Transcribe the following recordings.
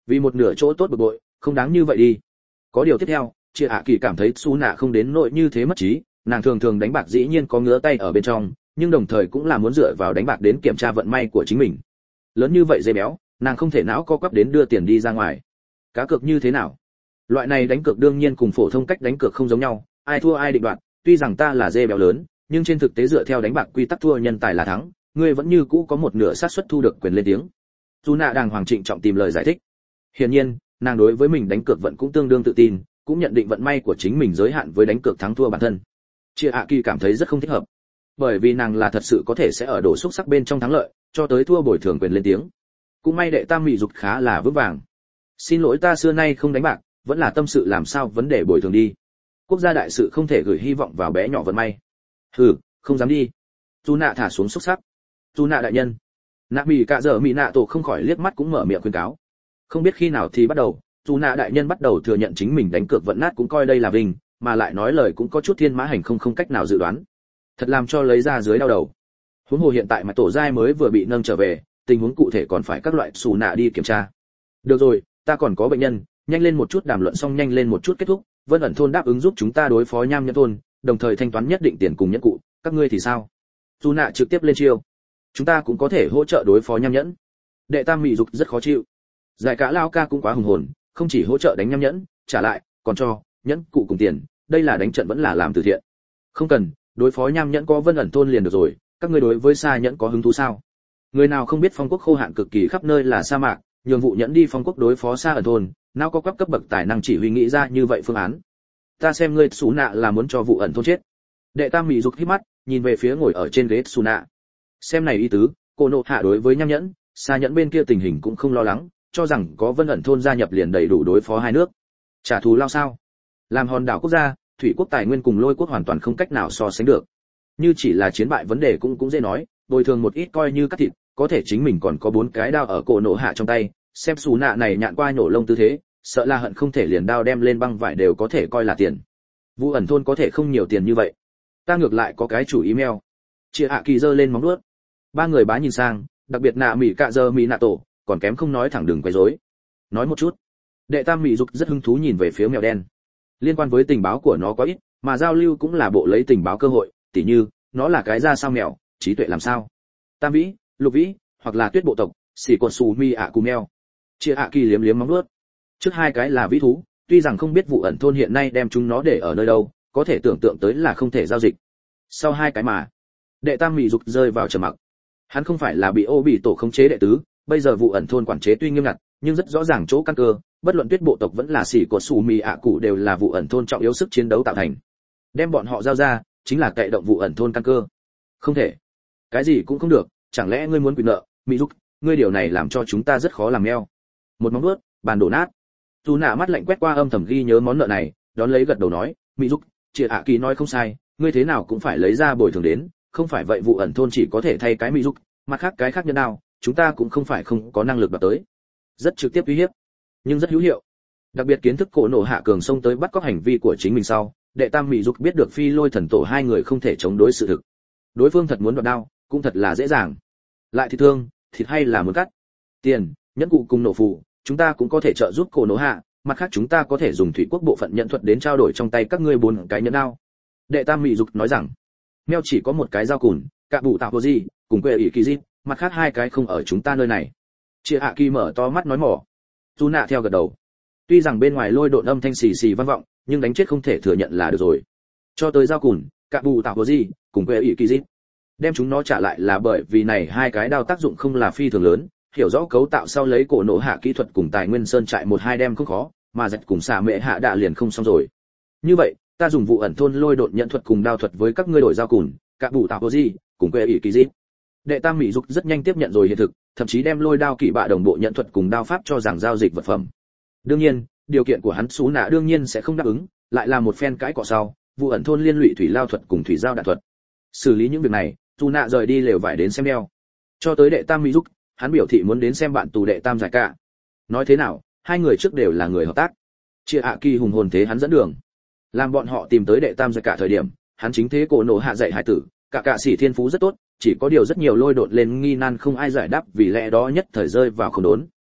vì một nửa chỗ tốt bực bội, không đáng như vậy đi. Có điều tiếp theo, Chia Hạ Kỳ cảm thấy Su Nạ không đến nỗi như thế mất trí, nàng thường thường đánh bạc dĩ nhiên có ngứa tay ở bên trong, nhưng đồng thời cũng là muốn dựa vào đánh bạc đến kiểm tra vận may của chính mình. Lớn như vậy dây béo, nàng không thể não co quắp đến đưa tiền đi ra ngoài. Cá cược như thế nào? Loại này đánh cược đương nhiên cùng phổ thông cách đánh cược không giống nhau, ai thua ai định đoạt, tuy rằng ta là dê béo lớn, nhưng trên thực tế dựa theo đánh bạc quy tắc thua nhân tài là thắng, ngươi vẫn như cũ có một nửa xác suất thu được quyền lên tiếng. Su Nạ đàng hoàng trịnh trọng tìm lời giải thích. Hiển nhiên, nàng đối với mình đánh cược vận cũng tương đương tự tin, cũng nhận định vận may của chính mình giới hạn với đánh cược thắng thua bản thân. Chia Hạ Kỳ cảm thấy rất không thích hợp, bởi vì nàng là thật sự có thể sẽ ở đổ xúc sắc bên trong thắng lợi, cho tới thua bồi thường quyền lên tiếng. Cũng may đệ tam mỹ dục khá là vững vàng. Xin lỗi ta xưa nay không đánh bạc, vẫn là tâm sự làm sao vấn đề bồi thường đi. Quốc gia đại sự không thể gửi hy vọng vào bé nhỏ vận may. Hừ, không dám đi. Su Nạ thả xuống xúc sắc. Su Nạ đại nhân. Nạ Mị Cạ Dở Mị Nạ Tổ không khỏi liếc mắt cũng mở miệng khuyên cáo. Không biết khi nào thì bắt đầu, Su Nạ đại nhân bắt đầu thừa nhận chính mình đánh cược vận nát cũng coi đây là vinh, mà lại nói lời cũng có chút thiên mã hành không cách nào dự đoán. Thật làm cho lấy ra dưới đau đầu. Huống hồ hiện tại mà tổ giai mới vừa bị nâng trở về, tình huống cụ thể còn phải các loại Su Nạ đi kiểm tra. Được rồi, ta còn có bệnh nhân, nhanh lên một chút đàm luận xong nhanh lên một chút kết thúc. Vân ẩn thôn đáp ứng giúp chúng ta đối phó nham nhẫn thôn, đồng thời thanh toán nhất định tiền cùng nhẫn cụ, các ngươi thì sao? Su Nạ trực tiếp lên chiêu. Chúng ta cũng có thể hỗ trợ đối phó nham nhẫn. Đệ tam mỹ dục rất khó chịu. Giải cả lao ca cũng quá hùng hồn, không chỉ hỗ trợ đánh nham nhẫn, trả lại còn cho nhẫn cụ cùng tiền, đây là đánh trận vẫn là làm từ thiện. Không cần, đối phó nham nhẫn có Vân ẩn thôn liền được rồi, các ngươi đối với sa nhẫn có hứng thú sao? Người nào không biết phong quốc khô hạn cực kỳ khắp nơi là sa mạc, nhường vụ nhẫn đi phong quốc đối phó sa ẩn thôn, nào có cấp bậc tài năng chỉ huy nghĩ ra như vậy phương án. Ta xem ngươi Su Nạ là muốn cho vụ ẩn thôn chết. Đệ tam mỹ dục hít mắt, nhìn về phía ngồi ở trên ghế Su Nạ. Xem này ý tứ, cô nộ hạ đối với nham nhẫn, sa nhẫn bên kia tình hình cũng không lo lắng, cho rằng có Vân ẩn thôn gia nhập liền đầy đủ đối phó hai nước. Trả thù lao sao? Làm hòn đảo quốc gia, thủy quốc tài nguyên cùng lôi quốc hoàn toàn không cách nào so sánh được. Như chỉ là chiến bại vấn đề cũng dễ nói, bồi thường một ít coi như cắt thịt, có thể chính mình còn có 4 cái đao ở cổ nộ hạ trong tay, xem Su Nạ này nhạn qua nhổ lông tư thế, sợ là hận không thể liền đao đem lên băng vải đều có thể coi là tiền. Vụ ẩn thôn có thể không nhiều tiền như vậy. Ta ngược lại có cái chủ email. Chia Hạ Kỳ giơ lên móng vuốt. Ba người bá nhìn sang, đặc biệt Nạ Mị Cạ Dơ Mị Nạ Tổ, còn kém không nói thẳng đừng quấy rối. Nói một chút. Đệ tam mỹ dục rất hứng thú nhìn về phía mèo đen. Liên quan với tình báo của nó có ít, mà giao lưu cũng là bộ lấy tình báo cơ hội, tỉ như, nó là cái ra sao mèo, trí tuệ làm sao. Tam vĩ, lục vĩ, hoặc là tuyết bộ tộc, xỉ cột xù mi ạ cùng mèo. Chia Hạ Kỳ liếm liếm móng vuốt. Trước hai cái là vĩ thú, tuy rằng không biết vụ ẩn thôn hiện nay đem chúng nó để ở nơi đâu, có thể tưởng tượng tới là không thể giao dịch. Sau hai cái mà, đệ tam mỹ dục rơi vào trầm mặc. Hắn không phải là bị ô bị tổ khống chế đệ tứ, bây giờ vụ ẩn thôn quản chế tuy nghiêm ngặt, nhưng rất rõ ràng chỗ căn cơ, bất luận tuyết bộ tộc vẫn là xỉ của sủ mì ạ cụ đều là vụ ẩn thôn trọng yếu sức chiến đấu tạo thành. Đem bọn họ giao ra, chính là cậy động vụ ẩn thôn căn cơ. Không thể. Cái gì cũng không được, chẳng lẽ ngươi muốn quyền nợ, mỹ dục, ngươi điều này làm cho chúng ta rất khó làm neo. Một móng vuốt, bàn đổ nát. Dù nạ mắt lạnh quét qua âm thầm ghi nhớ món nợ này, đón lấy gật đầu nói, mỹ dục, Chia Hạ Kỳ nói không sai, ngươi thế nào cũng phải lấy ra bồi thường đến, không phải vậy vụ ẩn thôn chỉ có thể thay cái mỹ dục, mặt khác cái khác nhân nào, chúng ta cũng không phải không có năng lực đạt tới. Rất trực tiếp uy hiếp, nhưng rất hữu hiệu. Đặc biệt kiến thức cổ nổ hạ cường xông tới bắt cóc hành vi của chính mình sau, đệ tam mỹ dục biết được phi lôi thần tổ hai người không thể chống đối sự thực. Đối phương thật muốn đoạt đao, cũng thật là dễ dàng. Lại thì thương, thịt hay là muốn cắt. Tiền, nhẫn cụ cùng nổ phù, chúng ta cũng có thể trợ giúp cổ nổ hạ, mặt khác chúng ta có thể dùng thủy quốc bộ phận nhận thuật đến trao đổi trong tay các ngươi 4 cái nhẫn đao. Đệ tam mỹ dục nói rằng, meo chỉ có một cái dao cùn, cả bụ tạo gì, cùng quê ỷ kỳ di, mặt khác 2 cái không ở chúng ta nơi này. Chia Hạ Kỳ mở to mắt nói mỏ. Su Nạ theo gật đầu. Tuy rằng bên ngoài lôi độn âm thanh xì xì vang vọng, nhưng đánh chết không thể thừa nhận là được rồi. Cho tới dao cùn, cả bù tạo gì, cùng quê ỷ kỳ di. Đem chúng nó trả lại là bởi vì này 2 cái đao tác dụng không là phi thường lớn, hiểu rõ cấu tạo sau lấy cổ nổ hạ kỹ thuật cùng tài nguyên sơn trại 1-2 đem không khó, mà dạch cùng xả mẹ hạ đạ liền không xong rồi. Như vậy, ta dùng vụ ẩn thôn lôi độn nhận thuật cùng đao thuật với các ngươi đổi dao cùn, cả bù tạo gì, cùng quê ỷ kỳ di. Đệ tam mỹ dục rất nhanh tiếp nhận rồi hiện thực, thậm chí đem lôi đao kỵ bạ đồng bộ nhận thuật cùng đao pháp cho rằng giao dịch vật phẩm. Đương nhiên, điều kiện của hắn Sú Nạ đương nhiên sẽ không đáp ứng, lại là một phen cãi cọ sau, vụ ẩn thôn liên lụy thủy lao thuật cùng thủy giao đạn thuật. Xử lý những việc này, Sú Nạ rời đi lều vải đến xem đeo. Cho tới đệ tam mỹ dục, hắn biểu thị muốn đến xem bạn tù đệ tam giải cả. Nói thế nào, hai người trước đều là người hợp tác. Chia Hạ Kỳ hùng hồn thế hắn dẫn đường. Làm bọn họ tìm tới đệ tam giải cả thời điểm, hắn chính thế cổ nổ hạ dạy hải tử, cả sĩ thiên phú rất tốt, chỉ có điều rất nhiều lôi đột lên nghi nan không ai giải đáp, vì lẽ đó nhất thời rơi vào không đốn.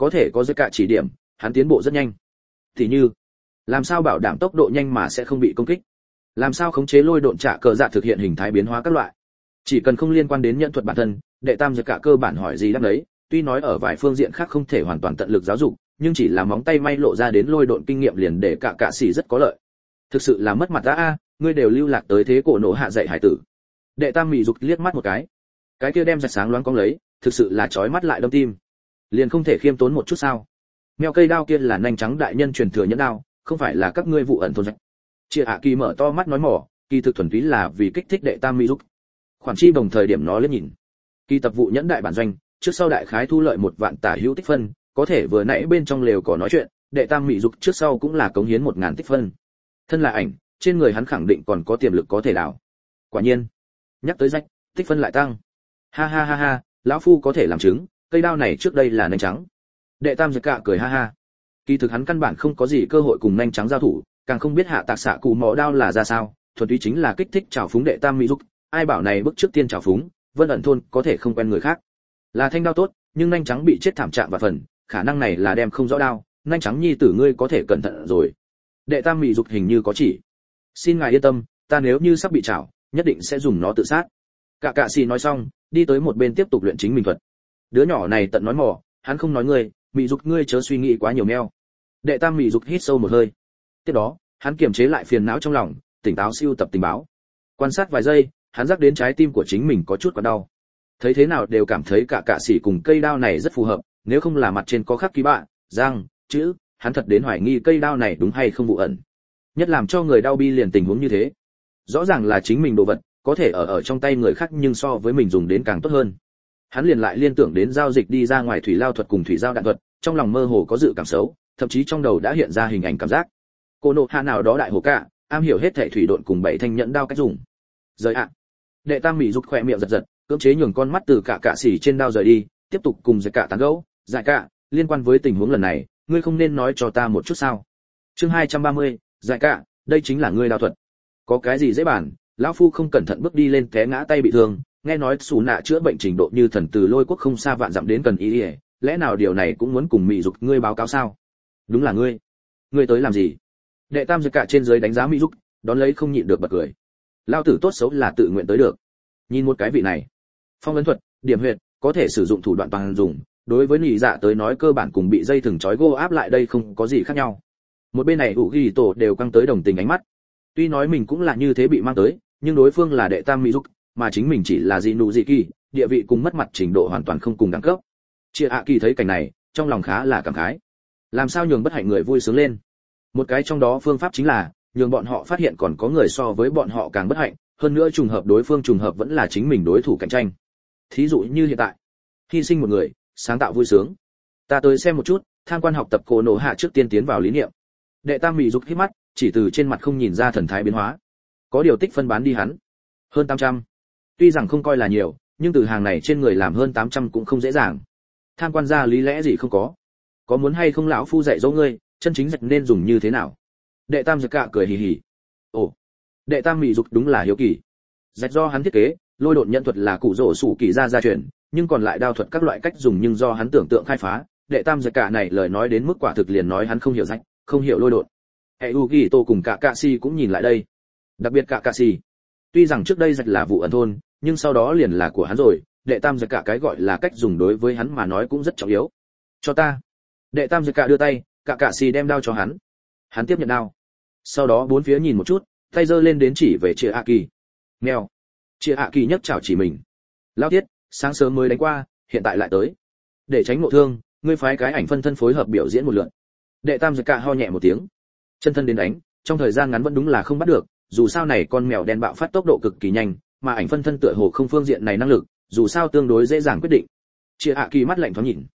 có thể có giới cả chỉ điểm, hắn tiến bộ rất nhanh. Thì như, làm sao bảo đảm tốc độ nhanh mà sẽ không bị công kích? Làm sao khống chế lôi độn trả cờ dạ thực hiện hình thái biến hóa các loại? Chỉ cần không liên quan đến nhận thuật bản thân, đệ tam giới cả cơ bản hỏi gì đáp đấy, tuy nói ở vài phương diện khác không thể hoàn toàn tận lực giáo dục, nhưng chỉ là móng tay may lộ ra đến lôi độn kinh nghiệm liền để cả sĩ rất có lợi. Thực sự là mất mặt a, ngươi đều lưu lạc tới thế cổ nổ hạ dạy hải tử. Đệ tam mị dục liếc mắt một cái kia đem rạch sáng loáng cong lấy, thực sự là chói mắt lại đâm tim. Liền không thể khiêm tốn một chút sao? Mèo cây đao kia là nanh trắng đại nhân truyền thừa nhẫn đao, không phải là các ngươi vụ ẩn thôn rạch. Chia hạ kỳ mở to mắt nói mỏ, kỳ thực thuần túy là vì kích thích đệ tam mị dục. Khoản chi đồng thời điểm nó lên nhìn. Kỳ tập vụ nhẫn đại bản doanh, trước sau đại khái thu lợi 1 vạn tả hữu tích phân, có thể vừa nãy bên trong lều có nói chuyện, đệ tam mị dục trước sau cũng là cống hiến 1000 tích phân. Thân là ảnh, trên người hắn khẳng định còn có tiềm lực có thể đào. Quả nhiên, nhắc tới rách, tích phân lại tăng. Ha ha ha ha, lão phu có thể làm chứng, cây đao này trước đây là nanh trắng. Đệ tam giật cạ cười ha ha. Kỳ thực hắn căn bản không có gì cơ hội cùng nanh trắng giao thủ, càng không biết hạ tạc xạ cụ mỏ đao là ra sao, thuần túy chính là kích thích trào phúng đệ tam mỹ dục. Ai bảo này bước trước tiên trào phúng, Vân ẩn thôn có thể không quen người khác. Là thanh đao tốt, nhưng nanh trắng bị chết thảm trạng và phần, khả năng này là đem không rõ đao, nanh trắng nhi tử ngươi có thể cẩn thận rồi. Đệ tam mỹ dục hình như có chỉ. Xin ngài yên tâm, ta nếu như sắp bị trảo, nhất định sẽ dùng nó tự sát. Cả xì nói xong, đi tới một bên tiếp tục luyện chính mình thuật. Đứa nhỏ này tận nói mỏ, hắn không nói ngươi, mỹ dục ngươi chớ suy nghĩ quá nhiều meo. Đệ tam mỹ dục hít sâu một hơi. Tiếp đó, hắn kiềm chế lại phiền não trong lòng, tỉnh táo siêu tập tình báo. Quan sát vài giây, hắn giác đến trái tim của chính mình có chút quá đau. Thấy thế nào đều cảm thấy cả xì cùng cây đao này rất phù hợp, nếu không là mặt trên có khắc ký bạ, giang, chữ, hắn thật đến hoài nghi cây đao này đúng hay không vụ ẩn. Nhất làm cho người đau bi liền tình huống như thế. Rõ ràng là chính mình đồ vật, có thể ở trong tay người khác nhưng so với mình dùng đến càng tốt hơn. Hắn liền lại liên tưởng đến giao dịch đi ra ngoài thủy lao thuật cùng thủy giao đạn thuật, trong lòng mơ hồ có dự cảm xấu, thậm chí trong đầu đã hiện ra hình ảnh cảm giác. Cô nộ hạ nào đó đại hồ cả, am hiểu hết thảy thủy độn cùng 7 thanh nhẫn đao cách dùng. Rời ạ. Đệ tam mỹ dục khỏe miệng giật giật, cưỡng chế nhường con mắt từ cả xỉ trên đao rời đi, tiếp tục cùng giải cả tán gẫu. Giải cả, liên quan với tình huống lần này, ngươi không nên nói cho ta một chút sao? Chương 230, giải cả, đây chính là ngươi đao thuật. Có cái gì dễ bàn, lão phu không cẩn thận bước đi lên té ngã tay bị thương, nghe nói xù nạ chữa bệnh trình độ như thần từ Lôi Quốc không xa vạn dặm đến cần ý ỉa, lẽ nào điều này cũng muốn cùng mỹ dục ngươi báo cáo sao? Đúng là ngươi tới làm gì? Đệ tam giật cả trên dưới đánh giá mỹ dục, đón lấy không nhịn được bật cười. Lao tử tốt xấu là tự nguyện tới được. Nhìn một cái vị này, phong ấn thuật, điểm huyệt, có thể sử dụng thủ đoạn bằng dùng, đối với nhị dạ tới nói cơ bản cùng bị dây thừng trói gô áp lại đây không có gì khác nhau. Một bên này ủ ghi tổ đều căng tới đồng tình ánh mắt. Tuy nói mình cũng là như thế bị mang tới, nhưng đối phương là đệ tam mỹ dục, mà chính mình chỉ là gì nụ gì kỳ, địa vị cùng mất mặt trình độ hoàn toàn không cùng đẳng cấp. Chia ạ kỳ thấy cảnh này, trong lòng khá là cảm khái. Làm sao nhường bất hạnh người vui sướng lên? Một cái trong đó phương pháp chính là nhường bọn họ phát hiện còn có người so với bọn họ càng bất hạnh, hơn nữa trùng hợp đối phương trùng hợp vẫn là chính mình đối thủ cạnh tranh. Thí dụ như hiện tại, hy sinh một người, sáng tạo vui sướng. Ta tới xem một chút, tham quan học tập cổ nổ hạ trước tiên tiến vào lý niệm. Đệ tam mỹ dục hít mắt, chỉ từ trên mặt không nhìn ra thần thái biến hóa. Có điều tích phân bán đi hắn hơn 800. Tuy rằng không coi là nhiều, nhưng từ hàng này trên người làm hơn 800 cũng không dễ dàng. Tham quan ra lý lẽ gì không có. Có muốn hay không lão phu dạy dỗ ngươi, chân chính dịch nên dùng như thế nào? Đệ tam giật cạ cười hì hì. Ồ, đệ tam mỹ dục đúng là hiếu kỳ. Dịch do hắn thiết kế, lôi độn nhận thuật là cụ rổ sủ kỳ gia truyền, nhưng còn lại đao thuật các loại cách dùng nhưng do hắn tưởng tượng khai phá. Đệ tam giật cạ này lời nói đến mức quả thực liền nói hắn không hiểu dịch, không hiểu lôi độn. Hệ Ugito cùng cả si cũng nhìn lại đây. Đặc biệt cả si. Tuy rằng trước đây dịch là vụ ẩn thôn, nhưng sau đó liền là của hắn rồi, đệ tam giật cả cái gọi là cách dùng đối với hắn mà nói cũng rất trọng yếu. Cho ta. Đệ tam giật cả đưa tay, cả si đem đao cho hắn. Hắn tiếp nhận đao. Sau đó bốn phía nhìn một chút, tay giơ lên đến chỉ về Chia A Kỳ. Mèo. Chia A Kỳ nhấc chảo chỉ mình. Lao thiết, sáng sớm mới đánh qua, hiện tại lại tới. Để tránh ngộ thương, ngươi phái cái ảnh phân thân phối hợp biểu diễn một lượt. Đệ tam giật cả ho nhẹ một tiếng. Chân thân đến đánh, trong thời gian ngắn vẫn đúng là không bắt được, dù sao này con mèo đen bạo phát tốc độ cực kỳ nhanh, mà ảnh phân thân tựa hồ không phương diện này năng lực, dù sao tương đối dễ dàng quyết định. Chia hạ kỳ mắt lạnh thoáng nhìn.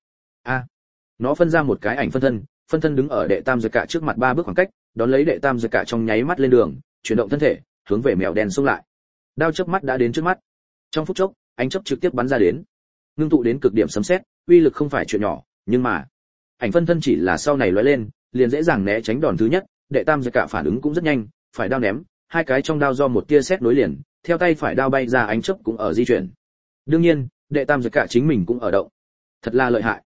Nó phân ra một cái ảnh phân thân đứng ở đệ tam giật cả trước mặt 3 bước khoảng cách, đón lấy đệ tam giật cả trong nháy mắt lên đường, chuyển động thân thể, hướng về mèo đen xông lại. Đao chớp mắt đã đến trước mắt. Trong phút chốc, ánh chớp trực tiếp bắn ra đến, ngưng tụ đến cực điểm sấm sét, uy lực không phải chuyện nhỏ, nhưng mà ảnh phân thân chỉ là sau này lóe lên, liền dễ dàng né tránh đòn thứ nhất. Đệ tam giật cả phản ứng cũng rất nhanh, phải đao ném, hai cái trong đao do một tia sét nối liền, theo tay phải đao bay ra ánh chớp cũng ở di chuyển. Đương nhiên, đệ tam giật cả chính mình cũng ở động. Thật là lợi hại.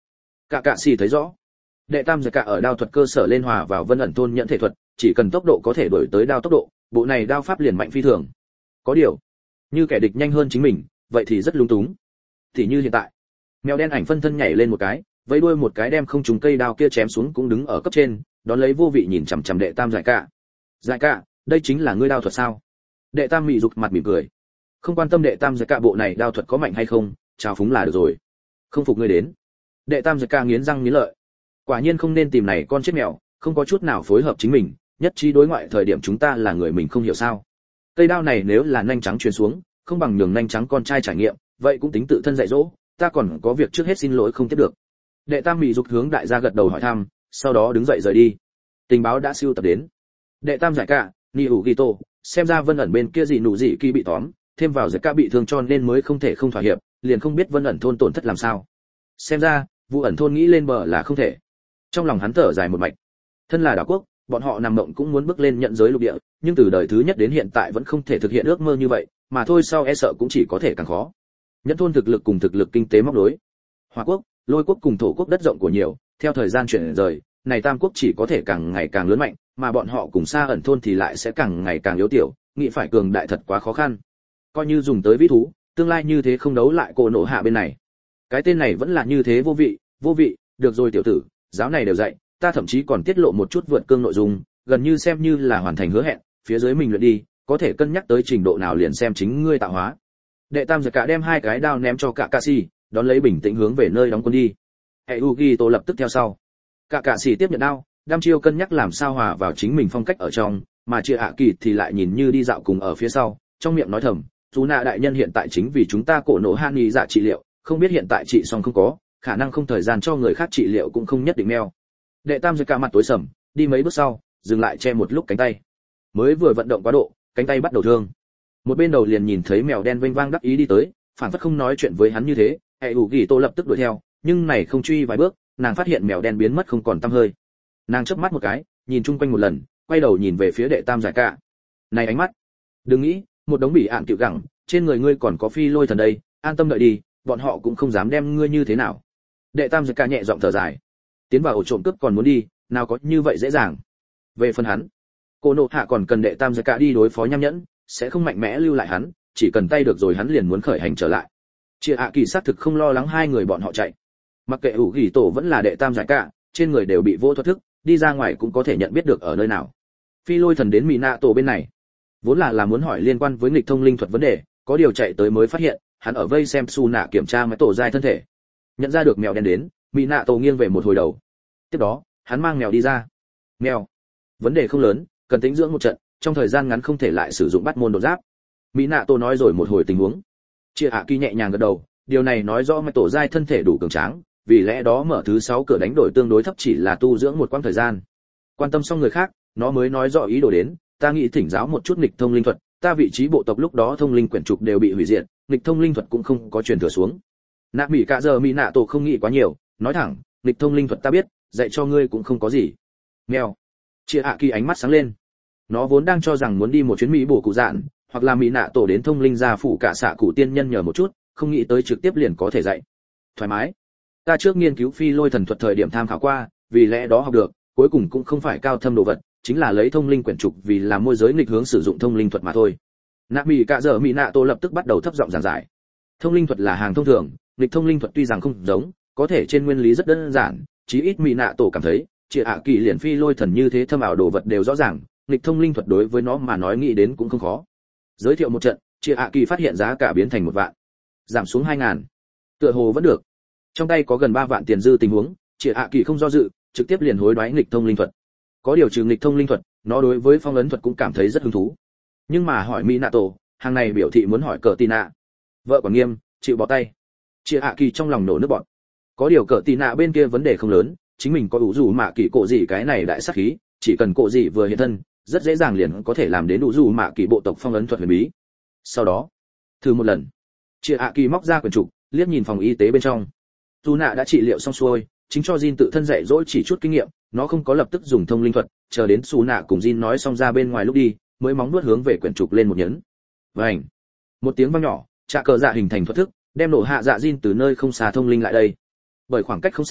Cả cạ xì thấy rõ. Đệ tam giải cả ở đao thuật cơ sở lên hòa vào Vân ẩn thôn nhận thể thuật, chỉ cần tốc độ có thể đuổi tới đao tốc độ, bộ này đao pháp liền mạnh phi thường. Có điều, như kẻ địch nhanh hơn chính mình, vậy thì rất lung túng. Thì như hiện tại, mèo đen ảnh phân thân nhảy lên một cái, vẫy đuôi một cái đem không trúng cây đao kia chém xuống cũng đứng ở cấp trên, đón lấy vô vị nhìn chằm chằm đệ tam giải cả. Giải cả, đây chính là ngươi đao thuật sao? Đệ tam mị dục mặt mỉm cười, không quan tâm đệ tam giải cả bộ này đao thuật có mạnh hay không, chào phúng là được rồi. Không phục ngươi đến. Đệ tam giải cả nghiến răng nghiến lợi. Quả nhiên không nên tìm này con chết mèo, không có chút nào phối hợp chính mình, nhất trí đối ngoại thời điểm chúng ta là người mình không hiểu sao? Cây đao này nếu là nanh trắng truyền xuống, không bằng nhường nanh trắng con trai trải nghiệm, vậy cũng tính tự thân dạy dỗ, ta còn có việc trước hết xin lỗi không tiếp được. Đệ tam mị dục hướng đại gia gật đầu hỏi thăm, sau đó đứng dậy rời đi. Tình báo đã siêu tập đến. Đệ tam giải cả, Niu Gito, xem ra Vân ẩn bên kia gì nụ gì kỳ bị tóm, thêm vào giải cả bị thương cho nên mới không thể không thỏa hiệp, liền không biết Vân ẩn thôn tổn thất làm sao. Xem ra, vụ ẩn thôn nghĩ lên bờ là không thể. Trong lòng hắn thở dài một mạch. Thân là đảo quốc, bọn họ nằm mộng cũng muốn bước lên nhận giới lục địa, nhưng từ đời thứ nhất đến hiện tại vẫn không thể thực hiện ước mơ như vậy, mà thôi sau e sợ cũng chỉ có thể càng khó. Nhẫn thôn thực lực cùng thực lực kinh tế móc đối. Hoa quốc, Lôi quốc cùng Thổ quốc đất rộng của nhiều, theo thời gian chuyển rời, này tam quốc chỉ có thể càng ngày càng lớn mạnh, mà bọn họ cùng xa ẩn thôn thì lại sẽ càng ngày càng yếu tiểu, nghĩ phải cường đại thật quá khó khăn. Coi như dùng tới vĩ thú, tương lai như thế không đấu lại Cổ Nộ Hạ bên này. Cái tên này vẫn là như thế vô vị, được rồi tiểu tử, giáo này đều dạy, ta thậm chí còn tiết lộ một chút vượt cương nội dung, gần như xem như là hoàn thành hứa hẹn, phía dưới mình luyện đi, có thể cân nhắc tới trình độ nào liền xem chính ngươi tạo hóa. Đệ tam giật cả đem hai cái đao ném cho Kakashi, đón lấy bình tĩnh hướng về nơi đóng quân đi. Eugito lập tức theo sau. Kakashi tiếp nhận đao, đam chiêu cân nhắc làm sao hòa vào chính mình phong cách ở trong, mà Chia Hạ Kỳ thì lại nhìn như đi dạo cùng ở phía sau, trong miệng nói thầm, "Chú nạ đại nhân hiện tại chính vì chúng ta Cổ Nộ Hạ nghi dạ trị liệu, không biết hiện tại trị xong không có, khả năng không thời gian cho người khác trị liệu cũng không nhất định meo." Đệ tam giật cả mặt tối sầm, đi mấy bước sau, dừng lại che một lúc cánh tay. Mới vừa vận động quá độ, cánh tay bắt đầu thương. Một bên đầu liền nhìn thấy mèo đen vênh vang đắc ý đi tới, phản phất không nói chuyện với hắn như thế, Eugito lập tức đuổi theo, nhưng này không truy vài bước, nàng phát hiện mèo đen biến mất không còn tăm hơi. Nàng chớp mắt một cái, nhìn chung quanh một lần, quay đầu nhìn về phía đệ tam giải cả. Này ánh mắt, đừng nghĩ, một đống bị ạn cựu gẳng, trên người ngươi còn có phi lôi thần đây, an tâm đợi đi, bọn họ cũng không dám đem ngươi như thế nào. Đệ tam giải cả nhẹ giọng thở dài, tiến vào ổ trộm cướp còn muốn đi, nào có như vậy dễ dàng. Về phần hắn, Cổ Nộ Hạ còn cần đệ tam giải cả đi đối phó nham nhẫn, sẽ không mạnh mẽ lưu lại hắn, chỉ cần tay được rồi hắn liền muốn khởi hành trở lại. Chia Hạ Kỳ xác thực không lo lắng hai người bọn họ chạy. Mặc kệ ủ gỉ tổ vẫn là đệ tam giải cả, trên người đều bị vô thuật thức, đi ra ngoài cũng có thể nhận biết được ở nơi nào. Phi lôi thần đến Mina tổ bên này, vốn là muốn hỏi liên quan với nghịch thông linh thuật vấn đề, có điều chạy tới mới phát hiện, hắn ở vây xem Su nạ kiểm tra máy tổ giai thân thể. Nhận ra được mèo đen đến, Mina tổ nghiêng về một hồi đầu. Tiếp đó, hắn mang mèo đi ra. Mèo, vấn đề không lớn, cần tĩnh dưỡng một trận, trong thời gian ngắn không thể lại sử dụng bắt môn đột giáp. Mina tổ nói rồi một hồi tình huống. Chia Hạ Kỳ nhẹ nhàng gật đầu, điều này nói rõ máy tổ giai thân thể đủ cường tráng, vì lẽ đó mở thứ 6 cửa đánh đổi tương đối thấp chỉ là tu dưỡng một quãng thời gian. Quan tâm xong người khác, nó mới nói rõ ý đồ đến, ta nghĩ thỉnh giáo một chút nghịch thông linh thuật, ta vị trí bộ tộc lúc đó thông linh quyển trục đều bị hủy diệt, nghịch thông linh thuật cũng không có truyền thừa xuống. Nạ Mỹ cả giờ Mỹ nạ tổ không nghĩ quá nhiều, nói thẳng, nghịch thông linh thuật ta biết, dạy cho ngươi cũng không có gì. Mèo. Chia Hạ Kỳ ánh mắt sáng lên. Nó vốn đang cho rằng muốn đi một chuyến Mỹ bổ cụ dạn, hoặc là Mỹ nạ tổ đến thông linh gia phủ cả xạ cụ tiên nhân nhờ một chút, không nghĩ tới trực tiếp liền có thể dạy. Thoải mái. Ta trước nghiên cứu phi lôi thần thuật thời điểm tham khảo qua, vì lẽ đó học được, cuối cùng cũng không phải cao thâm đồ vật, chính là lấy thông linh quyển trục vì là môi giới nghịch hướng sử dụng thông linh thuật mà thôi. Nạ Mỹ cả giờ Mỹ nạ tổ lập tức bắt đầu thấp giọng giảng giải. Thông linh thuật là hàng thông thường, nghịch thông linh thuật tuy rằng không giống, có thể trên nguyên lý rất đơn giản, chí ít Mỹ nạ tổ cảm thấy, Chia Hạ Kỳ liền phi lôi thần như thế thâm ảo đồ vật đều rõ ràng, nghịch thông linh thuật đối với nó mà nói nghĩ đến cũng không khó. Giới thiệu một trận, Chia Hạ Kỳ phát hiện giá cả biến thành 1 vạn, giảm xuống 2000. Tựa hồ vẫn được. Trong tay có gần 3 vạn tiền dư tình huống, Chia Hạ Kỳ không do dự, trực tiếp liền hối đoái nghịch thông linh thuật. Có điều trừ nghịch thông linh thuật, nó đối với phong ấn thuật cũng cảm thấy rất hứng thú. Nhưng mà hỏi Minato, hàng này biểu thị muốn hỏi Cờ Tina. Vợ quản nghiêm, chịu bỏ tay. Chia Hạ Kỳ trong lòng nổ nước bọt. Có điều Cờ Tina bên kia vấn đề không lớn, chính mình có đủ dù mạ kỳ cổ gì cái này đại sát khí, chỉ cần cổ gì vừa hiện thân, rất dễ dàng liền có thể làm đến đủ dù mạ kỳ bộ tộc phong ấn thuật huyền bí. Sau đó, thử một lần. Chia Hạ Kỳ móc ra quyển trục, liếc nhìn phòng y tế bên trong. Dù nạ đã trị liệu xong xuôi, chính cho Jin tự thân dạy dỗ chỉ chút kinh nghiệm, nó không có lập tức dùng thông linh thuật, chờ đến Su nạ cùng Jin nói xong ra bên ngoài lúc đi, mới móng nuốt hướng về quyển trục lên một nhấn. Vành. Một tiếng vang nhỏ, trạ cờ dạ hình thành thuật thức, đem nổ hạ dạ Jin từ nơi không xa thông linh lại đây. Bởi khoảng cách không xa,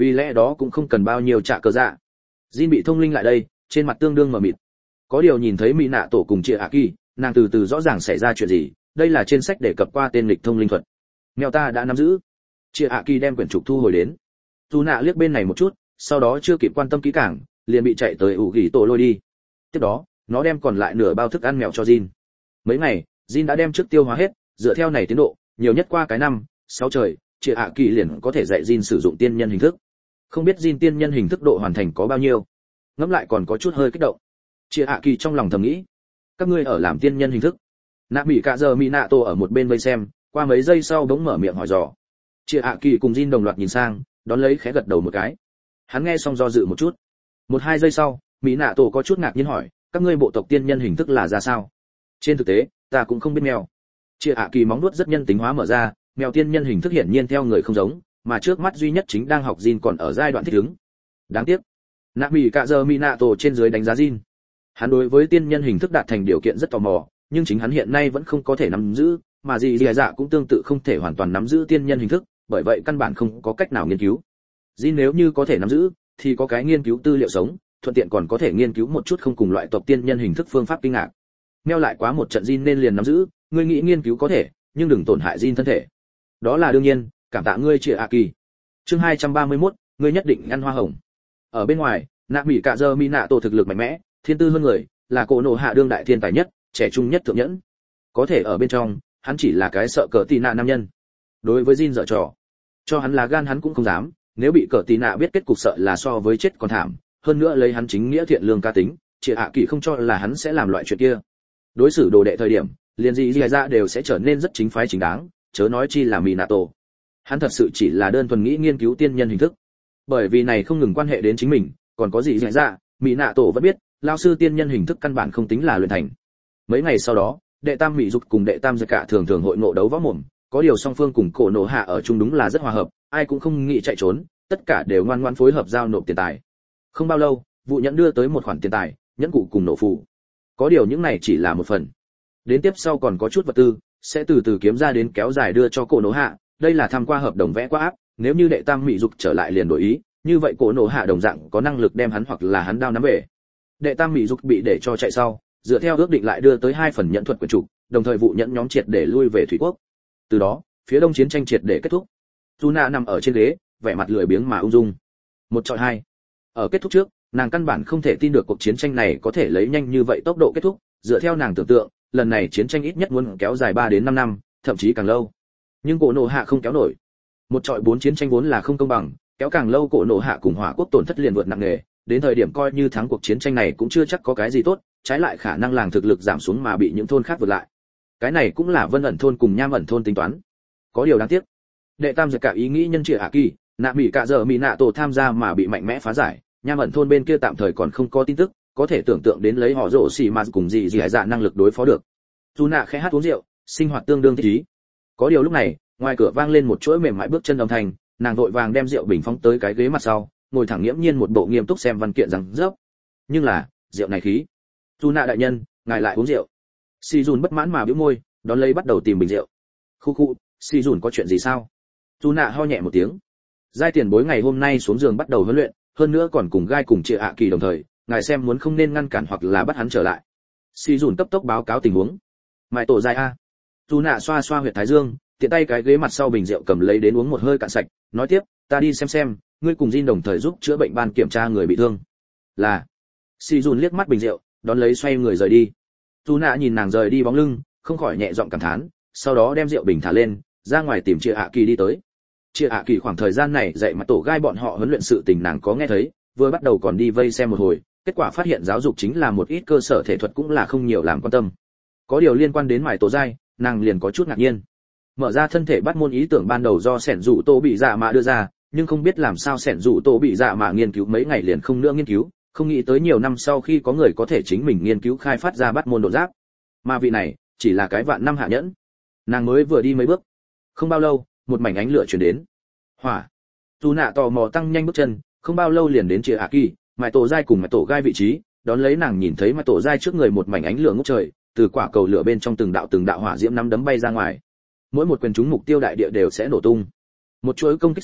vì lẽ đó cũng không cần bao nhiêu trả cờ dạ. Jin bị thông linh lại đây, trên mặt tương đương mờ mịt. Có điều nhìn thấy mỹ nạ tổ cùng chị ạ kỳ, nàng từ từ rõ ràng xảy ra chuyện gì. Đây là trên sách đề cập qua tên lịch thông linh thuật. Mèo ta đã nắm giữ. Chị ạ kỳ đem quyển trục thu hồi đến. Dù nạ liếc bên này một chút, sau đó chưa kịp quan tâm kỹ càng, liền bị chạy tới ủ gỉ tổ lôi đi. Tiếp đó, nó đem còn lại nửa bao thức ăn mèo cho Jin. Mấy ngày, Jin đã đem trước tiêu hóa hết, dựa theo này tiến độ, nhiều nhất qua cái năm, 6 trời, chị ạ kỳ liền có thể dạy Jin sử dụng tiên nhân hình thức. Không biết Jin tiên nhân hình thức độ hoàn thành có bao nhiêu. Ngẫm lại còn có chút hơi kích động. Chị ạ kỳ trong lòng thầm nghĩ, các ngươi ở làm tiên nhân hình thức. Nạ bị cả giờ mỹ nạ tổ ở một bên vây xem, qua mấy giây sau bỗng mở miệng hỏi dò. Chị ạ kỳ cùng Jin đồng loạt nhìn sang, đón lấy khẽ gật đầu một cái. Hắn nghe xong do dự một chút. 1-2 giây sau, mỹ nạ tổ có chút ngạc nhiên hỏi, các ngươi bộ tộc tiên nhân hình thức là ra sao? Trên thực tế, ta cũng không biết mèo. Chị ạ kỳ móng nuốt rất nhân tính hóa mở ra, mèo tiên nhân hình thức hiển nhiên theo người không giống, mà trước mắt duy nhất chính đang học Jin còn ở giai đoạn thích ứng. Đáng tiếc, nạ mỹ cả giờ mỹ nạ tổ trên dưới đánh giá Jin. Hắn đối với tiên nhân hình thức đạt thành điều kiện rất tò mò, nhưng chính hắn hiện nay vẫn không có thể nắm giữ, mà gì dạ cũng tương tự không thể hoàn toàn nắm giữ tiên nhân hình thức, bởi vậy căn bản không có cách nào nghiên cứu. Jin nếu như có thể nắm giữ, thì có cái nghiên cứu tư liệu sống, thuận tiện còn có thể nghiên cứu một chút không cùng loại tộc tiên nhân hình thức phương pháp kinh ngạc. Meo lại quá một trận Jin nên liền nắm giữ, ngươi nghĩ nghiên cứu có thể, nhưng đừng tổn hại Jin thân thể. Đó là đương nhiên, cảm tạ ngươi chị ạ kỳ. Chương 231, ngươi nhất định ăn hoa hồng. Ở bên ngoài, nạ mỹ cả giờ mỹ nạ tổ thực lực mạnh mẽ, thiên tư hơn người, là cổ nổ hạ đương đại thiên tài nhất, trẻ trung nhất thượng nhẫn. Có thể ở bên trong, hắn chỉ là cái sợ cờ tì nạ nam nhân. Đối với Jin dở trò, cho hắn là gan hắn cũng không dám, nếu bị cờ tì nạ biết kết cục sợ là so với chết còn thảm, hơn nữa lấy hắn chính nghĩa thiện lương ca tính, chị ạ kỳ không cho là hắn sẽ làm loại chuyện kia. Đối xử đồ đệ thời điểm, liền gì ra đều sẽ trở nên rất chính phái chính đáng, chớ nói chi là Minato. Hắn thật sự chỉ là đơn thuần nghĩ nghiên cứu tiên nhân hình thức. Bởi vì này không ngừng quan hệ đến chính mình, còn có gì ra, Minato vẫn biết, lao sư tiên nhân hình thức căn bản không tính là luyện thành. Mấy ngày sau đó, đệ tam mỹ dục cùng đệ tam giật cả thường thường hội ngộ đấu võ mồm, có điều song phương cùng cổ nổ hạ ở chung đúng là rất hòa hợp, ai cũng không nghĩ chạy trốn, tất cả đều ngoan ngoãn phối hợp giao nộp tiền tài. Không bao lâu, vụ nhẫn đưa tới một khoản tiền tài, nhẫn cụ cùng nổ phù. Có điều những này chỉ là một phần. Đến tiếp sau còn có chút vật tư, sẽ từ từ kiếm ra đến kéo dài đưa cho cổ nổ hạ, đây là tham qua hợp đồng vẽ qua áp, nếu như đệ tam mỹ dục trở lại liền đổi ý, như vậy cổ nổ hạ đồng dạng có năng lực đem hắn hoặc là hắn đao nắm về. Đệ tam mỹ dục bị để cho chạy sau, dựa theo ước định lại đưa tới 2 phần nhẫn thuật quyển trục, đồng thời vụ nhẫn nhóm triệt để lui về thủy quốc. Từ đó, phía đông chiến tranh triệt để kết thúc. Juna nằm ở trên ghế, vẻ mặt lười biếng mà ung dung. 1-2. Ở kết thúc trước, nàng căn bản không thể tin được cuộc chiến tranh này có thể lấy nhanh như vậy tốc độ kết thúc, dựa theo nàng tưởng tượng, lần này chiến tranh ít nhất muốn kéo dài 3 đến 5 năm, thậm chí càng lâu. Nhưng cổ nổ hạ không kéo nổi. 1-4 chiến tranh vốn là không công bằng, kéo càng lâu cổ nổ hạ cùng hỏa quốc tổn thất liền vượt nặng nề, đến thời điểm coi như thắng cuộc chiến tranh này cũng chưa chắc có cái gì tốt, trái lại khả năng làng thực lực giảm xuống mà bị những thôn khác vượt lại. Cái này cũng là Vân ẩn thôn cùng Nham ẩn thôn tính toán. Có điều đáng tiếc, đệ tam giật cả ý nghĩ nhân trị hạ kỳ, nạ mỹ cả giờ mỹ nạ tổ tham gia mà bị mạnh mẽ phá giải, Nham ẩn thôn bên kia tạm thời còn không có tin tức, có thể tưởng tượng đến lấy họ rổ xì mà cùng gì hải dạ năng lực đối phó được. Juna khẽ hát uống rượu, sinh hoạt tương đương thích ý. Có điều lúc này, ngoài cửa vang lên một chuỗi mềm mại bước chân đồng thành, nàng vội vàng đem rượu bình phóng tới cái ghế mặt sau, ngồi thẳng nghiễm nhiên một bộ nghiêm túc xem văn kiện rằng dốc. Nhưng là, rượu này khí. Juna đại nhân, ngài lại uống rượu. Si Jun bất mãn mà bĩu môi, đón lấy bắt đầu tìm bình rượu. Khu khu, Si Jun có chuyện gì sao? Juna ho nhẹ một tiếng. Giai tiền bối ngày hôm nay xuống giường bắt đầu huấn luyện, hơn nữa còn cùng gai cùng chị ạ kỳ đồng thời, ngài xem muốn không nên ngăn cản hoặc là bắt hắn trở lại. Si Jun cấp tốc báo cáo tình huống. Mại tổ giai a. Juna xoa xoa huyệt thái dương, tiện tay cái ghế mặt sau bình rượu cầm lấy đến uống một hơi cạn sạch, nói tiếp, ta đi xem, ngươi cùng Jin đồng thời giúp chữa bệnh ban kiểm tra người bị thương. Là. Si Jun liếc mắt bình rượu, đón lấy xoay người rời đi. Juna nhìn nàng rời đi bóng lưng, không khỏi nhẹ giọng cảm thán, sau đó đem rượu bình thả lên, ra ngoài tìm chị ạ kỳ đi tới. Chị ạ kỳ khoảng thời gian này dạy mặt tổ gai bọn họ huấn luyện sự tình nàng có nghe thấy, vừa bắt đầu còn đi vây xem một hồi, kết quả phát hiện giáo dục chính là một ít cơ sở thể thuật cũng là không nhiều làm quan tâm. Có điều liên quan đến mải tổ giai, nàng liền có chút ngạc nhiên. Mở ra thân thể bắt môn ý tưởng ban đầu do sẻn dụ tô bị dạ mạ đưa ra, nhưng không biết làm sao sẻn dụ tô bị dạ mạ nghiên cứu mấy ngày liền không nữa nghiên cứu, không nghĩ tới nhiều năm sau khi có người có thể chính mình nghiên cứu khai phát ra bắt môn đột giáp. Mà vị này chỉ là cái vạn năm hạ nhẫn. Nàng mới vừa đi mấy bước, không bao lâu, một mảnh ánh lửa truyền đến. Hỏa. Juna tò mò tăng nhanh bước chân, không bao lâu liền đến chị ạ kỳ, mải tổ giai cùng mải tổ gai vị trí, đón lấy nàng nhìn thấy mải tổ giai trước người một mảnh ánh lửa ngút trời, từ quả cầu lửa bên trong từng đạo hỏa diễm nắm đấm bay ra ngoài. Mỗi một quyền trúng mục tiêu đại địa đều sẽ nổ tung. Một chuỗi công kích sau,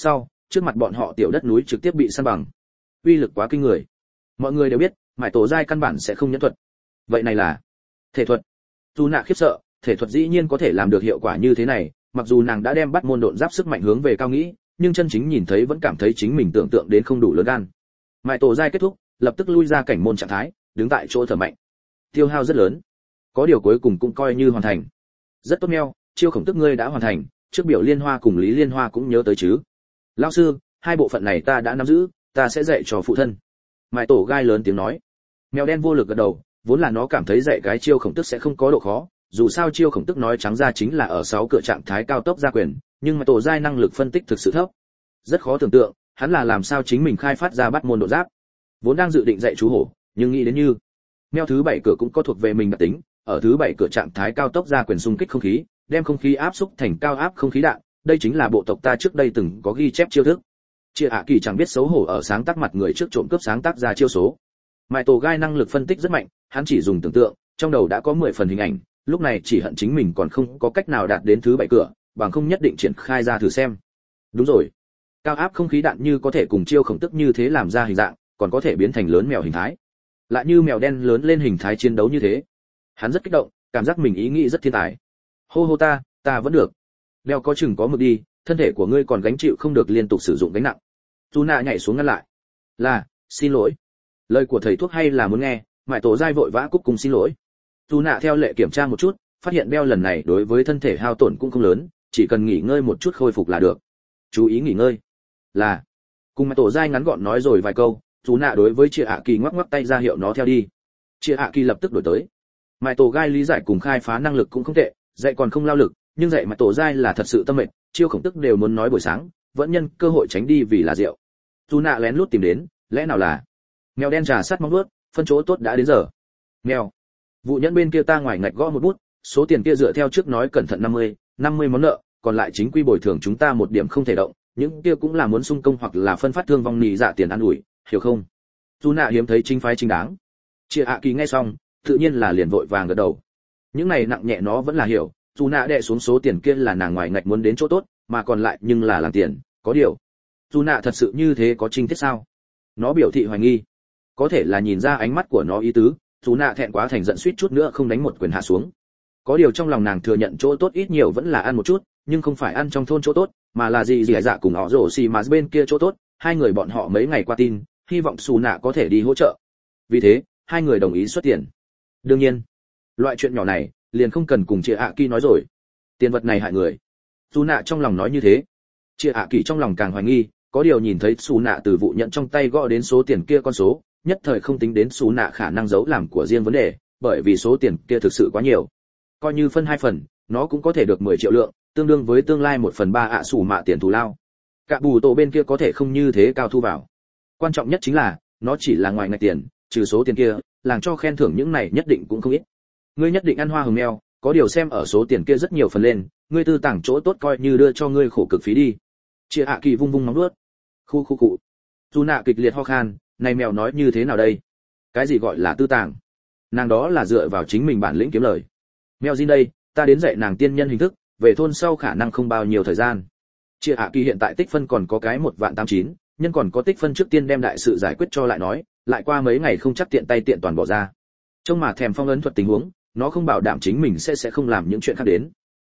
trước mặt bọn họ tiểu đất núi trực tiếp bị san bằng. Uy lực quá kinh người. Mọi người đều biết, mại tổ giai căn bản sẽ không nhẫn thuật. Vậy này là thể thuật. Dù nạ khiếp sợ, thể thuật dĩ nhiên có thể làm được hiệu quả như thế này, mặc dù nàng đã đem bắt môn độn giáp sức mạnh hướng về cao nghĩ, nhưng chân chính nhìn thấy vẫn cảm thấy chính mình tưởng tượng đến không đủ lớn gan. Mại tổ giai kết thúc, lập tức lui ra cảnh môn trạng thái, đứng tại chỗ thở mạnh. Tiêu hao rất lớn, có điều cuối cùng cũng coi như hoàn thành. Rất tốt meo, chiêu khổng tức ngươi đã hoàn thành, trước biểu Liên Hoa cùng Lý Liên Hoa cũng nhớ tới chứ. Lão sư, hai bộ phận này ta đã nắm giữ, ta sẽ dạy cho phụ thân. Mại tổ gai lớn tiếng nói. Mèo đen vô lực gật đầu, vốn là nó cảm thấy dạy cái chiêu khổng tức sẽ không có độ khó, dù sao chiêu khổng tức nói trắng ra chính là ở 6 cửa trạng thái cao tốc gia quyền, nhưng mà tổ giai năng lực phân tích thực sự thấp. Rất khó tưởng tượng, hắn là làm sao chính mình khai phát ra bắt môn độ giáp. Vốn đang dự định dạy chú hổ, nhưng nghĩ đến như meo thứ 7 cửa cũng có thuộc về mình đặc tính, ở thứ 7 cửa trạng thái cao tốc gia quyền xung kích không khí, đem không khí áp xúc thành cao áp không khí đạn, đây chính là bộ tộc ta trước đây từng có ghi chép chiêu thức. Chia ạ kỳ chẳng biết xấu hổ ở sáng tác mặt người trước trộm cướp sáng tác ra chiêu số. Mại tổ gai năng lực phân tích rất mạnh, hắn chỉ dùng tưởng tượng, trong đầu đã có 10 phần hình ảnh, lúc này chỉ hận chính mình còn không có cách nào đạt đến thứ 7 cửa, bằng không nhất định triển khai ra thử xem. Đúng rồi, cao áp không khí đạn như có thể cùng chiêu khổng tức như thế làm ra hình dạng, còn có thể biến thành lớn mèo hình thái. Lại như mèo đen lớn lên hình thái chiến đấu như thế. Hắn rất kích động, cảm giác mình ý nghĩ rất thiên tài. Hô hô ta vẫn được. Đeo có chừng có mực đi, thân thể của ngươi còn gánh chịu không được liên tục sử dụng gánh nặng. Tu nạ nhảy xuống ngăn lại. Là, xin lỗi. Lời của thầy thuốc hay là muốn nghe, mại tổ giai vội vã cúc cùng xin lỗi. Tu nạ theo lệ kiểm tra một chút, phát hiện Beo lần này đối với thân thể hao tổn cũng không lớn, chỉ cần nghỉ ngơi một chút khôi phục là được. Chú ý nghỉ ngơi. Là. Cùng mại tổ giai ngắn gọn nói rồi vài câu, Tu nạ đối với Chia ạ kỳ ngoắc ngoắc tay ra hiệu nó theo đi. Chia ạ kỳ lập tức đổi tới. Mại tổ gai lý giải cùng khai phá năng lực cũng không tệ, dạy còn không lao lực, nhưng dạy mại tổ giai là thật sự tâm mệt, chiêu khổng tức đều muốn nói buổi sáng, vẫn nhân cơ hội tránh đi vì là rượu. Tu nạ lén lút tìm đến, lẽ nào là mèo đen trà sát móng vuốt, phân chỗ tốt đã đến giờ. Mèo, vụ nhẫn bên kia ta ngoài ngạch gõ một bút, số tiền kia dựa theo trước nói cẩn thận 50 món nợ, còn lại chính quy bồi thường chúng ta một điểm không thể động, những kia cũng là muốn xung công hoặc là phân phát thương vong nì dạ tiền ăn ủi, hiểu không? Tu nạ hiếm thấy chính phái chính đáng. Chia ạ kỳ nghe xong, tự nhiên là liền vội vàng gật đầu. Những này nặng nhẹ nó vẫn là hiểu, Tu nạ đệ xuống số tiền kia là nàng ngoài ngạch muốn đến chỗ tốt, mà còn lại nhưng là làm tiền, có điều. Tu nạ thật sự như thế có trinh tiết sao? Nó biểu thị hoài nghi. Có thể là nhìn ra ánh mắt của nó ý tứ, Tu nạ thẹn quá thành giận suýt chút nữa không đánh một quyền hạ xuống. Có điều trong lòng nàng thừa nhận chỗ tốt ít nhiều vẫn là ăn một chút, nhưng không phải ăn trong thôn chỗ tốt, mà là gì dạ cùng họ rổ xì mà bên kia chỗ tốt, hai người bọn họ mấy ngày qua tin, hy vọng Su nạ có thể đi hỗ trợ. Vì thế, hai người đồng ý xuất tiền. Đương nhiên, loại chuyện nhỏ này, liền không cần cùng chị ạ kỳ nói rồi. Tiền vật này hại người. Su nạ trong lòng nói như thế. Chị ạ kỳ trong lòng càng hoài nghi, có điều nhìn thấy Su nạ từ vụ nhận trong tay gõ đến số tiền kia con số, nhất thời không tính đến Su nạ khả năng giấu làm của riêng vấn đề, bởi vì số tiền kia thực sự quá nhiều. Coi như phân 2 phần, nó cũng có thể được 10 triệu lượng, tương đương với tương lai 1/3 ạ sủ mạ tiền thù lao. Cả bù tổ bên kia có thể không như thế cao thu vào. Quan trọng nhất chính là, nó chỉ là ngoài ngạch tiền, trừ số tiền kia, làng cho khen thưởng những này nhất định cũng không ít. Ngươi nhất định ăn hoa hồng mèo, có điều xem ở số tiền kia rất nhiều phần lên, ngươi tư tàng chỗ tốt coi như đưa cho ngươi khổ cực phí đi. Chia hạ kỳ vung vung nóng nuốt. Khu cụ. Tu nạ kịch liệt ho khan, này mèo nói như thế nào đây? Cái gì gọi là tư tàng? Nàng đó là dựa vào chính mình bản lĩnh kiếm lời. Mèo gì đây, ta đến dạy nàng tiên nhân hình thức, về thôn sau khả năng không bao nhiêu thời gian. Chia hạ kỳ hiện tại tích phân còn có cái 1.89, nhân còn có tích phân trước tiên đem đại sự giải quyết cho lại nói, lại qua mấy ngày không chắc tiện tay tiện toàn bỏ ra. Trông mà thèm phong ấn thuật tình huống, nó không bảo đảm chính mình sẽ không làm những chuyện khác đến.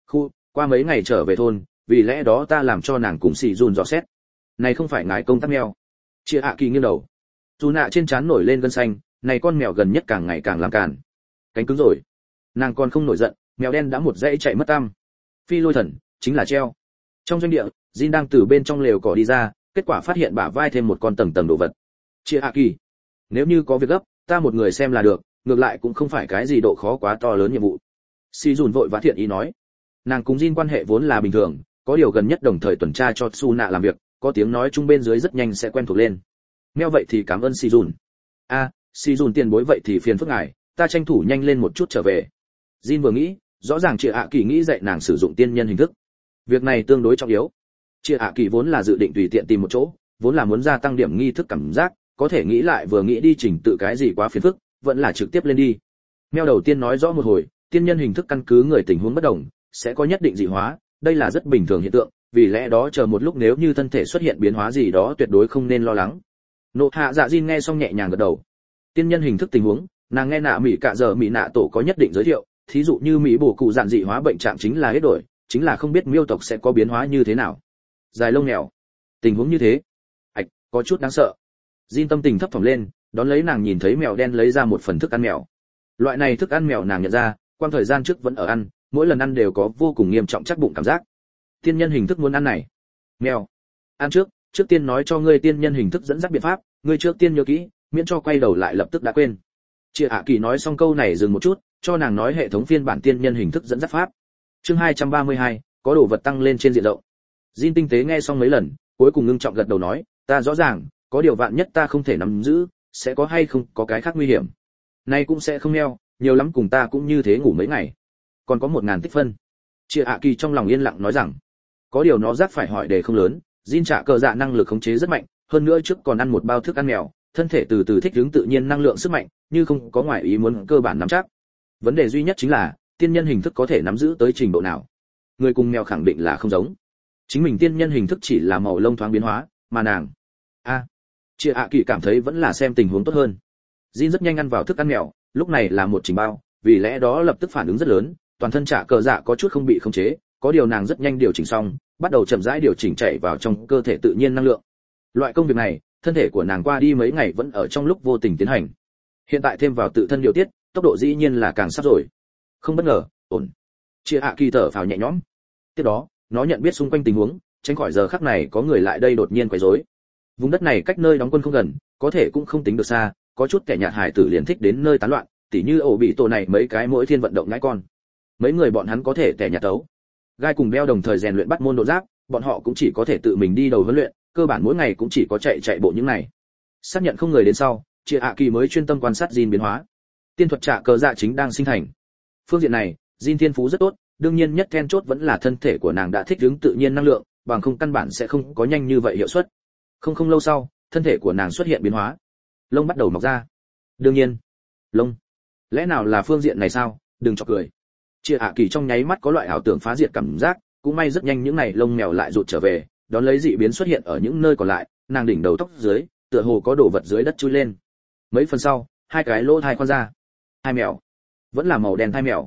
Qua mấy ngày trở về thôn, vì lẽ đó ta làm cho nàng cùng xì dùn dò xét. Này không phải ngài công tác mèo. Chia hạ kỳ nghiêng đầu. Dù nạ trên trán nổi lên gân xanh, này con mèo gần nhất càng ngày càng làm càn. Cánh cứng rồi. Nàng còn không nổi giận, mèo đen đã một dãy chạy mất tăm. Phi lôi thần, chính là treo. Trong doanh địa, Jin đang từ bên trong lều cỏ đi ra, kết quả phát hiện bả vai thêm một con tầng đồ vật. Chia hạ kỳ. Nếu như có việc gấp, ta một người xem là được, ngược lại cũng không phải cái gì độ khó quá to lớn nhiệm vụ. Si dùn vội vã thiện ý nói. Nàng cùng Jin quan hệ vốn là bình thường, có điều gần nhất đồng thời tuần tra cho Su nạ làm việc, có tiếng nói chung bên dưới rất nhanh sẽ quen thuộc lên. Meo vậy thì cảm ơn Si dùn. Si dùn tiền bối vậy thì phiền phức ngài, ta tranh thủ nhanh lên một chút trở về. Jin vừa nghĩ, rõ ràng Triệu Hạ Kỳ nghĩ dạy nàng sử dụng tiên nhân hình thức. Việc này tương đối trọng yếu. Triệu Hạ Kỳ vốn là dự định tùy tiện tìm một chỗ, vốn là muốn gia tăng điểm nghi thức cảm giác, có thể nghĩ lại vừa nghĩ đi chỉnh tự cái gì quá phiền phức, vẫn là trực tiếp lên đi. Meo đầu tiên nói rõ một hồi, tiên nhân hình thức căn cứ người tình huống bất đồng, sẽ có nhất định dị hóa, đây là rất bình thường hiện tượng, vì lẽ đó chờ một lúc nếu như thân thể xuất hiện biến hóa gì đó tuyệt đối không nên lo lắng. Nộ hạ dạ Jin nghe xong nhẹ nhàng gật đầu. Tiên nhân hình thức tình huống, nàng nghe nạ mỹ cả giờ mỹ nạ tổ có nhất định giới thiệu, thí dụ như mỹ bổ cụ giản dị hóa bệnh trạng chính là hết đổi, chính là không biết miêu tộc sẽ có biến hóa như thế nào. Dài lông mèo, tình huống như thế, có chút đáng sợ. Jin tâm tình thấp thỏm lên, đón lấy nàng nhìn thấy mèo đen lấy ra một phần thức ăn mèo. Loại này thức ăn mèo nàng nhận ra, quang thời gian trước vẫn ở ăn, mỗi lần ăn đều có vô cùng nghiêm trọng chắc bụng cảm giác. Tiên nhân hình thức muốn ăn này. Mèo, ăn trước tiên nói cho ngươi tiên nhân hình thức dẫn dắt biện pháp, ngươi trước tiên nhớ kỹ, miễn cho quay đầu lại lập tức đã quên. Chia Hạ Kỳ nói xong câu này dừng một chút, cho nàng nói hệ thống phiên bản tiên nhân hình thức dẫn dắt pháp. Chương 232, có đồ vật tăng lên trên diện rộng. Jin tinh tế nghe xong mấy lần, cuối cùng ngưng trọng gật đầu nói, ta rõ ràng, có điều vạn nhất ta không thể nắm giữ, sẽ có hay không có cái khác nguy hiểm. Nay cũng sẽ không neo, nhiều lắm cùng ta cũng như thế ngủ mấy ngày. Còn có 1000 tích phân. Chia Hạ Kỳ trong lòng yên lặng nói rằng, có điều nó giác phải hỏi đề không lớn, Jin trả cờ dạ năng lực khống chế rất mạnh, hơn nữa trước còn ăn một bao thức ăn mèo, thân thể từ từ thích ứng tự nhiên năng lượng sức mạnh, như không có ngoại ý muốn cơ bản nắm chắc. Vấn đề duy nhất chính là, tiên nhân hình thức có thể nắm giữ tới trình độ nào. Người cùng mèo khẳng định là không giống. Chính mình tiên nhân hình thức chỉ là màu lông thoáng biến hóa, mà nàng, Chia Hạ Kỳ cảm thấy vẫn là xem tình huống tốt hơn. Jin rất nhanh ăn vào thức ăn mèo, lúc này là một trình bao, vì lẽ đó lập tức phản ứng rất lớn, toàn thân trả cờ dạ có chút không bị khống chế, có điều nàng rất nhanh điều chỉnh xong, bắt đầu chậm rãi điều chỉnh chạy vào trong cơ thể tự nhiên năng lượng. Loại công việc này, thân thể của nàng qua đi mấy ngày vẫn ở trong lúc vô tình tiến hành. Hiện tại thêm vào tự thân điều tiết, tốc độ dĩ nhiên là càng sắp rồi. Không bất ngờ, ổn. Chia Hạ Kỳ thở phào nhẹ nhõm. Tiếp đó, nó nhận biết xung quanh tình huống, tránh khỏi giờ khắc này có người lại đây đột nhiên quấy rối. Vùng đất này cách nơi đóng quân không gần, có thể cũng không tính được xa, có chút kẻ nhạt hải tử liền thích đến nơi tán loạn, tỉ như ổ bị tổ này mấy cái mỗi thiên vận động ngãi con. Mấy người bọn hắn có thể kẻ nhạt tấu. Gai cùng Beo đồng thời rèn luyện bắt môn độ giáp, bọn họ cũng chỉ có thể tự mình đi đầu huấn luyện, cơ bản mỗi ngày cũng chỉ có chạy bộ những này. Xác nhận không người đến sau, Chia Hạ Kỳ mới chuyên tâm quan sát Jin biến hóa. Tiên thuật trả cờ dạ chính đang sinh thành. Phương diện này, Jin thiên phú rất tốt, đương nhiên nhất then chốt vẫn là thân thể của nàng đã thích ứng tự nhiên năng lượng, bằng không căn bản sẽ không có nhanh như vậy hiệu suất. Không lâu sau, thân thể của nàng xuất hiện biến hóa, lông bắt đầu mọc ra. Đương nhiên, lông, lẽ nào là phương diện này sao? Đừng chọc cười. Chia Hạ Kỳ trong nháy mắt có loại ảo tưởng phá diệt cảm giác, cũng may rất nhanh những này lông mèo lại rụt trở về, đón lấy dị biến xuất hiện ở những nơi còn lại, nàng đỉnh đầu tóc dưới, tựa hồ có đồ vật dưới đất chui lên. Mấy phần sau, hai cái lỗ thai khoan ra. Hai mèo, vẫn là màu đen thai mèo.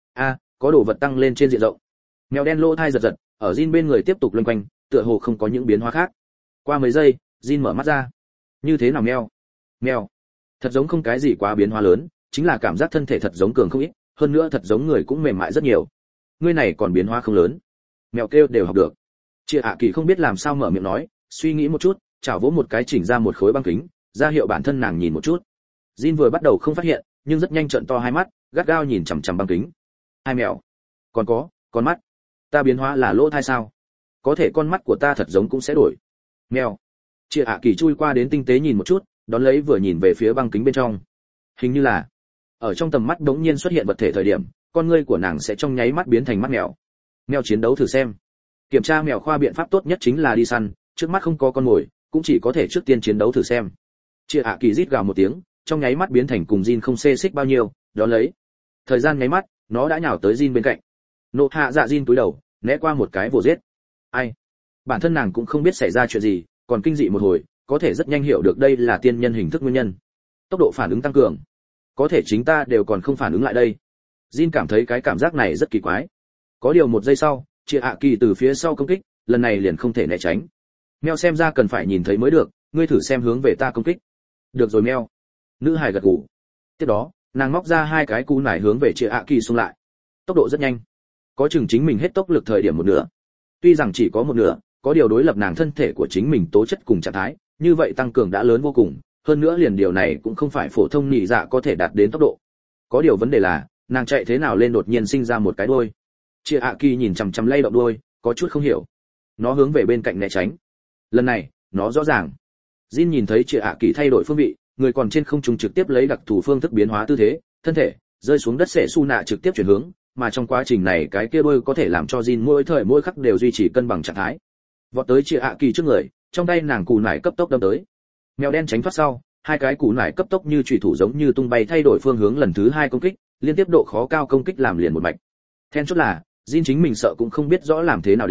Có đồ vật tăng lên trên diện rộng. Mèo đen lỗ thai giật giật, ở Jin bên người tiếp tục loanh quanh, tựa hồ không có những biến hóa khác. Qua mấy giây, Jin mở mắt ra. Như thế nào mèo? Mèo, thật giống không cái gì quá biến hóa lớn, chính là cảm giác thân thể thật giống cường không ít, hơn nữa thật giống người cũng mềm mại rất nhiều. Ngươi này còn biến hóa không lớn. Mèo kêu đều học được. Chia Hạ Kỳ không biết làm sao mở miệng nói, suy nghĩ một chút, chảo vỗ một cái chỉnh ra một khối băng kính, ra hiệu bản thân nàng nhìn một chút. Jin vừa bắt đầu không phát hiện, nhưng rất nhanh trợn to hai mắt, gắt gao nhìn chằm chằm băng kính. Hai mèo, còn có con mắt. Ta biến hóa là lỗ thai sao? Có thể con mắt của ta thật giống cũng sẽ đổi. Mèo. Chia Hạ Kỳ chui qua đến tinh tế nhìn một chút, đón lấy vừa nhìn về phía băng kính bên trong. Hình như là ở trong tầm mắt đống nhiên xuất hiện vật thể thời điểm, con ngươi của nàng sẽ trong nháy mắt biến thành mắt mèo. Mèo chiến đấu thử xem. Kiểm tra mèo khoa biện pháp tốt nhất chính là đi săn, trước mắt không có con mồi, cũng chỉ có thể trước tiên chiến đấu thử xem. Chia Hạ Kỳ rít gào một tiếng, trong nháy mắt biến thành cùng Jin không xê xích bao nhiêu, đó lấy. Thời gian nháy mắt, nó đã nhào tới Jin bên cạnh. Nộ hạ dạ Jin túi đầu, né qua một cái vồ giết. Ai? Bản thân nàng cũng không biết xảy ra chuyện gì, còn kinh dị một hồi, có thể rất nhanh hiểu được đây là tiên nhân hình thức nguyên nhân. Tốc độ phản ứng tăng cường. Có thể chính ta đều còn không phản ứng lại đây. Jin cảm thấy cái cảm giác này rất kỳ quái. Có điều một giây sau, Chia Hạ Kỳ từ phía sau công kích, lần này liền không thể né tránh. Mèo xem ra cần phải nhìn thấy mới được, ngươi thử xem hướng về ta công kích. Được rồi mèo. Nữ hài gật gù. Tiếp đó, nàng móc ra hai cái cú nải hướng về Chia Hạ Kỳ xung lại. Tốc độ rất nhanh. Có chừng chính mình hết tốc lực thời điểm một nửa. Tuy rằng chỉ có một nửa, có điều đối lập nàng thân thể của chính mình tố chất cùng trạng thái, như vậy tăng cường đã lớn vô cùng, hơn nữa liền điều này cũng không phải phổ thông nhị dạ có thể đạt đến tốc độ. Có điều vấn đề là, nàng chạy thế nào lên đột nhiên sinh ra một cái đuôi. Chia Hạ Kỳ nhìn chằm chằm lay động đuôi, có chút không hiểu. Nó hướng về bên cạnh né tránh. Lần này, nó rõ ràng. Jin nhìn thấy Chia Hạ Kỳ thay đổi phương vị, người còn trên không trung trực tiếp lấy đặc thù phương thức biến hóa tư thế, thân thể rơi xuống đất sẽ su nạ trực tiếp chuyển hướng, mà trong quá trình này cái kia đuôi có thể làm cho Jin mỗi thời mỗi khắc đều duy trì cân bằng trạng thái. Vọt tới Chia Hạ Kỳ trước người, trong tay nàng cù nải cấp tốc đâm tới. Mèo đen tránh thoát sau, hai cái cù nải cấp tốc như chủy thủ giống như tung bay thay đổi phương hướng lần thứ hai công kích, liên tiếp độ khó cao công kích làm liền một mạch. Then chốt là, Jin chính mình sợ cũng không biết rõ làm thế nào đến,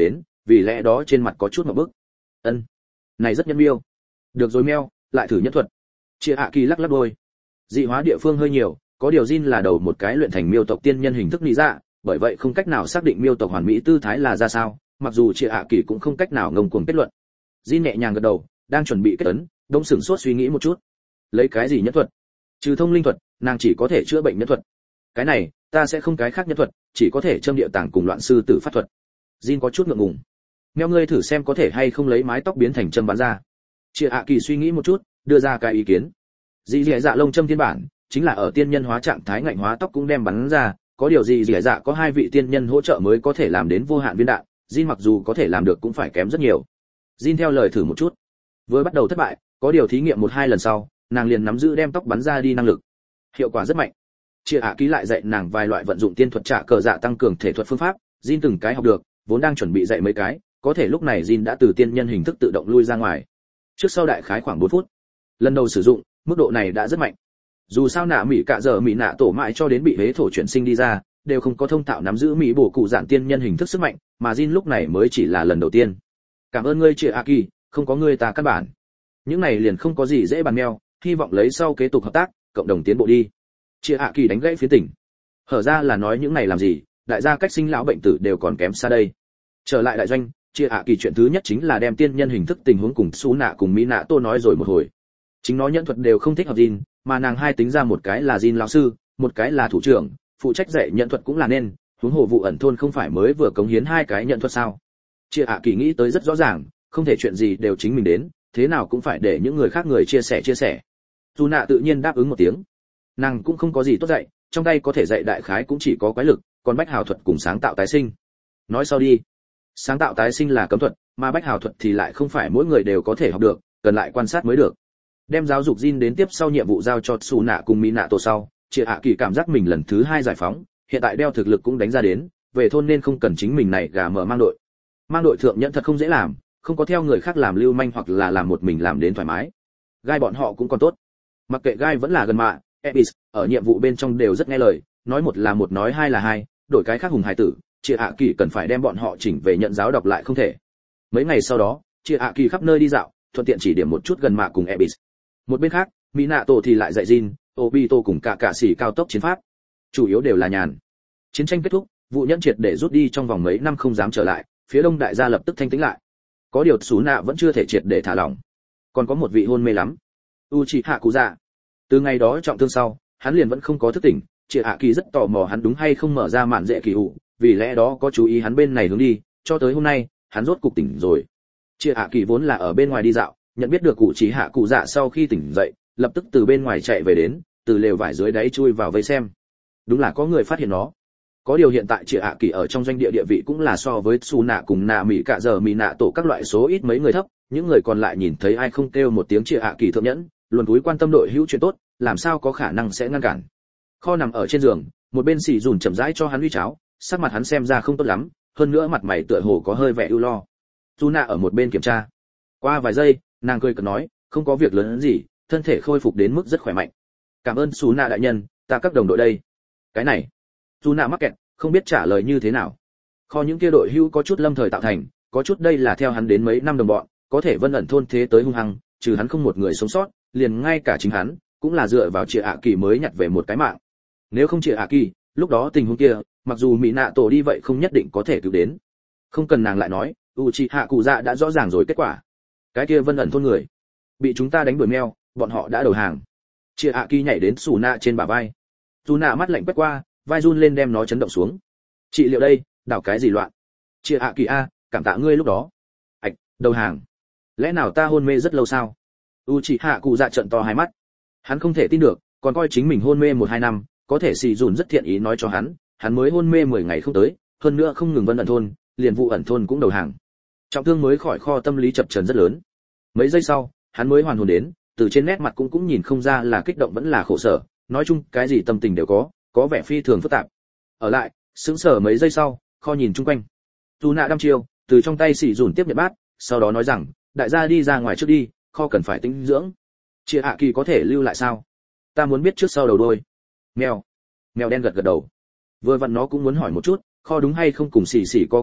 vì lẽ đó trên mặt có chút ngượng bức. Ân, này rất nhân miêu. Được rồi meo, lại thử nhân thuật. Chia hạ kỳ lắc lắc đôi. Dị hóa địa phương hơi nhiều, có điều Jin là đầu một cái luyện thành miêu tộc tiên nhân hình thức lý dạ, bởi vậy không cách nào xác định miêu tộc hoàn mỹ tư thái là ra sao, mặc dù Chia hạ kỳ cũng không cách nào ngông cuồng kết luận. Jin nhẹ nhàng gật đầu, đang chuẩn bị kết ấn, đông sửng sốt suy nghĩ một chút. Lấy cái gì nhân thuật? Trừ thông linh thuật, nàng chỉ có thể chữa bệnh nhân thuật. Cái này, ta sẽ không cái khác nhân thuật, chỉ có thể châm địa tàng cùng loạn sư tử pháp thuật. Jin có chút ngượng ngùng. Meo ngươi thử xem có thể hay không lấy mái tóc biến thành châm bắn ra. Chia hạ kỳ suy nghĩ một chút, đưa ra cái ý kiến. Dị dạ lông châm thiên bản, chính là ở tiên nhân hóa trạng thái ngạnh hóa tóc cũng đem bắn ra, có điều gì dạ có hai vị tiên nhân hỗ trợ mới có thể làm đến vô hạn viên đạn, Jin mặc dù có thể làm được cũng phải kém rất nhiều. Jin theo lời thử một chút. Vừa bắt đầu thất bại, có điều thí nghiệm một hai lần sau, nàng liền nắm giữ đem tóc bắn ra đi năng lực. Hiệu quả rất mạnh. Chia hạ ký lại dạy nàng vài loại vận dụng tiên thuật trả cờ dạ tăng cường thể thuật phương pháp, Jin từng cái học được, vốn đang chuẩn bị dạy mấy cái, có thể lúc này Jin đã từ tiên nhân hình thức tự động lui ra ngoài. Trước sau đại khái khoảng 4 phút. Lần đầu sử dụng, mức độ này đã rất mạnh. Dù sao nạ mỹ cả giờ mỹ nạ tổ mãi cho đến bị hế thổ chuyển sinh đi ra, đều không có thông thạo nắm giữ mỹ bổ cụ giản tiên nhân hình thức sức mạnh, mà Jin lúc này mới chỉ là lần đầu tiên. Cảm ơn ngươi Chia hạ kỳ, không có ngươi ta căn bản. Những này liền không có gì dễ bàn meo, hy vọng lấy sau kế tục hợp tác, cộng đồng tiến bộ đi. Chia hạ kỳ đánh gãy phía tỉnh. Hở ra là nói những này làm gì, đại gia cách sinh lão bệnh tử đều còn kém xa đây. Trở lại đại doanh, Chia hạ kỳ chuyện thứ nhất chính là đem tiên nhân hình thức tình huống cùng Su nạ cùng Mỹ nạ tô nói rồi một hồi. Chính nó nhận thuật đều không thích hợp Jin, mà nàng hai tính ra một cái là Jin lão sư, một cái là thủ trưởng, phụ trách dạy nhận thuật cũng là nên, huống hồ vụ ẩn thôn không phải mới vừa cống hiến hai cái nhận thuật sao? Chia hạ kỳ nghĩ tới rất rõ ràng, không thể chuyện gì đều chính mình đến, thế nào cũng phải để những người khác người chia sẻ. Su nạ tự nhiên đáp ứng một tiếng. Nàng cũng không có gì tốt dạy, trong tay có thể dạy đại khái cũng chỉ có quái lực, còn bách hào thuật cùng sáng tạo tái sinh. Nói sau đi. Sáng tạo tái sinh là cấm thuật, mà bách hào thuật thì lại không phải mỗi người đều có thể học được, cần lại quan sát mới được. Đem giáo dục Jin đến tiếp sau nhiệm vụ giao cho Su nạ cùng Mỹ nạ tổ sau, Chia hạ kỳ cảm giác mình lần thứ 2 giải phóng, hiện tại đeo thực lực cũng đánh ra đến, về thôn nên không cần chính mình này gà mở mang đội. Mang đội thượng nhận thật không dễ làm, không có theo người khác làm lưu manh hoặc là làm một mình làm đến thoải mái. Gai bọn họ cũng còn tốt. Mặc kệ Gai vẫn là gần mạ, Ebis, ở nhiệm vụ bên trong đều rất nghe lời, nói một là một nói hai là hai, đổi cái khác hùng hải tử, Chia hạ kỳ cần phải đem bọn họ chỉnh về nhận giáo đọc lại không thể. Mấy ngày sau đó, Chia hạ kỳ khắp nơi đi dạo, thuận tiện chỉ điểm một chút gần mạ cùng Ebis. Một bên khác, Mỹ nạ tổ thì lại dạy Jin, Obito cùng cả sĩ cao tốc chiến pháp. Chủ yếu đều là nhàn. Chiến tranh kết thúc, vụ nhẫn triệt để rút đi trong vòng mấy năm không dám trở lại, phía đông đại gia lập tức thanh tĩnh lại. Có điều Sú nạ vẫn chưa thể triệt để thả lỏng. Còn có một vị hôn mê lắm. Uchiha Kuza. Từ ngày đó trọng thương sau, hắn liền vẫn không có thức tỉnh, Chia hạ kỳ rất tò mò hắn đúng hay không mở ra mạn dễ kỳ hụ, vì lẽ đó có chú ý hắn bên này hướng đi, cho tới hôm nay, hắn rốt cục tỉnh rồi. Chia hạ kỳ vốn là ở bên ngoài đi dạo, nhận biết được Uchiha Kuza sau khi tỉnh dậy, lập tức từ bên ngoài chạy về đến, từ lều vải dưới đáy chui vào vây xem. Đúng là có người phát hiện nó. Có điều hiện tại Chia hạ kỳ ở trong doanh địa địa vị cũng là so với Su nạ cùng nạ mỹ cả giờ mỹ nạ tổ các loại số ít mấy người thấp, những người còn lại nhìn thấy ai không kêu một tiếng Chia hạ kỳ thượng nhẫn, luôn cúi quan tâm đội hữu chuyện tốt, làm sao có khả năng sẽ ngăn cản. Kho nằm ở trên giường, một bên xì dùn chậm rãi cho hắn uy cháo, sắc mặt hắn xem ra không tốt lắm, hơn nữa mặt mày tựa hồ có hơi vẻ ưu lo. Su nạ ở một bên kiểm tra. Qua vài giây, nàng cười cợt nói, không có việc lớn gì, thân thể khôi phục đến mức rất khỏe mạnh. Cảm ơn Su nạ đại nhân, ta các đồng đội đây. Cái này, Su nạ mắc kẹt, không biết trả lời như thế nào. Kho những kia đội hữu có chút lâm thời tạo thành, có chút đây là theo hắn đến mấy năm đồng bọn, có thể Vân ẩn thôn thế tới hung hăng, trừ hắn không một người sống sót, liền ngay cả chính hắn cũng là dựa vào Chia hạ kỳ mới nhặt về một cái mạng. Nếu không Chia hạ kỳ, lúc đó tình huống kia, mặc dù Mỹ nạ tổ đi vậy không nhất định có thể cứu đến. Không cần nàng lại nói, Uchiha Kuza đã rõ ràng rồi kết quả. Cái kia Vân ẩn thôn người bị chúng ta đánh đuổi meo, bọn họ đã đầu hàng. Chia hạ kỳ nhảy đến Su nạ trên bả vai. Su nạ mắt lạnh quét qua, vai run lên đem nó chấn động xuống. Trị liệu đây, đảo cái gì loạn? Chia hạ kỳ a, cảm tạ ngươi lúc đó. Ảch, đầu hàng. Lẽ nào ta hôn mê rất lâu sao? Uchiha Kuza trợn to hai mắt. Hắn không thể tin được, còn coi chính mình hôn mê 1-2 năm, có thể xì dùn rất thiện ý nói cho hắn mới hôn mê 10 ngày không tới, hơn nữa không ngừng Vân ẩn thôn, liền vụ ẩn thôn cũng đầu hàng. Trọng thương mới khỏi, kho tâm lý chập chờn rất lớn. Mấy giây sau, hắn mới hoàn hồn đến, từ trên nét mặt cũng nhìn không ra là kích động vẫn là khổ sở, nói chung cái gì tâm tình đều có vẻ phi thường phức tạp. Ở lại, sững sờ mấy giây sau, kho nhìn chung quanh. Su nạ đăm chiêu, từ trong tay xì dùn tiếp nhận bát, sau đó nói rằng, đại gia đi ra ngoài trước đi, kho cần phải tĩnh dưỡng. Chia hạ kỳ có thể lưu lại sao? Ta muốn biết trước sau đầu đuôi. Mèo đen gật gật đầu. Vừa vặn nó cũng muốn hỏi một chút, kho đúng hay không cùng xì xì có quan hệ,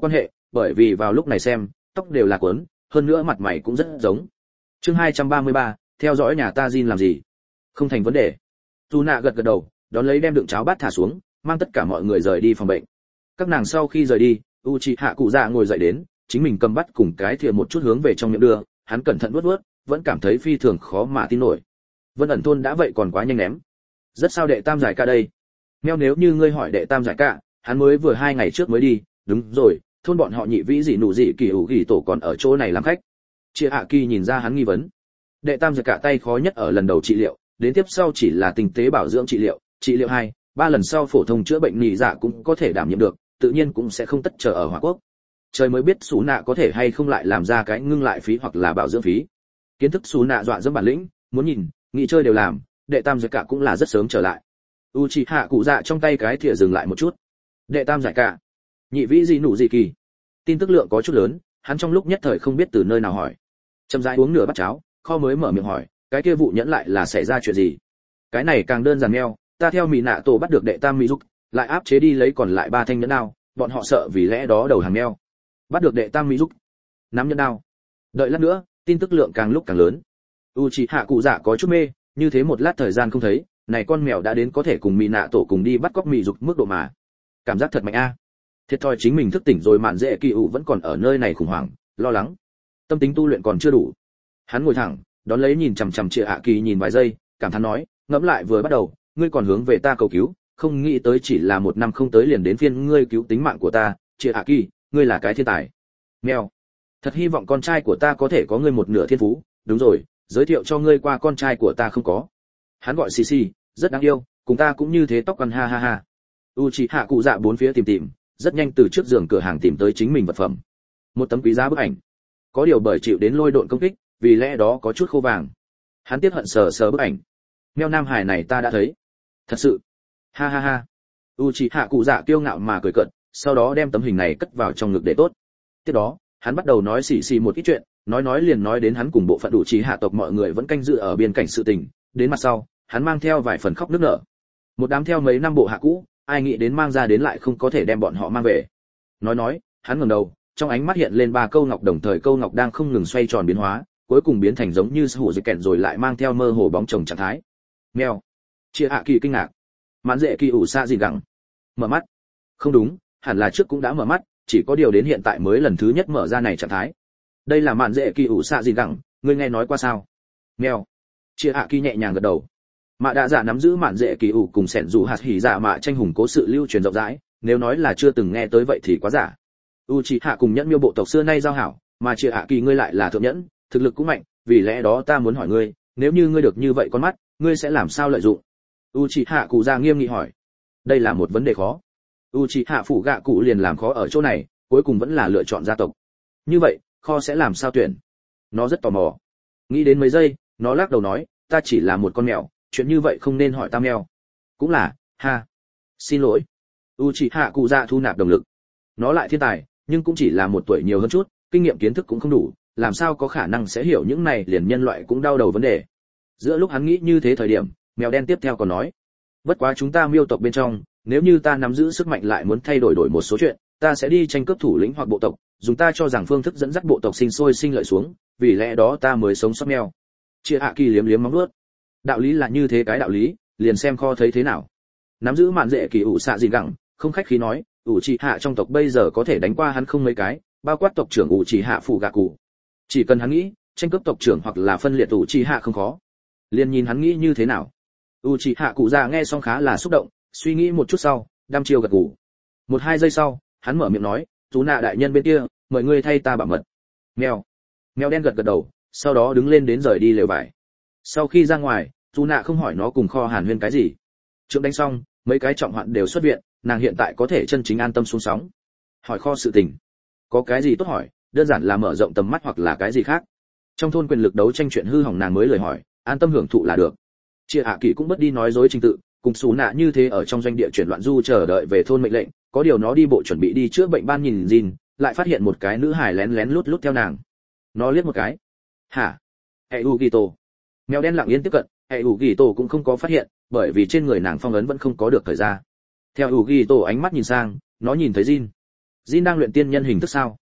bởi vì vào lúc này xem tóc đều là cuốn, hơn nữa mặt mày cũng rất giống. Chương 233, theo dõi nhà ta Jin làm gì? Không thành vấn đề. Tuna gật gật đầu, đón lấy đem đựng cháo bát thả xuống, mang tất cả mọi người rời đi phòng bệnh. Các nàng sau khi rời đi, Uchiha Cụ Dạ ngồi dậy đến, chính mình cầm bắt cùng cái thìa một chút hướng về trong miệng đưa, hắn cẩn thận vuốt, vẫn cảm thấy phi thường khó mà tin nổi. Vân ẩn thôn đã vậy còn quá nhanh ném. Rất sao đệ tam giải ca đây? Meo nếu như ngươi hỏi đệ tam giải ca, hắn mới vừa 2 ngày trước mới đi, đúng rồi, thôn bọn họ nhị vĩ gì nụ gì kỳ ủ gỉ tổ còn ở chỗ này làm khách. Chia Hạ Kỳ nhìn ra hắn nghi vấn. Đệ tam giải cả tay khó nhất ở lần đầu trị liệu, đến tiếp sau chỉ là tinh tế bảo dưỡng trị liệu 2, 3 lần sau phổ thông chữa bệnh nhị dạ cũng có thể đảm nhiệm được, tự nhiên cũng sẽ không tất chờ ở Hỏa Quốc. Trời mới biết Sú Nạ có thể hay không lại làm ra cái ngưng lại phí hoặc là bảo dưỡng phí. Kiến thức Sú Nạ dọa dẫm bản lĩnh, muốn nhìn, nghị chơi đều làm, đệ tam giải cả cũng là rất sớm trở lại. Uchiha Cụ Dạ trong tay cái thìa dừng lại một chút. Đệ tam giải cả, nhị vĩ gì nụ gì kỳ. Tin tức lượng có chút lớn, hắn trong lúc nhất thời không biết từ nơi nào hỏi. Chậm rãi uống nửa bát cháo, kho mới mở miệng hỏi, cái kia vụ nhẫn lại là xảy ra chuyện gì? Cái này càng đơn giản meo, ta theo Mỹ Nạ Tổ bắt được đệ tam Mỹ Dục, lại áp chế đi lấy còn lại 3 thanh nhẫn đao, bọn họ sợ vì lẽ đó đầu hàng meo. Bắt được đệ tam Mỹ Dục, nắm nhẫn đao. Đợi lát nữa, tin tức lượng càng lúc càng lớn. Uchiha Cụ Dạ có chút mê, như thế một lát thời gian không thấy, này con mèo đã đến có thể cùng Mỹ Nạ Tổ cùng đi bắt cóc Mỹ Dục mức độ mà. Cảm giác thật mạnh a. Thiệt thòi chính mình thức tỉnh rồi mạn dễ kỳ ủ vẫn còn ở nơi này khủng hoảng, lo lắng. Tâm tính tu luyện còn chưa đủ. Hắn ngồi thẳng, đón lấy nhìn chằm chằm Triệu Hạ Kỳ nhìn vài giây, cảm thán nói, ngẫm lại vừa bắt đầu, ngươi còn hướng về ta cầu cứu, không nghĩ tới chỉ là 1 năm không tới liền đến phiên ngươi cứu tính mạng của ta, Triệu Hạ Kỳ, ngươi là cái thiên tài. Mèo, thật hy vọng con trai của ta có thể có ngươi một nửa thiên phú, đúng rồi, giới thiệu cho ngươi qua con trai của ta không có. Hắn gọi Xì Xì, rất đáng yêu, cùng ta cũng như thế tóc quăn ha ha ha. Uchiha Cụ Dạ bốn phía tìm, rất nhanh từ trước giường cửa hàng tìm tới chính mình vật phẩm. Một tấm quý giá bức ảnh. Có điều bởi chịu đến lôi độn công kích, vì lẽ đó có chút khô vàng. Hắn tiếc hận sờ bức ảnh. Meo nam hải này ta đã thấy. Thật sự. Ha ha ha. Uchiha Cụ Dạ kiêu ngạo mà cười cợt, sau đó đem tấm hình này cất vào trong ngực để tốt. Tiếp đó, hắn bắt đầu nói xì xì một ít chuyện, nói liền nói đến hắn cùng bộ phận đủ trí hạ tộc mọi người vẫn canh giữ ở biên cảnh sự tình, đến mặt sau, hắn mang theo vài phần khóc nức nở. Một đám theo mấy năm bộ hạ cũ, ai nghĩ đến mang ra đến lại không có thể đem bọn họ mang về. Nói, hắn ngẩng đầu, trong ánh mắt hiện lên 3 câu ngọc, đồng thời câu ngọc đang không ngừng xoay tròn biến hóa, cuối cùng biến thành giống như hủ dây kẹn rồi lại mang theo mơ hồ bóng chồng trạng thái. Mèo. Chia Hạ Kỳ kinh ngạc. Mạn dễ kỳ ủ xa gì gặng. Mở mắt. Không đúng, hẳn là trước cũng đã mở mắt, chỉ có điều đến hiện tại mới lần thứ nhất mở ra này trạng thái. Đây là mạn dễ kỳ ủ xa gì gặng, ngươi nghe nói qua sao? Mèo. Chia Hạ Kỳ nhẹ nhàng gật đầu. Mạ đã giả nắm giữ mạn dễ kỳ ủ cùng sẻn dù hạt hỉ dạ mạ tranh hùng cố sự lưu truyền rộng rãi, nếu nói là chưa từng nghe tới vậy thì quá giả. Uchiha cùng nhẫn miêu bộ tộc xưa nay giao hảo, mà Triệu Hạ Kỳ ngươi lại là thượng nhẫn, thực lực cũng mạnh, vì lẽ đó ta muốn hỏi ngươi, nếu như ngươi được như vậy con mắt, ngươi sẽ làm sao lợi dụng? Uchiha Cụ Dạ nghiêm nghị hỏi. Đây là một vấn đề khó. Uchiha phủ gạ cụ liền làm khó ở chỗ này, cuối cùng vẫn là lựa chọn gia tộc. Như vậy, kho sẽ làm sao tuyển? Nó rất tò mò. Nghĩ đến mấy giây, nó lắc đầu nói, ta chỉ là một con mèo, chuyện như vậy không nên hỏi ta mèo. Cũng là, ha. Xin lỗi. Uchiha Cụ Dạ thu nạp động lực. Nó lại thiên tài, nhưng cũng chỉ là 1 tuổi nhiều hơn chút, kinh nghiệm kiến thức cũng không đủ, làm sao có khả năng sẽ hiểu những này liền nhân loại cũng đau đầu vấn đề. Giữa lúc hắn nghĩ như thế thời điểm, mèo đen tiếp theo còn nói, bất quá chúng ta miêu tộc bên trong, nếu như ta nắm giữ sức mạnh lại muốn thay đổi một số chuyện, ta sẽ đi tranh cướp thủ lĩnh hoặc bộ tộc, dùng ta cho rằng phương thức dẫn dắt bộ tộc sinh sôi sinh lợi xuống, vì lẽ đó ta mới sống sót mèo. Chia Hạ Kỳ liếm liếm móng vuốt. Đạo lý là như thế cái đạo lý, liền xem kho thấy thế nào. Nắm giữ mạn dễ kỳ ủ xạ gì gặng, không khách khí nói, ủ trì hạ trong tộc bây giờ có thể đánh qua hắn không mấy cái, bao quát tộc trưởng ủ trì hạ phụ gạ cụ. Chỉ cần hắn nghĩ, tranh cướp tộc trưởng hoặc là phân liệt ủ trì hạ không khó. Liền nhìn hắn nghĩ như thế nào. ủ trì hạ cụ già nghe xong khá là xúc động, suy nghĩ một chút sau, đăm chiêu gật gù. 1-2 giây sau, hắn mở miệng nói, chú nạ đại nhân bên kia, mời ngươi thay ta bảo mật. Mèo. Mèo đen gật đầu, sau đó đứng lên đến rời đi lều vải. Sau khi ra ngoài, chú nạ không hỏi nó cùng kho hàn huyên cái gì. Trước đánh xong, mấy cái trọng hoạn đều xuất viện, nàng hiện tại có thể chân chính an tâm xuống sóng. Hỏi kho sự tình, có cái gì tốt hỏi, đơn giản là mở rộng tầm mắt hoặc là cái gì khác. Trong thôn quyền lực đấu tranh chuyện hư hỏng nàng mới lời hỏi, an tâm hưởng thụ là được. Chia Hạ Kỳ cũng bất đi nói dối trình tự, cùng xú nạ như thế ở trong doanh địa chuyển loạn du chờ đợi về thôn mệnh lệnh, có điều nó đi bộ chuẩn bị đi chữa bệnh ban nhìn Jin, lại phát hiện một cái nữ hài lén lén lút theo nàng. Nó liếc một cái. Hả? Eugito. Mèo đen lặng yên tiếp cận, Eugito cũng không có phát hiện, bởi vì trên người nàng phong ấn vẫn không có được thời ra. Theo Eugito ánh mắt nhìn sang, nó nhìn thấy Jin. Jin đang luyện tiên nhân hình thức sao?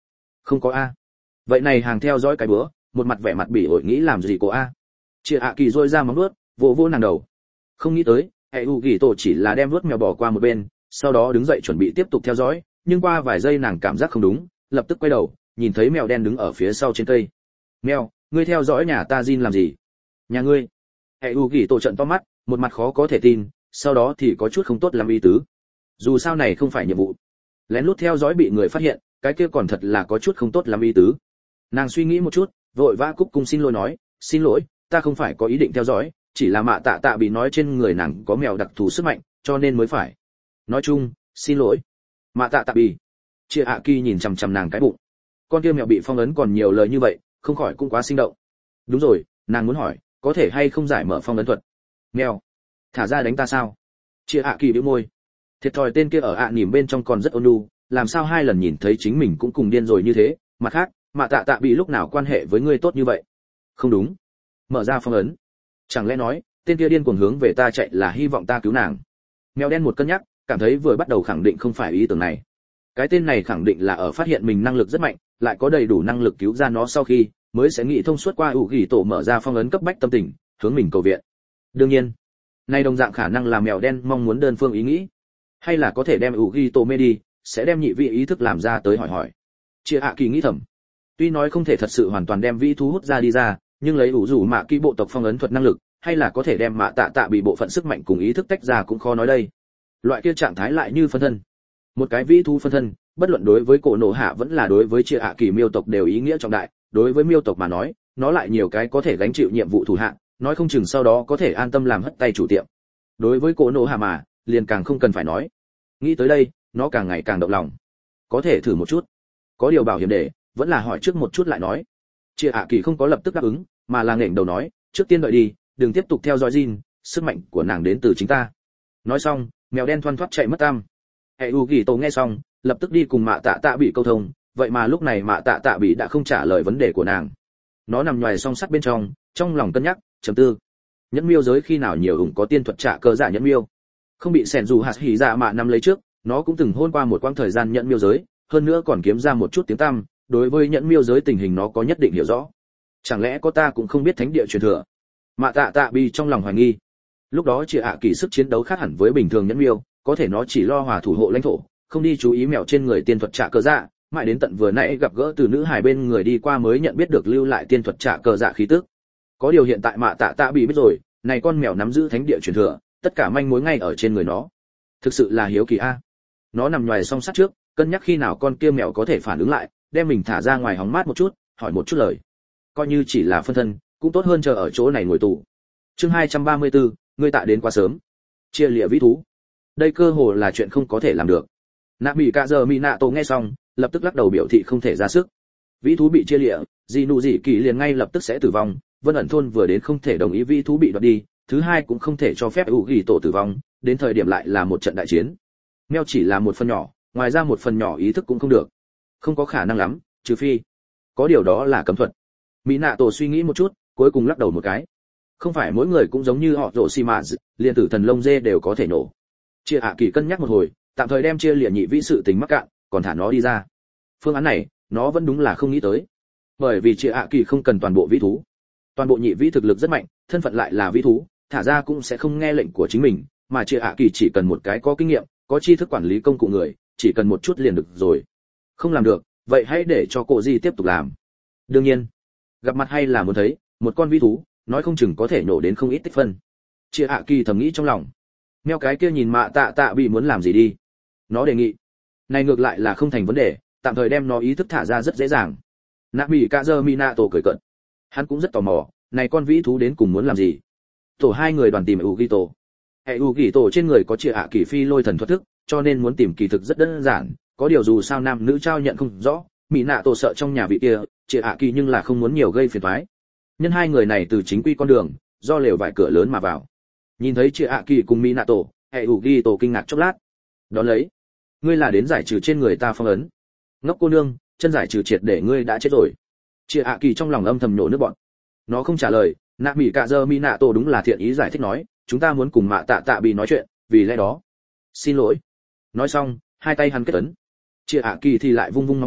Không có a. Vậy này hàng theo dõi cái bữa, một mặt vẻ mặt bỉ ổi nghĩ làm gì cô a. Chia ạ kỳ rôi ra móng vuốt, vỗ vỗ nàng đầu. Không nghĩ tới, hệ u gỉ tổ chỉ là đem vuốt mèo bỏ qua một bên, sau đó đứng dậy chuẩn bị tiếp tục theo dõi, nhưng qua vài giây nàng cảm giác không đúng, lập tức quay đầu, nhìn thấy mèo đen đứng ở phía sau trên cây. Mèo, ngươi theo dõi nhà ta Jin làm gì? Nhà ngươi? Hệ u gỉ tổ trợn to mắt, một mặt khó có thể tin, sau đó thì có chút không tốt làm ý tứ. Dù sao này không phải nhiệm vụ, lén lút theo dõi bị người phát hiện, cái kia còn thật là có chút không tốt làm ý tứ. Nàng suy nghĩ một chút, vội vã cúc cung xin lỗi nói, xin lỗi, ta không phải có ý định theo dõi, chỉ là mạ tạ tạ bị nói trên người nàng có mèo đặc thù sức mạnh, cho nên mới phải. Nói chung, xin lỗi. Mạ tạ tạ bị. Chia ạ kỳ nhìn chằm chằm nàng cái bụng. Con kia mèo bị phong ấn còn nhiều lời như vậy, không khỏi cũng quá sinh động. Đúng rồi, nàng muốn hỏi, có thể hay không giải mở phong ấn thuật? Mèo, thả ra đánh ta sao? Chia ạ kỳ bĩu môi. Thiệt thòi tên kia ở ạ nỉm bên trong còn rất ôn nhu, làm sao hai lần nhìn thấy chính mình cũng cùng điên rồi như thế, mặt khác, mạ tạ tạ bị lúc nào quan hệ với ngươi tốt như vậy? Không đúng. Mở ra phong ấn. Chẳng lẽ nói, tên kia điên cuồng hướng về ta chạy là hy vọng ta cứu nàng? Mèo đen một cân nhắc, cảm thấy vừa bắt đầu khẳng định không phải ý tưởng này. Cái tên này khẳng định là ở phát hiện mình năng lực rất mạnh, lại có đầy đủ năng lực cứu ra nó sau khi, mới sẽ nghĩ thông suốt qua ủ gỉ tổ mở ra phong ấn cấp bách tâm tình, hướng mình cầu viện. Đương nhiên, nay đồng dạng khả năng là mèo đen mong muốn đơn phương ý nghĩ, hay là có thể đem ủ gỉ tổ mê đi, sẽ đem nhị vị ý thức làm ra tới hỏi. Chia hạ kỳ nghĩ thầm, tuy nói không thể thật sự hoàn toàn đem vĩ thú hút ra đi ra, nhưng lấy ủ rủ mạ kỹ bộ tộc phong ấn thuật năng lực, hay là có thể đem mạ tạ tạ bị bộ phận sức mạnh cùng ý thức tách ra cũng khó nói đây. Loại kia trạng thái lại như phân thân, một cái vĩ thú phân thân, bất luận đối với cổ nổ hạ vẫn là đối với chia hạ kỳ miêu tộc đều ý nghĩa trọng đại. Đối với miêu tộc mà nói, nó lại nhiều cái có thể gánh chịu nhiệm vụ thủ hạ, nói không chừng sau đó có thể an tâm làm hất tay chủ tiệm. Đối với cổ nổ hạ mà, liền càng không cần phải nói. Nghĩ tới đây, nó càng ngày càng động lòng. Có thể thử một chút. Có điều bảo hiểm để, vẫn là hỏi trước một chút lại nói. Chia hạ kỳ không có lập tức đáp ứng, mà là nghển đầu nói, trước tiên đợi đi, đừng tiếp tục theo dõi Jin, sức mạnh của nàng đến từ chính ta. Nói xong, mèo đen thoăn thoắt chạy mất tăm. Hệ u gỉ tổ nghe xong, lập tức đi cùng mạ tạ tạ bị câu thông, vậy mà lúc này mạ tạ tạ bị đã không trả lời vấn đề của nàng. Nó nằm ngoài song sắt bên trong lòng cân nhắc, trầm tư. Nhẫn miêu giới khi nào nhiều ủng có tiên thuật trả cơ giả nhẫn miêu, không bị sẻn dù hạt hỉ dạ mạ năm lấy trước, nó cũng từng hôn qua một quãng thời gian nhẫn miêu giới, hơn nữa còn kiếm ra một chút tiếng tăm, đối với nhẫn miêu giới tình hình nó có nhất định hiểu rõ. Chẳng lẽ có ta cũng không biết thánh địa truyền thừa? Mạ tạ tạ bị trong lòng hoài nghi. Lúc đó chị ạ kỳ sức chiến đấu khác hẳn với bình thường nhẫn miêu, có thể nó chỉ lo hòa thủ hộ lãnh thổ, không đi chú ý mèo trên người tiên thuật trả cờ dạ, mãi đến tận vừa nãy gặp gỡ từ nữ hài bên người đi qua mới nhận biết được lưu lại tiên thuật trả cờ dạ khí tức. Có điều hiện tại mạ tạ tạ bị biết rồi, này con mèo nắm giữ thánh địa truyền thừa, tất cả manh mối ngay ở trên người nó. Thực sự là hiếu kỳ a. Nó nằm ngoài song sắt trước, cân nhắc khi nào con kia mèo có thể phản ứng lại, đem mình thả ra ngoài hóng mát một chút, hỏi một chút lời. Coi như chỉ là phân thân, cũng tốt hơn chờ ở chỗ này ngồi tù. Chương 234, ngươi tạ đến quá sớm. Chia lìa vĩ thú. Đây cơ hồ là chuyện không có thể làm được. Nạ Mỹ Cạ Giờ Mỹ Nạ Tổ nghe xong, lập tức lắc đầu biểu thị không thể ra sức. Vĩ thú bị chia lìa, Dị Nụ Dị Kỳ liền ngay lập tức sẽ tử vong, Vân ẩn thôn vừa đến không thể đồng ý vĩ thú bị đoạt đi, thứ hai cũng không thể cho phép Ugi tổ tử vong, đến thời điểm lại là một trận đại chiến. Mèo chỉ là một phần nhỏ, ngoài ra một phần nhỏ ý thức cũng không được. Không có khả năng lắm, trừ phi có điều đó là cấm thuật. Mỹ Nạ Tổ suy nghĩ một chút, cuối cùng lắc đầu một cái. Không phải mỗi người cũng giống như họ rồ xì mà liền tử thần lông dê đều có thể nổ. Chia hạ kỳ cân nhắc một hồi, tạm thời đem chia lìa nhị vĩ sự tình mắc cạn, còn thả nó đi ra. Phương án này, nó vẫn đúng là không nghĩ tới. Bởi vì chia hạ kỳ không cần toàn bộ vĩ thú. Toàn bộ nhị vĩ thực lực rất mạnh, thân phận lại là vĩ thú, thả ra cũng sẽ không nghe lệnh của chính mình, mà chia hạ kỳ chỉ cần một cái có kinh nghiệm, có tri thức quản lý công cụ người, chỉ cần một chút liền được rồi. Không làm được, vậy hãy để cho cô Di tiếp tục làm. Đương nhiên, gặp mặt hay là muốn thấy, một con vĩ thú, nói không chừng có thể nổ đến không ít tích phân. Chia hạ kỳ thầm nghĩ trong lòng. Mèo cái kia nhìn mạ tạ tạ bị muốn làm gì đi. Nó đề nghị. Này ngược lại là không thành vấn đề, tạm thời đem nó ý thức thả ra rất dễ dàng. Nạ Mỹ Cạ Giờ Mỹ Nạ Tổ cười cợt. Hắn cũng rất tò mò, này con vĩ thú đến cùng muốn làm gì. Tổ hai người đoàn tìm Ugito. Hệ Ugito trên người có chia hạ kỳ phi lôi thần thuật thức, cho nên muốn tìm kỳ thực rất đơn giản, có điều dù sao nam nữ trao nhận không rõ, Mỹ Nạ Tổ sợ trong nhà vị kia, chia hạ kỳ nhưng là không muốn nhiều gây phiền toái. Nhân hai người này từ chính quy con đường, do lều vải cửa lớn mà vào. Nhìn thấy chia hạ kỳ cùng Mỹ Nạ Tổ, hệ Ugito kinh ngạc chốc lát. Đón lấy, ngươi là đến giải trừ trên người ta phong ấn. Ngốc cô nương, chân giải trừ triệt để ngươi đã chết rồi. Chia hạ kỳ trong lòng âm thầm nhổ nước bọn. Nó không trả lời, Nạ Mỹ Cạ Giờ Mỹ Nạ Tổ đúng là thiện ý giải thích nói, chúng ta muốn cùng mạ tạ tạ bị nói chuyện, vì lẽ đó. Xin lỗi. Nói xong, hai tay hắn kết ấn. Chia hạ kỳ thì lại vung vung nóng vuốt,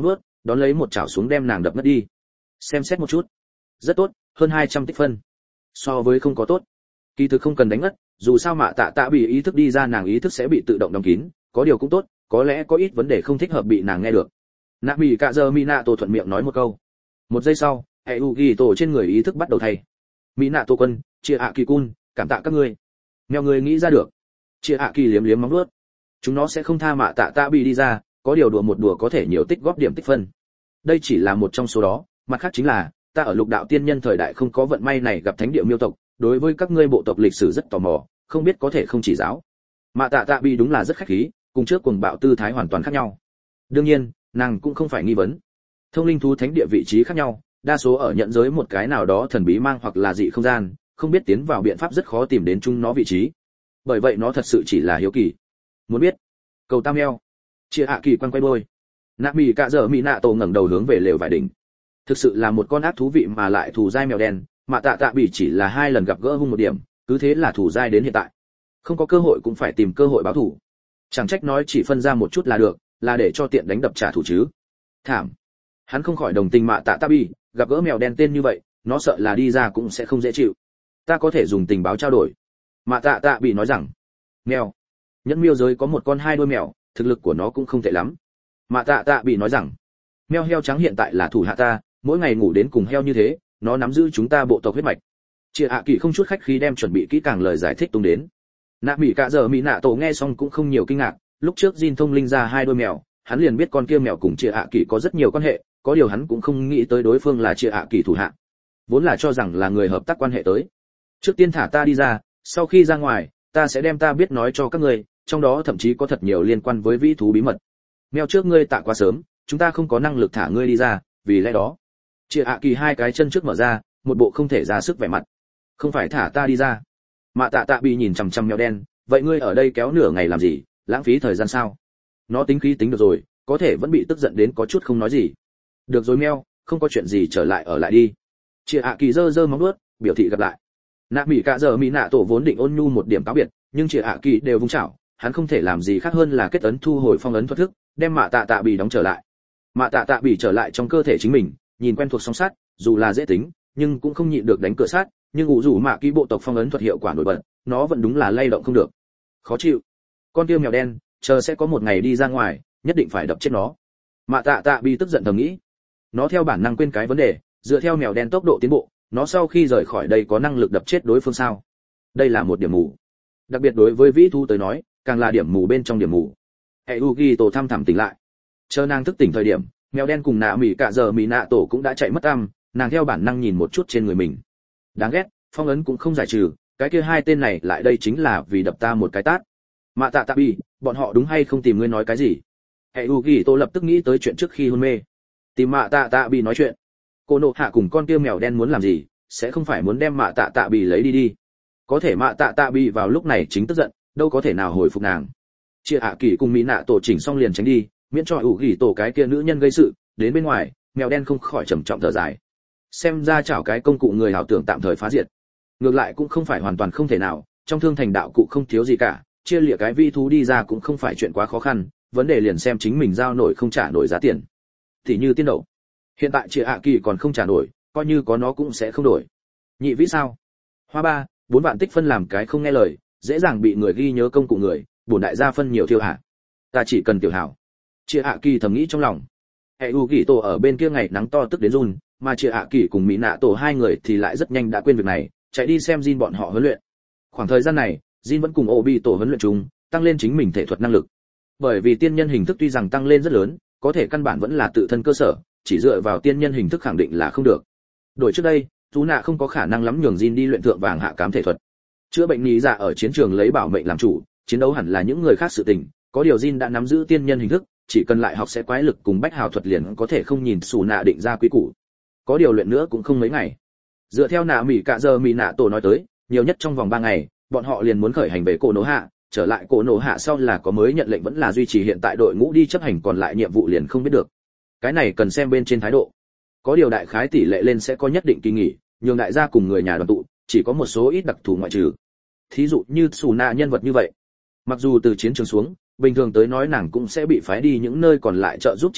đón lấy một chảo xuống đem nàng đập ngất đi. Xem xét một chút, rất tốt, hơn 200 tích phân. So với không có tốt. Kỳ thực không cần đánh ngất, dù sao Mạ Tạ Tạ bị ý thức đi ra, nàng ý thức sẽ bị tự động đóng kín, có điều cũng tốt, có lẽ có ít vấn đề không thích hợp bị nàng nghe được. Nạ Mỹ Cạ Giờ Minato thuận miệng nói một câu. Một giây sau, Eugito tổ trên người ý thức bắt đầu thay. Minato quân, chia ạ kỳ cun, cảm tạ các ngươi. Mèo người nghĩ ra được. Chia ạ kỳ liếm liếm móng vuốt. Chúng nó sẽ không tha Mạ Tạ Tạ bị đi ra, có điều đùa một đùa có thể nhiều tích góp điểm tích phân. Đây chỉ là một trong số đó, mặt khác chính là ta ở lục đạo tiên nhân thời đại không có vận may này gặp thánh địa miêu tộc, đối với các ngươi bộ tộc lịch sử rất tò mò, không biết có thể không chỉ giáo. Mạ Tạ Tạ bị đúng là rất khách khí, cùng trước cuồng bạo tư thái hoàn toàn khác nhau. Đương nhiên, nàng cũng không phải nghi vấn. Thông linh thú thánh địa vị trí khác nhau, đa số ở nhận giới một cái nào đó thần bí mang hoặc là dị không gian, không biết tiến vào biện pháp rất khó tìm đến chung nó vị trí. Bởi vậy nó thật sự chỉ là hiếu kỳ. Muốn biết? Cầu tam eo. Chia hạ kỳ quanh quay đôi. Nạ Mỹ Cạ Giờ Mỹ Nạ tổ ngẩng đầu hướng về lều vải đỉnh. Thực sự là một con ác thú vị mà lại thù dai mèo đen, Mạ Tạ Tạ bị chỉ là 2 lần gặp gỡ hung một điểm, cứ thế là thù dai đến hiện tại. Không có cơ hội cũng phải tìm cơ hội báo thù. Chẳng trách nói chỉ phân ra một chút là được, là để cho tiện đánh đập trả thù chứ. Thảm. Hắn không khỏi đồng tình Mạ Tạ Tạ bị, gặp gỡ mèo đen tên như vậy, nó sợ là đi ra cũng sẽ không dễ chịu. Ta có thể dùng tình báo trao đổi. Mạ Tạ Tạ bị nói rằng, mèo. Nhẫn miêu giới có một con 2 đuôi mèo, thực lực của nó cũng không tệ lắm. Mạ Tạ Tạ bị nói rằng, mèo heo trắng hiện tại là thủ hạ ta, mỗi ngày ngủ đến cùng heo như thế, nó nắm giữ chúng ta bộ tộc huyết mạch. Chia hạ kỳ không chút khách khí đem chuẩn bị kỹ càng lời giải thích tung đến. Nạ Mỹ Cạ Giờ Mỹ Nạ tổ nghe xong cũng không nhiều kinh ngạc, lúc trước Jin thông linh ra 2 đôi mèo, hắn liền biết con kia mèo cùng Chia hạ kỳ có rất nhiều quan hệ, có điều hắn cũng không nghĩ tới đối phương là Chia hạ kỳ thủ hạ. Vốn là cho rằng là người hợp tác quan hệ tới. Trước tiên thả ta đi ra, sau khi ra ngoài, ta sẽ đem ta biết nói cho các ngươi, trong đó thậm chí có thật nhiều liên quan với vĩ thú bí mật. Mèo trước ngươi tạ quá sớm, chúng ta không có năng lực thả ngươi đi ra, vì lẽ đó. Chia hạ kỳ 2 cái chân trước mở ra, một bộ không thể ra sức vẻ mặt. Không phải thả ta đi ra. Mạ Tạ Tạ bị nhìn chằm chằm mèo đen, vậy ngươi ở đây kéo nửa ngày làm gì, lãng phí thời gian sao? Nó tính khí tính được rồi, có thể vẫn bị tức giận đến có chút không nói gì. Được rồi mèo, không có chuyện gì trở lại ở lại đi. Chia hạ kỳ giơ giơ móng vuốt, biểu thị gặp lại. Nạ Mỹ Cạ Giờ Mỹ Nạ tổ vốn định ôn nhu một điểm cáo biệt, nhưng Chia hạ kỳ đều vung chảo, hắn không thể làm gì khác hơn là kết ấn thu hồi phong ấn thuật thức, đem Mạ Tạ Tạ bị đóng trở lại. Mạ Tạ Tạ bị trở lại trong cơ thể chính mình, nhìn quen thuộc song sát, dù là dễ tính, nhưng cũng không nhịn được đánh cửa sát, nhưng ủ rủ Mạ Ký bộ tộc phong ấn thuật hiệu quả nổi bật, nó vẫn đúng là lay động không được. Khó chịu. Con kia mèo đen, chờ sẽ có một ngày đi ra ngoài, nhất định phải đập chết nó. Mạ Tạ Tạ bị tức giận thầm nghĩ. Nó theo bản năng quên cái vấn đề, dựa theo mèo đen tốc độ tiến bộ, nó sau khi rời khỏi đây có năng lực đập chết đối phương sao? Đây là một điểm mù. Đặc biệt đối với vĩ thú tới nói, càng là điểm mù bên trong điểm mù. Eugito tổ thăm thẳm tỉnh lại. Chờ nàng thức tỉnh thời điểm, mèo đen cùng Nạ Mỹ Cạ Giờ Mỹ Nạ tổ cũng đã chạy mất tăm, nàng theo bản năng nhìn một chút trên người mình. Đáng ghét, phong ấn cũng không giải trừ, cái kia 2 tên này lại đây chính là vì đập ta một cái tát. Mạ Tạ Tạ bị, bọn họ đúng hay không tìm ngươi nói cái gì? Eugito lập tức nghĩ tới chuyện trước khi hôn mê. Tìm Mạ Tạ Tạ bị nói chuyện. Cô nộ hạ cùng con kia mèo đen muốn làm gì, sẽ không phải muốn đem Mạ Tạ Tạ bị lấy đi đi. Có thể Mạ Tạ Tạ bị vào lúc này chính tức giận, đâu có thể nào hồi phục nàng. Chia hạ kỳ cùng Mỹ Nạ tổ chỉnh xong liền tránh đi, miễn cho Eugito cái kia nữ nhân gây sự, đến bên ngoài, mèo đen không khỏi trầm trọng thở dài. Xem ra chảo cái công cụ người hảo tưởng tạm thời phá diệt. Ngược lại cũng không phải hoàn toàn không thể nào, trong thương thành đạo cụ không thiếu gì cả, chia lìa cái vi thú đi ra cũng không phải chuyện quá khó khăn, vấn đề liền xem chính mình giao nổi không trả nổi giá tiền. Thì như tiên đậu, hiện tại chia hạ kỳ còn không trả nổi, coi như có nó cũng sẽ không đổi. Nhị vĩ sao? Hoa 3, 4 vạn tích phân làm cái không nghe lời, dễ dàng bị người ghi nhớ công cụ người, bổn đại gia phân nhiều thiêu hạ. Ta chỉ cần tiểu hảo. Chia hạ kỳ thầm nghĩ trong lòng. Eugito ở bên kia ngày nắng to tức đến run, mà Chia hạ kỳ cùng Mỹ Nạ tổ 2 người thì lại rất nhanh đã quên việc này, chạy đi xem Jin bọn họ huấn luyện. Khoảng thời gian này, Jin vẫn cùng Obito huấn luyện chung, tăng lên chính mình thể thuật năng lực. Bởi vì tiên nhân hình thức tuy rằng tăng lên rất lớn, có thể căn bản vẫn là tự thân cơ sở, chỉ dựa vào tiên nhân hình thức khẳng định là không được. Đổi trước đây, Tú Nạ không có khả năng lắm nhường Jin đi luyện thượng vàng hạ cám thể thuật. Chữa bệnh nhị dạ ở chiến trường lấy bảo mệnh làm chủ, chiến đấu hẳn là những người khác sự tình, có điều Jin đã nắm giữ tiên nhân hình thức, chỉ cần lại học sẽ quái lực cùng bách hào thuật liền có thể không nhìn Sú Nạ định ra quý củ. Có điều luyện nữa cũng không mấy ngày. Dựa theo Nạ Mỹ Cạ Giờ Mỹ Nạ tổ nói tới, nhiều nhất trong vòng 3 ngày, bọn họ liền muốn khởi hành về Cổ Nổ Hạ, trở lại Cổ Nổ Hạ sau là có mới nhận lệnh vẫn là duy trì hiện tại đội ngũ đi chấp hành còn lại nhiệm vụ liền không biết được. Cái này cần xem bên trên thái độ. Có điều đại khái tỷ lệ lên sẽ có nhất định kỳ nghỉ, nhường đại gia cùng người nhà đoàn tụ, chỉ có một số ít đặc thù ngoại trừ. Thí dụ như Sú Nạ nhân vật như vậy, mặc dù từ chiến trường xuống, bình thường tới nói nàng cũng sẽ bị phái đi những nơi còn lại trợ giúp chiến đấu,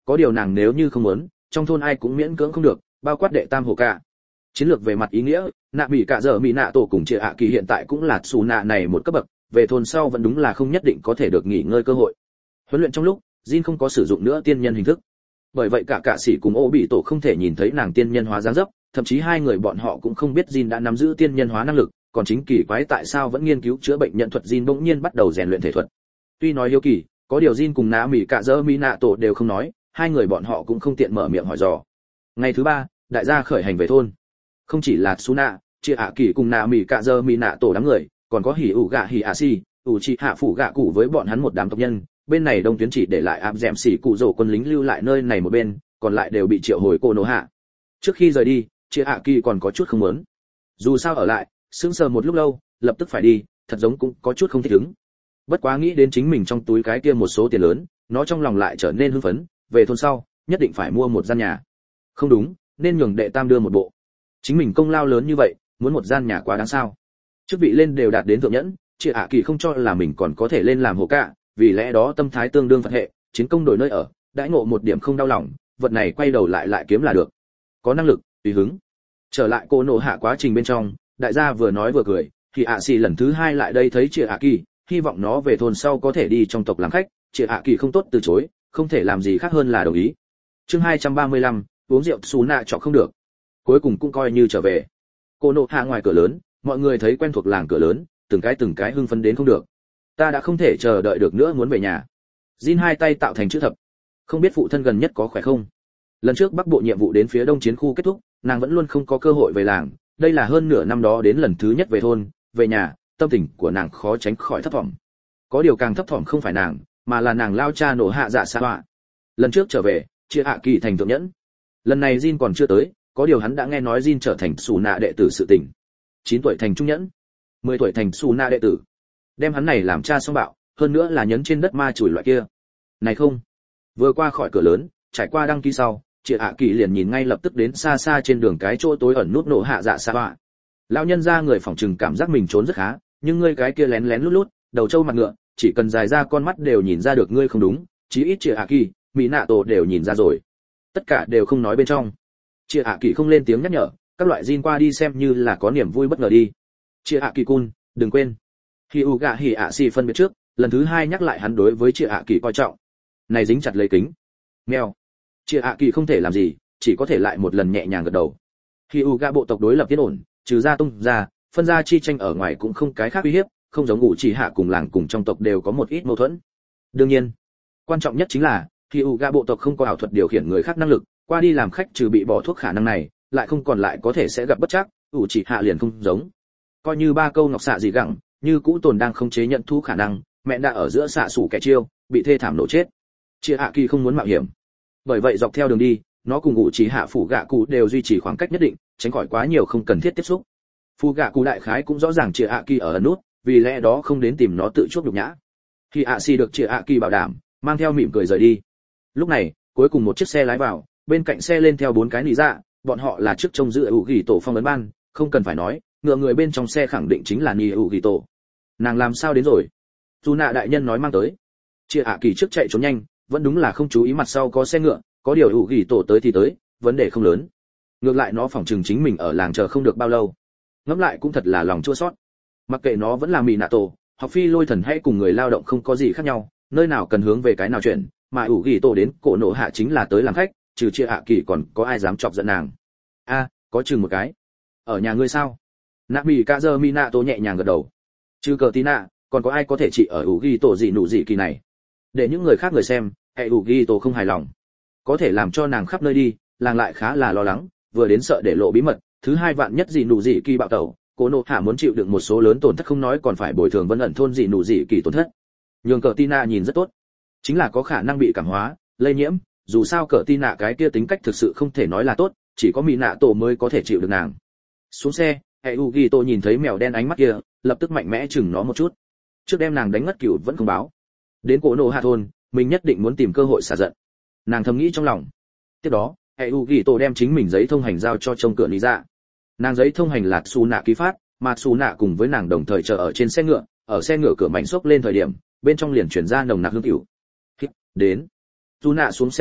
có điều nàng nếu như không muốn, trong thôn ai cũng miễn cưỡng không được, bao quát đệ tam hồ cả. Chiến lược về mặt ý nghĩa, nạ bị cả giờ mỹ nạ tổ cùng chị ạ kỳ hiện tại cũng là xù nạ này một cấp bậc, về thôn sau vẫn đúng là không nhất định có thể được nghỉ ngơi cơ hội. Huấn luyện trong lúc, Jin không có sử dụng nữa tiên nhân hình thức. Bởi vậy cả sĩ cùng ô bị tổ không thể nhìn thấy nàng tiên nhân hóa dáng dấp, thậm chí hai người bọn họ cũng không biết Jin đã nắm giữ tiên nhân hóa năng lực, còn chính kỳ quái tại sao vẫn nghiên cứu chữa bệnh nhận thuật Jin bỗng nhiên bắt đầu rèn luyện thể thuật. Tuy nói hiếu kỳ, có điều Jin cùng nạ mỹ cả giờ mỹ nạ tổ đều không nói, hai người bọn họ cũng không tiện mở miệng hỏi dò. Ngày thứ ba, đại gia khởi hành về thôn. Không chỉ là Suna, chia ạ kỳ cùng nạ mỹ cả giờ mỹ nạ tổ đám người, còn có hỉ ủ gạ hỉ ạ si, ủ trị hạ phủ gạ cụ với bọn hắn một đám tộc nhân. Bên này đông tuyến chỉ để lại áp dẹm xỉ cụ rổ quân lính lưu lại nơi này một bên, còn lại đều bị triệu hồi cô nô hạ. Trước khi rời đi, chia ạ kỳ còn có chút không muốn. Dù sao ở lại, sững sờ một lúc lâu, lập tức phải đi, thật giống cũng có chút không thích ứng. Bất quá nghĩ đến chính mình trong túi cái kia một số tiền lớn, nó trong lòng lại trở nên hưng phấn, về thôn sau, nhất định phải mua một gian nhà. Không đúng, nên nhường đệ tam đưa một bộ. Chính mình công lao lớn như vậy, muốn một gian nhà quá đáng sao? Chức vị lên đều đạt đến thượng nhẫn, chị ạ kỳ không cho là mình còn có thể lên làm hồ cạ, vì lẽ đó tâm thái tương đương phật hệ, chiến công đổi nơi ở, đãi ngộ một điểm không đau lòng, vật này quay đầu lại kiếm là được. Có năng lực, tùy hứng. Trở lại cô nộ hạ quá trình bên trong, đại gia vừa nói vừa cười, thì ạ xì lần thứ hai lại đây thấy chị ạ kỳ, hy vọng nó về thôn sau có thể đi trong tộc làm khách, chị ạ kỳ không tốt từ chối, không thể làm gì khác hơn là đồng ý. Chương 235, uống rượu xú nạ chọ không được. Cuối cùng cũng coi như trở về. Cô nộ hạ ngoài cửa lớn, mọi người thấy quen thuộc làng cửa lớn, từng cái hưng phấn đến không được. Ta đã không thể chờ đợi được nữa muốn về nhà. Jin hai tay tạo thành chữ thập. Không biết phụ thân gần nhất có khỏe không? Lần trước Bắc Bộ nhiệm vụ đến phía Đông chiến khu kết thúc, nàng vẫn luôn không có cơ hội về làng, đây là hơn nửa năm đó đến lần thứ nhất về thôn, về nhà, tâm tình của nàng khó tránh khỏi thấp thỏm. Có điều càng thấp thỏm không phải nàng, mà là nàng lao cha nổ hạ dạ xa họa. Lần trước trở về, chia hạ kỳ thành thượng nhẫn. Lần này Jin còn chưa tới, có điều hắn đã nghe nói Jin trở thành Sù nạ đệ tử sự tình. 9 tuổi thành trung nhẫn, 10 tuổi thành Sù nạ đệ tử. Đem hắn này làm cha xong bạo, hơn nữa là nhấn trên đất ma chùi loại kia. Này không, vừa qua khỏi cửa lớn, trải qua đăng ký sau, chị hạ kỳ liền nhìn ngay lập tức đến xa xa trên đường cái chỗ tối ẩn nút nổ hạ dạ xa họa. Lão nhân ra người phòng trừng cảm giác mình trốn rất khá, nhưng ngươi cái kia lén lén lút lút, đầu trâu mặt ngựa, chỉ cần dài ra con mắt đều nhìn ra được ngươi không đúng, chí ít chị hạ kỳ, mỹ nạ tổ đều nhìn ra rồi. Tất cả đều không nói bên trong. Chị hạ kỳ không lên tiếng nhắc nhở, các loại Jin qua đi xem như là có niềm vui bất ngờ đi. Chị hạ kỳ cun, đừng quên. Khi Uga Hỉ ạ xì phân biệt trước, lần thứ hai nhắc lại hắn đối với chị hạ kỳ coi trọng. Này dính chặt lấy kính. Mèo. Chị hạ kỳ không thể làm gì, chỉ có thể lại một lần nhẹ nhàng gật đầu. Khi Uga bộ tộc đối lập yên ổn, trừ ra tung ra, phân ra chi tranh ở ngoài cũng không cái khác uy hiếp, không giống ngụ chỉ hạ cùng làng cùng trong tộc đều có một ít mâu thuẫn. Đương nhiên, quan trọng nhất chính là khi Uga bộ tộc không có ảo thuật điều khiển người khác năng lực, qua đi làm khách trừ bị bỏ thuốc khả năng này, lại không còn lại có thể sẽ gặp bất trắc, ngụ chỉ hạ liền không giống. Coi như ba câu ngọc xạ gì gặng, như cũ tồn đang không chế nhận thu khả năng, mẹ đã ở giữa xạ sủ kẻ chiêu, bị thê thảm nổ chết. Chia hạ kỳ không muốn mạo hiểm, bởi vậy dọc theo đường đi, nó cùng ngụ chỉ hạ phủ gạ cụ đều duy trì khoảng cách nhất định, tránh khỏi quá nhiều không cần thiết tiếp xúc. Phu gạ cụ đại khái cũng rõ ràng chia hạ kỳ ở ẩn nút, vì lẽ đó không đến tìm nó tự chuốc nhục nhã. Khi hạ si được chia hạ kỳ bảo đảm, mang theo mỉm cười rời đi. Lúc này, cuối cùng một chiếc xe lái vào, bên cạnh xe lên theo 4 cái nị dạ, bọn họ là trước trông giữ ủ gỉ tổ phong ấn ban, không cần phải nói, ngựa người bên trong xe khẳng định chính là nị ủ gỉ tổ. Nàng làm sao đến rồi? Dù nạ đại nhân nói mang tới. Chia hạ kỳ trước chạy trốn nhanh, vẫn đúng là không chú ý mặt sau có xe ngựa, có điều ủ gỉ tổ tới thì tới, vấn đề không lớn. Ngược lại nó phỏng chừng chính mình ở làng chờ không được bao lâu. Ngẫm lại cũng thật là lòng chua xót. Mặc kệ nó vẫn là mì nạ tổ, học phi lôi thần hay cùng người lao động không có gì khác nhau, nơi nào cần hướng về cái nào chuyện, mà ủ gỉ tổ đến cổ nộ hạ chính là tới làm khách, trừ chia hạ kỳ còn có ai dám chọc giận nàng? A, có chừng một cái. Ở nhà ngươi sao? Nạ mì ca giờ mi nạ tổ nhẹ nhàng gật đầu. Trừ cờ tí nạ, còn có ai có thể trị ở ủ gỉ tổ gì nụ gì kỳ này? Để những người khác người xem, hệ ủ gỉ tổ không hài lòng, có thể làm cho nàng khắp nơi đi, làng lại khá là lo lắng, vừa đến sợ để lộ bí mật, thứ hai vạn nhất gì nụ gì kỳ bạo tẩu, cô nộ hạ muốn chịu đựng một số lớn tổn thất không nói còn phải bồi thường vân ẩn thôn gì nụ gì kỳ tổn thất. Nhường cờ tina nhìn rất tốt, chính là có khả năng bị cảm hóa, lây nhiễm, dù sao cờ tina cái kia tính cách thực sự không thể nói là tốt, chỉ có mỹ nạ tổ mới có thể chịu được nàng. Xuống xe, hệ u ghi tô nhìn thấy mèo đen ánh mắt kia, lập tức mạnh mẽ chừng nó một chút. Trước đem nàng đánh ngất cửu vẫn không báo. Đến cổ nộ hạ thôn, mình nhất định muốn tìm cơ hội xả giận. Nàng thầm nghĩ trong lòng. Tiếp đó, hệ u ghi tô đem chính mình giấy thông hành giao cho trông cửa lý dạ. Nàng giấy thông hành là Su nạ ký phát, mà Su nạ cùng với nàng đồng thời chờ ở trên xe ngựa, ở xe ngựa cửa mảnh xốc lên thời điểm, bên trong liền truyền ra nồng nặc hương tiểu. Đến. Su nạ xuống xe ngựa,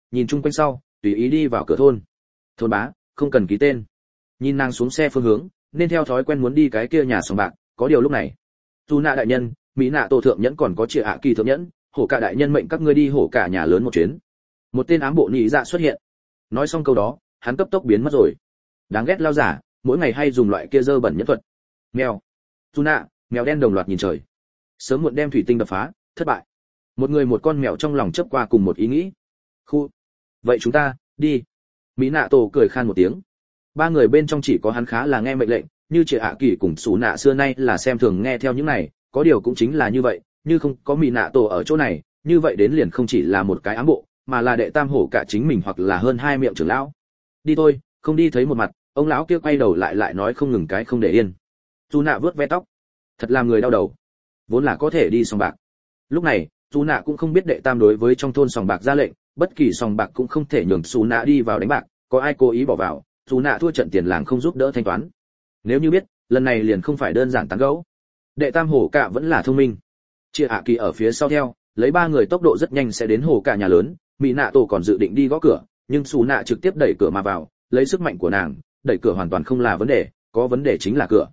nhìn chung quanh sau tùy ý đi vào cửa thôn. Thôn bá, không cần ký tên. Nhìn nàng xuống xe phương hướng, nên theo thói quen muốn đi cái kia nhà sòng bạc, có điều lúc này dù nạ đại nhân, mỹ nạ tổ thượng nhẫn còn có chia hạ kỳ thượng nhẫn, hổ cả đại nhân mệnh các ngươi đi hổ cả nhà lớn một chuyến. Một tên ám bộ nhị dạ xuất hiện. Nói xong câu đó, hắn cấp tốc biến mất rồi. Đáng ghét lao giả, mỗi ngày hay dùng loại kia dơ bẩn nhẫn thuật. Mèo, dù nạ, mèo đen đồng loạt nhìn trời. Sớm muộn đem thủy tinh đập phá, thất bại. Một người một con mèo trong lòng chớp qua cùng một ý nghĩ. Khu, vậy chúng ta đi. Mỹ nạ tổ cười khan một tiếng. Ba người bên trong chỉ có hắn khá là nghe mệnh lệnh, như chị ạ kỳ cùng xù nạ xưa nay là xem thường nghe theo những này, có điều cũng chính là như vậy, như không có Mỹ nạ tổ ở chỗ này, như vậy đến liền không chỉ là một cái ám bộ, mà là đệ tam hổ cả chính mình hoặc là hơn hai miệng trưởng lão. Đi thôi, không đi thấy một mặt, ông lão kia quay đầu lại nói không ngừng cái không để yên. Dù nạ vớt ve tóc, thật làm người đau đầu. Vốn là có thể đi sòng bạc. Lúc này, dù nạ cũng không biết đệ tam đối với trong thôn sòng bạc ra lệnh, bất kỳ sòng bạc cũng không thể nhường dù nạ đi vào đánh bạc, có ai cố ý bỏ vào, dù nạ thua trận tiền làng không giúp đỡ thanh toán. Nếu như biết, lần này liền không phải đơn giản tán gẫu. Đệ tam hổ cả vẫn là thông minh. Chia hạ kỳ ở phía sau theo, lấy ba người tốc độ rất nhanh sẽ đến hổ cả nhà lớn, mỹ nạ tổ còn dự định đi gõ cửa, nhưng xù nạ trực tiếp đẩy cửa mà vào, lấy sức mạnh của nàng, đẩy cửa hoàn toàn không là vấn đề, có vấn đề chính là cửa.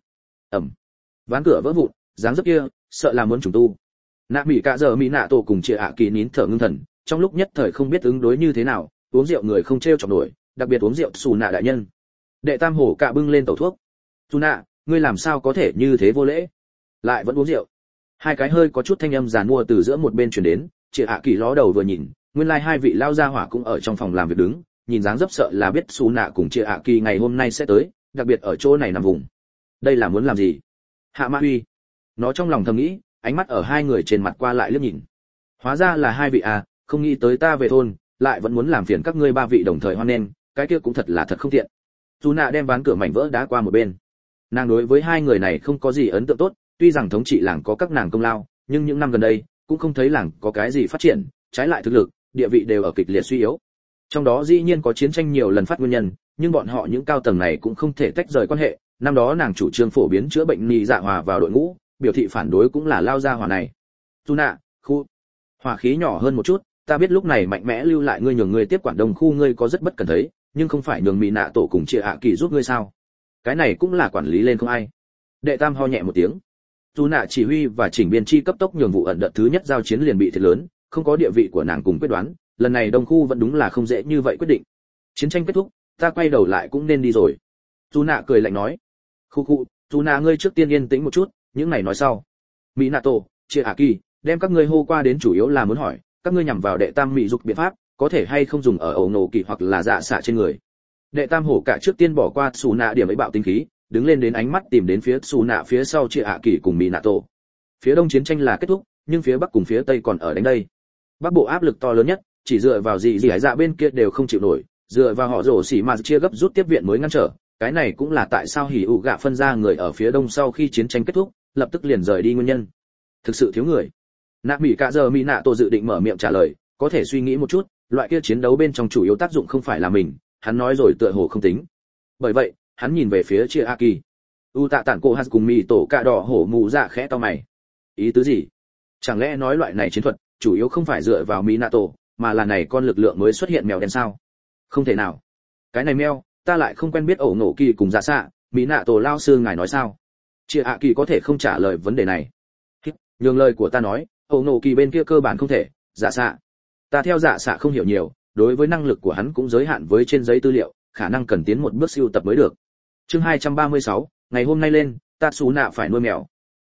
Ván cửa vỡ vụn, dáng dấp kia, sợ là muốn trùng tu. Nạ mỹ cả giờ mỹ nạ tổ cùng chia hạ kỳ nín thở ngưng thần, trong lúc nhất thời không biết ứng đối như thế nào, uống rượu người không trêu chọc nổi, đặc biệt uống rượu xù nạ đại nhân. Đệ tam hổ cả bưng lên tẩu thuốc. Xù nạ, ngươi làm sao có thể như thế vô lễ? Lại vẫn uống rượu. Hai cái hơi có chút thanh âm giàn mua từ giữa một bên truyền đến, chị hạ kỳ ló đầu vừa nhìn, nguyên lai hai vị lao gia hỏa cũng ở trong phòng làm việc đứng, nhìn dáng dấp sợ là biết xù nạ cùng chị hạ kỳ ngày hôm nay sẽ tới, đặc biệt ở chỗ này nằm vùng. Đây là muốn làm gì? Hạ Ma Huy. Nó trong lòng thầm nghĩ, ánh mắt ở hai người trên mặt qua lại liếc nhìn. Hóa ra là hai vị à, không nghĩ tới ta về thôn, lại vẫn muốn làm phiền các ngươi ba vị đồng thời hoan nghênh, cái kia cũng thật là thật không tiện. Dù nạ đem ván cửa mảnh vỡ đá qua một bên. Nàng đối với hai người này không có gì ấn tượng tốt, tuy rằng thống trị làng có các nàng công lao, nhưng những năm gần đây cũng không thấy làng có cái gì phát triển, trái lại thực lực, địa vị đều ở kịch liệt suy yếu. Trong đó dĩ nhiên có chiến tranh nhiều lần phát nguyên nhân, nhưng bọn họ những cao tầng này cũng không thể tách rời quan hệ. Năm đó nàng chủ trương phổ biến chữa bệnh nhị dạ hòa vào đội ngũ, biểu thị phản đối cũng là lao ra hỏa này. Dù nạ, khu hỏa khí nhỏ hơn một chút, ta biết lúc này mạnh mẽ lưu lại ngươi nhường ngươi tiếp quản đồng khu ngươi có rất bất cần thấy, nhưng không phải nhường mỹ nạ tổ cùng chia hạ kỳ giúp ngươi sao? Cái này cũng là quản lý lên không ai. Đệ tam ho nhẹ một tiếng. Dù nạ chỉ huy và chỉnh biên chi cấp tốc nhường vụ ẩn đợt thứ nhất giao chiến liền bị thiệt lớn, không có địa vị của nàng cùng quyết đoán, lần này đông khu vẫn đúng là không dễ như vậy quyết định. Chiến tranh kết thúc, ta quay đầu lại cũng nên đi rồi. Dù nạ cười lạnh nói. Khu, dù nạ ngươi trước tiên yên tĩnh một chút, những này nói sau. Mỹ nạ tổ, chia hạ kỳ, đem các ngươi hô qua đến chủ yếu là muốn hỏi, các ngươi nhằm vào đệ tam mỹ dục biện pháp, có thể hay không dùng ở ẩu nổ kỳ hoặc là dạ xạ trên người. Đệ tam hổ cả trước tiên bỏ qua xù nạ điểm ấy bạo tinh khí, đứng lên đến ánh mắt tìm đến phía xù nạ phía sau chia hạ kỳ cùng mỹ nạ tổ. Phía đông chiến tranh là kết thúc, nhưng phía bắc cùng phía tây còn ở đánh đây. Bắc bộ áp lực to lớn nhất, chỉ dựa vào gì hải dạ bên kia đều không chịu nổi, dựa vào họ rổ xỉ mà chia gấp rút tiếp viện mới ngăn trở. Cái này cũng là tại sao hỉ ụ gạ phân ra người ở phía đông sau khi chiến tranh kết thúc, lập tức liền rời đi nguyên nhân. Thực sự thiếu người. Nạ mỹ cả giờ mỹ nạ tổ dự định mở miệng trả lời, có thể suy nghĩ một chút, loại kia chiến đấu bên trong chủ yếu tác dụng không phải là mình, hắn nói rồi tựa hồ không tính. Bởi vậy, hắn nhìn về phía chia aki. U tạ tản cô hạt cùng mỹ tổ cạ đỏ hổ mù dạ khẽ to mày. Ý tứ gì? Chẳng lẽ nói loại này chiến thuật chủ yếu không phải dựa vào mỹ nạ tổ, mà là này con lực lượng mới xuất hiện mèo đen sao? Không thể nào. Cái này mèo, ta lại không quen biết ổ nổ kỳ cùng dạ xạ, mỹ nạ tổ lao sư ngài nói sao? Chia aki có thể không trả lời vấn đề này. Nhường lời của ta nói, ổ nổ kỳ bên kia cơ bản không thể, dạ xạ. Ta theo dạ xạ không hiểu nhiều, đối với năng lực của hắn cũng giới hạn với trên giấy tư liệu, khả năng cần tiến một bước siêu tập mới được. Chương 236, ngày hôm nay lên, Tatsuna phải nuôi mèo.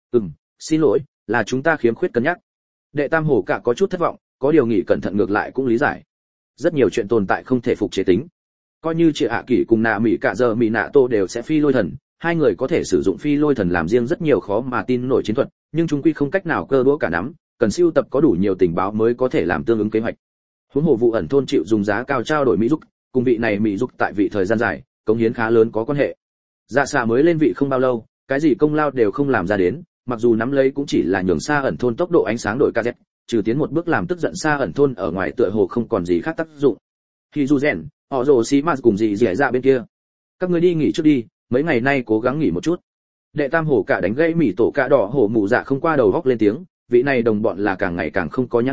Xin lỗi, là chúng ta khiếm khuyết cân nhắc. Đệ tam hổ cả có chút thất vọng, có điều nghĩ cẩn thận ngược lại cũng lý giải. Rất nhiều chuyện tồn tại không thể phục chế tính. Coi như chị hạ kỳ cùng nạ mỹ cả giờ mỹ nạ tô đều sẽ phi lôi thần, hai người có thể sử dụng phi lôi thần làm riêng rất nhiều khó mà tin nổi chiến thuật, nhưng chung quy không cách nào cơ đũa cả nắm, cần siêu tập có đủ nhiều tình báo mới có thể làm tương ứng kế hoạch. Huống hồ vụ ẩn thôn chịu dùng giá cao trao đổi mỹ dục, cùng vị này mỹ dục tại vị thời gian dài, cống hiến khá lớn có quan hệ. Dạ xạ mới lên vị không bao lâu, cái gì công lao đều không làm ra đến, mặc dù nắm lấy cũng chỉ là nhường xa ẩn thôn tốc độ ánh sáng đổi KZ, trừ tiến một bước làm tức giận xa ẩn thôn ở ngoài tựa hồ không còn gì khác tác dụng. Khi du rèn, họ rồ xí mà cùng gì rẻ ra bên kia. Các ngươi đi nghỉ trước đi, mấy ngày nay cố gắng nghỉ một chút. Đệ tam hổ cả đánh gãy mỹ tổ cạ đỏ hổ mù dạ không qua đầu góc lên tiếng, vị này đồng bọn là càng ngày càng không có nhãn lực,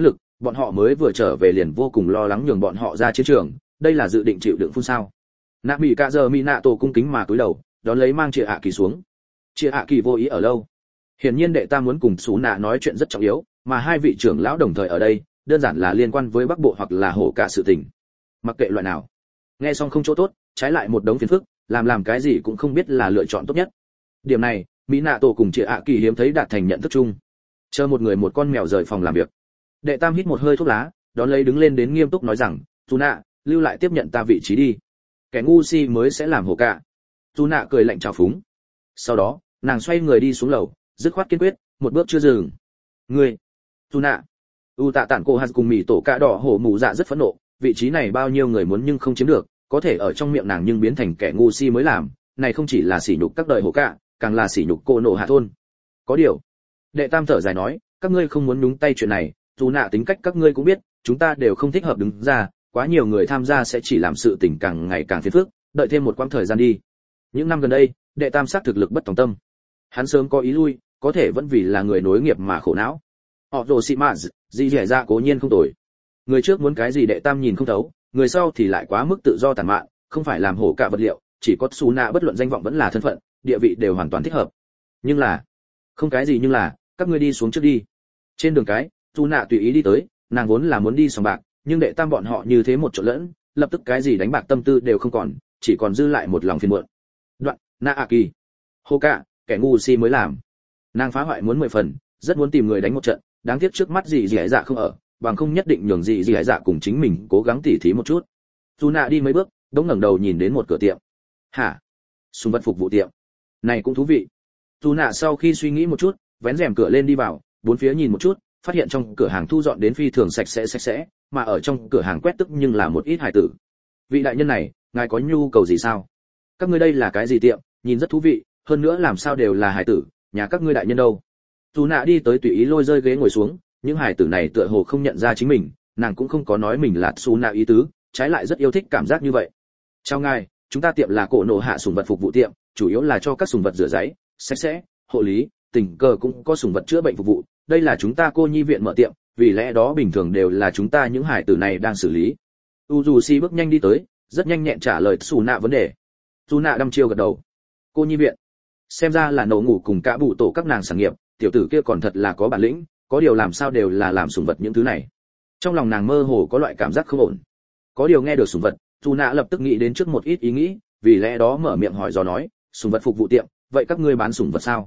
bọn họ mới vừa trở về liền vô cùng lo lắng nhường bọn họ ra chiến trường, đây là dự định chịu đựng phun sao? Nạ Mỹ Cạ giờ Mỹ Nạ Tổ cung kính mà cúi đầu, đón lấy mang Chia Ạ Kỳ xuống. Chia Ạ Kỳ vô ý ở lâu. Hiển nhiên đệ tam muốn cùng Sú Nạ nói chuyện rất trọng yếu, mà hai vị trưởng lão đồng thời ở đây, đơn giản là liên quan với Bắc Bộ hoặc là hổ cả sự tình. Mặc kệ loại nào, nghe xong không chỗ tốt, trái lại một đống phiền phức, làm cái gì cũng không biết là lựa chọn tốt nhất. Điểm này, Mỹ Nạ Tổ cùng Chia Ạ Kỳ hiếm thấy đạt thành nhận thức chung. Chờ một người một con mèo rời phòng làm việc. Đệ tam hít một hơi thuốc lá, đón lấy đứng lên đến nghiêm túc nói rằng, "Sú Nạ, lưu lại tiếp nhận ta vị trí đi. Kẻ ngu si mới sẽ làm hổ cả." Sú Nạ cười lạnh chào phúng. Sau đó, nàng xoay người đi xuống lầu, dứt khoát kiên quyết, một bước chưa dừng. "Ngươi, Sú Nạ." Tạ Tản Cô Hạt cùng Mị Tổ Cạ Đỏ hổ mù dạ rất phẫn nộ, vị trí này bao nhiêu người muốn nhưng không chiếm được, có thể ở trong miệng nàng nhưng biến thành kẻ ngu si mới làm, này không chỉ là sỉ nhục các đời hổ cả, càng là sỉ nhục cô nộ hạ thôn. Có điều, đệ tam thở dài nói, các ngươi không muốn nhúng tay chuyện này, dù nạ tính cách các ngươi cũng biết, chúng ta đều không thích hợp đứng ra, quá nhiều người tham gia sẽ chỉ làm sự tình càng ngày càng phiền phức, đợi thêm một quãng thời gian đi. Những năm gần đây, đệ tam sát thực lực bất tòng tâm. Hắn sớm có ý lui, có thể vẫn vì là người nối nghiệp mà khổ não. Họ rồ xị mạ, gì rẻ ra cố nhiên không tồi. Người trước muốn cái gì đệ tam nhìn không thấu, người sau thì lại quá mức tự do tàn mạn, không phải làm hổ cả vật liệu, chỉ có Sú Nạ bất luận danh vọng vẫn là thân phận, địa vị đều hoàn toàn thích hợp. Nhưng là, không cái gì nhưng là, các ngươi đi xuống trước đi. Trên đường cái, Sú Nạ tùy ý đi tới, nàng vốn là muốn đi sòng bạc, nhưng đệ tam bọn họ như thế một chỗ lẫn, lập tức cái gì đánh bạc tâm tư đều không còn, chỉ còn dư lại một lòng phiền muộn. Đoạn, Na A Kỳ, hổ cả, kẻ ngu si mới làm. Nàng phá hoại muốn 10 phần, rất muốn tìm người đánh một trận, đáng tiếc trước mắt gì dẻ dạ không ở, bằng không nhất định nhường gì dẻ dạ cùng chính mình cố gắng tỉ thí một chút. Sú Nạ đi mấy bước, đống ngẩng đầu nhìn đến một cửa tiệm. Hả? Sùng vật phục vụ tiệm. Này cũng thú vị. Sú Nạ sau khi suy nghĩ một chút, vén rèm cửa lên đi vào, bốn phía nhìn một chút, phát hiện trong cửa hàng thu dọn đến phi thường sạch sẽ, mà ở trong cửa hàng quét tức nhưng là một ít hài tử. Vị đại nhân này, ngài có nhu cầu gì sao? Các ngươi đây là cái gì tiệm, nhìn rất thú vị, hơn nữa làm sao đều là hài tử, nhà các ngươi đại nhân đâu? Sú Nạ đi tới tùy ý lôi rơi ghế ngồi xuống, những hài tử này tựa hồ không nhận ra chính mình, nàng cũng không có nói mình là Sú Nạ ý tứ, trái lại rất yêu thích cảm giác như vậy. Chào ngài, chúng ta tiệm là cổ nộ hạ sủng vật phục vụ tiệm, chủ yếu là cho các sủng vật rửa giấy, sạch sẽ, hộ lý, tình cờ cũng có sủng vật chữa bệnh phục vụ, đây là chúng ta cô nhi viện mở tiệm, vì lẽ đó bình thường đều là chúng ta những hài tử này đang xử lý. Uzushi bước nhanh đi tới, rất nhanh nhẹn trả lời Sú Nạ vấn đề. Sú Nạ đăm chiêu gật đầu. Cô nhi viện, xem ra là nổ ngủ cùng cả bụ tổ các nàng sản nghiệp, tiểu tử kia còn thật là có bản lĩnh, có điều làm sao đều là làm sủng vật những thứ này. Trong lòng nàng mơ hồ có loại cảm giác không ổn. Có điều nghe được sủng vật, Sú Nạ lập tức nghĩ đến trước một ít ý nghĩ, vì lẽ đó mở miệng hỏi dò nói, sủng vật phục vụ tiệm, vậy các ngươi bán sủng vật sao?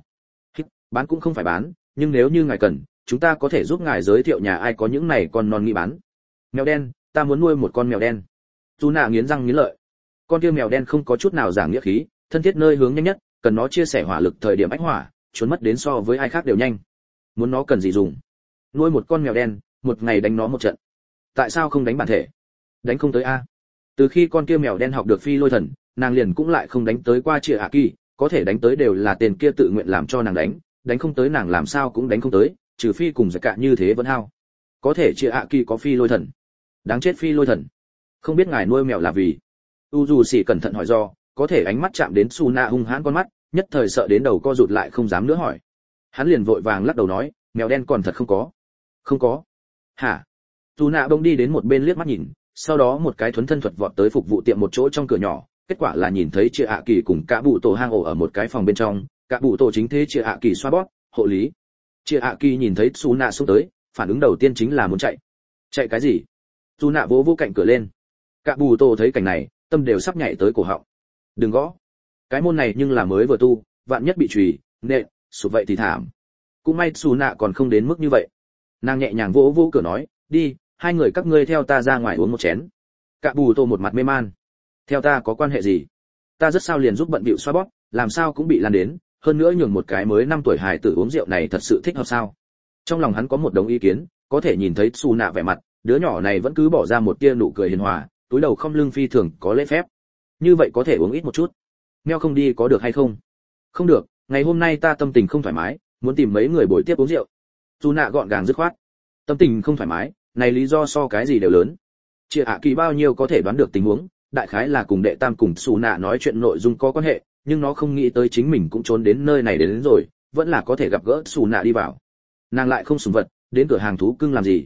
Bán cũng không phải bán, nhưng nếu như ngài cần, chúng ta có thể giúp ngài giới thiệu nhà ai có những này con non nghĩ bán. Mèo đen, ta muốn nuôi một con mèo đen. Sú Nạ nghiến răng nghiến lợi. Con kia mèo đen không có chút nào giảng nghĩa khí, thân thiết nơi hướng nhanh nhất, cần nó chia sẻ hỏa lực thời điểm ách hỏa, trốn mất đến so với ai khác đều nhanh. Muốn nó cần gì dùng? Nuôi một con mèo đen, một ngày đánh nó một trận. Tại sao không đánh bản thể? Đánh không tới a. Từ khi con kia mèo đen học được phi lôi thần, nàng liền cũng lại không đánh tới qua Chia Ạ Kỳ, có thể đánh tới đều là tên kia tự nguyện làm cho nàng đánh không tới nàng làm sao cũng đánh không tới, trừ phi cùng giặc cạ như thế vẫn hao. Có thể Chia Ạ Kỳ có phi lôi thần. Đáng chết phi lôi thần. Không biết ngài nuôi mèo là vì? Uzushi cẩn thận hỏi do, có thể ánh mắt chạm đến Sú Nạ hung hãn con mắt, nhất thời sợ đến đầu co rụt lại không dám nữa hỏi. Hắn liền vội vàng lắc đầu nói, mèo đen còn thật không có. Không có. Hả? Sú Nạ bỗng đi đến một bên liếc mắt nhìn, sau đó một cái thuấn thân thuật vọt tới phục vụ tiệm một chỗ trong cửa nhỏ, kết quả là nhìn thấy Chia Ạ Kỳ cùng cả bụ tổ hang ổ ở một cái phòng bên trong, cả bụ tổ chính thế Chia Ạ Kỳ xoa bóp, hộ lý. Chia Ạ Kỳ nhìn thấy Sú Nạ xông tới, phản ứng đầu tiên chính là muốn chạy. Chạy cái gì? Sú Nạ vỗ vỗ cạnh cửa lên. Cả bụ tổ thấy cảnh này, tâm đều sắp nhảy tới cổ họng. Đừng gõ. Cái môn này nhưng là mới vừa tu, vạn nhất bị chùy, nện, sụp vậy thì thảm. Cũng may Sú Nạ còn không đến mức như vậy. Nàng nhẹ nhàng vỗ vỗ cửa nói, đi, hai người các ngươi theo ta ra ngoài uống một chén. Cả bù tô một mặt mê man. Theo ta có quan hệ gì? Ta rất sao liền giúp bận bịu xoa bóp, làm sao cũng bị lan đến, hơn nữa nhường một cái mới 5 tuổi hài tử uống rượu này thật sự thích hợp sao? Trong lòng hắn có một đống ý kiến, có thể nhìn thấy Sú Nạ vẻ mặt, đứa nhỏ này vẫn cứ bỏ ra một tia nụ cười hiền hòa, túi đầu không lưng phi thường có lễ phép. Như vậy có thể uống ít một chút. Meo không đi có được hay không? Không được, ngày hôm nay ta tâm tình không thoải mái, muốn tìm mấy người bồi tiếp uống rượu. Sú Nạ gọn gàng dứt khoát. Tâm tình không thoải mái, này lý do so cái gì đều lớn. Chia Ạ Kỳ bao nhiêu có thể đoán được tình huống, đại khái là cùng đệ tam cùng Sú Nạ nói chuyện nội dung có quan hệ, nhưng nó không nghĩ tới chính mình cũng trốn đến nơi này đến rồi, vẫn là có thể gặp gỡ Sú Nạ đi vào. Nàng lại không sủng vật, đến cửa hàng thú cưng làm gì?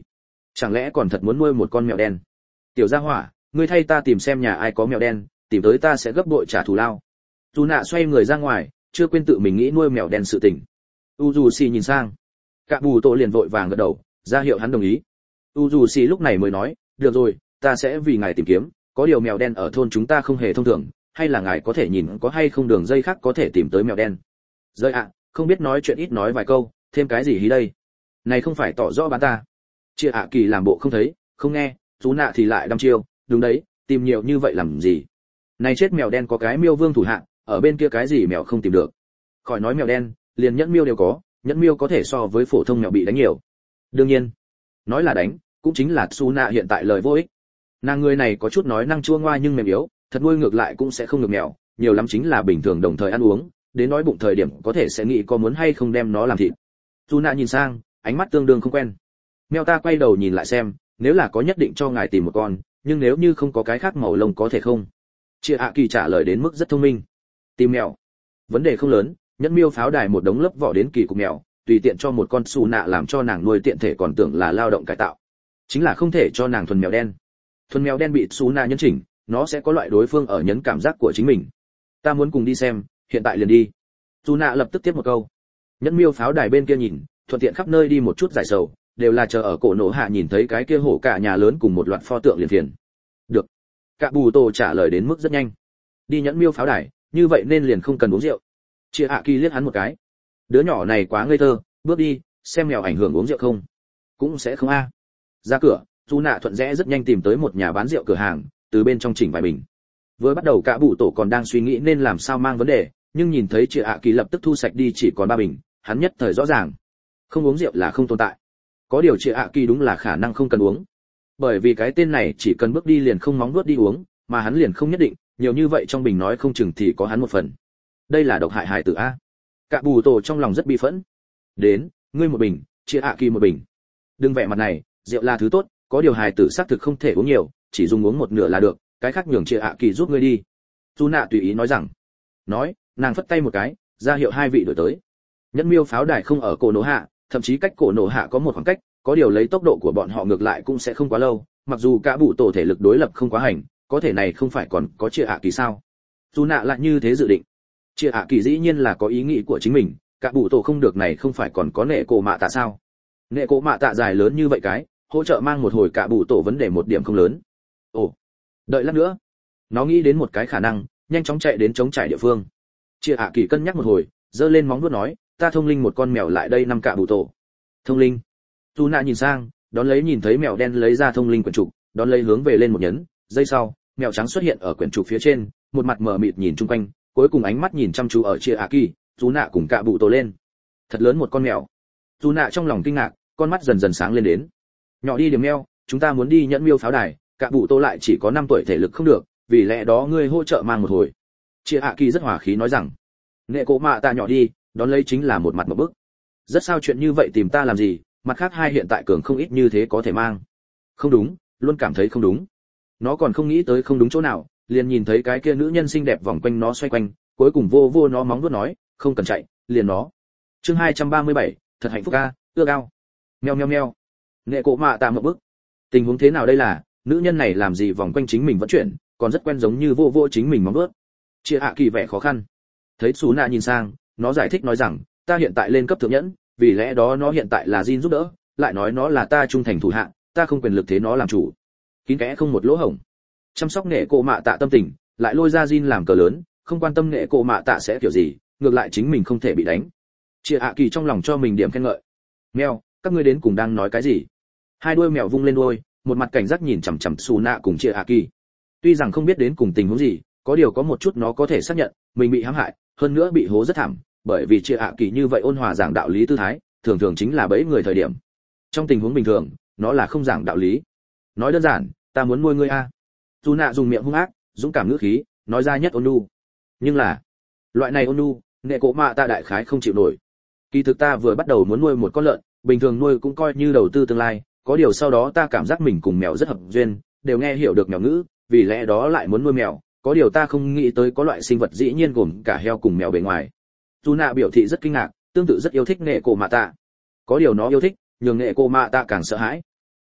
Chẳng lẽ còn thật muốn nuôi một con mèo đen? Tiểu gia hỏa, ngươi thay ta tìm xem nhà ai có mèo đen, tìm tới ta sẽ gấp bội trả thù lao. Dù nạ xoay người ra ngoài, chưa quên tự mình nghĩ nuôi mèo đen sự tình. Uzushi nhìn sang, cả bù tổ liền vội vàng gật đầu, ra hiệu hắn đồng ý. Uzushi lúc này mới nói, được rồi, ta sẽ vì ngài tìm kiếm, có điều mèo đen ở thôn chúng ta không hề thông thường, hay là ngài có thể nhìn có hay không đường dây khác có thể tìm tới mèo đen. Rơi ạ, không biết nói chuyện ít nói vài câu, thêm cái gì hí đây? Này không phải tỏ rõ bán ta. Chia ạ kỳ làm bộ không thấy, không nghe, chú nạ thì lại đăm chiêu, đúng đấy, tìm nhiều như vậy làm gì? Này chết mèo đen có cái miêu vương thủ hạ, ở bên kia cái gì mèo không tìm được. Khỏi nói mèo đen, liền nhẫn miêu đều có, nhẫn miêu có thể so với phổ thông mèo bị đánh nhiều. Đương nhiên, nói là đánh, cũng chính là Su nạ hiện tại lời vô ích. Nàng người này có chút nói năng chua ngoa nhưng mềm yếu, thật nuôi ngược lại cũng sẽ không ngược mèo, nhiều lắm chính là bình thường đồng thời ăn uống, đến nói bụng thời điểm có thể sẽ nghĩ có muốn hay không đem nó làm thịt. Su nạ nhìn sang, ánh mắt tương đương không quen. Mèo ta quay đầu nhìn lại xem, nếu là có nhất định cho ngài tìm một con, nhưng nếu như không có cái khác màu lông có thể không? Chia ạ kỳ trả lời đến mức rất thông minh. Tìm mèo, vấn đề không lớn, nhẫn miêu pháo đài một đống lớp vỏ đến kỳ cục mèo, tùy tiện cho một con Su nạ làm cho nàng nuôi tiện thể còn tưởng là lao động cải tạo. Chính là không thể cho nàng thuần mèo đen. Thuần mèo đen bị Su nạ nhấn chỉnh, nó sẽ có loại đối phương ở nhấn cảm giác của chính mình. Ta muốn cùng đi xem, hiện tại liền đi. Su nạ lập tức tiếp một câu. Nhẫn miêu pháo đài bên kia nhìn, thuận tiện khắp nơi đi một chút giải sầu, đều là chờ ở cổ nổ hạ nhìn thấy cái kia hổ cả nhà lớn cùng một loạt pho tượng liền phiền. Được. Cả bù tổ trả lời đến mức rất nhanh. Đi nhẫn miêu pháo đài, như vậy nên liền không cần uống rượu. Chia hạ kỳ liếc hắn một cái. Đứa nhỏ này quá ngây thơ, bước đi, xem mèo ảnh hưởng uống rượu không? Cũng sẽ không a. Ra cửa, Su nạ thuận rẽ rất nhanh tìm tới một nhà bán rượu cửa hàng, từ bên trong chỉnh vài bình. Vừa bắt đầu cả bù tổ còn đang suy nghĩ nên làm sao mang vấn đề, nhưng nhìn thấy Chia hạ kỳ lập tức thu sạch đi chỉ còn 3 bình, hắn nhất thời rõ ràng. Không uống rượu là không tồn tại. Có điều Chia hạ kỳ đúng là khả năng không cần uống. Bởi vì cái tên này chỉ cần bước đi liền không móng vuốt đi uống, mà hắn liền không nhất định, nhiều như vậy trong bình nói không chừng thì có hắn một phần. Đây là độc hại hài tử a. Cả bù tổ trong lòng rất bi phẫn. Đến, ngươi một bình, Chia hạ kỳ một bình. Đừng vẻ mặt này, rượu là thứ tốt, có điều hài tử xác thực không thể uống nhiều, chỉ dùng uống một nửa là được, cái khác nhường Chia hạ kỳ giúp ngươi đi. Tu nạ tùy ý nói rằng. Nói, nàng phất tay một cái, ra hiệu hai vị đổi tới. Nhẫn miêu pháo đài không ở cổ nổ hạ, thậm chí cách cổ nổ hạ có một khoảng cách, có điều lấy tốc độ của bọn họ ngược lại cũng sẽ không quá lâu, mặc dù cả bụ tổ thể lực đối lập không quá hành, có thể này không phải còn có Chia hạ kỳ sao? Tu nạ lại như thế dự định. Chia hạ kỳ dĩ nhiên là có ý nghĩ của chính mình, cả bụ tổ không được này không phải còn có nệ cổ mạ tạ sao? Nệ cổ mạ tạ dài lớn như vậy cái, hỗ trợ mang một hồi cả bụ tổ vấn đề một điểm không lớn. Ồ, đợi lát nữa. Nó nghĩ đến một cái khả năng, nhanh chóng chạy đến chống trải địa phương. Chia hạ kỳ cân nhắc một hồi, giơ lên móng vuốt nói, ta thông linh một con mèo lại đây năm cả bụ tổ. Thông linh. Tu nạ nhìn sang, đón lấy nhìn thấy mèo đen lấy ra thông linh quyển trục, đón lấy hướng về lên một nhấn, giây sau, mèo trắng xuất hiện ở quyển trục phía trên, một mặt mờ mịt nhìn chung quanh, cuối cùng ánh mắt nhìn chăm chú ở Chia hạ kỳ, Tu nạ cùng cả bụ tổ lên. Thật lớn một con mèo. Tu nạ trong lòng kinh ngạc, con mắt dần dần sáng lên đến. Nhỏ đi điểm mèo, chúng ta muốn đi nhẫn miêu pháo đài, cả bụ tổ lại chỉ có 5 tuổi thể lực không được, vì lẽ đó ngươi hỗ trợ mang một hồi. Chia hạ kỳ rất hòa khí nói rằng, nệ cổ mạ ta nhỏ đi, đón lấy chính là một mặt một bức. Rất sao chuyện như vậy tìm ta làm gì, mặt khác hai hiện tại cường không ít như thế có thể mang. Không đúng, luôn cảm thấy không đúng. Nó còn không nghĩ tới không đúng chỗ nào, liền nhìn thấy cái kia nữ nhân xinh đẹp vòng quanh nó xoay quanh, cuối cùng vô vô nó móng vuốt nói, không cần chạy, liền nó. Chương 237, thật hạnh phúc a, ưa cao. Meo meo meo. Nệ cổ mạ ta một bức. Tình huống thế nào đây là, nữ nhân này làm gì vòng quanh chính mình vẫn chuyển, còn rất quen giống như vô vô chính mình móng vuốt. Chia hạ kỳ vẻ khó khăn. Thấy Sú nạ nhìn sang, nó giải thích nói rằng, ta hiện tại lên cấp thượng nhẫn, vì lẽ đó nó hiện tại là Jin giúp đỡ, lại nói nó là ta trung thành thủ hạ, ta không quyền lực thế nó làm chủ. Kín kẽ không một lỗ hổng. Chăm sóc nệ cổ mạ tạ tâm tình, lại lôi ra Jin làm cờ lớn, không quan tâm nệ cổ mạ tạ sẽ kiểu gì, ngược lại chính mình không thể bị đánh. Chia hạ kỳ trong lòng cho mình điểm khen ngợi. Mèo, các ngươi đến cùng đang nói cái gì? Hai đuôi mèo vung lên đuôi, một mặt cảnh giác nhìn chằm chằm Sú nạ cùng Chia hạ kỳ. Tuy rằng không biết đến cùng tình huống gì, có điều có một chút nó có thể xác nhận, mình bị hãm hại, hơn nữa bị hố rất thảm, bởi vì Chia hạ kỳ như vậy ôn hòa giảng đạo lý tư thái, thường thường chính là bẫy người thời điểm. Trong tình huống bình thường, nó là không giảng đạo lý. Nói đơn giản, ta muốn nuôi ngươi a. Sú nạ dùng miệng hung ác, dũng cảm ngữ khí, nói ra nhất ôn nhu. Nhưng là, loại này ôn nhu, nệ cổ mạ ta đại khái không chịu nổi. Kỳ thực ta vừa bắt đầu muốn nuôi một con lợn, bình thường nuôi cũng coi như đầu tư tương lai, có điều sau đó ta cảm giác mình cùng mèo rất hợp duyên, đều nghe hiểu được mèo ngữ, vì lẽ đó lại muốn nuôi mèo, có điều ta không nghĩ tới có loại sinh vật dĩ nhiên gồm cả heo cùng mèo bề ngoài. Sú nạ biểu thị rất kinh ngạc, tương tự rất yêu thích nệ cổ mạ tạ. Có điều nó yêu thích, nhường nệ cổ mạ tạ càng sợ hãi.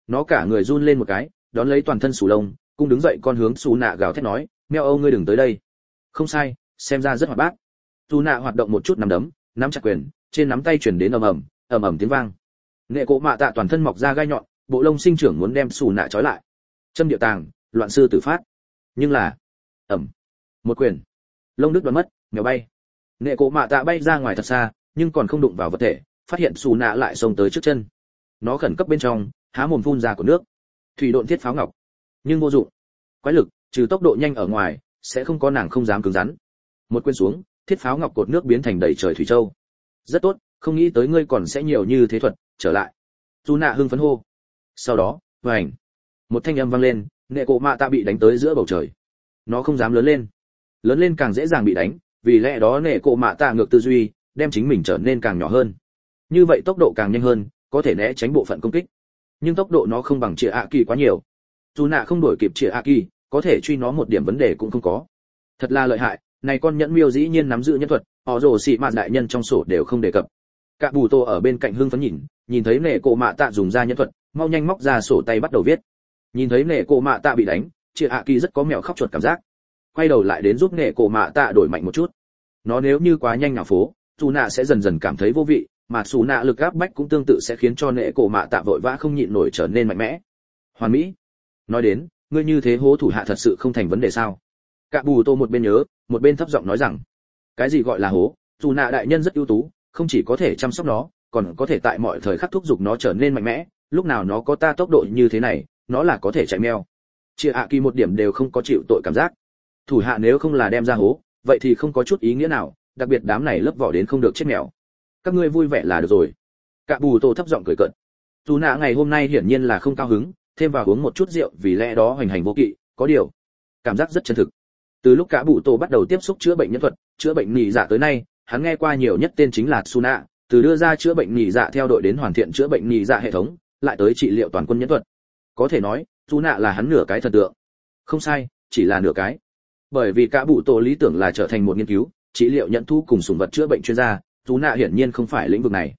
nó cả người run lên một cái, đón lấy toàn thân sù lông, cung đứng dậy con hướng Su Nạ gào thét nói, "Meo Âu ngươi đừng tới đây." Không sai, xem ra rất hoạt bát. Su Nạ hoạt động một chút nắm đấm, nắm chặt quyền, trên nắm tay truyền đến ầm ầm tiếng vang. Nệ Cổ Mạ Tạ toàn thân mọc ra gai nhọn, bộ lông sinh trưởng muốn đem Su Nạ trói lại. Châm điệu tàng, loạn sư tử phát. Nhưng là, một quyền, lông đứt đoán mất, mèo bay. Nệ Cổ Mạ Tạ bay ra ngoài thật xa, nhưng còn không đụng vào vật thể, phát hiện Su Nạ lại xông tới trước chân. Nó khẩn cấp bên trong, há mồm phun ra của nước. Thủy độn thiết pháo ngọc, nhưng vô dụng. Quái lực, trừ tốc độ nhanh ở ngoài, sẽ không có nàng không dám cứng rắn. Một quyền xuống, thiết pháo ngọc cột nước biến thành đầy trời thủy châu. Rất tốt, không nghĩ tới ngươi còn sẽ nhiều như thế thuật, trở lại. Su Nạ hưng phấn hô. Sau đó, vành, một thanh âm vang lên, Nệ Cổ Mạ Tạ bị đánh tới giữa bầu trời. Nó không dám lớn lên càng dễ dàng bị đánh, vì lẽ đó Nệ Cổ Mạ Tạ ngược tư duy, đem chính mình trở nên càng nhỏ hơn. Như vậy tốc độ càng nhanh hơn, có thể né tránh bộ phận công kích. Nhưng tốc độ nó không bằng Trịa ạ kỳ quá nhiều. Su Nạ không đuổi kịp Trịa ạ kỳ, có thể truy nó một điểm vấn đề cũng không có. Thật là lợi hại, này con nhẫn miêu dĩ nhiên nắm giữ nhân thuật, họ rồ xị mạt đại nhân trong sổ đều không đề cập. Cả bù tô ở bên cạnh hưng phấn nhìn thấy Nệ Cổ Mạ Tạ dùng ra nhân thuật, mau nhanh móc ra sổ tay bắt đầu viết. Nhìn thấy Nệ Cổ Mạ Tạ bị đánh, Trịa ạ kỳ rất có mẹo khóc chuột cảm giác. Quay đầu lại đến giúp Nệ Cổ Mạ Tạ đổi mạnh một chút. Nó nếu như quá nhanh nào phố, Su Nạ sẽ dần dần cảm thấy vô vị, mà Su Nạ lực áp bách cũng tương tự sẽ khiến cho Nệ Cổ Mạ Tạ vội vã không nhịn nổi trở nên mạnh mẽ. Hoàn mỹ. Nói đến, ngươi như thế hố thủ hạ thật sự không thành vấn đề sao? Cả bù tô một bên nhớ, một bên thấp giọng nói rằng, cái gì gọi là hố? Su Nạ đại nhân rất ưu tú, không chỉ có thể chăm sóc nó, còn có thể tại mọi thời khắc thúc giục nó trở nên mạnh mẽ, lúc nào nó có ta tốc độ như thế này, nó là có thể chạy meo. Chia ạ kỳ một điểm đều không có chịu tội cảm giác. Thủ hạ nếu không là đem ra hố, vậy thì không có chút ý nghĩa nào, đặc biệt đám này lấp vỏ đến không được chết mèo. Các ngươi vui vẻ là được rồi. Cả bù tô thấp giọng cười cợt. Su Nạ ngày hôm nay hiển nhiên là không cao hứng, thêm vào uống một chút rượu vì lẽ đó hoành hành vô kỵ, có điều cảm giác rất chân thực. Từ lúc cả bù tô bắt đầu tiếp xúc chữa bệnh nhân thuật, chữa bệnh nhị dạ tới nay, hắn nghe qua nhiều nhất tên chính là Su Nạ, từ đưa ra chữa bệnh nhị dạ theo đội đến hoàn thiện chữa bệnh nhị dạ hệ thống, lại tới trị liệu toàn quân nhân thuật. Có thể nói, Su Nạ là hắn nửa cái thần tượng. Không sai, chỉ là nửa cái. Bởi vì cả bụ tổ lý tưởng là trở thành một nghiên cứu, trị liệu nhận thu cùng sủng vật chữa bệnh chuyên gia, Su Nạ hiển nhiên không phải lĩnh vực này.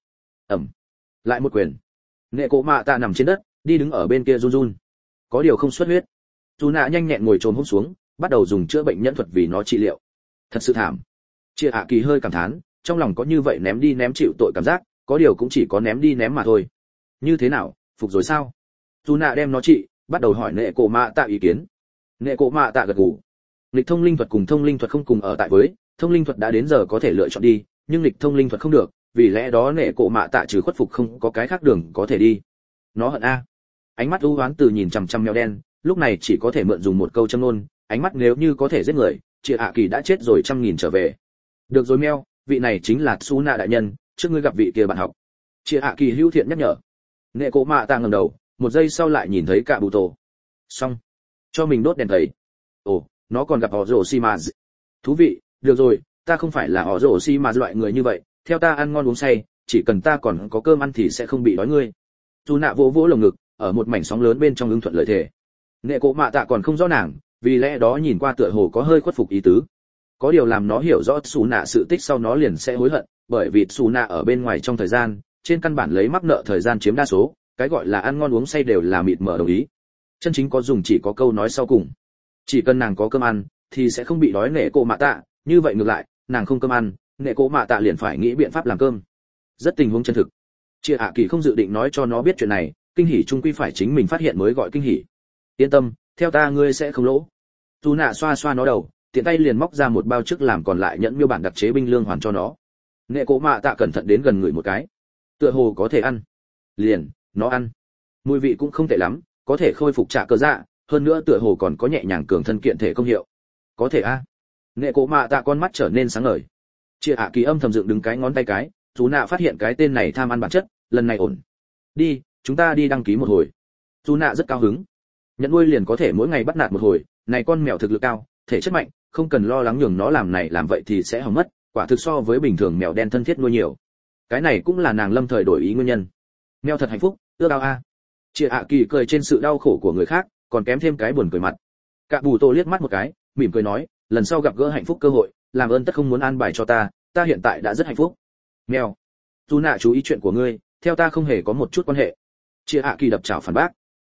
Lại một quyền. Nệ Cổ Mạ Tạ nằm trên đất, đi đứng ở bên kia run run. Có điều không xuất huyết. Su Nạ nhanh nhẹn ngồi chồm hổm xuống, bắt đầu dùng chữa bệnh nhân thuật vì nó trị liệu. Thật sự thảm. Chia ạ kỳ hơi cảm thán, trong lòng có như vậy ném đi ném chịu tội cảm giác, có điều cũng chỉ có ném đi ném mà thôi. Như thế nào, phục rồi sao? Su Nạ đem nó trị, bắt đầu hỏi Nệ Cổ Mạ Tạ ý kiến. Nệ Cổ Mạ Tạ gật gù. Lịch thông linh thuật cùng thông linh thuật không cùng ở tại với, thông linh thuật đã đến giờ có thể lựa chọn đi, nhưng lịch thông linh thuật không được, vì lẽ đó Nệ Cổ Mạ Tạ trừ khuất phục không có cái khác đường có thể đi. Nó hận a. Ánh mắt u hoán từ nhìn chằm chằm mèo đen, lúc này chỉ có thể mượn dùng một câu châm ngôn, ánh mắt nếu như có thể giết người, Triệu Hạ Kỳ đã chết rồi 100.000 trở về. Được rồi mèo, vị này chính là Su Nạ đại nhân, trước ngươi gặp vị kia bạn học. Triệu Hạ Kỳ hữu thiện nhắc nhở. Nệ Cổ Mạ Tạ ngẩng đầu, một giây sau lại nhìn thấy cả bù tổ. Xong, cho mình đốt đèn thấy. Ồ, nó còn gặp họ rồ xi mà. Thú vị, được rồi, ta không phải là họ rồ xi mà loại người như vậy, theo ta ăn ngon uống say, chỉ cần ta còn có cơm ăn thì sẽ không bị đói ngươi. Su Nạ vỗ vỗ lồng ngực, ở một mảnh sóng lớn bên trong ứng thuận lợi thể. Nệ Cổ Mạ Tạ còn không rõ nàng, vì lẽ đó nhìn qua tựa hồ có hơi khuất phục ý tứ. Có điều làm nó hiểu rõ Su Nạ sự tích sau nó liền sẽ hối hận, bởi vì Su Nạ ở bên ngoài trong thời gian, trên căn bản lấy mắc nợ thời gian chiếm đa số, cái gọi là ăn ngon uống say đều là mịt mờ đồng ý. Chân chính có dùng chỉ có câu nói sau cùng. Chỉ cần nàng có cơm ăn, thì sẽ không bị đói. Nệ Cổ Mạ Tạ, như vậy ngược lại, nàng không cơm ăn, Nệ Cổ Mạ Tạ liền phải nghĩ biện pháp làm cơm. Rất tình huống chân thực. Chia Hạ Kỳ không dự định nói cho nó biết chuyện này, kinh hỉ chung quy phải chính mình phát hiện mới gọi kinh hỉ. Yên tâm, theo ta ngươi sẽ không lỗ. Su Nạ xoa xoa nó đầu, tiện tay liền móc ra một bao trước làm còn lại nhẫn miêu bản đặc chế binh lương hoàn cho nó. Nệ Cổ Mạ Tạ cẩn thận đến gần người một cái, tựa hồ có thể ăn. Liền, nó ăn. Mùi vị cũng không tệ lắm, có thể khôi phục trả cơ dạ, hơn nữa tựa hồ còn có nhẹ nhàng cường thân kiện thể công hiệu. Có thể a. Nệ Cổ Mạ Tạ con mắt trở nên sáng ngời. Chia Hạ Kỳ âm thầm dựng đứng cái ngón tay cái, Su Nạ phát hiện cái tên này tham ăn bản chất, lần này ổn. Đi, chúng ta đi đăng ký một hồi. Su Nạ rất cao hứng. Nhận nuôi liền có thể mỗi ngày bắt nạt một hồi, này con mèo thực lực cao, thể chất mạnh, không cần lo lắng nhường nó làm này làm vậy thì sẽ hỏng mất, quả thực so với bình thường mèo đen thân thiết nuôi nhiều. Cái này cũng là nàng lâm thời đổi ý nguyên nhân. Mèo thật hạnh phúc, ưa cao a. Chia Hạ Kỳ cười trên sự đau khổ của người khác, còn kém thêm cái buồn cười mặt. Cả bù tô liếc mắt một cái, mỉm cười nói, lần sau gặp gỡ hạnh phúc cơ hội, làm ơn tất không muốn an bài cho ta hiện tại đã rất hạnh phúc. Mèo, Su Nạ chú ý chuyện của ngươi, theo ta không hề có một chút quan hệ. Chia Hạ Kỳ đập chảo phản bác.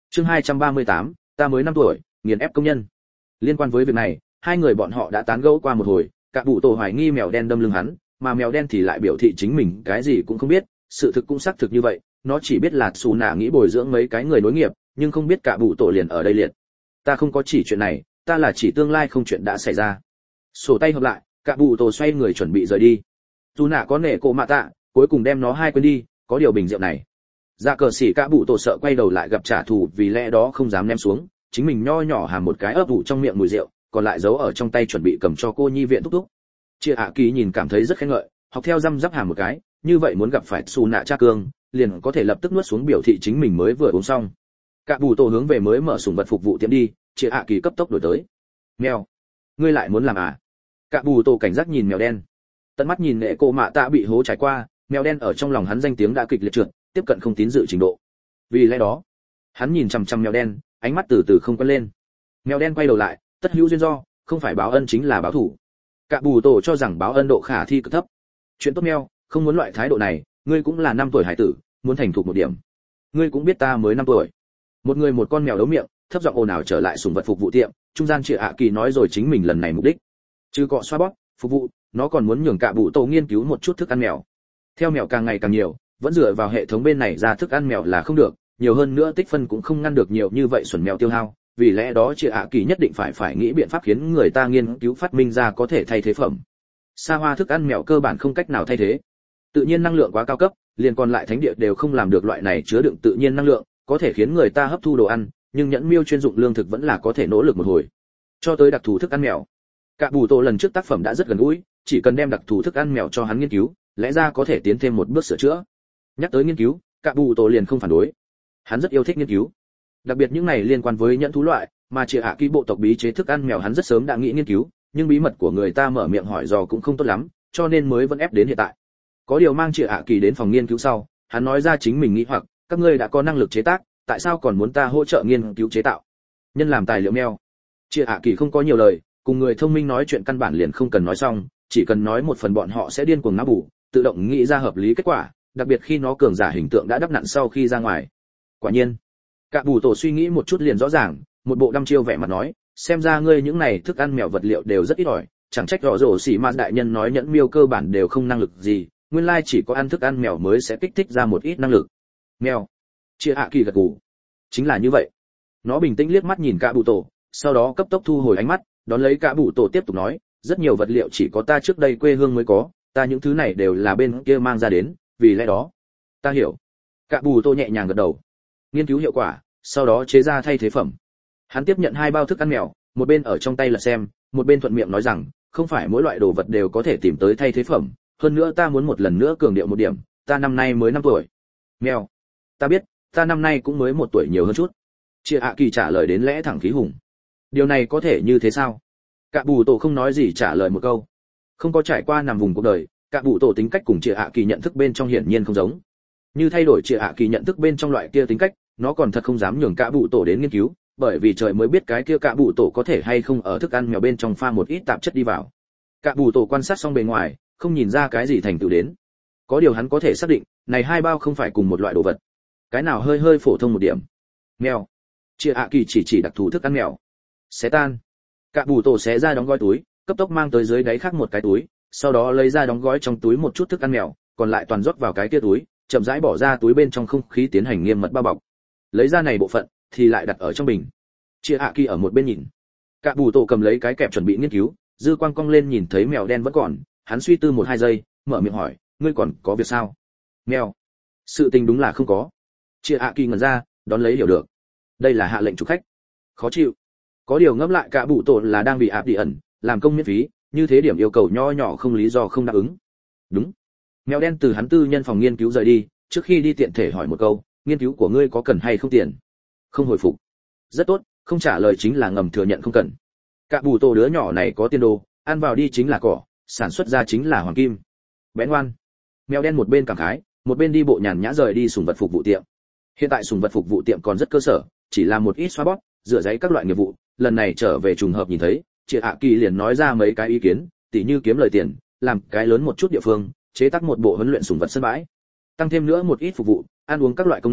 Chương 238, ta mới 5 tuổi, nghiền ép công nhân. Liên quan với việc này, hai người bọn họ đã tán gẫu qua một hồi, cả bụ tổ hoài nghi mèo đen đâm lưng hắn, mà mèo đen thì lại biểu thị chính mình cái gì cũng không biết, sự thực cũng xác thực như vậy, nó chỉ biết là Sú Nạ nghĩ bồi dưỡng mấy cái người nối nghiệp, nhưng không biết cả bụ tổ liền ở đây liệt. Ta không có chỉ chuyện này, ta là chỉ tương lai không chuyện đã xảy ra. Sổ tay hợp lại, cả bụ tổ xoay người chuẩn bị rời đi. Sú Nạ có nể cổ mạ tạ, cuối cùng đem nó hai quên đi, có điều bình rượu này. Dạ cờ xỉ cả bụ tổ sợ quay đầu lại gặp trả thù, vì lẽ đó không dám ném xuống, chính mình nho nhỏ hàm một cái ấp ủ trong miệng mùi rượu, còn lại giấu ở trong tay chuẩn bị cầm cho cô nhi viện thúc thúc. Chia ạ kỳ nhìn cảm thấy rất khen ngợi, học theo răm rắp hàm một cái, như vậy muốn gặp phải Sú Nạ cha cương, liền có thể lập tức nuốt xuống biểu thị chính mình mới vừa uống xong. Cả bù tổ hướng về mới mở sủng vật phục vụ tiệm đi, Chia ạ kỳ cấp tốc đổi tới. Mèo, ngươi lại muốn làm à? Cả bù tổ cảnh giác nhìn mèo đen. Tận mắt nhìn nệ cô mạ tạ bị hố trải qua, mèo đen ở trong lòng hắn danh tiếng đã kịch liệt trượt, tiếp cận không tín dự trình độ. Vì lẽ đó, hắn nhìn chằm chằm mèo đen, ánh mắt từ từ không quen lên. Mèo đen quay đầu lại, tất hữu duyên do, không phải báo ân chính là báo thù. Cả bù tổ cho rằng báo ân độ khả thi cực thấp. Chuyện tốt mèo, không muốn loại thái độ này, ngươi cũng là 5 tuổi hải tử, muốn thành thục một điểm. Ngươi cũng biết ta mới 5 tuổi. Một người một con mèo đấu miệng, thấp giọng ồn ào trở lại sủng vật phục vụ tiệm, trung gian Triệu Ạ Kỳ nói rồi chính mình lần này mục đích. Chứ cọ xoa bóp, phục vụ, nó còn muốn nhường cả bù tổ nghiên cứu một chút thức ăn mèo. Theo mèo càng ngày càng nhiều, vẫn dựa vào hệ thống bên này ra thức ăn mèo là không được, nhiều hơn nữa tích phân cũng không ngăn được nhiều như vậy xuẩn mèo tiêu hao, vì lẽ đó Triệu Ạ Kỳ nhất định phải nghĩ biện pháp khiến người ta nghiên cứu phát minh ra có thể thay thế phẩm. Xa hoa thức ăn mèo cơ bản không cách nào thay thế. Tự nhiên năng lượng quá cao cấp, liền còn lại thánh địa đều không làm được loại này chứa đựng tự nhiên năng lượng, có thể khiến người ta hấp thu đồ ăn, nhưng nhẫn miêu chuyên dụng lương thực vẫn là có thể nỗ lực một hồi. Cho tới đặc thù thức ăn mèo, cả bù tổ lần trước tác phẩm đã rất gần gũi, chỉ cần đem đặc thù thức ăn mèo cho hắn nghiên cứu, lẽ ra có thể tiến thêm một bước sửa chữa. Nhắc tới nghiên cứu, cả bù tổ liền không phản đối. Hắn rất yêu thích nghiên cứu, đặc biệt những này liên quan với nhẫn thú loại, mà Triệu Ạ Kỳ bộ tộc bí chế thức ăn mèo hắn rất sớm đã nghĩ nghiên cứu, nhưng bí mật của người ta mở miệng hỏi dò cũng không tốt lắm, cho nên mới vẫn ép đến hiện tại. Có điều mang Triệu Ạ Kỳ đến phòng nghiên cứu sau, hắn nói ra chính mình nghĩ hoặc, các ngươi đã có năng lực chế tác, tại sao còn muốn ta hỗ trợ nghiên cứu chế tạo? Nhân làm tài liệu mèo. Triệu Ạ Kỳ không có nhiều lời, cùng người thông minh nói chuyện căn bản liền không cần nói xong, chỉ cần nói một phần bọn họ sẽ điên cuồng não bù, tự động nghĩ ra hợp lý kết quả, đặc biệt khi nó cường giả hình tượng đã đắp nặn sau khi ra ngoài. Quả nhiên, cả bù tổ suy nghĩ một chút liền rõ ràng, một bộ đăm chiêu vẻ mặt nói, xem ra ngươi những này thức ăn mèo vật liệu đều rất ít ỏi, chẳng trách rõ rổ xỉ mà đại nhân nói nhẫn miêu cơ bản đều không năng lực gì, nguyên lai chỉ có ăn thức ăn mèo mới sẽ kích thích ra một ít năng lực. Mèo. Chia Hạ Kỳ gật gù. Chính là như vậy. Nó bình tĩnh liếc mắt nhìn cả bụ tổ, sau đó cấp tốc thu hồi ánh mắt, đón lấy cả bụ tổ tiếp tục nói, rất nhiều vật liệu chỉ có ta trước đây quê hương mới có, ta những thứ này đều là bên kia mang ra đến, vì lẽ đó. Ta hiểu. Cả bụ tổ nhẹ nhàng gật đầu. Nghiên cứu hiệu quả, sau đó chế ra thay thế phẩm. Hắn tiếp nhận 2 bao thức ăn mèo, một bên ở trong tay là xem, một bên thuận miệng nói rằng, không phải mỗi loại đồ vật đều có thể tìm tới thay thế phẩm, hơn nữa ta muốn một lần nữa cường điệu một điểm, ta năm nay mới 5 tuổi. Mèo. Ta biết, ta năm nay cũng mới 1 tuổi nhiều hơn chút. Chia Hạ Kỳ trả lời đến lẽ thẳng khí hùng. Điều này có thể như thế sao? Cả bù tổ không nói gì trả lời một câu. Không có trải qua nằm vùng cuộc đời, cả bù tổ tính cách cùng Chia Hạ Kỳ nhận thức bên trong hiển nhiên không giống. Như thay đổi Chia Hạ Kỳ nhận thức bên trong loại kia tính cách, nó còn thật không dám nhường cả bù tổ đến nghiên cứu, bởi vì trời mới biết cái kia cả bù tổ có thể hay không ở thức ăn mèo bên trong pha một ít tạp chất đi vào. Cả bù tổ quan sát xong bề ngoài, không nhìn ra cái gì thành tựu đến. Có điều hắn có thể xác định, này 2 bao không phải cùng một loại đồ vật. Cái nào hơi phổ thông một điểm. Mèo. Chia Hạ Kỳ chỉ đặc thù thức ăn mèo. Xé tan. Cả bù tổ xé ra đóng gói túi, cấp tốc mang tới dưới đáy khác một cái túi, sau đó lấy ra đóng gói trong túi một chút thức ăn mèo, còn lại toàn rót vào cái kia túi, chậm rãi bỏ ra túi bên trong không khí tiến hành nghiêm mật bao bọc. Lấy ra này bộ phận thì lại đặt ở trong bình. Chia Hạ Kỳ ở một bên nhìn. Cả bù tổ cầm lấy cái kẹp chuẩn bị nghiên cứu, dư quang cong lên nhìn thấy mèo đen vẫn còn, hắn suy tư 1-2 giây, mở miệng hỏi, ngươi còn có việc sao? Mèo. Sự tình đúng là không có. Chia Hạ Kỳ ngẩn ra, đón lấy hiểu được. Đây là hạ lệnh chủ khách. Khó chịu. Có điều ngẫm lại cả bù tổ là đang bị áp đi ẩn, làm công miễn phí, như thế điểm yêu cầu nho nhỏ không lý do không đáp ứng. Đúng. Mèo đen từ hắn tư nhân phòng nghiên cứu rời đi, trước khi đi tiện thể hỏi một câu, nghiên cứu của ngươi có cần hay không tiền? Không hồi phục. Rất tốt, không trả lời chính là ngầm thừa nhận không cần. Cả bù tổ đứa nhỏ này có tiền đồ, ăn vào đi chính là cỏ, sản xuất ra chính là hoàng kim. Bé ngoan. Mèo đen một bên cảm khái, một bên đi bộ nhàn nhã rời đi sủng vật phục vụ tiệm. Hiện tại sủng vật phục vụ tiệm còn rất cơ sở, chỉ là một ít xoa bóp, rửa giấy các loại nghiệp vụ. Lần này trở về trùng hợp nhìn thấy, Triệu Hạ Kỳ liền nói ra mấy cái ý kiến, tỉ như kiếm lời tiền, làm cái lớn một chút địa phương, chế tác một bộ huấn luyện sủng vật sân bãi, tăng thêm nữa một ít phục vụ, ăn uống các loại công năng,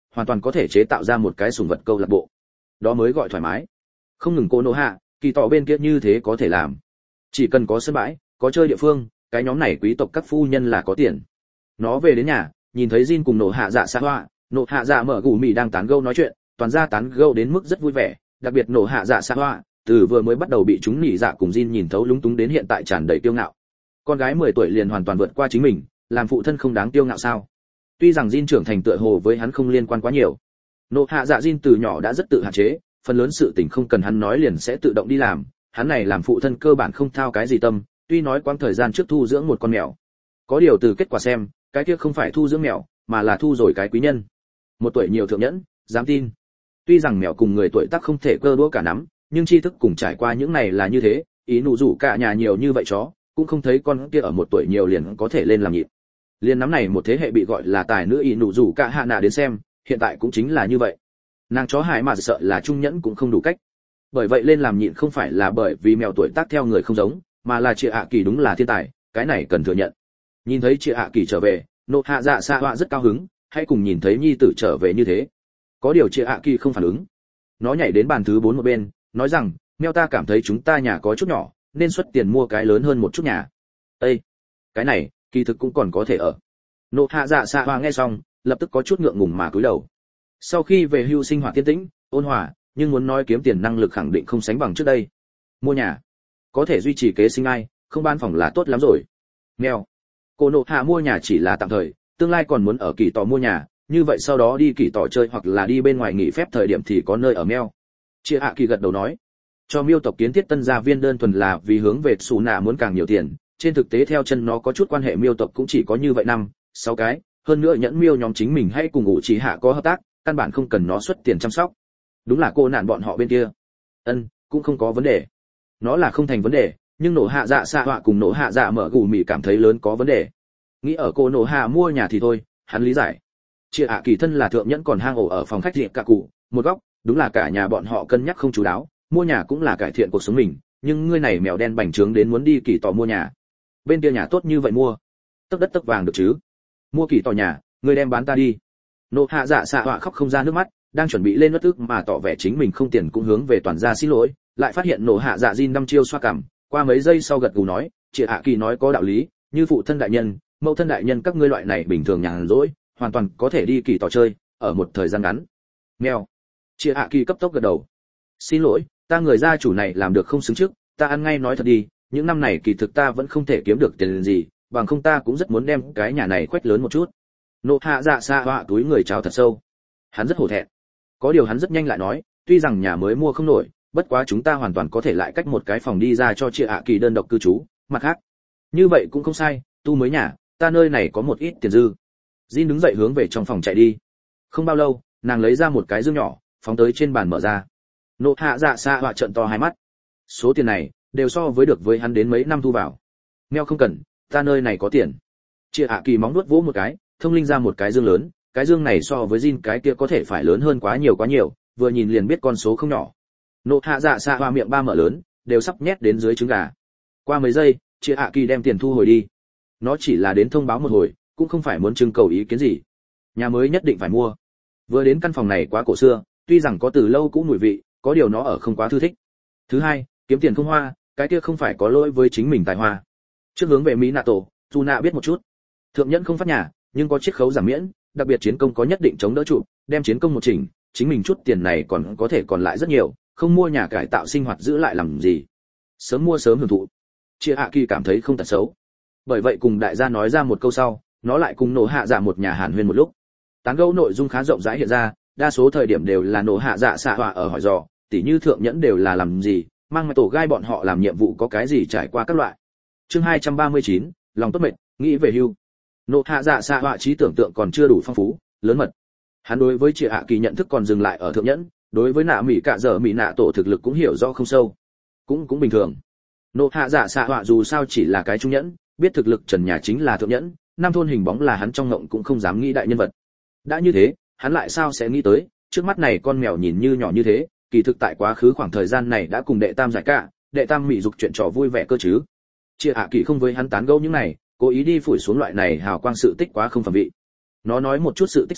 hoàn toàn có thể chế tạo ra một cái sủng vật câu lạc bộ. Đó mới gọi thoải mái. Không ngừng cô nô hạ, kỳ tỏ bên kia như thế có thể làm. Chỉ cần có sân bãi, có chơi địa phương, cái nhóm này quý tộc các phu nhân là có tiền. Nó về đến nhà, nhìn thấy Jin cùng nổ hạ dạ xa hoa, nổ hạ dạ mở gù mì đang tán gẫu nói chuyện, toàn ra tán gẫu đến mức rất vui vẻ, đặc biệt nổ hạ dạ xa hoa, từ vừa mới bắt đầu bị chúng nhị dạ cùng Jin nhìn thấu lúng túng đến hiện tại tràn đầy kiêu ngạo. Con gái 10 tuổi liền hoàn toàn vượt qua chính mình, làm phụ thân không đáng kiêu ngạo sao? Tuy rằng Jin trưởng thành tựa hồ với hắn không liên quan quá nhiều. Nộ hạ dạ Jin từ nhỏ đã rất tự hạn chế, phần lớn sự tình không cần hắn nói liền sẽ tự động đi làm, hắn này làm phụ thân cơ bản không thao cái gì tâm, tuy nói quãng thời gian trước thu dưỡng một con mèo. Có điều từ kết quả xem, cái kia không phải thu dưỡng mèo, mà là thu rồi cái quý nhân. 1 tuổi nhiều thượng nhẫn, dám tin. Tuy rằng mèo cùng người tuổi tác không thể cơ đũa cả nắm, nhưng tri thức cùng trải qua những này là như thế, ý nụ rủ cả nhà nhiều như vậy chó, cũng không thấy con kia ở 1 tuổi nhiều liền có thể lên làm nhịp. Liên nắm này một thế hệ bị gọi là tài nữ ý nụ rủ cả hạ nạ đến xem, hiện tại cũng chính là như vậy. Nàng chó hải mà sợ là trung nhẫn cũng không đủ cách. Bởi vậy lên làm nhịn không phải là bởi vì mèo tuổi tác theo người không giống, mà là chị ạ kỳ đúng là thiên tài, cái này cần thừa nhận. Nhìn thấy chị ạ kỳ trở về, nộ hạ dạ xạ họa rất cao hứng, hãy cùng nhìn thấy nhi tử trở về như thế. Có điều chị ạ kỳ không phản ứng. Nó nhảy đến bàn thứ 4 một bên, nói rằng, mèo ta cảm thấy chúng ta nhà có chút nhỏ, nên xuất tiền mua cái lớn hơn một chút nhà. Ê, cái này, kỳ thực cũng còn có thể ở. Nộ hạ dạ xạ họa nghe xong, lập tức có chút ngượng ngùng mà cúi đầu. Sau khi về hưu sinh hoạt tiên tĩnh, ôn hòa, nhưng muốn nói kiếm tiền năng lực khẳng định không sánh bằng trước đây. Mua nhà, có thể duy trì kế sinh ai, không ban phòng là tốt lắm rồi. Mèo, cô nộ hạ mua nhà chỉ là tạm thời, tương lai còn muốn ở kỳ tỏ mua nhà, như vậy sau đó đi kỳ tỏ chơi hoặc là đi bên ngoài nghỉ phép thời điểm thì có nơi ở mèo. Chia hạ kỳ gật đầu nói, cho miêu tộc kiến thiết tân gia viên đơn thuần là vì hướng về xù nạ muốn càng nhiều tiền, trên thực tế theo chân nó có chút quan hệ miêu tộc cũng chỉ có như vậy 5-6 cái, hơn nữa nhẫn miêu nhóm chính mình hay cùng ngụ chỉ hạ có hợp tác, căn bản không cần nó xuất tiền chăm sóc. Đúng là cô nạn bọn họ bên kia. Cũng không có vấn đề. Nó là không thành vấn đề, nhưng nổ hạ dạ xạ họa cùng nổ hạ dạ mở gù mì cảm thấy lớn có vấn đề. Nghĩ ở cô nổ hạ mua nhà thì thôi, hắn lý giải. Chia ạ kỳ thân là thượng nhẫn còn hang ổ ở phòng khách diện cả cụ, một góc, đúng là cả nhà bọn họ cân nhắc không chú đáo, mua nhà cũng là cải thiện cuộc sống mình, nhưng ngươi này mèo đen bành trướng đến muốn đi kỳ tỏ mua nhà. Bên kia nhà tốt như vậy mua, tấc đất tấc vàng được chứ? Mua kỳ tỏ nhà, ngươi đem bán ta đi. Nộ hạ dạ xạ họa khóc không ra nước mắt, đang chuẩn bị lên bất tức mà tỏ vẻ chính mình không tiền cũng hướng về toàn gia xin lỗi, lại phát hiện nộ hạ dạ Jin 5 chiêu xoa cằm, qua mấy giây sau gật gù nói, chị hạ kỳ nói có đạo lý, như phụ thân đại nhân, mẫu thân đại nhân các ngươi loại này bình thường nhàn rỗi, hoàn toàn có thể đi kỳ tỏ chơi, ở một thời gian ngắn. Mèo. Chị hạ kỳ cấp tốc gật đầu. Xin lỗi, ta người gia chủ này làm được không xứng trước, ta ăn ngay nói thật đi, những năm này kỳ thực ta vẫn không thể kiếm được tiền gì, bằng không ta cũng rất muốn đem cái nhà này quét lớn một chút. Nộ hạ dạ xa họa túi người chào thật sâu. Hắn rất hổ thẹn. Có điều hắn rất nhanh lại nói, tuy rằng nhà mới mua không nổi, bất quá chúng ta hoàn toàn có thể lại cách một cái phòng đi ra cho chị ạ kỳ đơn độc cư trú, mặt khác. Như vậy cũng không sai, tu mới nhà, ta nơi này có một ít tiền dư. Jin đứng dậy hướng về trong phòng chạy đi. Không bao lâu, nàng lấy ra một cái dương nhỏ, phóng tới trên bàn mở ra. Nộ hạ dạ xa họa trợn to hai mắt. Số tiền này, đều so với được với hắn đến mấy năm thu vào. Mèo không cần, ta nơi này có tiền. Chị ạ kỳ móng nuốt vỗ một cái, thông linh ra một cái dương lớn, cái dương này so với Jin cái kia có thể phải lớn hơn quá nhiều, vừa nhìn liền biết con số không nhỏ. Nộ hạ dạ xạ hoa miệng ba mở lớn, đều sắp nhét đến dưới trứng gà. Qua mấy giây, chị hạ kỳ đem tiền thu hồi đi. Nó chỉ là đến thông báo một hồi, cũng không phải muốn trưng cầu ý kiến gì. Nhà mới nhất định phải mua. Vừa đến căn phòng này quá cổ xưa, tuy rằng có từ lâu cũ mùi vị, có điều nó ở không quá thư thích. Thứ hai, kiếm tiền không hoa, cái kia không phải có lỗi với chính mình tài hoa. Trước hướng về Mỹ Nato, Juna biết một chút. Thượng nhẫn không phát nhà, nhưng có chiết khấu giảm miễn, đặc biệt chiến công có nhất định chống đỡ trụ, đem chiến công một chỉnh, chính mình chút tiền này còn có thể còn lại rất nhiều, không mua nhà cải tạo sinh hoạt giữ lại làm gì. Sớm mua sớm hưởng thụ. Chia hạ kỳ cảm thấy không tật xấu. Bởi vậy cùng đại gia nói ra một câu sau, nó lại cùng nổ hạ dạ một nhà hàn huyên một lúc. Tán gẫu nội dung khá rộng rãi hiện ra, đa số thời điểm đều là nổ hạ dạ xạ họa ở hỏi dò, tỉ như thượng nhẫn đều là làm gì, mang mẹ tổ gai bọn họ làm nhiệm vụ có cái gì trải qua các loại. Chương 239, lòng tốt mệnh, nghĩ về hưu. Nộ hạ dạ xạ họa trí tưởng tượng còn chưa đủ phong phú, lớn mật. Hắn đối với chị hạ kỳ nhận thức còn dừng lại ở thượng nhẫn, đối với nạ mỹ cạ dở mỹ nạ tổ thực lực cũng hiểu rõ không sâu, cũng bình thường. Nộ hạ dạ xạ họa dù sao chỉ là cái trung nhẫn, biết thực lực trần nhà chính là thượng nhẫn, năm thôn hình bóng là hắn trong ngộng cũng không dám nghĩ đại nhân vật. Đã như thế, hắn lại sao sẽ nghĩ tới, trước mắt này con mèo nhìn như nhỏ như thế, kỳ thực tại quá khứ khoảng thời gian này đã cùng đệ tam giải cả, đệ tam mỹ dục chuyện trò vui vẻ cơ chứ. Chị hạ kỳ không với hắn tán gẫu những này, cố ý đi phủi xuống loại này hào quang sự tích quá không phẩm vị. Nó nói một chút sự tích sau,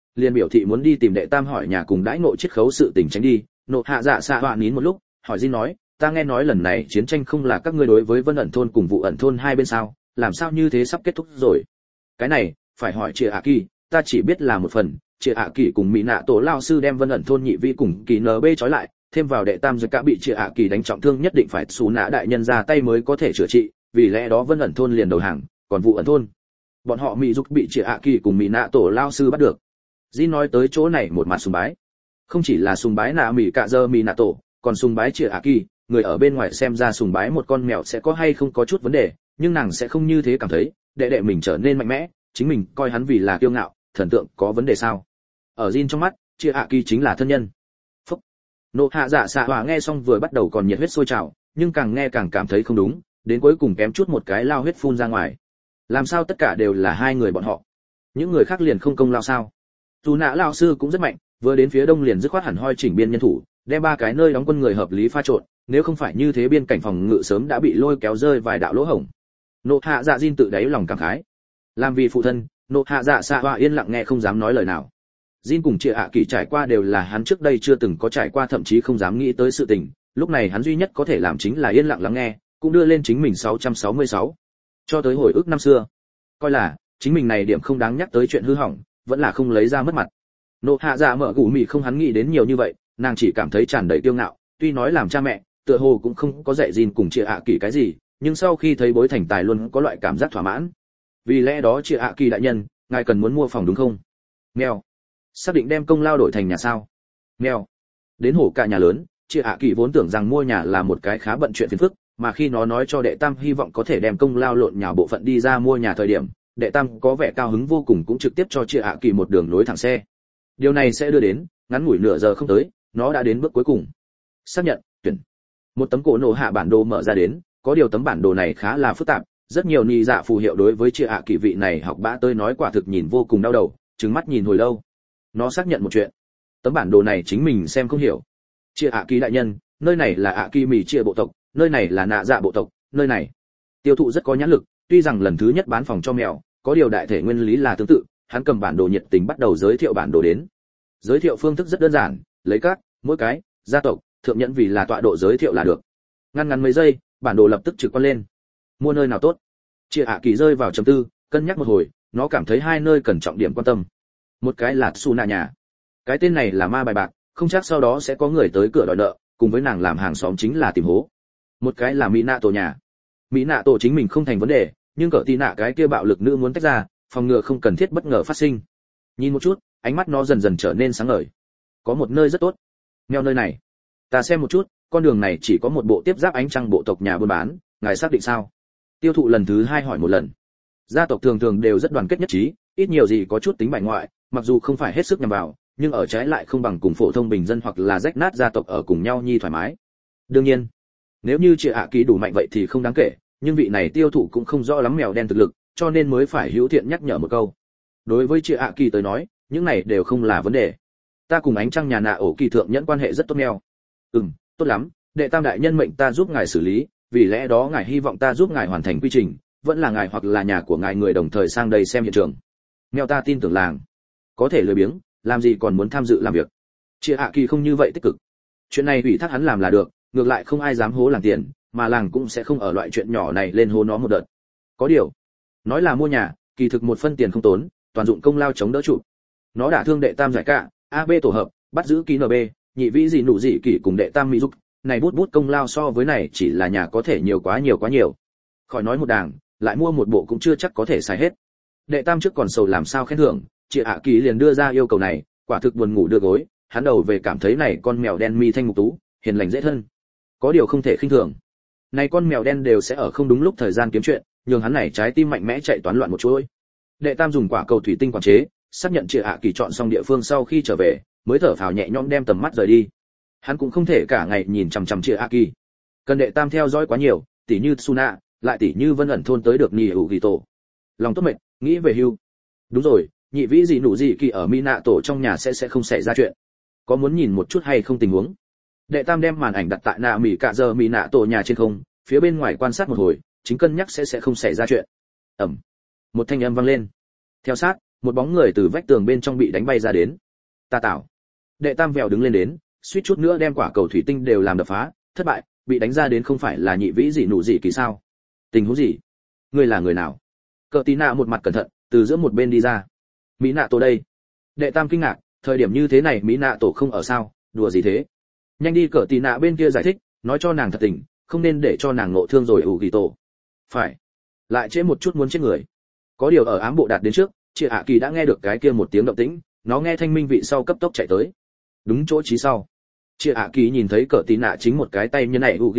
liền biểu thị muốn đi tìm đệ tam hỏi nhà cùng đãi ngộ chiết khấu sự tình tránh đi. Nộ hạ dạ xạ họa nín một lúc, hỏi Jin nói, ta nghe nói lần này chiến tranh không là các ngươi đối với Vân ẩn thôn cùng Vụ ẩn thôn hai bên sao, làm sao như thế sắp kết thúc rồi? Cái này phải hỏi Triệu Ạ Kỳ, ta chỉ biết là một phần. Triệu Ạ Kỳ cùng Mỹ Nạ Tổ lao sư đem Vân ẩn thôn nhị vi cùng Kỳ NB trói lại, thêm vào đệ tam giật cả bị Triệu Ạ Kỳ đánh trọng thương, nhất định phải Sú Nã đại nhân ra tay mới có thể chữa trị, vì lẽ đó Vân ẩn thôn liền đầu hàng, còn Vụ ẩn thôn, bọn họ Mỹ giúp bị Triệu Ạ Kỳ cùng Mỹ Nạ Tổ lao sư bắt được. Jin nói tới chỗ này một mặt sùng bái, không chỉ là sùng bái nạ Mỹ cả giờ Mỹ Nạ Tổ, còn sùng bái Triệu Ạ Kỳ. Người ở bên ngoài xem ra sùng bái một con mèo sẽ có hay không có chút vấn đề, nhưng nàng sẽ không như thế cảm thấy, đệ đệ mình trở nên mạnh mẽ, chính mình coi hắn vì là kiêu ngạo, thần tượng có vấn đề sao? Ở Jin trong mắt, Triệu Ạ Kỳ chính là thân nhân. Phúc. Nộ hạ dạ xạ hỏa nghe xong vừa bắt đầu còn nhiệt huyết sôi trào, nhưng càng nghe càng cảm thấy không đúng, đến cuối cùng kém chút một cái lao huyết phun ra ngoài. Làm sao tất cả đều là hai người bọn họ? Những người khác liền không công lao sao? Dù nã lao sư cũng rất mạnh, vừa đến phía đông liền dứt khoát hẳn hoi chỉnh biên nhân thủ, đem ba cái nơi đóng quân người hợp lý pha trộn, nếu không phải như thế biên cảnh phòng ngự sớm đã bị lôi kéo rơi vài đạo lỗ hổng. Nộ hạ dạ Jin tự đáy lòng cảm khái. Làm vì phụ thân, nộ hạ dạ xạ họa yên lặng nghe không dám nói lời nào. Jin cùng Triệu Ạ Kỳ trải qua đều là hắn trước đây chưa từng có trải qua, thậm chí không dám nghĩ tới sự tình, lúc này hắn duy nhất có thể làm chính là yên lặng lắng nghe, cũng đưa lên chính mình 666. Cho tới hồi ức năm xưa, coi là chính mình này điểm không đáng nhắc tới chuyện hư hỏng, vẫn là không lấy ra mất mặt. Nộ hạ dạ mở gù mì không hắn nghĩ đến nhiều như vậy, nàng chỉ cảm thấy tràn đầy kiêu ngạo, tuy nói làm cha mẹ, tựa hồ cũng không có dạy Jin cùng Triệu Ạ Kỳ cái gì, nhưng sau khi thấy bối thành tài luôn có loại cảm giác thỏa mãn. Vì lẽ đó Triệu Ạ Kỳ đại nhân, ngài cần muốn mua phòng đúng không? Mèo. Xác định đem công lao đổi thành nhà sao? Mèo. Đến hổ cả nhà lớn, Triệu Ạ Kỳ vốn tưởng rằng mua nhà là một cái khá bận chuyện phiền phức, mà khi nó nói cho đệ tam hy vọng có thể đem công lao lộn nhào bộ phận đi ra mua nhà thời điểm, đệ tam có vẻ cao hứng vô cùng, cũng trực tiếp cho Triệu Ạ Kỳ một đường nối thẳng xe. Điều này sẽ đưa đến, ngắn ngủi nửa giờ không tới, nó đã đến bước cuối cùng. Xác nhận, tuyển. Một tấm cổ nổ hạ bản đồ mở ra đến, có điều tấm bản đồ này khá là phức tạp, rất nhiều nhị dạ phù hiệu đối với Triệu Ạ Kỳ vị này học bá tới nói quả thực nhìn vô cùng đau đầu, trừng mắt nhìn hồi lâu. Nó xác nhận một chuyện, tấm bản đồ này chính mình xem không hiểu. Triệu Ạ Kỳ đại nhân, nơi này là Ạ Kỳ Mỉ Triệu bộ tộc, nơi này là Nạ Dạ bộ tộc, nơi này tiêu thụ rất có nhãn lực, tuy rằng lần thứ nhất bán phòng cho mèo, có điều đại thể nguyên lý là tương tự. Hắn cầm bản đồ nhiệt tình bắt đầu giới thiệu bản đồ đến. Giới thiệu phương thức rất đơn giản, lấy các mỗi cái gia tộc thượng nhẫn vì là tọa độ giới thiệu là được. Ngắn mấy giây, bản đồ lập tức trực quan lên. Mua nơi nào tốt? Triệu Ạ Kỳ rơi vào trầm tư, cân nhắc một hồi, nó cảm thấy hai nơi cần trọng điểm quan tâm. Một cái là Su Na nhà, cái tên này là ma bài bạc, không chắc sau đó sẽ có người tới cửa đòi nợ, cùng với nàng làm hàng xóm chính là tìm hố. Một cái là Mỹ Nạ Tổ nhà. Mỹ Nạ Tổ chính mình không thành vấn đề, nhưng cỡ tí nạ cái kia bạo lực nữ muốn tách ra, phòng ngừa không cần thiết bất ngờ phát sinh. Nhìn một chút, ánh mắt nó dần dần trở nên sáng ngời. Có một nơi rất tốt. Mèo nơi này, ta xem một chút, con đường này chỉ có một bộ tiếp giáp ánh trăng bộ tộc nhà buôn bán, ngài xác định sao? Tiêu thụ lần thứ hai hỏi một lần. Gia tộc thường thường đều rất đoàn kết nhất trí, ít nhiều gì có chút tính bài ngoại, mặc dù không phải hết sức nhằm vào, nhưng ở trái lại không bằng cùng phổ thông bình dân hoặc là rách nát gia tộc ở cùng nhau nhi thoải mái. Đương nhiên, nếu như Triệu Ạ Kỳ đủ mạnh vậy thì không đáng kể, nhưng vị này tiêu thụ cũng không rõ lắm mèo đen thực lực, cho nên mới phải hữu thiện nhắc nhở một câu. Đối với Triệu Ạ Kỳ tới nói, những này đều không là vấn đề. Ta cùng ánh trăng nhà nạ ổ kỳ thượng nhẫn quan hệ rất tốt mèo. Tốt lắm, đệ tam đại nhân mệnh ta giúp ngài xử lý, vì lẽ đó ngài hy vọng ta giúp ngài hoàn thành quy trình, vẫn là ngài hoặc là nhà của ngài người đồng thời sang đây xem hiện trường. Mèo ta tin tưởng làng, có thể lười biếng, làm gì còn muốn tham dự làm việc. Triệu Ạ Kỳ không như vậy tích cực. Chuyện này ủy thác hắn làm là được, ngược lại không ai dám hố làng tiền, mà làng cũng sẽ không ở loại chuyện nhỏ này lên hố nó một đợt. Có điều, nói là mua nhà, kỳ thực một phân tiền không tốn, toàn dụng công lao chống đỡ trụ. Nó đả thương đệ tam giải cả, AB tổ hợp, bắt giữ ký NB, nhị vĩ gì nụ dị kỳ cùng đệ tam mỹ dục, này bút công lao so với này chỉ là nhà có thể nhiều quá nhiều. Khỏi nói một đàng, lại mua một bộ cũng chưa chắc có thể xài hết. Đệ tam trước còn sầu làm sao khen thưởng, Triệu Ạ Kỳ liền đưa ra yêu cầu này, quả thực buồn ngủ đưa gối, hắn đầu về cảm thấy này con mèo đen mi thanh mục tú, hiền lành dễ thân. Có điều không thể khinh thường. Này con mèo đen đều sẽ ở không đúng lúc thời gian kiếm chuyện, nhường hắn này trái tim mạnh mẽ chạy toán loạn một chuỗi. Đệ tam dùng quả cầu thủy tinh quản chế, xác nhận Triệu Ạ Kỳ chọn xong địa phương sau khi trở về, mới thở phào nhẹ nhõm đem tầm mắt rời đi. Hắn cũng không thể cả ngày nhìn chằm chằm Triệu Ạ Kỳ. Cần đệ tam theo dõi quá nhiều, tỉ như Suna, lại tỉ như Vân ẩn thôn tới được Nỉ Hữu Gỉ Tổ. Lòng tốt mệt, nghĩ về hưu. Đúng rồi, nhị vĩ gì nụ gì kỳ ở Mi Nạ Tổ trong nhà sẽ không xảy ra chuyện. Có muốn nhìn một chút hay không tình huống? Đệ tam đem màn ảnh đặt tại nạ mỉ cả giờ Mi Nạ Tổ nhà trên không, phía bên ngoài quan sát một hồi, chính cân nhắc sẽ không xảy ra chuyện. Một thanh âm vang lên. Theo sát, một bóng người từ vách tường bên trong bị đánh bay ra đến. Ta tạo. Đệ tam vèo đứng lên đến, suýt chút nữa đem quả cầu thủy tinh đều làm đập phá, thất bại, bị đánh ra đến không phải là nhị vĩ gì nụ gì kỳ sao? Tình huống gì? Ngươi là người nào? Cờ tí nạ một mặt cẩn thận, từ giữa một bên đi ra. Mỹ nạ tổ đây. Đệ tam kinh ngạc, thời điểm như thế này Mỹ nạ tổ không ở sao, đùa gì thế? Nhanh đi cờ tí nạ bên kia giải thích, nói cho nàng thật tình, không nên để cho nàng ngộ thương rồi ủ ghi tổ. Phải. Lại trễ một chút muốn chết người. Có điều ở ám bộ đạt đến trước, chị ạ kỳ đã nghe được cái kia một tiếng động tĩnh, nó nghe thanh minh vị sau cấp tốc chạy tới. Đúng chỗ trí sau. Chị ạ kỳ nhìn thấy cờ tí nạ chính một cái tay nhân ủ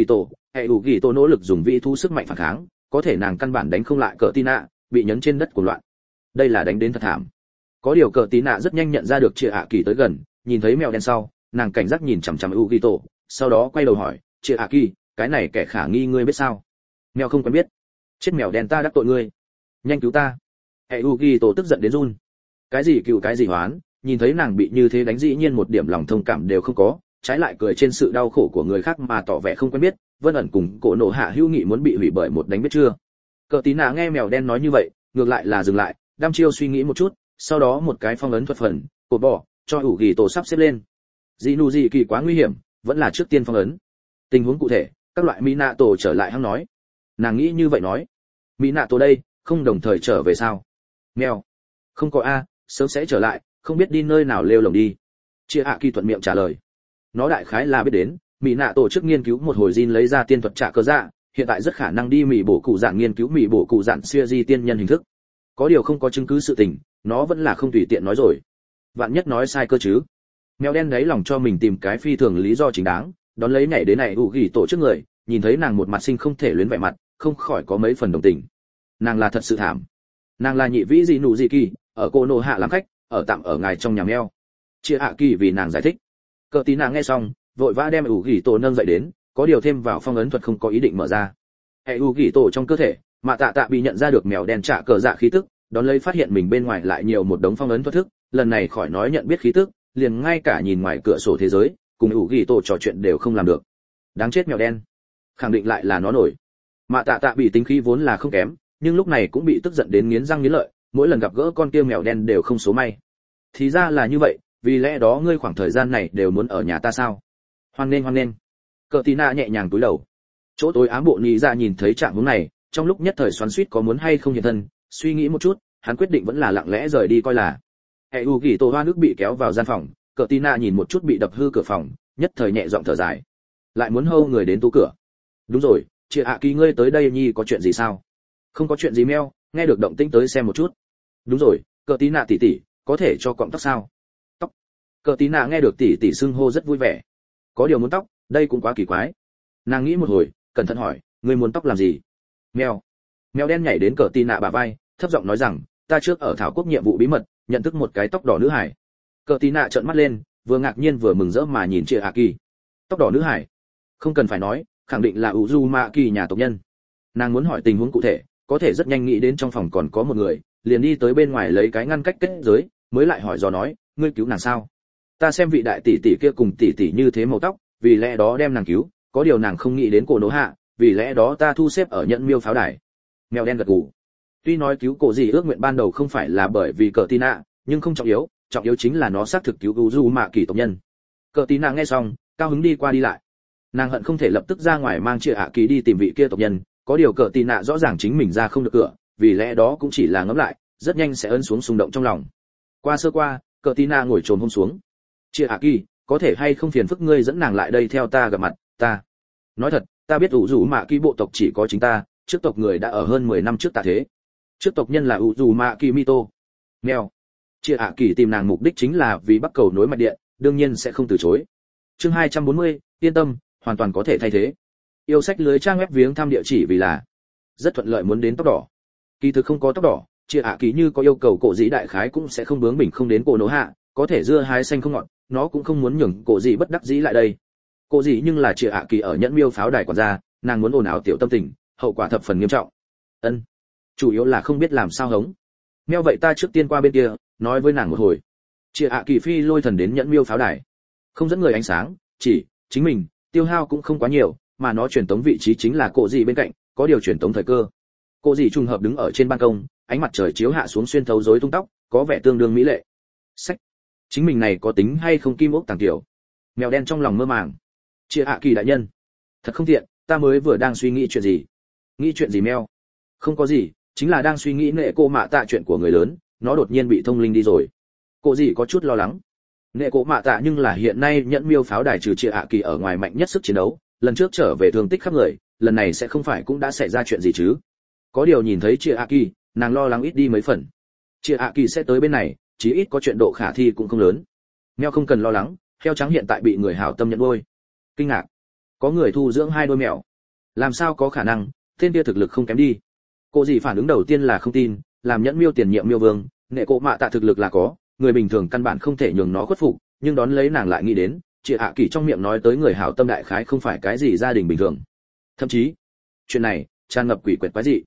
ghi tổ nỗ lực dùng vị thu sức mạnh phản kháng, có thể nàng căn bản đánh không lại cờ tí nạ, bị nhấn trên đất của loạn. Đây là đánh đến thật thảm. Có điều cờ tí nạ rất nhanh nhận ra được chị ạ kỳ tới gần, nhìn thấy mèo đen sau, nàng cảnh giác nhìn chằm chằm ủ ghi tổ, sau đó quay đầu hỏi, chị ạ kỳ, cái này kẻ khả nghi ngươi biết sao? Mèo không quen biết. Chết mèo đen, ta đắc tội ngươi, nhanh cứu ta. Ghi tổ tức giận đến run. Cái gì cựu cái gì hoán, nhìn thấy nàng bị như thế đánh dĩ nhiên một điểm lòng thông cảm đều không có, trái lại cười trên sự đau khổ của người khác mà tỏ vẻ không quen biết. Vân ẩn cùng cổ nổ hạ hữu nghị muốn bị hủy bởi một đánh biết chưa? Cờ tí nạ nghe mèo đen nói như vậy, ngược lại là dừng lại, đăm chiêu suy nghĩ một chút, sau đó một cái phong ấn thuật phần, cột bỏ, cho ủ ghi tổ sắp xếp lên. Dị nụ dị kỳ quá nguy hiểm, vẫn là trước tiên phong ấn. Tình huống cụ thể, các loại mỹ nạ tổ trở lại hăng nói. Nàng nghĩ như vậy nói, mỹ nạ tổ đây, không đồng thời trở về sao? Mèo, không có a, sớm sẽ trở lại, không biết đi nơi nào lêu lồng đi. Chia hạ kỳ thuận miệng trả lời. Nó đại khái là biết đến, mỹ nạ tổ chức nghiên cứu một hồi Jin lấy ra tiên thuật trả cơ dạ, hiện tại rất khả năng đi mỹ bổ cụ dạng nghiên cứu mỹ bổ cụ dạng xưa di tiên nhân hình thức. Có điều không có chứng cứ sự tình, nó vẫn là không tùy tiện nói rồi. Vạn nhất nói sai cơ chứ. Mèo đen đấy lòng cho mình tìm cái phi thường lý do chính đáng, đón lấy nhảy đến này ủ gỉ tổ trước người, nhìn thấy nàng một mặt sinh không thể luyến vẻ mặt, không khỏi có mấy phần đồng tình. Nàng là thật sự thảm. Nàng là nhị vĩ gì nụ gì kỳ, ở cô nô hạ làm khách, ở tạm ở ngài trong nhà mèo. Chia hạ kỳ vì nàng giải thích. Cờ tí nàng nghe xong, vội vã đem ủ gỉ tổ nâng dậy đến, có điều thêm vào phong ấn thuật không có ý định mở ra. ủ gỉ tổ trong cơ thể, mà tạ tạ bị nhận ra được mèo đen trả cờ dạ khí tức, đón lấy phát hiện mình bên ngoài lại nhiều một đống phong ấn thuật thức, lần này khỏi nói nhận biết khí tức, liền ngay cả nhìn ngoài cửa sổ thế giới, cùng ủ gỉ tổ trò chuyện đều không làm được. Đáng chết mèo đen, khẳng định lại là nó nổi. Mà tạ tạ bị tính khí vốn là không kém, nhưng lúc này cũng bị tức giận đến nghiến răng nghiến lợi, mỗi lần gặp gỡ con kia mèo đen đều không số may. Thì ra là như vậy, vì lẽ đó ngươi khoảng thời gian này đều muốn ở nhà ta sao? Hoan nghênh. Cờ tí nạ nhẹ nhàng cúi đầu. Chỗ tối ám bộ nhị ra nhìn thấy trạng huống này, trong lúc nhất thời xoắn xuýt có muốn hay không hiện thân, suy nghĩ một chút, hắn quyết định vẫn là lặng lẽ rời đi coi là. Gỉ tổ hoa nước bị kéo vào gian phòng, cờ tí nạ nhìn một chút bị đập hư cửa phòng, nhất thời nhẹ giọng thở dài. Lại muốn hâu người đến tú cửa. Đúng rồi, chị ạ kỳ ngươi tới đây nhi có chuyện gì sao? Không có chuyện gì meo, nghe được động tĩnh tới xem một chút. Đúng rồi, cờ tí nạ tỷ tỷ, có thể cho cọng tóc sao? Tóc. Cờ tí nạ nghe được tỷ tỷ xưng hô rất vui vẻ. Có điều muốn tóc, đây cũng quá kỳ quái. Nàng nghĩ một hồi, cẩn thận hỏi, ngươi muốn tóc làm gì? Mèo. Mèo đen nhảy đến cờ tí nạ bả vai, thấp giọng nói rằng, ta trước ở thảo quốc nhiệm vụ bí mật, nhận thức một cái tóc đỏ nữ hải. Cờ tí nạ trợn mắt lên, vừa ngạc nhiên vừa mừng rỡ mà nhìn chị ạ kỳ. Tóc đỏ nữ hải? Không cần phải nói, khẳng định là Uzumaki nhà tộc nhân. Nàng muốn hỏi tình huống cụ thể, có thể rất nhanh nghĩ đến trong phòng còn có một người, liền đi tới bên ngoài lấy cái ngăn cách kết giới, mới lại hỏi dò nói, ngươi cứu nàng sao? Ta xem vị đại tỷ tỷ kia cùng tỷ tỷ như thế màu tóc, vì lẽ đó đem nàng cứu, có điều nàng không nghĩ đến cổ nổ hạ, vì lẽ đó ta thu xếp ở nhận miêu pháo đài. Mèo đen gật gù. Tuy nói cứu cổ gì ước nguyện ban đầu không phải là bởi vì cờ tin ạ, nhưng không trọng yếu chính là nó xác thực cứu Uzumaki tộc nhân. Cờ tin ạ nghe xong, cao hứng đi qua đi lại. Nàng hận không thể lập tức ra ngoài mang chị ạ kỳ đi tìm vị kia tộc nhân, có điều cờ tin ạ rõ ràng chính mình ra không được cửa, vì lẽ đó cũng chỉ là ngẫm lại, rất nhanh sẽ ấn xuống xung động trong lòng. Qua, cờ tin ạ ngồi trồm hôm xuống. Chị ạ kỳ, có thể hay không phiền phức ngươi dẫn nàng lại đây theo ta gặp mặt, ta. Nói thật, ta biết Uzumaki bộ tộc chỉ có chính ta, trước tộc người đã ở hơn 10 năm trước tạ thế. Trước tộc nhân là Uzumaki Mito. Mèo. Chị ạ kỳ tìm nàng mục đích chính là vì bắt cầu nối mạch điện, đương nhiên sẽ không từ chối. Chương 240, yên tâm, hoàn toàn có thể thay thế. Yêu sách lưới trang web viếng thăm địa chỉ vì là rất thuận lợi muốn đến tóc đỏ. Kỳ thực không có tóc đỏ, chị ạ kỳ như có yêu cầu cổ dĩ đại khái cũng sẽ không bướng bỉnh không đến cổ nổ hạ, có thể dưa hái xanh không ngọt, nó cũng không muốn nhường cổ dĩ bất đắc dĩ lại đây. Cổ dĩ nhưng là chị ạ kỳ ở nhẫn miêu pháo đài quản gia, nàng muốn ồn ào tiểu tâm tình, hậu quả thập phần nghiêm trọng. Ân, chủ yếu là không biết làm sao hống. Meo vậy ta trước tiên qua bên kia, nói với nàng một hồi. Chị ạ kỳ phi lôi thần đến nhẫn miêu pháo đài, không dẫn người ánh sáng, chỉ chính mình, tiêu hao cũng không quá nhiều, mà nó truyền tống vị trí chính là cổ dĩ bên cạnh, có điều truyền tống thời cơ. Cổ dĩ trùng hợp đứng ở trên ban công, ánh mặt trời chiếu hạ xuống xuyên thấu rối tung tóc, có vẻ tương đương mỹ lệ. Sách, chính mình này có tính hay không kim ốc tàng tiểu? Mèo đen trong lòng mơ màng. Chia ạ kỳ đại nhân, thật không tiện, ta mới vừa đang suy nghĩ chuyện gì. Nghĩ chuyện gì mèo? Không có gì, chính là đang suy nghĩ nệ cô mạ tạ chuyện của người lớn, nó đột nhiên bị thông linh đi rồi. Cô gì có chút lo lắng. Nệ cô mạ tạ nhưng là hiện nay nhẫn miêu pháo đài trừ chia ạ kỳ ở ngoài mạnh nhất sức chiến đấu, lần trước trở về thương tích khắp người, lần này sẽ không phải cũng đã xảy ra chuyện gì chứ? Có điều nhìn thấy chia ạ kỳ, nàng lo lắng ít đi mấy phần. Chia ạ kỳ sẽ tới bên này, chí ít có chuyện độ khả thi cũng không lớn. Mèo không cần lo lắng, heo trắng hiện tại bị người hảo tâm nhận nuôi. Kinh ngạc, có người thu dưỡng 2 đôi mèo. Làm sao có khả năng, tên kia thực lực không kém đi. Cô gì phản ứng đầu tiên là không tin, làm nhẫn miêu tiền nhiệm miêu vương, nệ cô mạ tạ thực lực là có, người bình thường căn bản không thể nhường nó khuất phục, nhưng đón lấy nàng lại nghĩ đến, chị hạ kỳ trong miệng nói tới người hảo tâm đại khái không phải cái gì gia đình bình thường. Thậm chí, chuyện này tràn ngập quỷ quyệt quái dị.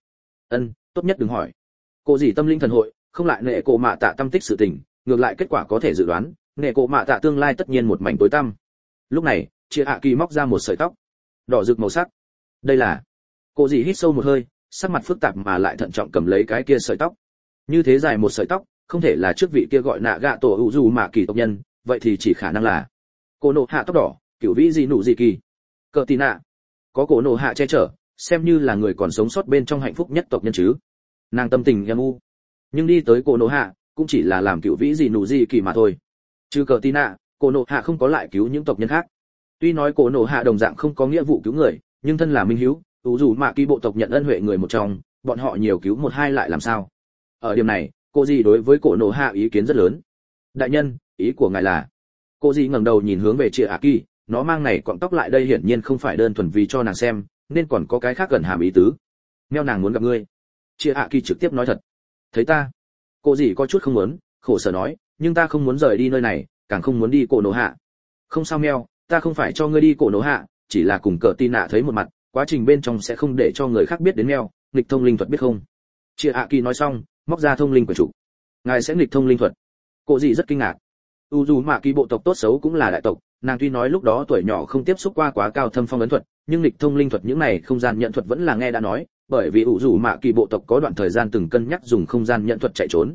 Tốt nhất đừng hỏi. Cô gì tâm linh thần hội, không lại nệ cô mạ tạ tâm tích sự tình, ngược lại kết quả có thể dự đoán, nệ cô mạ tạ tương lai tất nhiên một mảnh tối tăm. Lúc này, chị hạ kỳ móc ra một sợi tóc, đỏ rực màu sắc. Đây là. Cô gì hít sâu một hơi, sắc mặt phức tạp mà lại thận trọng cầm lấy cái kia sợi tóc. Như thế dài một sợi tóc, không thể là trước vị kia gọi nạ gạ tổ hữu dù mà kỳ tộc nhân, vậy thì chỉ khả năng là cô nộ hạ tóc đỏ, cửu vĩ gì nụ gì kỳ. Cờ tì nạ, có cổ nộ hạ che chở, xem như là người còn sống sót bên trong hạnh phúc nhất tộc nhân chứ. Nàng tâm tình âm u, nhưng đi tới cổ nộ hạ cũng chỉ là làm cửu vĩ gì nụ gì kỳ mà thôi. Trừ cờ tì nạ, cổ nộ hạ không có lại cứu những tộc nhân khác. Tuy nói cổ nộ hạ đồng dạng không có nghĩa vụ cứu người, nhưng thân là minh hữu, dù mà kỳ bộ tộc nhận ân huệ người một trong, bọn họ nhiều cứu một hai lại làm sao? Ở điểm này, cô gì đối với cổ nộ hạ ý kiến rất lớn. Đại nhân, ý của ngài là? Cô gì ngẩng đầu nhìn hướng về Triệu Aki, nó mang này cọng tóc lại đây hiển nhiên không phải đơn thuần vì cho nàng xem, nên còn có cái khác gần hàm ý tứ. Meo nàng muốn gặp ngươi. Triệu Aki trực tiếp nói thật. Thấy ta? Cô gì có chút không muốn, khổ sở nói, nhưng ta không muốn rời đi nơi này, càng không muốn đi cổ nộ hạ. Không sao Meo, ta không phải cho ngươi đi cổ nộ hạ, chỉ là cùng cờ tin nạ thấy một mặt, quá trình bên trong sẽ không để cho người khác biết đến Meo, nghịch thông linh thuật biết không? Triệu Aki nói xong, móc ra thông linh quyển trục. Ngài sẽ nghịch thông linh thuật? Cô gì rất kinh ngạc. Dù mà kỳ bộ tộc tốt xấu cũng là đại tộc, nàng tuy nói lúc đó tuổi nhỏ không tiếp xúc qua quá cao thâm phong ấn thuật, nhưng nghịch thông linh thuật những này không gian nhận thuật vẫn là nghe đã nói, bởi vì dù mà kỳ bộ tộc có đoạn thời gian từng cân nhắc dùng không gian nhận thuật chạy trốn.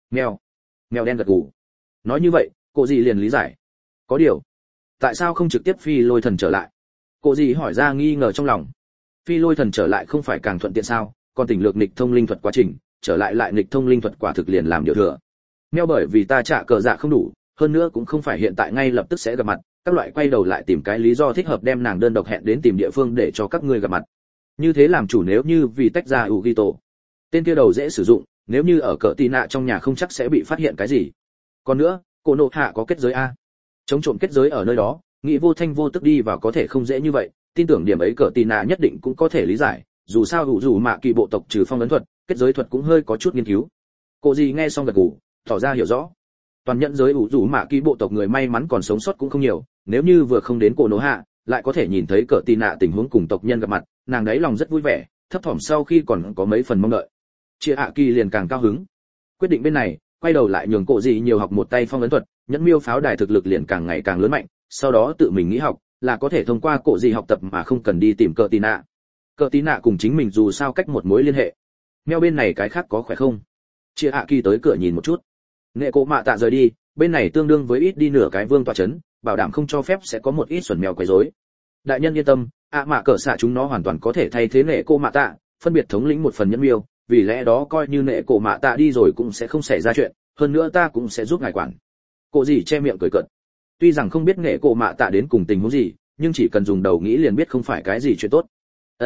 Mèo đen gật gù. Nói như vậy, cô gì liền lý giải. Có điều, tại sao không trực tiếp phi lôi thần trở lại? Cô gì hỏi ra nghi ngờ trong lòng. Phi lôi thần trở lại không phải càng thuận tiện sao? Còn tỉnh lược nghịch thông linh thuật quá trình, trở lại nghịch thông linh thuật quả thực liền làm điều thừa. Mèo bởi vì ta trả cờ dạ không đủ, hơn nữa cũng không phải hiện tại ngay lập tức sẽ gặp mặt, các loại quay đầu lại tìm cái lý do thích hợp đem nàng đơn độc hẹn đến tìm địa phương để cho các ngươi gặp mặt. Như thế làm chủ nếu như vì tách ra Ugito, tên kia đầu dễ sử dụng, nếu như ở cỡ tì nạ trong nhà không chắc sẽ bị phát hiện cái gì. Còn nữa, cổ nộ hạ có kết giới a, chống trộm kết giới ở nơi đó, nghĩ vô thanh vô tức đi vào có thể không dễ như vậy, tin tưởng điểm ấy cỡ tì nạ nhất định cũng có thể lý giải, dù sao dù mà kỳ bộ tộc trừ phong ấn thuật, kết giới thuật cũng hơi có chút nghiên cứu. Cô gì nghe xong gật gù, tỏ ra hiểu rõ. Toàn nhận giới dù mà kỳ bộ tộc người may mắn còn sống sót cũng không nhiều, nếu như vừa không đến cổ nổ hạ, lại có thể nhìn thấy cỡ tì nạ tình huống cùng tộc nhân gặp mặt, nàng đấy lòng rất vui vẻ, thấp thỏm sau khi còn có mấy phần mong đợi. Chia hạ kỳ liền càng cao hứng. Quyết định bên này, quay đầu lại nhường cổ gì nhiều học một tay phong ấn thuật, nhẫn miêu pháo đài thực lực liền càng ngày càng lớn mạnh, sau đó tự mình nghĩ học, là có thể thông qua cổ gì học tập mà không cần đi tìm cỡ tì nạ. Cỡ tì nạ cùng chính mình dù sao cách một mối liên hệ. Meo bên này cái khác có khỏe không? Chia hạ kỳ tới cửa nhìn một chút. Nghệ cổ mạ tạ rời đi, bên này tương đương với ít đi nửa cái vương tọa chấn, bảo đảm không cho phép sẽ có một ít xuẩn mèo quấy rối. Đại nhân yên tâm, mạ cỡ xạ chúng nó hoàn toàn có thể thay thế nghệ cổ mạ tạ, phân biệt thống lĩnh một phần nhân miêu, vì lẽ đó coi như nghệ cổ mạ tạ đi rồi cũng sẽ không xảy ra chuyện, hơn nữa ta cũng sẽ giúp ngài quản. Cổ gì che miệng cười cợt. Tuy rằng không biết nghệ cổ mạ tạ đến cùng tình huống gì, nhưng chỉ cần dùng đầu nghĩ liền biết không phải cái gì chuyện tốt.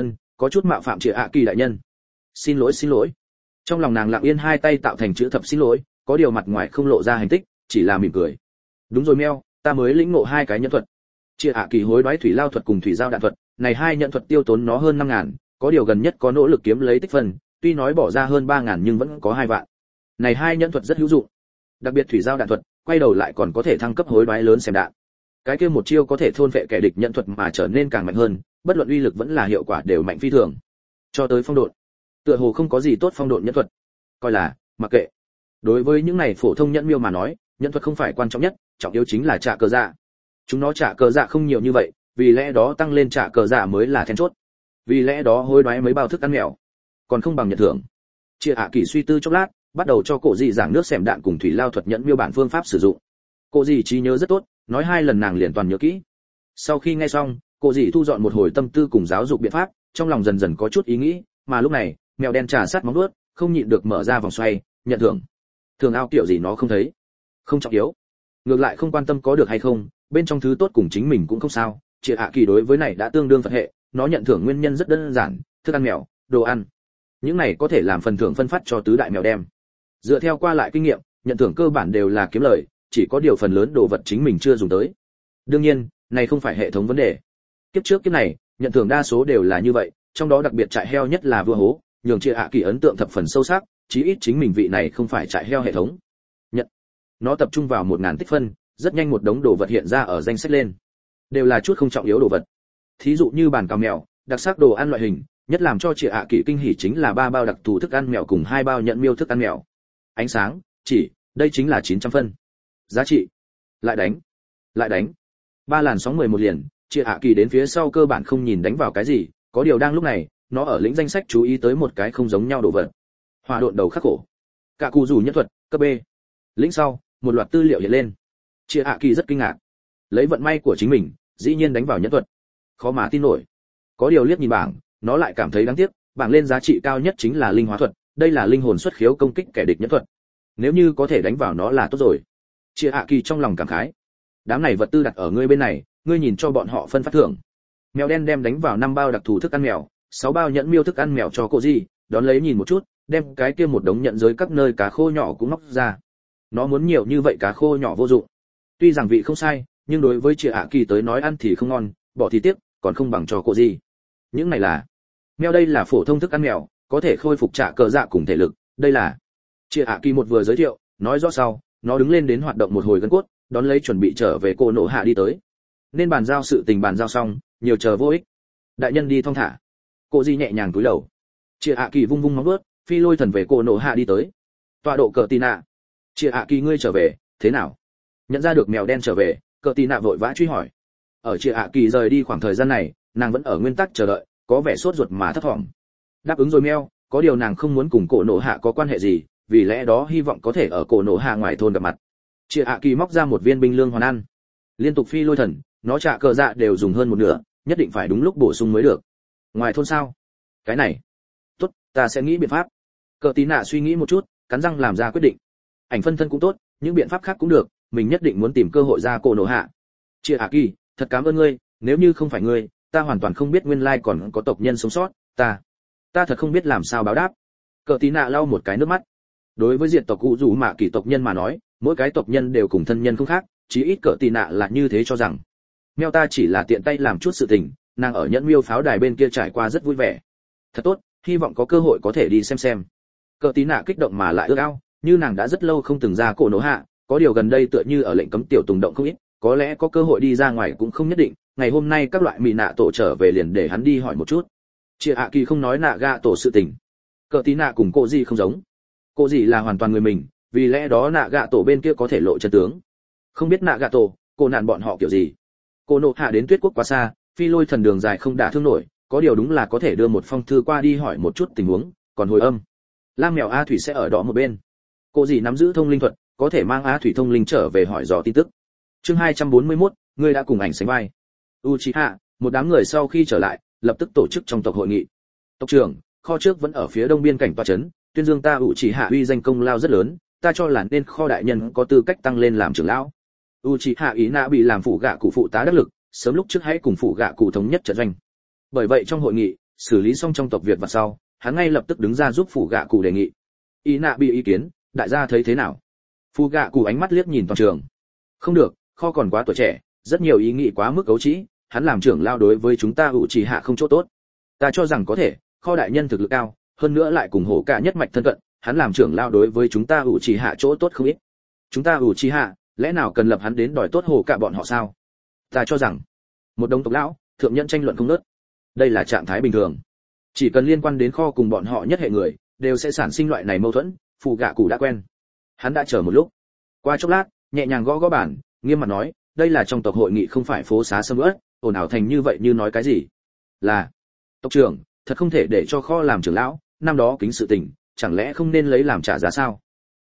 Có chút mạo phạm Triệu Hạ Kỳ đại nhân. Xin lỗi. Trong lòng nàng lặng yên hai tay tạo thành chữ thập xin lỗi, có điều mặt ngoài không lộ ra hành tích, chỉ là mỉm cười. Đúng rồi Meo, ta mới lĩnh ngộ 2 cái nhân thuật. Chia Hạ Kỳ hối đoái thủy lao thuật cùng thủy giao đạn thuật, này 2 nhận thuật tiêu tốn nó hơn 5.000, có điều gần nhất có nỗ lực kiếm lấy tích phân, tuy nói bỏ ra hơn 3.000 nhưng vẫn có 2 vạn. Này 2 nhận thuật rất hữu dụng. Đặc biệt thủy giao đạn thuật, quay đầu lại còn có thể thăng cấp hối đoái lớn xem đạn. Cái kia một chiêu có thể thôn phệ kẻ địch nhận thuật mà trở nên càng mạnh hơn, bất luận uy lực vẫn là hiệu quả đều mạnh phi thường. Cho tới phong độn, tựa hồ không có gì tốt phong độn nhẫn thuật, coi là mặc kệ. Đối với những này phổ thông nhẫn miêu mà nói, nhẫn thuật không phải quan trọng nhất, trọng yếu chính là trả cờ dạ. Chúng nó trả cờ dạ không nhiều như vậy, vì lẽ đó tăng lên trả cờ dạ mới là then chốt. Vì lẽ đó hối đoái mấy bao thức ăn mèo, còn không bằng nhận thưởng. Chia Hạ Kỳ suy tư chốc lát, bắt đầu cho cổ dị giảng nước xẻm đạn cùng thủy lao thuật nhẫn miêu bản phương pháp sử dụng. Cổ dị trí nhớ rất tốt, nói 2 lần nàng liền toàn nhớ kỹ. Sau khi nghe xong, cổ dị thu dọn một hồi tâm tư cùng giáo dục biện pháp, trong lòng dần dần có chút ý nghĩ, mà lúc này, mèo đen trà sát móng vuốt, không nhịn được mở ra vòng xoay, nhận thưởng. Thường ao kiểu gì nó không thấy, không trọng yếu. Ngược lại không quan tâm có được hay không, bên trong thứ tốt cùng chính mình cũng không sao. Chị Hạ Kỳ đối với này đã tương đương Phật hệ, nó nhận thưởng nguyên nhân rất đơn giản, thức ăn mèo, đồ ăn. Những này có thể làm phần thưởng phân phát cho tứ đại mèo đem. Dựa theo qua lại kinh nghiệm, nhận thưởng cơ bản đều là kiếm lời, chỉ có điều phần lớn đồ vật chính mình chưa dùng tới. Đương nhiên, này không phải hệ thống vấn đề. Kiếp trước kiếp này, nhận thưởng đa số đều là như vậy, trong đó đặc biệt trại heo nhất là vua hố, nhường Chị Hạ Kỳ ấn tượng thập phần sâu sắc, chí ít chính mình vị này không phải trại heo hệ thống. Nhận. Nó tập trung vào 1000 tích phân, rất nhanh một đống đồ vật hiện ra ở danh sách lên. Đều là chút không trọng yếu đồ vật. Thí dụ như bàn cào mèo, đặc sắc đồ ăn loại hình, nhất làm cho Chị Hạ Kỳ kinh hỉ chính là 3 bao đặc thù thức ăn mèo cùng 2 bao nhận miêu thức ăn mèo. Ánh sáng, chỉ, đây chính là 900 phân. Giá trị. Lại đánh. 3 làn sóng 11 liền, Chị Hạ Kỳ đến phía sau cơ bản không nhìn đánh vào cái gì, có điều đang lúc này, nó ở lĩnh danh sách chú ý tới một cái không giống nhau đồ vật. Hỏa độn đầu khắc khổ. Cả cụ rủ nhất thuật, cấp B. Lĩnh sau, một loạt tư liệu hiện lên. Chị Hạ Kỳ rất kinh ngạc. Lấy vận may của chính mình, dĩ nhiên đánh vào nhất thuật. Khó mà tin nổi. Có điều liếc nhìn bảng, nó lại cảm thấy đáng tiếc, bảng lên giá trị cao nhất chính là linh hóa thuật, đây là linh hồn xuất khiếu công kích kẻ địch nhất thuật. Nếu như có thể đánh vào nó là tốt rồi. Chị Hạ Kỳ trong lòng cảm khái. Đám này vật tư đặt ở ngươi bên này, ngươi nhìn cho bọn họ phân phát thưởng. Mèo đen đem đánh vào 5 bao đặc thù thức ăn mèo, 6 bao nhẫn miêu thức ăn mèo cho cô gì, đón lấy nhìn một chút, đem cái kia một đống nhận giới các nơi cá khô nhỏ cũng móc ra. Nó muốn nhiều như vậy cá khô nhỏ vô dụng. Tuy rằng vị không sai, nhưng đối với Chị Hạ Kỳ tới nói ăn thì không ngon, bỏ thì tiếc, còn không bằng cho cô gì. Những này là mèo, đây là phổ thông thức ăn mèo, có thể khôi phục trả cờ dạ cùng thể lực, đây là. Chị Hạ Kỳ một vừa giới thiệu, nói rõ sau, nó đứng lên đến hoạt động một hồi gân cốt, đón lấy chuẩn bị trở về cô nổ hạ đi tới. Nên bàn giao sự tình bàn giao xong, nhiều chờ vô ích. Đại nhân đi thong thả. Cô Di nhẹ nhàng cúi đầu. Chị Hạ Kỳ vung vung móng vuốt, phi lôi thần về cô nổ hạ đi tới. Tọa độ Cờ Tì Nạ. Chị Hạ Kỳ ngươi trở về, thế nào? Nhận ra được mèo đen trở về, Cờ Tì Nạ vội vã truy hỏi. Ở Chị Hạ Kỳ rời đi khoảng thời gian này, nàng vẫn ở nguyên tắc chờ đợi, có vẻ sốt ruột mà thấp thỏm. Đáp ứng rồi meo, có điều nàng không muốn cùng cổ nổ hạ có quan hệ gì, vì lẽ đó hy vọng có thể ở cổ nổ hạ ngoài thôn gặp mặt. Chị Hạ Kỳ móc ra một viên binh lương hoàn ăn. Liên tục phi lôi thần, nó trả cờ dạ đều dùng hơn một nửa, nhất định phải đúng lúc bổ sung mới được. Ngoài thôn sao? Cái này. Tốt, ta sẽ nghĩ biện pháp. Cờ Tí Nạ suy nghĩ một chút, cắn răng làm ra quyết định. Ảnh phân thân cũng tốt, những biện pháp khác cũng được, mình nhất định muốn tìm cơ hội ra cổ nổ hạ. Chị Hạ Kỳ, thật cảm ơn ngươi, nếu như không phải ngươi, ta hoàn toàn không biết nguyên lai còn có tộc nhân sống sót, ta thật không biết làm sao báo đáp. Cờ Tí Nạ lau một cái nước mắt. Đối với diện tộc cụ rủ mạ kỳ tộc nhân mà nói, mỗi cái tộc nhân đều cùng thân nhân không khác, chí ít Cờ Tí Nạ là như thế cho rằng. Meo ta chỉ là tiện tay làm chút sự tình, nàng ở nhẫn miêu pháo đài bên kia trải qua rất vui vẻ. Thật tốt, hy vọng có cơ hội có thể đi xem. Cờ Tí Nạ kích động mà lại ước ao, như nàng đã rất lâu không từng ra cổ nổ hạ, có điều gần đây tựa như ở lệnh cấm tiểu tùng động không ít, có lẽ có cơ hội đi ra ngoài cũng không nhất định. Ngày hôm nay các loại mì nạ tổ trở về liền để hắn đi hỏi một chút. Chị Hạ Kỳ không nói nạ gạ tổ sự tình. Cờ Tí Nạ cùng cô gì không giống. Cô gì là hoàn toàn người mình, vì lẽ đó nạ gạ tổ bên kia có thể lộ chân tướng. Không biết nạ gạ tổ, cô nạn bọn họ kiểu gì. Cô nộ hạ đến Tuyết Quốc quá xa, phi lôi thần đường dài không đả thương nổi, có điều đúng là có thể đưa một phong thư qua đi hỏi một chút tình huống, còn hồi âm. Lam mèo A Thủy sẽ ở đó một bên. Cô gì nắm giữ thông linh thuật, có thể mang A Thủy thông linh trở về hỏi dò tin tức. Chương 241, ngươi đã cùng ảnh sánh vai. Uchiha, một đám người sau khi trở lại, lập tức tổ chức trong tộc hội nghị. Tộc trưởng, kho trước vẫn ở phía đông biên cảnh tòa trấn, tuyên dương ta Uchiha uy danh công lao rất lớn, ta cho là nên kho đại nhân có tư cách tăng lên làm trưởng lão. Uchiha ý nạ bị làm phụ gạ cụ phụ tá đắc lực, sớm lúc trước hãy cùng phụ gạ cụ thống nhất trận doanh. Bởi vậy trong hội nghị, xử lý xong trong tộc Việt và sau, hắn ngay lập tức đứng ra giúp phụ gạ cụ đề nghị. Ý nạ bị ý kiến, đại gia thấy thế nào? Phụ gạ cụ ánh mắt liếc nhìn toàn trường. Không được, kho còn quá tuổi trẻ, rất nhiều ý nghĩ quá mức cấu trĩ, hắn làm trưởng lao đối với chúng ta Uchiha không chỗ tốt. Ta cho rằng có thể, kho đại nhân thực lực cao, hơn nữa lại cùng hổ cả nhất mạch thân cận, hắn làm trưởng lao đối với chúng ta Uchiha chỗ tốt không ít. Chúng ta Uchiha, lẽ nào cần lập hắn đến đòi tốt hổ cả bọn họ sao? Ta cho rằng, một đống tộc lão, thượng nhân tranh luận không ngớt. Đây là trạng thái bình thường. Chỉ cần liên quan đến kho cùng bọn họ nhất hệ người, đều sẽ sản sinh loại này mâu thuẫn, phụ gạ cụ đã quen. Hắn đã chờ một lúc. Qua chốc lát, nhẹ nhàng gõ gõ bàn, nghiêm mặt nói, đây là trong tộc hội nghị không phải phố xá sầm uất, ồn ào thành như vậy như nói cái gì? Là tộc trưởng, thật không thể để cho kho làm trưởng lão, năm đó kính sự tình, chẳng lẽ không nên lấy làm trả giá sao?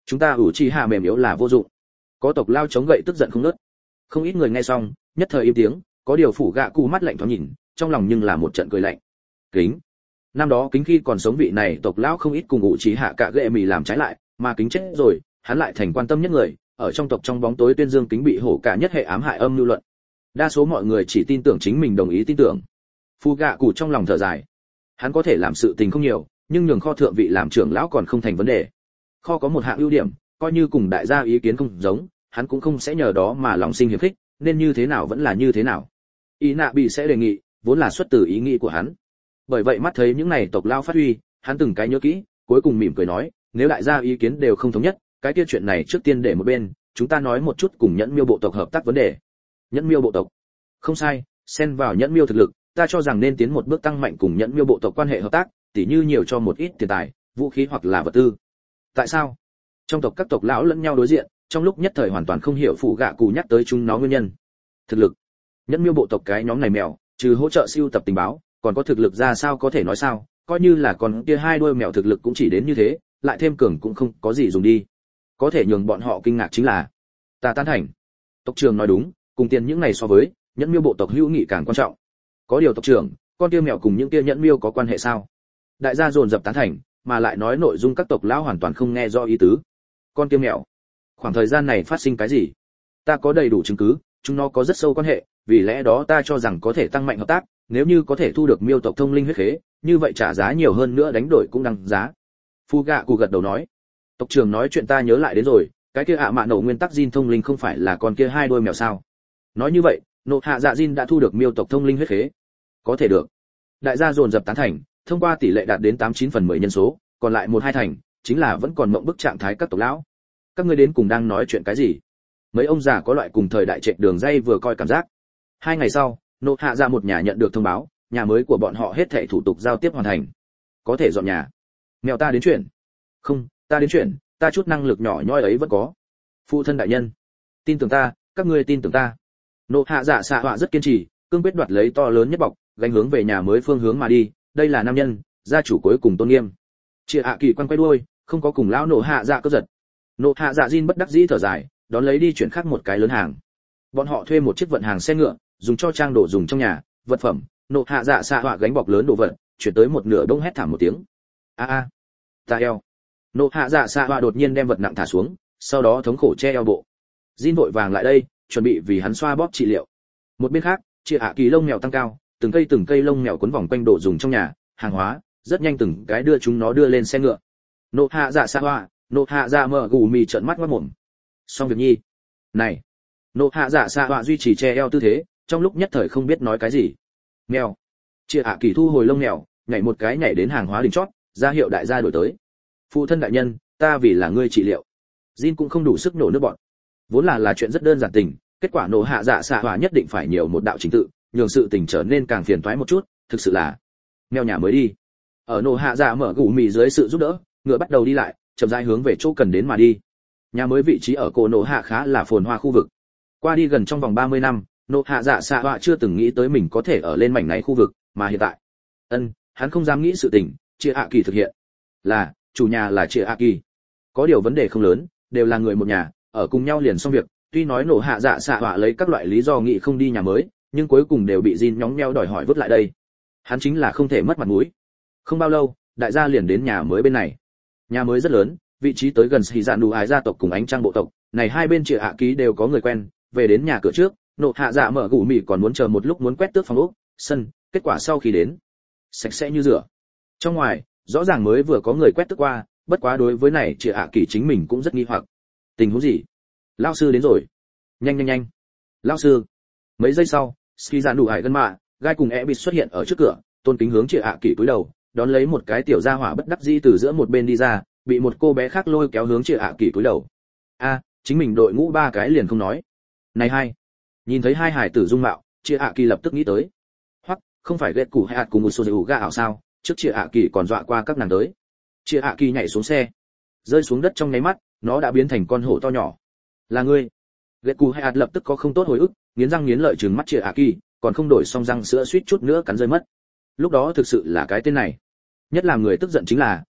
chúng ta ủ trì hạ mềm yếu là vô dụng. Có tộc lao chống gậy tức giận không ngớt. Không ít người nghe xong nhất thời im tiếng, có điều phủ gạ cụ mắt lạnh thoáng nhìn, trong lòng nhưng là một trận cười lạnh. Kính, năm đó Kính khi còn sống vị này tộc lão không ít cùng ủ trì hạ cả gệ mì làm trái lại, mà Kính chết rồi, hắn lại thành quan tâm nhất người, ở trong tộc trong bóng tối tuyên dương Kính bị hổ cả nhất hệ ám hại âm lưu luận. Đa số mọi người chỉ tin tưởng chính mình đồng ý tin tưởng. Phu gạ cụ trong lòng thở dài, hắn có thể làm sự tình không nhiều, nhưng nhường kho thượng vị làm trưởng lão còn không thành vấn đề. Kho có một hạng ưu điểm, coi như cùng đại gia ý kiến không giống, hắn cũng không sẽ nhờ đó mà lòng sinh hiềm khích, nên như thế nào vẫn là như thế nào. Ý nạ bị sẽ đề nghị, vốn là xuất từ ý nghĩ của hắn. Bởi vậy mắt thấy những này tộc lao phát huy, hắn từng cái nhớ kỹ, cuối cùng mỉm cười nói, nếu đại gia ý kiến đều không thống nhất, cái kia chuyện này trước tiên để một bên, chúng ta nói một chút cùng Nhẫn Miêu bộ tộc hợp tác vấn đề. Nhẫn Miêu bộ tộc? Không sai, xen vào Nhẫn Miêu thực lực, ta cho rằng nên tiến một bước tăng mạnh cùng Nhẫn Miêu bộ tộc quan hệ hợp tác, tỉ như nhiều cho một ít tiền tài, vũ khí hoặc là vật tư. Tại sao? Trong tộc các tộc lão lẫn nhau đối diện, trong lúc nhất thời hoàn toàn không hiểu phụ gạ cụ nhắc tới chúng nó nguyên nhân. Thực lực. Nhẫn Miêu bộ tộc cái nhóm này mèo, trừ hỗ trợ siêu tập tình báo, còn có thực lực ra sao có thể nói sao, coi như là còn kia hai đuôi mèo thực lực cũng chỉ đến như thế, lại thêm cường cũng không có gì dùng đi. Có thể nhường bọn họ kinh ngạc chính là, ta tán thành. Tộc trưởng nói đúng, cùng tiền những này so với, Nhẫn Miêu bộ tộc hữu nghị càng quan trọng. Có điều tộc trưởng, con kia mèo cùng những kia Nhẫn Miêu có quan hệ sao? Đại gia dồn dập tán thành, mà lại nói nội dung các tộc lão hoàn toàn không nghe rõ ý tứ. Con kia mèo, khoảng thời gian này phát sinh cái gì? Ta có đầy đủ chứng cứ, chúng nó có rất sâu quan hệ, vì lẽ đó ta cho rằng có thể tăng mạnh hợp tác, nếu như có thể thu được Miêu tộc thông linh huyết khế, như vậy trả giá nhiều hơn nữa đánh đổi cũng đăng giá. Phu gạ cụ gật đầu nói, tộc trưởng nói chuyện ta nhớ lại đến rồi, cái kia ạ mạ nổ nguyên tắc Jin thông linh không phải là con kia hai đôi mèo sao? Nói như vậy, nộ hạ dạ Jin đã thu được Miêu tộc thông linh huyết khế. Có thể được. Đại gia dồn dập tán thành, thông qua tỷ lệ đạt đến 89/10 nhân số, còn lại 1-2 thành, chính là vẫn còn mộng bức trạng thái các tộc lão. Các ngươi đến cùng đang nói chuyện cái gì? Mấy ông già có loại cùng thời đại trệch đường dây vừa coi cảm giác. 2 ngày sau, nộ hạ ra một nhà nhận được thông báo, nhà mới của bọn họ hết thảy thủ tục giao tiếp hoàn thành, có thể dọn nhà. Mèo ta đến chuyển. Không, ta đến chuyển, ta chút năng lực nhỏ nhoi ấy vẫn có. Phụ thân đại nhân, tin tưởng ta, các ngươi tin tưởng ta. Nộ hạ dạ xạ họa rất kiên trì, cương quyết đoạt lấy to lớn nhất bọc, gánh hướng về nhà mới phương hướng mà đi. Đây là nam nhân, gia chủ cuối cùng tôn nghiêm. Chia hạ kỳ quan quay đuôi, không có cùng lão nộ hạ dạ cướp giật. Nộ hạ dạ Jin bất đắc dĩ thở dài, đón lấy đi chuyển khác một cái lớn hàng. Bọn họ thuê một chiếc vận hàng xe ngựa, dùng cho trang đồ dùng trong nhà, vật phẩm. Nộ hạ dạ xạ họa gánh bọc lớn đồ vật, chuyển tới một nửa đông hét thảm một tiếng. A a, ta eo. Nộ hạ dạ xạ họa đột nhiên đem vật nặng thả xuống, sau đó thống khổ che eo bộ. Jin vội vàng lại đây, chuẩn bị vì hắn xoa bóp trị liệu. Một bên khác, chia hạ kỳ lông mèo tăng cao, từng cây lông mèo quấn vòng quanh đồ dùng trong nhà, hàng hóa, rất nhanh từng cái đưa chúng nó đưa lên xe ngựa. Nộ hạ dạ xạ họa, nộ hạ dạ mở gù mì trợn mắt ngoác mồm. Xong việc nhi. Này. Nộ hạ dạ xạ họa duy trì che eo tư thế, trong lúc nhất thời không biết nói cái gì. Mèo. Chia hạ kỳ thu hồi lông mèo, nhảy một cái nhảy đến hàng hóa đỉnh chót, ra hiệu đại gia đổi tới. Phụ thân đại nhân, ta vì là ngươi trị liệu. Jin cũng không đủ sức nổ nước bọn. Vốn là chuyện rất đơn giản tình, kết quả nộ hạ dạ xạ họa nhất định phải nhiều một đạo trình tự, nhường sự tình trở nên càng phiền toái một chút, thực sự là mèo nhà mới đi. Ở nộ hạ dạ mở gù mì dưới sự giúp đỡ, ngựa bắt đầu đi lại, chậm rãi hướng về chỗ cần đến mà đi. Nhà mới vị trí ở cổ nộ hạ khá là phồn hoa khu vực. Qua đi gần trong vòng 30 năm, nộ hạ dạ xạ họa chưa từng nghĩ tới mình có thể ở lên mảnh này khu vực, mà hiện tại, hắn không dám nghĩ sự tình, chia hạ kỳ thực hiện. Là, chủ nhà là chia hạ kỳ. Có điều vấn đề không lớn, đều là người một nhà, ở cùng nhau liền xong việc. Tuy nói nộ hạ dạ xạ họa lấy các loại lý do nghị không đi nhà mới, nhưng cuối cùng đều bị Jin nhóng nheo đòi hỏi vứt lại đây. Hắn chính là không thể mất mặt mũi. Không bao lâu, đại gia liền đến nhà mới bên này. Nhà mới rất lớn, vị trí tới gần Sĩ Dạn Đủ Ái gia tộc cùng Ánh Trăng bộ tộc, này hai bên Triệu Hạ Ký đều có người quen. Về đến nhà cửa trước, nộ hạ dạ mở gù mì còn muốn chờ một lúc muốn quét tước phòng ốc, sân, kết quả sau khi đến, sạch sẽ như rửa. Trong ngoài, rõ ràng mới vừa có người quét tước qua, bất quá đối với này Triệu Hạ Kỳ chính mình cũng rất nghi hoặc. Tình huống gì? Lão sư đến rồi. Nhanh. Lão sư. Mấy giây sau, Sĩ Dạn Đủ Ái gân mạ, gai cùng Ebit xuất hiện ở trước cửa, tôn kính hướng Triệu Hạ Kỳ cúi đầu, đón lấy một cái tiểu gia hỏa bất đắc dĩ từ giữa một bên đi ra, bị một cô bé khác lôi kéo hướng Triệu Hạ Kỳ cúi đầu. Chính mình đội ngũ ba cái liền không nói. Này hai. Nhìn thấy hai hải tử dung mạo, Triệu Hạ Kỳ lập tức nghĩ tới. Hoặc, không phải ghét củ hay ạt cùng một số dữ gà ảo sao, trước Triệu Hạ Kỳ còn dọa qua các nàng tới. Triệu Hạ Kỳ nhảy xuống xe, rơi xuống đất trong nháy mắt, nó đã biến thành con hổ to nhỏ. Là ngươi. Ghét củ hay ạt lập tức có không tốt hồi ức, nghiến răng nghiến lợi trừng mắt Triệu Hạ Kỳ, còn không đổi xong răng sữa suýt chút nữa cắn rơi mất. Lúc đó thực sự là cái tên này. Nhất là người tức giận chính là,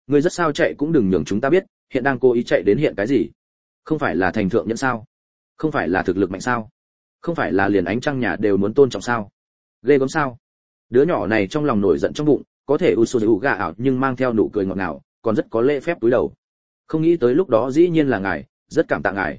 ngươi rất sao chạy cũng đừng nhường chúng ta biết, hiện đang cố ý chạy đến hiện cái gì? Không phải là thành thượng nhẫn sao? Không phải là thực lực mạnh sao? Không phải là liền ánh trăng nhà đều muốn tôn trọng sao? Ghê gớm sao? Đứa nhỏ này trong lòng nổi giận trong bụng, có thể Usuzu gạ ảo nhưng mang theo nụ cười ngọt ngào, còn rất có lễ phép túi đầu. Không nghĩ tới lúc đó dĩ nhiên là ngài, rất cảm tạ ngài.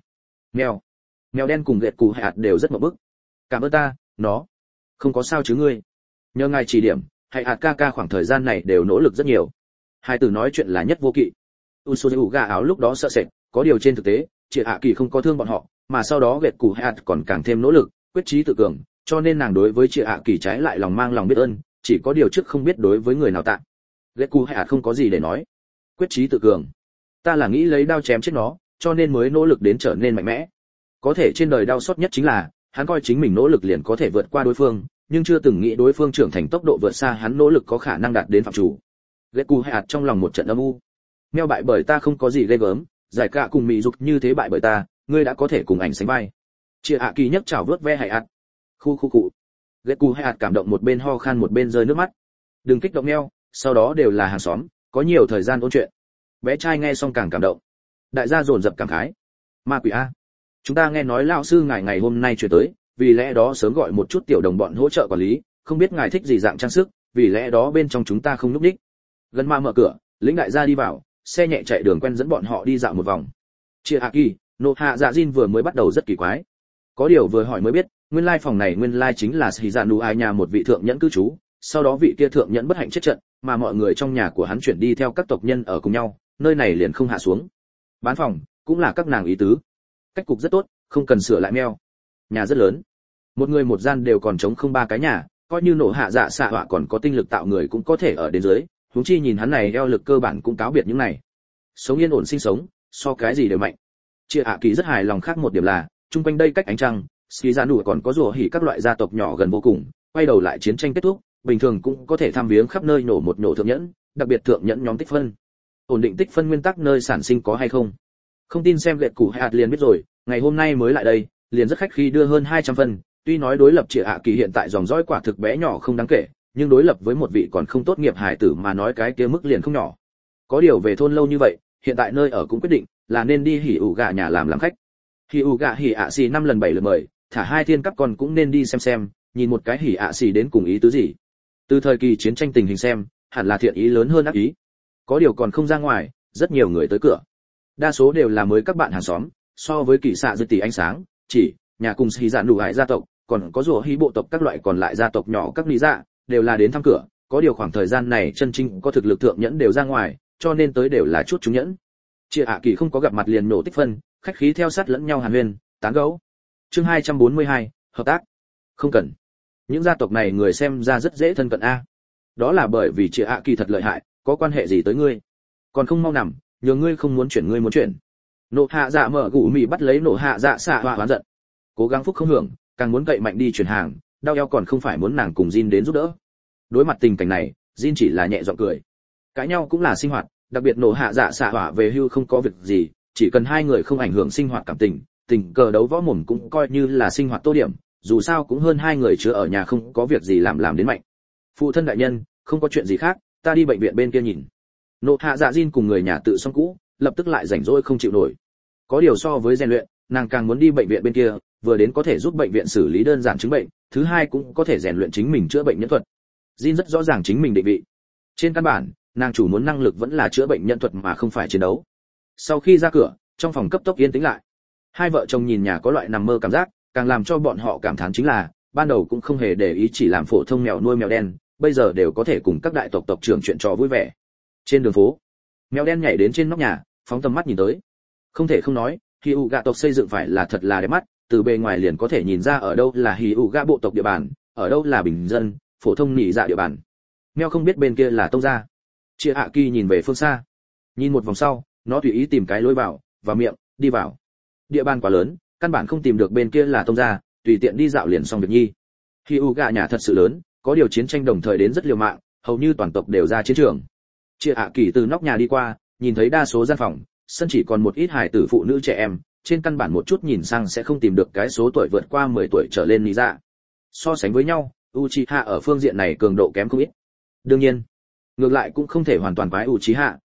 Mèo đen cùng gẹt cù hạt đều rất ngượng bức. Cảm ơn ta, nó. Không có sao chứ ngươi. Nhờ ngài chỉ điểm, hãy hạt ca ca khoảng thời gian này đều nỗ lực rất nhiều. Hai từ nói chuyện là nhất vô kỵ. Usuzu gạ ảo lúc đó sợ sệt, có điều trên thực tế, chị hạ kỳ không có thương bọn họ, mà sau đó gẹt cù hạt còn càng thêm nỗ lực, quyết chí tự cường, cho nên nàng đối với chị hạ kỳ trái lại lòng mang lòng biết ơn, chỉ có điều trước không biết đối với người nào tạ. Gẹt cù hạt không có gì để nói. Quyết chí tự cường. Ta là nghĩ lấy đao chém chết nó, cho nên mới nỗ lực đến trở nên mạnh mẽ. Có thể trên đời đau xót nhất chính là, hắn coi chính mình nỗ lực liền có thể vượt qua đối phương, nhưng chưa từng nghĩ đối phương trưởng thành tốc độ vượt xa hắn nỗ lực có khả năng đạt đến phạm chủ. Gẹt cù hạt trong lòng một trận âm u. Meo bại bởi ta không có gì ghê gớm, giải cả cùng mỹ dục như thế bại bởi ta, ngươi đã có thể cùng ảnh sánh vai. Chia hạ kỳ nhấc chảo vớt ve hại ạt. Khu cụ. Gẹt cù hạt cảm động một bên ho khan một bên rơi nước mắt. Đừng kích động Meo, sau đó đều là hàng xóm, có nhiều thời gian ôn chuyện. Bé trai nghe xong càng cảm động. Đại gia dồn dập cảm khái. Ma quỷ a, chúng ta nghe nói lão sư ngài ngày hôm nay chuyển tới, vì lẽ đó sớm gọi một chút tiểu đồng bọn hỗ trợ quản lý, không biết ngài thích gì dạng trang sức, vì lẽ đó bên trong chúng ta không núp đích. Gần ma mở cửa, lĩnh đại gia đi vào, xe nhẹ chạy đường quen dẫn bọn họ đi dạo một vòng. Chia hạ kỳ, nộ hạ dạ Jin vừa mới bắt đầu rất kỳ quái. Có điều vừa hỏi mới biết, nguyên lai phòng này nguyên lai chính là Shizanu ai nhà một vị thượng nhẫn cư trú, sau đó vị kia thượng nhẫn bất hạnh chết trận, mà mọi người trong nhà của hắn chuyển đi theo các tộc nhân ở cùng nhau, nơi này liền không hạ xuống. Bán phòng, cũng là các nàng ý tứ. Cách cục rất tốt, không cần sửa lại Meo. Nhà rất lớn, một người một gian đều còn trống không ba cái nhà, coi như nổ hạ dạ xạ họa còn có tinh lực tạo người cũng có thể ở đến dưới, huống chi nhìn hắn này eo lực cơ bản cũng cáo biệt những này. Sống yên ổn sinh sống, so cái gì đều mạnh. Chia hạ kỳ rất hài lòng khác một điểm là, chung quanh đây cách ánh trăng, ski ra nụ còn có rùa hỉ các loại gia tộc nhỏ gần vô cùng, quay đầu lại chiến tranh kết thúc, bình thường cũng có thể thăm viếng khắp nơi nổ một nổ thượng nhẫn, đặc biệt thượng nhẫn nhóm tích phân. Ổn định tích phân nguyên tắc nơi sản sinh có hay không? Không tin xem lệ củ hạt liền biết rồi, ngày hôm nay mới lại đây, liền rất khách khi đưa hơn 200 phân, tuy nói đối lập Triệu Hạ Kỳ hiện tại dòng dõi quả thực bé nhỏ không đáng kể, nhưng đối lập với một vị còn không tốt nghiệp hải tử mà nói cái kia mức liền không nhỏ. Có điều về thôn lâu như vậy, hiện tại nơi ở cũng quyết định là nên đi hỉ ủ gà nhà làm khách. Hỉ ủ gà hỉ ạ xì 5 lần 7 lượt mời, thả hai thiên cấp còn cũng nên đi xem, nhìn một cái hỉ ạ xì đến cùng ý tứ gì. Từ thời kỳ chiến tranh tình hình xem, hẳn là thiện ý lớn hơn ác ý. Có điều còn không ra ngoài, rất nhiều người tới cửa. Đa số đều là mới các bạn hàng xóm, so với kỳ xạ dư tỷ ánh sáng, chỉ nhà cùng hỉ dạ đủ hải gia tộc, còn có rùa hỉ bộ tộc các loại còn lại gia tộc nhỏ các lý dạ, đều là đến thăm cửa. Có điều khoảng thời gian này chân chính có thực lực thượng nhẫn đều ra ngoài, cho nên tới đều là chút chúng nhẫn. Chia Hạ Kỳ không có gặp mặt liền nổ tích phân, khách khí theo sát lẫn nhau hàn huyên, tán gẫu. Chương 242, hợp tác. Không cần. Những gia tộc này người xem ra rất dễ thân cận a. Đó là bởi vì Chia Hạ Kỳ thật lợi hại, có quan hệ gì tới ngươi? Còn không mau nằm, nhờ ngươi không muốn chuyển ngươi muốn chuyển. Nộ hạ dạ mở gù mì bắt lấy nộ hạ dạ xạ hoa hoán giận. Cố gắng phúc không hưởng, càng muốn cậy mạnh đi chuyển hàng, đau eo còn không phải muốn nàng cùng Jin đến giúp đỡ. Đối mặt tình cảnh này, Jin chỉ là nhẹ giọng cười. Cãi nhau cũng là sinh hoạt, đặc biệt nộ hạ dạ xạ hỏa về hưu không có việc gì, chỉ cần hai người không ảnh hưởng sinh hoạt cảm tình, tình cờ đấu võ mồm cũng coi như là sinh hoạt tô điểm, dù sao cũng hơn hai người chứa ở nhà không có việc gì làm đến mạnh. Phụ thân đại nhân, không có chuyện gì khác, ta đi bệnh viện bên kia nhìn. Nộ hạ dạ Jin cùng người nhà tự xong cũ, lập tức lại rảnh rỗi không chịu nổi. Có điều so với rèn luyện, nàng càng muốn đi bệnh viện bên kia, vừa đến có thể giúp bệnh viện xử lý đơn giản chứng bệnh, thứ hai cũng có thể rèn luyện chính mình chữa bệnh nhân thuật. Jin rất rõ ràng chính mình định vị. Trên căn bản, nàng chủ muốn năng lực vẫn là chữa bệnh nhân thuật mà không phải chiến đấu. Sau khi ra cửa, trong phòng cấp tốc yên tĩnh lại. Hai vợ chồng nhìn nhà có loại nằm mơ cảm giác, càng làm cho bọn họ cảm thán chính là, ban đầu cũng không hề để ý chỉ làm phổ thông mèo nuôi mèo đen, bây giờ đều có thể cùng các đại tộc tộc trưởng chuyện trò vui vẻ. Trên đường phố, mèo đen nhảy đến trên nóc nhà, phóng tầm mắt nhìn tới. Không thể không nói, Hyuga tộc xây dựng phải là thật là đẹp mắt, từ bề ngoài liền có thể nhìn ra ở đâu là Hyuga bộ tộc địa bàn, ở đâu là bình dân, phổ thông nhị dạ địa bàn. Mèo không biết bên kia là tông gia. Chia Hạ Kỳ nhìn về phương xa, nhìn một vòng sau, nó tùy ý tìm cái lối vào miệng, đi vào. Địa bàn quá lớn, căn bản không tìm được bên kia là tông gia, tùy tiện đi dạo liền xong việc nhi. Hyuga nhà thật sự lớn, có điều chiến tranh đồng thời đến rất liều mạng, hầu như toàn tộc đều ra chiến trường. Chia Hạ Kỳ từ nóc nhà đi qua, nhìn thấy đa số gian phòng, sân chỉ còn một ít hài tử phụ nữ trẻ em, trên căn bản một chút nhìn sang sẽ không tìm được cái số tuổi vượt qua 10 tuổi trở lên lý dạ. So sánh với nhau, Uchiha ở phương diện này cường độ kém không ít. Đương nhiên, ngược lại cũng không thể hoàn toàn quái Uchiha,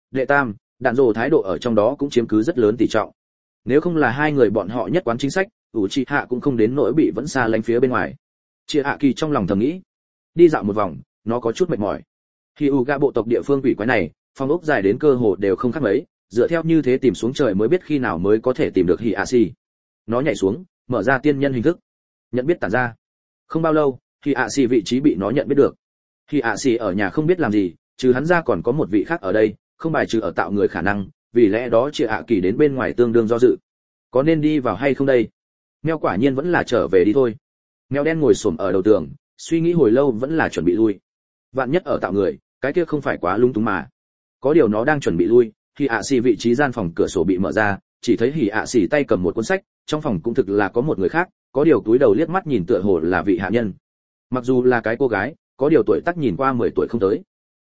đệ tam, đạn rồ thái độ ở trong đó cũng chiếm cứ rất lớn tỷ trọng. Nếu không là hai người bọn họ nhất quán chính sách, Uchiha cũng không đến nỗi bị vẫn xa lánh phía bên ngoài. Chia Hạ Kỳ trong lòng thầm nghĩ. Đi dạo một vòng, nó có chút mệt mỏi. Hyuga bộ tộc địa phương quỷ quái này, phong ốc dài đến cơ hồ đều không khác mấy, dựa theo như thế tìm xuống trời mới biết khi nào mới có thể tìm được Hiashi. Nó nhảy xuống, mở ra tiên nhân hình thức, nhận biết tản ra. Không bao lâu, Hiashi vị trí bị nó nhận biết được. Hiashi ở nhà không biết làm gì, trừ hắn ra còn có một vị khác ở đây, không bài trừ ở tạo người khả năng, vì lẽ đó Chia Hạ Kỳ đến bên ngoài tương đương do dự. Có nên đi vào hay không đây? Mèo quả nhiên vẫn là trở về đi thôi. Mèo đen ngồi xổm ở đầu tường, suy nghĩ hồi lâu vẫn là chuẩn bị lui. Vạn nhất ở tạo người, cái kia không phải quá lung túng mà. Có điều nó đang chuẩn bị lui, thì ạ xì vị trí gian phòng cửa sổ bị mở ra, chỉ thấy hỉ ạ xì tay cầm một cuốn sách, trong phòng cũng thực là có một người khác, có điều túi đầu liếc mắt nhìn tựa hồ là vị hạ nhân. Mặc dù là cái cô gái, có điều tuổi tác nhìn qua 10 tuổi không tới.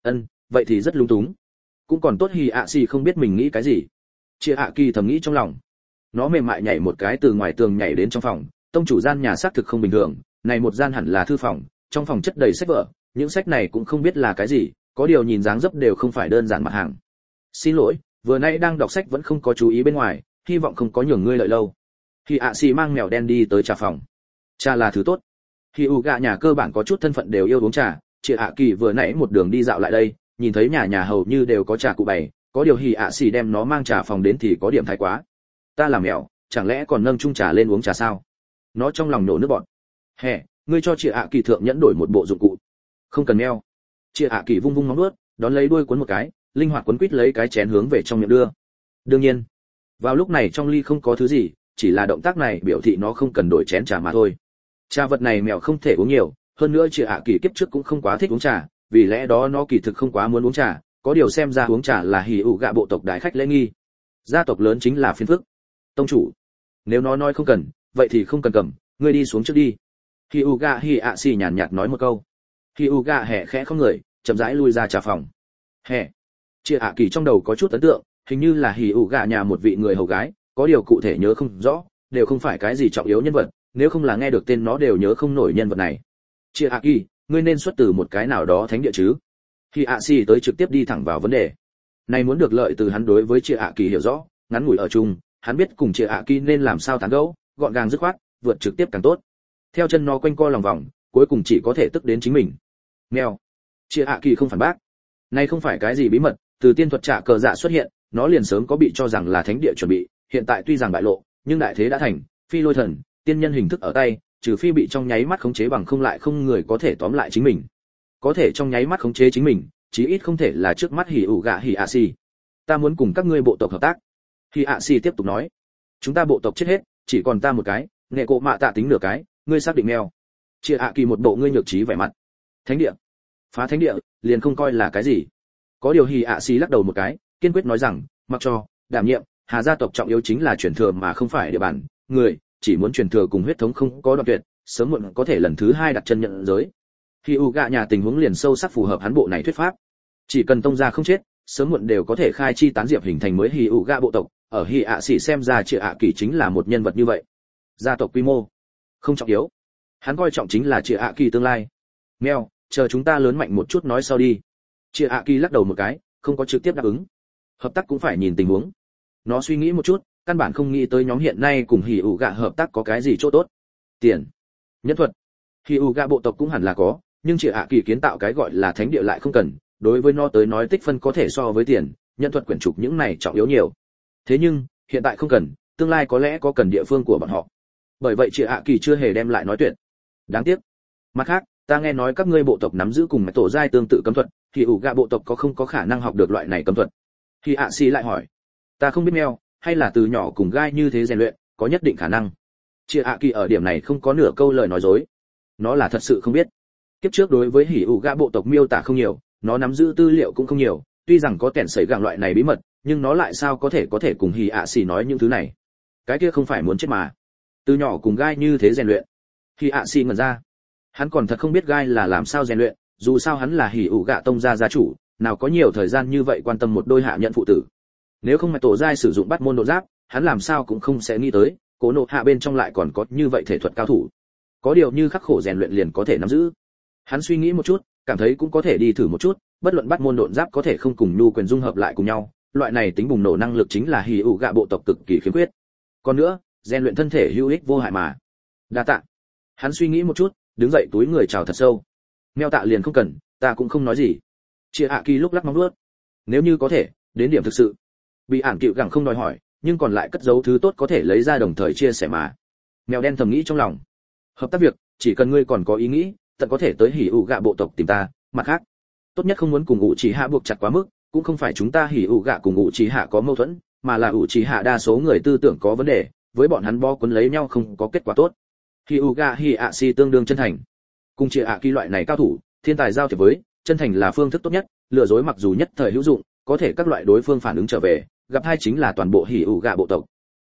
Vậy thì rất lung túng. Cũng còn tốt hỉ ạ xì không biết mình nghĩ cái gì. Chia Hạ Kỳ thầm nghĩ trong lòng. Nó mềm mại nhảy một cái từ ngoài tường nhảy đến trong phòng, tông chủ gian nhà xác thực không bình thường, này một gian hẳn là thư phòng, trong phòng chất đầy sách vở, những sách này cũng không biết là cái gì, có điều nhìn dáng dấp đều không phải đơn giản mặt hàng. Xin lỗi, vừa nãy đang đọc sách vẫn không có chú ý bên ngoài, hy vọng không có nhường ngươi lợi lâu. Khi ạ xì mang mèo đen đi tới trà phòng. Trà là thứ tốt. Khi gạ nhà cơ bản có chút thân phận đều yêu uống trà, chị ạ kỳ vừa nãy một đường đi dạo lại đây, nhìn thấy nhà nhà hầu như đều có trà cụ bày, có điều hỉ ạ xì đem nó mang trà phòng đến thì có điểm thái quá. Ta là mèo, chẳng lẽ còn nâng chung trà lên uống trà sao? Nó trong lòng nổ nước bọt. Hè, ngươi cho chị ạ kỳ thượng nhẫn đổi một bộ dụng cụ. Không cần meo. Chị ạ kỳ vung vung móng nuốt, đón lấy đuôi cuốn một cái, linh hoạt cuốn quít lấy cái chén hướng về trong miệng đưa. Đương nhiên, vào lúc này trong ly không có thứ gì, chỉ là động tác này biểu thị nó không cần đổi chén trà mà thôi. Trà vật này mèo không thể uống nhiều, hơn nữa chị ạ kỳ kiếp trước cũng không quá thích uống trà, vì lẽ đó nó kỳ thực không quá muốn uống trà, có điều xem ra uống trà là hỉ ủ gạ bộ tộc đại khách lễ nghi. Gia tộc lớn chính là phiền phức. Tông chủ, nếu nó nói không cần, vậy thì không cần cầm, ngươi đi xuống trước đi. Hyuga Hiashi nhàn nhạt nói một câu. Hyuga hẹ khẽ không người, chậm rãi lui ra trà phòng. Hẹ. Chia Hạ Kỳ trong đầu có chút ấn tượng, hình như là Hyuga nhà một vị người hầu gái, có điều cụ thể nhớ không rõ, đều không phải cái gì trọng yếu nhân vật, nếu không là nghe được tên nó đều nhớ không nổi nhân vật này. Chia Hạ Kỳ, ngươi nên xuất từ một cái nào đó thánh địa chứ? Hiashi tới trực tiếp đi thẳng vào vấn đề. Này muốn được lợi từ hắn đối với Chia Hạ Kỳ hiểu rõ, ngắn ngủi ở chung, hắn biết cùng Chia Hạ Kỳ nên làm sao tán gẫu, gọn gàng dứt khoát, vượt trực tiếp càng tốt. Theo chân nó quanh co lòng vòng, cuối cùng chỉ có thể tức đến chính mình. Mèo. Chia Hạ Kỳ không phản bác. Này không phải cái gì bí mật, từ tiên thuật trả cờ dạ xuất hiện, nó liền sớm có bị cho rằng là thánh địa chuẩn bị, hiện tại tuy rằng bại lộ, nhưng đại thế đã thành, phi lôi thần, tiên nhân hình thức ở tay, trừ phi bị trong nháy mắt khống chế bằng không lại không người có thể tóm lại chính mình. Có thể trong nháy mắt khống chế chính mình, chí ít không thể là trước mắt Hyuga Hiashi. Ta muốn cùng các ngươi bộ tộc hợp tác. Hiashi tiếp tục nói. Chúng ta bộ tộc chết hết, chỉ còn ta một cái, nghệ cộ mạ tạ tính nửa cái, ngươi xác định mèo. Chia Hạ Kỳ một bộ ngươi nhược trí vẻ mặt. Thánh địa. Phá thánh địa, liền không coi là cái gì. Có điều Hiashi lắc đầu một cái, kiên quyết nói rằng, mặc cho, đảm nhiệm, Hà gia tộc trọng yếu chính là truyền thừa mà không phải địa bàn, người, chỉ muốn truyền thừa cùng huyết thống không có đoạn tuyệt, sớm muộn có thể lần thứ hai đặt chân nhận giới. Hyuga nhà tình huống liền sâu sắc phù hợp hắn bộ này thuyết pháp. Chỉ cần tông gia không chết, sớm muộn đều có thể khai chi tán diệp hình thành mới Hyuga bộ tộc, ở Hiashi xem ra Chia Hạ Kỳ chính là một nhân vật như vậy. Gia tộc quy mô không trọng yếu, hắn coi trọng chính là Chia Hạ Kỳ tương lai. Mèo, chờ chúng ta lớn mạnh một chút nói sau đi. Chia Hạ Kỳ lắc đầu một cái, không có trực tiếp đáp ứng. Hợp tác cũng phải nhìn tình huống. Nó suy nghĩ một chút, căn bản không nghĩ tới nhóm hiện nay cùng Hyuga hợp tác có cái gì chỗ tốt. Tiền, nhân thuật, Hyuga bộ tộc cũng hẳn là có, nhưng Chia Hạ Kỳ kiến tạo cái gọi là thánh địa lại không cần, đối với nó tới nói tích phân có thể so với tiền, nhân thuật quyển trục những này trọng yếu nhiều. Thế nhưng, hiện tại không cần, tương lai có lẽ có cần địa phương của bọn họ. Bởi vậy Chia Hạ Kỳ chưa hề đem lại nói tuyệt. Đáng tiếc. Mặt khác, ta nghe nói các ngươi bộ tộc nắm giữ cùng tổ giai tương tự cấm thuật, thì Hyuga bộ tộc có không có khả năng học được loại này cấm thuật? Hiashi lại hỏi. Ta không biết mèo, hay là từ nhỏ cùng gai như thế rèn luyện, có nhất định khả năng. Chia Hạ Kỳ ở điểm này không có nửa câu lời nói dối. Nó là thật sự không biết. Kiếp trước đối với Hyuga bộ tộc miêu tả không nhiều, nó nắm giữ tư liệu cũng không nhiều, tuy rằng có kẻn sẩy gàng loại này bí mật, nhưng nó lại sao có thể cùng Hiashi nói những thứ này? Cái kia không phải muốn chết mà. Từ nhỏ cùng gai như thế rèn luyện. Hiashi ngẩn ra. Hắn còn thật không biết gai là làm sao rèn luyện, dù sao hắn là Hyuga tông gia gia chủ, nào có nhiều thời gian như vậy quan tâm một đôi hạ nhận phụ tử. Nếu không mà tổ giai sử dụng bắt môn độ giáp, hắn làm sao cũng không sẽ nghĩ tới, Cố Nộ Hạ bên trong lại còn có như vậy thể thuật cao thủ. Có điều như khắc khổ rèn luyện liền có thể nắm giữ. Hắn suy nghĩ một chút, cảm thấy cũng có thể đi thử một chút, bất luận bắt môn độn giáp có thể không cùng nhu quyền dung hợp lại cùng nhau, loại này tính bùng nổ năng lực chính là hỉ ủ gạ bộ tộc cực kỳ khiếm khuyết. Còn nữa, rèn luyện thân thể hữu ích vô hại mà. Đa tạ. Hắn suy nghĩ một chút, đứng dậy túi người chào thật sâu. Meo tạ liền không cần, ta cũng không nói gì. Chia hạ kỳ lúc lắc móng vuốt. Nếu như có thể, đến điểm thực sự. Bị ản cựu gẳng không đòi hỏi, nhưng còn lại cất giấu thứ tốt có thể lấy ra đồng thời chia sẻ mà. Mèo đen thầm nghĩ trong lòng. Hợp tác việc, chỉ cần ngươi còn có ý nghĩ, tận có thể tới hỉ ủ gạ bộ tộc tìm ta, mặt khác, tốt nhất không muốn cùng ủ chỉ hạ buộc chặt quá mức, cũng không phải chúng ta hỉ ủ gạ cùng ủ chỉ hạ có mâu thuẫn, mà là ủ chỉ hạ đa số người tư tưởng có vấn đề, với bọn hắn bo quấn lấy nhau không có kết quả tốt. Hỉ ủ gạ hỉ ạ si tương đương chân thành, cùng chia ạ kỳ loại này cao thủ, thiên tài giao thiệp với, chân thành là phương thức tốt nhất, lừa dối mặc dù nhất thời hữu dụng, có thể các loại đối phương phản ứng trở về, gặp hai chính là toàn bộ hỉ ủ gạ bộ tộc.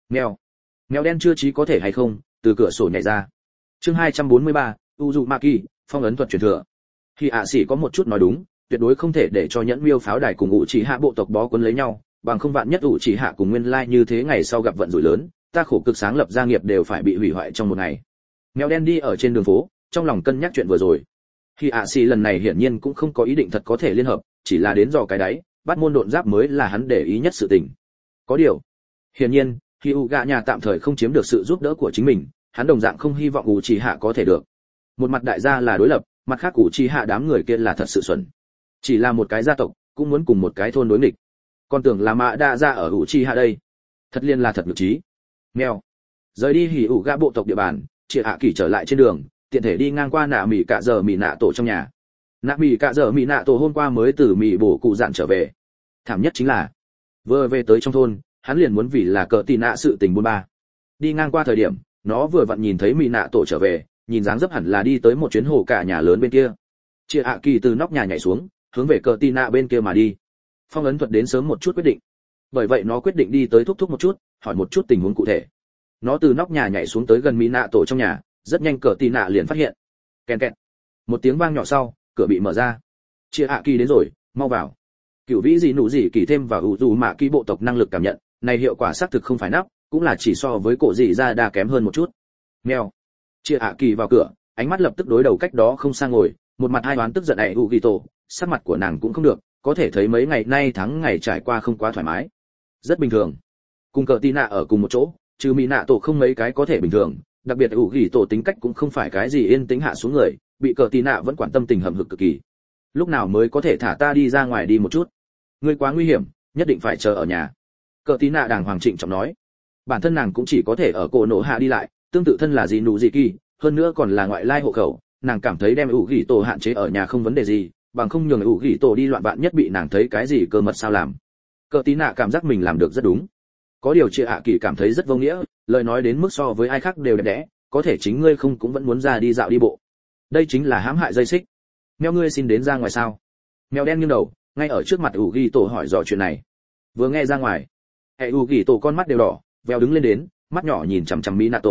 Mèo đen chưa trí có thể hay không, từ cửa sổ nhảy ra. Chương 243, Uzumaki, phong ấn thuật truyền thừa. Hỉ ạ sĩ có một chút nói đúng, tuyệt đối không thể để cho nhẫn miêu pháo đài cùng ủ chỉ hạ bộ tộc bó quấn lấy nhau, bằng không vạn nhất ủ chỉ hạ cùng nguyên lai như thế ngày sau gặp vận rủi lớn, ta khổ cực sáng lập gia nghiệp đều phải bị hủy hoại trong một ngày. Mèo đen đi ở trên đường phố, trong lòng cân nhắc chuyện vừa rồi. Hỉ ạ sĩ lần này hiển nhiên cũng không có ý định thật có thể liên hợp, chỉ là đến dò cái đáy, bắt môn độn giáp mới là hắn để ý nhất sự tình. Có điều, hiển nhiên, Hyuga nhà tạm thời không chiếm được sự giúp đỡ của chính mình, hắn đồng dạng không hy vọng Uchiha có thể được. Một mặt đại gia là đối lập, mặt khác Uchiha đám người kia là thật sự xuẩn. Chỉ là một cái gia tộc, cũng muốn cùng một cái thôn đối nghịch. Còn tưởng là mã đa gia ở Uchiha đây. Thật liên là thật nhược trí. Mèo. Rời đi Hyuga bộ tộc địa bàn, Triệu Hạ Kỳ trở lại trên đường, tiện thể đi ngang qua nạ mỉ cả giờ mỉ nạ tổ trong nhà. Nạ mỉ cả giờ mỉ nạ tổ hôm qua mới từ mỉ bổ cụ dạn trở về. Thảm nhất chính là, vừa về tới trong thôn, hắn liền muốn vì là cờ tì nạ sự tình buôn ba. Đi ngang qua thời điểm, nó vừa vặn nhìn thấy mỉ nạ tổ trở về, nhìn dáng dấp hẳn là đi tới một chuyến hồ cả nhà lớn bên kia. Chia Hạ Kỳ từ nóc nhà nhảy xuống, hướng về cờ tì nạ bên kia mà đi. Phong ấn thuật đến sớm một chút quyết định. Bởi vậy nó quyết định đi tới thúc một chút, hỏi một chút tình huống cụ thể. Nó từ nóc nhà nhảy xuống tới gần mỉ nạ tổ trong nhà, rất nhanh cờ tì nạ liền phát hiện. Kèn kẹt. Một tiếng vang nhỏ sau, cửa bị mở ra. Chia Hạ Kỳ đến rồi, mau vào. Cửu vĩ gì nụ gì kỳ thêm vào ủ dù mạ kỳ bộ tộc năng lực cảm nhận, này hiệu quả xác thực không phải nắp, cũng là chỉ so với cổ dị ra đa kém hơn một chút. Mèo. Chia Hạ Kỳ vào cửa, ánh mắt lập tức đối đầu cách đó không sang ngồi, một mặt hai đoán tức giận ủ ghi tổ, sắc mặt của nàng cũng không được, có thể thấy mấy ngày nay tháng ngày trải qua không quá thoải mái. Rất bình thường. Cùng cờ Tina ở cùng một chỗ, trừ mỹ nạ tổ không mấy cái có thể bình thường, đặc biệt ủ ghi tổ tính cách cũng không phải cái gì yên tĩnh hạ xuống người, bị cờ Tina vẫn quan tâm tình hầm hực cực kỳ. Lúc nào mới có thể thả ta đi ra ngoài đi một chút? Ngươi quá nguy hiểm, nhất định phải chờ ở nhà. Cờ Tina đàng hoàng trịnh trọng nói. Bản thân nàng cũng chỉ có thể ở cổ nổ hạ đi lại, tương tự thân là gì nụ gì kỳ, hơn nữa còn là ngoại lai hộ khẩu, nàng cảm thấy đem ủ ghi tổ hạn chế ở nhà không vấn đề gì, bằng không nhường ủ ghi tổ đi loạn bạn nhất bị nàng thấy cái gì cơ mật sao làm. Cờ Tina cảm giác mình làm được rất đúng. Có điều Triệu Hạ Kỳ cảm thấy rất vô nghĩa, lời nói đến mức so với ai khác đều đẹp đẽ, có thể chính ngươi không cũng vẫn muốn ra đi dạo đi bộ. Đây chính là hãm hại dây xích. Mèo ngươi xin đến ra ngoài sao? Mèo đen nghiêng đầu, ngay ở trước mặt ủ ghi tổ hỏi dò chuyện này. Vừa nghe ra ngoài, hệ ủ ghi tổ con mắt đều đỏ, vèo đứng lên đến, mắt nhỏ nhìn chằm chằm Minato.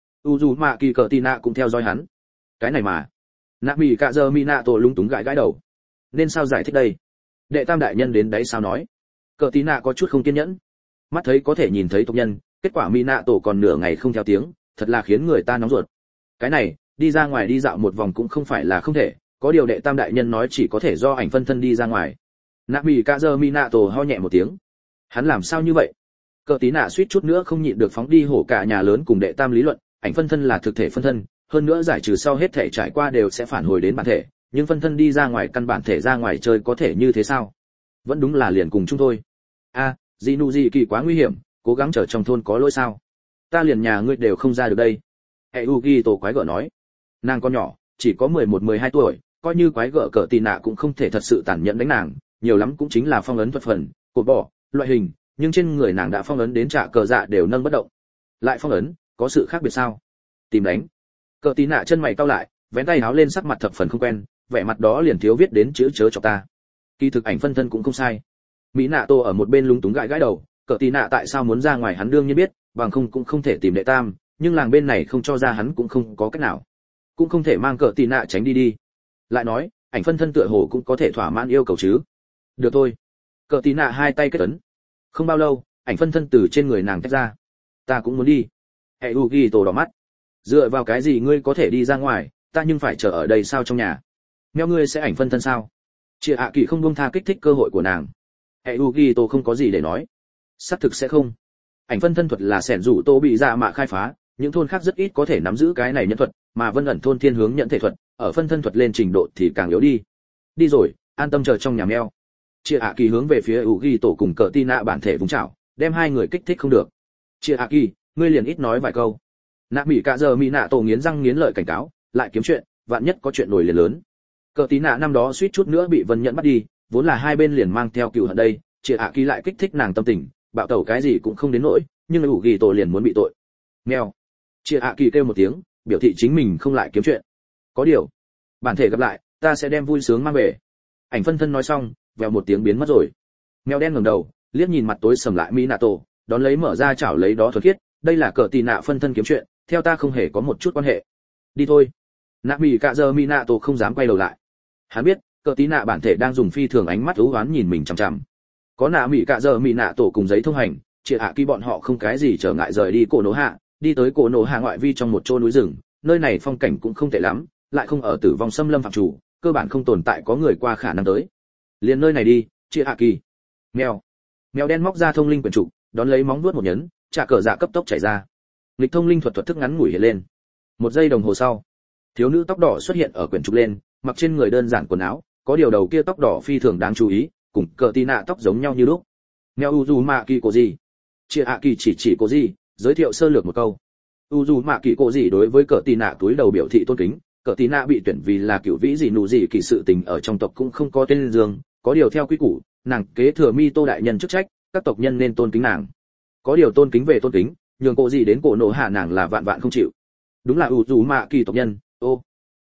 Uzumaki cờ Tina cũng theo dõi hắn. Cái này mà, Nami cả giờ Minato lúng túng gãi gãi đầu. Nên sao giải thích đây? Đệ tam đại nhân đến đấy sao nói? Cờ Tina có chút không kiên nhẫn. Mắt thấy có thể nhìn thấy tộc nhân, kết quả Minato còn nửa ngày không theo tiếng, thật là khiến người ta nóng ruột. Cái này, đi ra ngoài đi dạo một vòng cũng không phải là không thể, có điều đệ tam đại nhân nói chỉ có thể do ảnh phân thân đi ra ngoài. Nami Kazu Minato ho nhẹ một tiếng. Hắn làm sao như vậy? Cờ tí nạ suýt chút nữa không nhịn được phóng đi hổ cả nhà lớn cùng đệ tam lý luận, ảnh phân thân là thực thể phân thân, hơn nữa giải trừ sau hết thể trải qua đều sẽ phản hồi đến bản thể, nhưng phân thân đi ra ngoài căn bản thể ra ngoài chơi có thể như thế sao? Vẫn đúng là liền cùng chúng thôi. A, Jinuji kỳ quá nguy hiểm, cố gắng trở trong thôn có lỗi sao? Ta liền nhà ngươi đều không ra được đây. Eugi tổ quái gở nói. Nàng con nhỏ, chỉ có 11-12 tuổi, coi như quái gở cỡ tì nạ cũng không thể thật sự tàn nhẫn đánh nàng, nhiều lắm cũng chính là phong ấn thuật phần, cột bỏ, loại hình, nhưng trên người nàng đã phong ấn đến trả cờ dạ đều nâng bất động. Lại phong ấn, có sự khác biệt sao? Tìm đánh. Cỡ tì nạ chân mày cau lại, vén tay áo lên sắc mặt thập phần không quen, vẻ mặt đó liền thiếu viết đến chữ chớ cho ta. Kỳ thực ảnh phân thân cũng không sai. Mỹ nạ tô ở một bên lúng túng gãi gãi đầu, cỡ tì nạ tại sao muốn ra ngoài hắn đương nhiên biết, bằng không cũng không thể tìm đệ tam, nhưng làng bên này không cho ra hắn cũng không có cách nào, cũng không thể mang cỡ tì nạ tránh đi. Lại nói, ảnh phân thân tựa hồ cũng có thể thỏa mãn yêu cầu chứ. Được thôi. Cỡ tì nạ hai tay kết ấn. Không bao lâu, ảnh phân thân từ trên người nàng tách ra. Ta cũng muốn đi. Eugi tổ đỏ mắt. Dựa vào cái gì ngươi có thể đi ra ngoài, ta nhưng phải chờ ở đây sao trong nhà? Meo ngươi sẽ ảnh phân thân sao? Chia ạ kỳ không buông tha kích thích cơ hội của nàng. Hệ Ugito không có gì để nói. Xác thực sẽ không. Ảnh phân thân thuật là sẻn rủ tô bị dạ mạ khai phá, những thôn khác rất ít có thể nắm giữ cái này nhân thuật, mà Vân ẩn thôn thiên hướng nhận thể thuật, ở phân thân thuật lên trình độ thì càng yếu đi. Đi rồi, an tâm chờ trong nhà meo. Chia ạ kỳ hướng về phía Ugito cùng cờ Tina bản thể vùng chảo, đem hai người kích thích không được. Chia ạ kỳ, ngươi liền ít nói vài câu. Nạ mỹ cả giờ mỹ nạ tổ nghiến răng nghiến lợi cảnh cáo, lại kiếm chuyện, vạn nhất có chuyện nổi liền lớn. Cờ Tina năm đó suýt chút nữa bị Vân Nhẫn bắt đi, vốn là hai bên liền mang theo cựu hận đây, Chia ạ kỳ lại kích thích nàng tâm tình, bạo tẩu cái gì cũng không đến nỗi, nhưng Ugito liền muốn bị tội. Meo. Chia ạ kỳ kêu một tiếng, biểu thị chính mình không lại kiếm chuyện. Có điều, bản thể gặp lại, ta sẽ đem vui sướng mang về. Ảnh phân thân nói xong, vèo một tiếng biến mất rồi. Mèo đen ngẩng đầu, liếc nhìn mặt tối sầm lại Minato, đón lấy mở ra chảo lấy đó thuật khiết, đây là cờ tì nạ phân thân kiếm chuyện, theo ta không hề có một chút quan hệ. Đi thôi. Nạ mỉ cả giờ Minato không dám quay đầu lại. Hắn biết, cờ tì nạ bản thể đang dùng phi thường ánh mắt u uất nhìn mình chằm chằm. Có nạ mỉ cả giờ Minato cùng giấy thông hành, Chia hạ kỳ bọn họ không cái gì trở ngại rời đi cổ nổ hạ, đi tới cổ nổ hạ ngoại vi trong một chỗ núi rừng, nơi này phong cảnh cũng không tệ lắm, lại không ở tử vong xâm lâm phạm chủ, cơ bản không tồn tại có người qua khả năng tới. Liền nơi này đi, Chia hạ kỳ. Mèo. Mèo đen móc ra thông linh quyển trục, đón lấy móng vuốt một nhấn, trả cờ dạ cấp tốc chảy ra. Lịch thông linh thuật thuật thức ngắn ngủi hiện lên. Một giây đồng hồ sau, thiếu nữ tóc đỏ xuất hiện ở quyển trục lên, mặc trên người đơn giản quần áo, có điều đầu kia tóc đỏ phi thường đáng chú ý, cùng cờ tì nạ tóc giống nhau như lúc. Mèo Uzumaki cổ gì? Chia hạ kỳ chỉ cổ gì, giới thiệu sơ lược một câu. Uzumaki cổ gì đối với cờ tì nạ túi đầu biểu thị tôn kính, cờ tì nạ bị tuyển vì là cửu vĩ gì nụ gì kỳ sự tình ở trong tộc cũng không có tên dương, có điều theo quy củ, nàng kế thừa Mito đại nhân chức trách, các tộc nhân nên tôn kính nàng. Có điều tôn kính về tôn kính, nhường cổ gì đến cổ nổ hạ nàng là vạn vạn không chịu. Đúng là Uzumaki tộc nhân. Ô,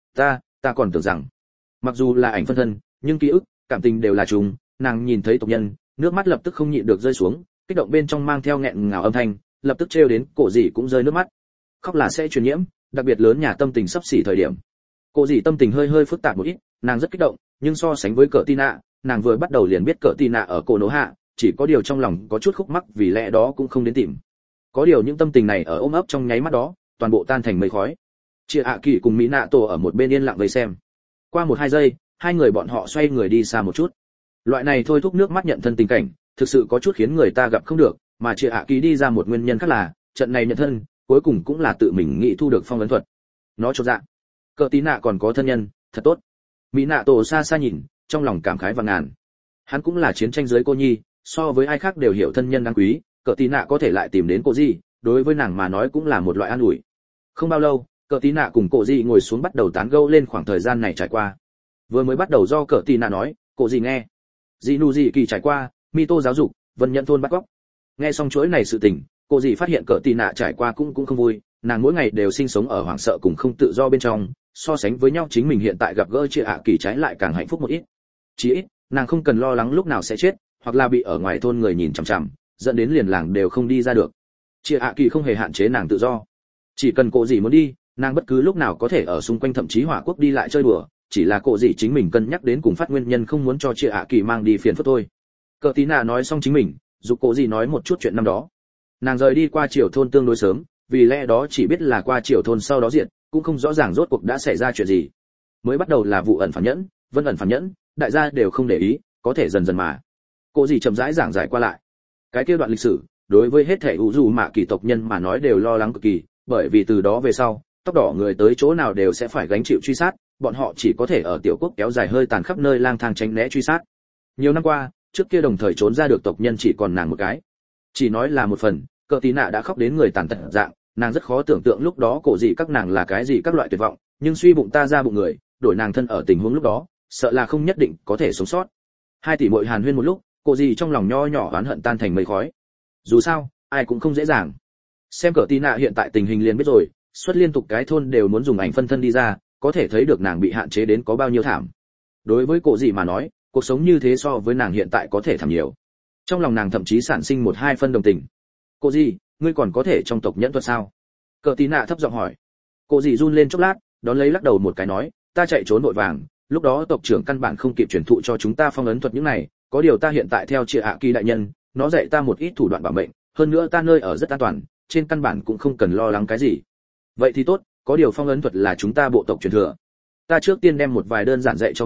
ta còn tưởng rằng, mặc dù là ảnh phân thân, nhưng ký ức, cảm tình đều là trùng, nàng nhìn thấy tộc nhân, nước mắt lập tức không nhịn được rơi xuống, kích động bên trong mang theo nghẹn ngào âm thanh, lập tức trêu đến cổ gì cũng rơi nước mắt. Khóc là sẽ truyền nhiễm, đặc biệt lớn nhà tâm tình sắp xỉ thời điểm. Cổ gì tâm tình hơi phức tạp một ít, nàng rất kích động, nhưng so sánh với cờ Tina, nàng vừa bắt đầu liền biết cờ Tina ở cổ nổ hạ, chỉ có điều trong lòng có chút khúc mắc vì lẽ đó cũng không đến tìm. Có điều những tâm tình này ở ôm ấp trong nháy mắt đó, toàn bộ tan thành mây khói. Chia hạ kỳ cùng Minato ở một bên yên lặng vây xem. Qua 1-2 giây, hai người bọn họ xoay người đi xa một chút. Loại này thôi thúc nước mắt nhận thân tình cảnh, thực sự có chút khiến người ta gặp không được, mà Chia hạ kỳ đi ra một nguyên nhân khác là, trận này nhận thân, cuối cùng cũng là tự mình nghĩ thu được phong ấn thuật. Nó chột dạ. Cờ tí nạ còn có thân nhân, thật tốt. Minato xa xa nhìn, trong lòng cảm khái và ngàn. Hắn cũng là chiến tranh giới cô nhi, so với ai khác đều hiểu thân nhân đáng quý, cờ tí nạ có thể lại tìm đến cô gì, đối với nàng mà nói cũng là một loại an ủi. Không bao lâu, cờ tí nạ cùng cô gì ngồi xuống bắt đầu tán gẫu lên khoảng thời gian này trải qua. Vừa mới bắt đầu do cờ tí nạ nói, cô gì nghe. Dị nụ dị kỳ trải qua, Mito giáo dục, Vân Nhận thôn bắt cóc. Nghe xong chuỗi này sự tình, cô gì phát hiện cờ tí nạ trải qua cũng không vui, nàng mỗi ngày đều sinh sống ở hoảng sợ cùng không tự do bên trong, so sánh với nhau chính mình hiện tại gặp gỡ Chia hạ kỳ trái lại càng hạnh phúc một ít. Chỉ ít, nàng không cần lo lắng lúc nào sẽ chết, hoặc là bị ở ngoài thôn người nhìn chằm chằm, dẫn đến liền làng đều không đi ra được. Chia hạ kỳ không hề hạn chế nàng tự do, chỉ cần cô gì muốn đi, nàng bất cứ lúc nào có thể ở xung quanh thậm chí hỏa quốc đi lại chơi đùa, chỉ là cô gì chính mình cân nhắc đến cùng phát nguyên nhân không muốn cho Chia hạ kỳ mang đi phiền phức thôi. Cờ tí nạ nói xong chính mình, giúp cô gì nói một chút chuyện năm đó. Nàng rời đi qua triều thôn tương đối sớm, vì lẽ đó chỉ biết là qua triều thôn sau đó diện, cũng không rõ ràng rốt cuộc đã xảy ra chuyện gì. Mới bắt đầu là vụ ẩn phản nhẫn, Vân ẩn phản nhẫn, đại gia đều không để ý, có thể dần dần mà. Cô gì chậm rãi giảng giải qua lại. Cái kia đoạn lịch sử, đối với hết thể Uzumaki tộc nhân mà nói đều lo lắng cực kỳ, bởi vì từ đó về sau, tóc đỏ người tới chỗ nào đều sẽ phải gánh chịu truy sát, bọn họ chỉ có thể ở tiểu quốc kéo dài hơi tàn khắp nơi lang thang tránh né truy sát. Nhiều năm qua, trước kia đồng thời trốn ra được tộc nhân chỉ còn nàng một cái. Chỉ nói là một phần, cờ tí nạ đã khóc đến người tàn tật dạng, nàng rất khó tưởng tượng lúc đó cổ gì các nàng là cái gì các loại tuyệt vọng, nhưng suy bụng ta ra bụng người, đổi nàng thân ở tình huống lúc đó, sợ là không nhất định có thể sống sót. Hai tỷ muội hàn huyên một lúc, cổ gì trong lòng nho nhỏ oán hận tan thành mây khói. Dù sao, ai cũng không dễ dàng. Xem cờ tí nạ hiện tại tình hình liền biết rồi, suốt liên tục cái thôn đều muốn dùng ảnh phân thân đi ra, có thể thấy được nàng bị hạn chế đến có bao nhiêu thảm. Đối với cổ gì mà nói, cuộc sống như thế so với nàng hiện tại có thể thảm nhiều. Trong lòng nàng thậm chí sản sinh 1-2 phân đồng tình. Cổ gì, ngươi còn có thể trong tộc nhẫn thuật sao? Cờ tí nạ thấp giọng hỏi. Cổ gì run lên chốc lát, đón lấy lắc đầu một cái nói, ta chạy trốn vội vàng, lúc đó tộc trưởng căn bản không kịp truyền thụ cho chúng ta phong ấn thuật những này, có điều ta hiện tại theo Chia hạ kỳ đại nhân, nó dạy ta một ít thủ đoạn bảo mệnh, hơn nữa ta nơi ở rất an toàn, trên căn bản cũng không cần lo lắng cái gì. Vậy thì tốt, có điều phong ấn thuật là chúng ta bộ tộc truyền thừa. Ta trước tiên đem một vài đơn giản dạy cho ngươi,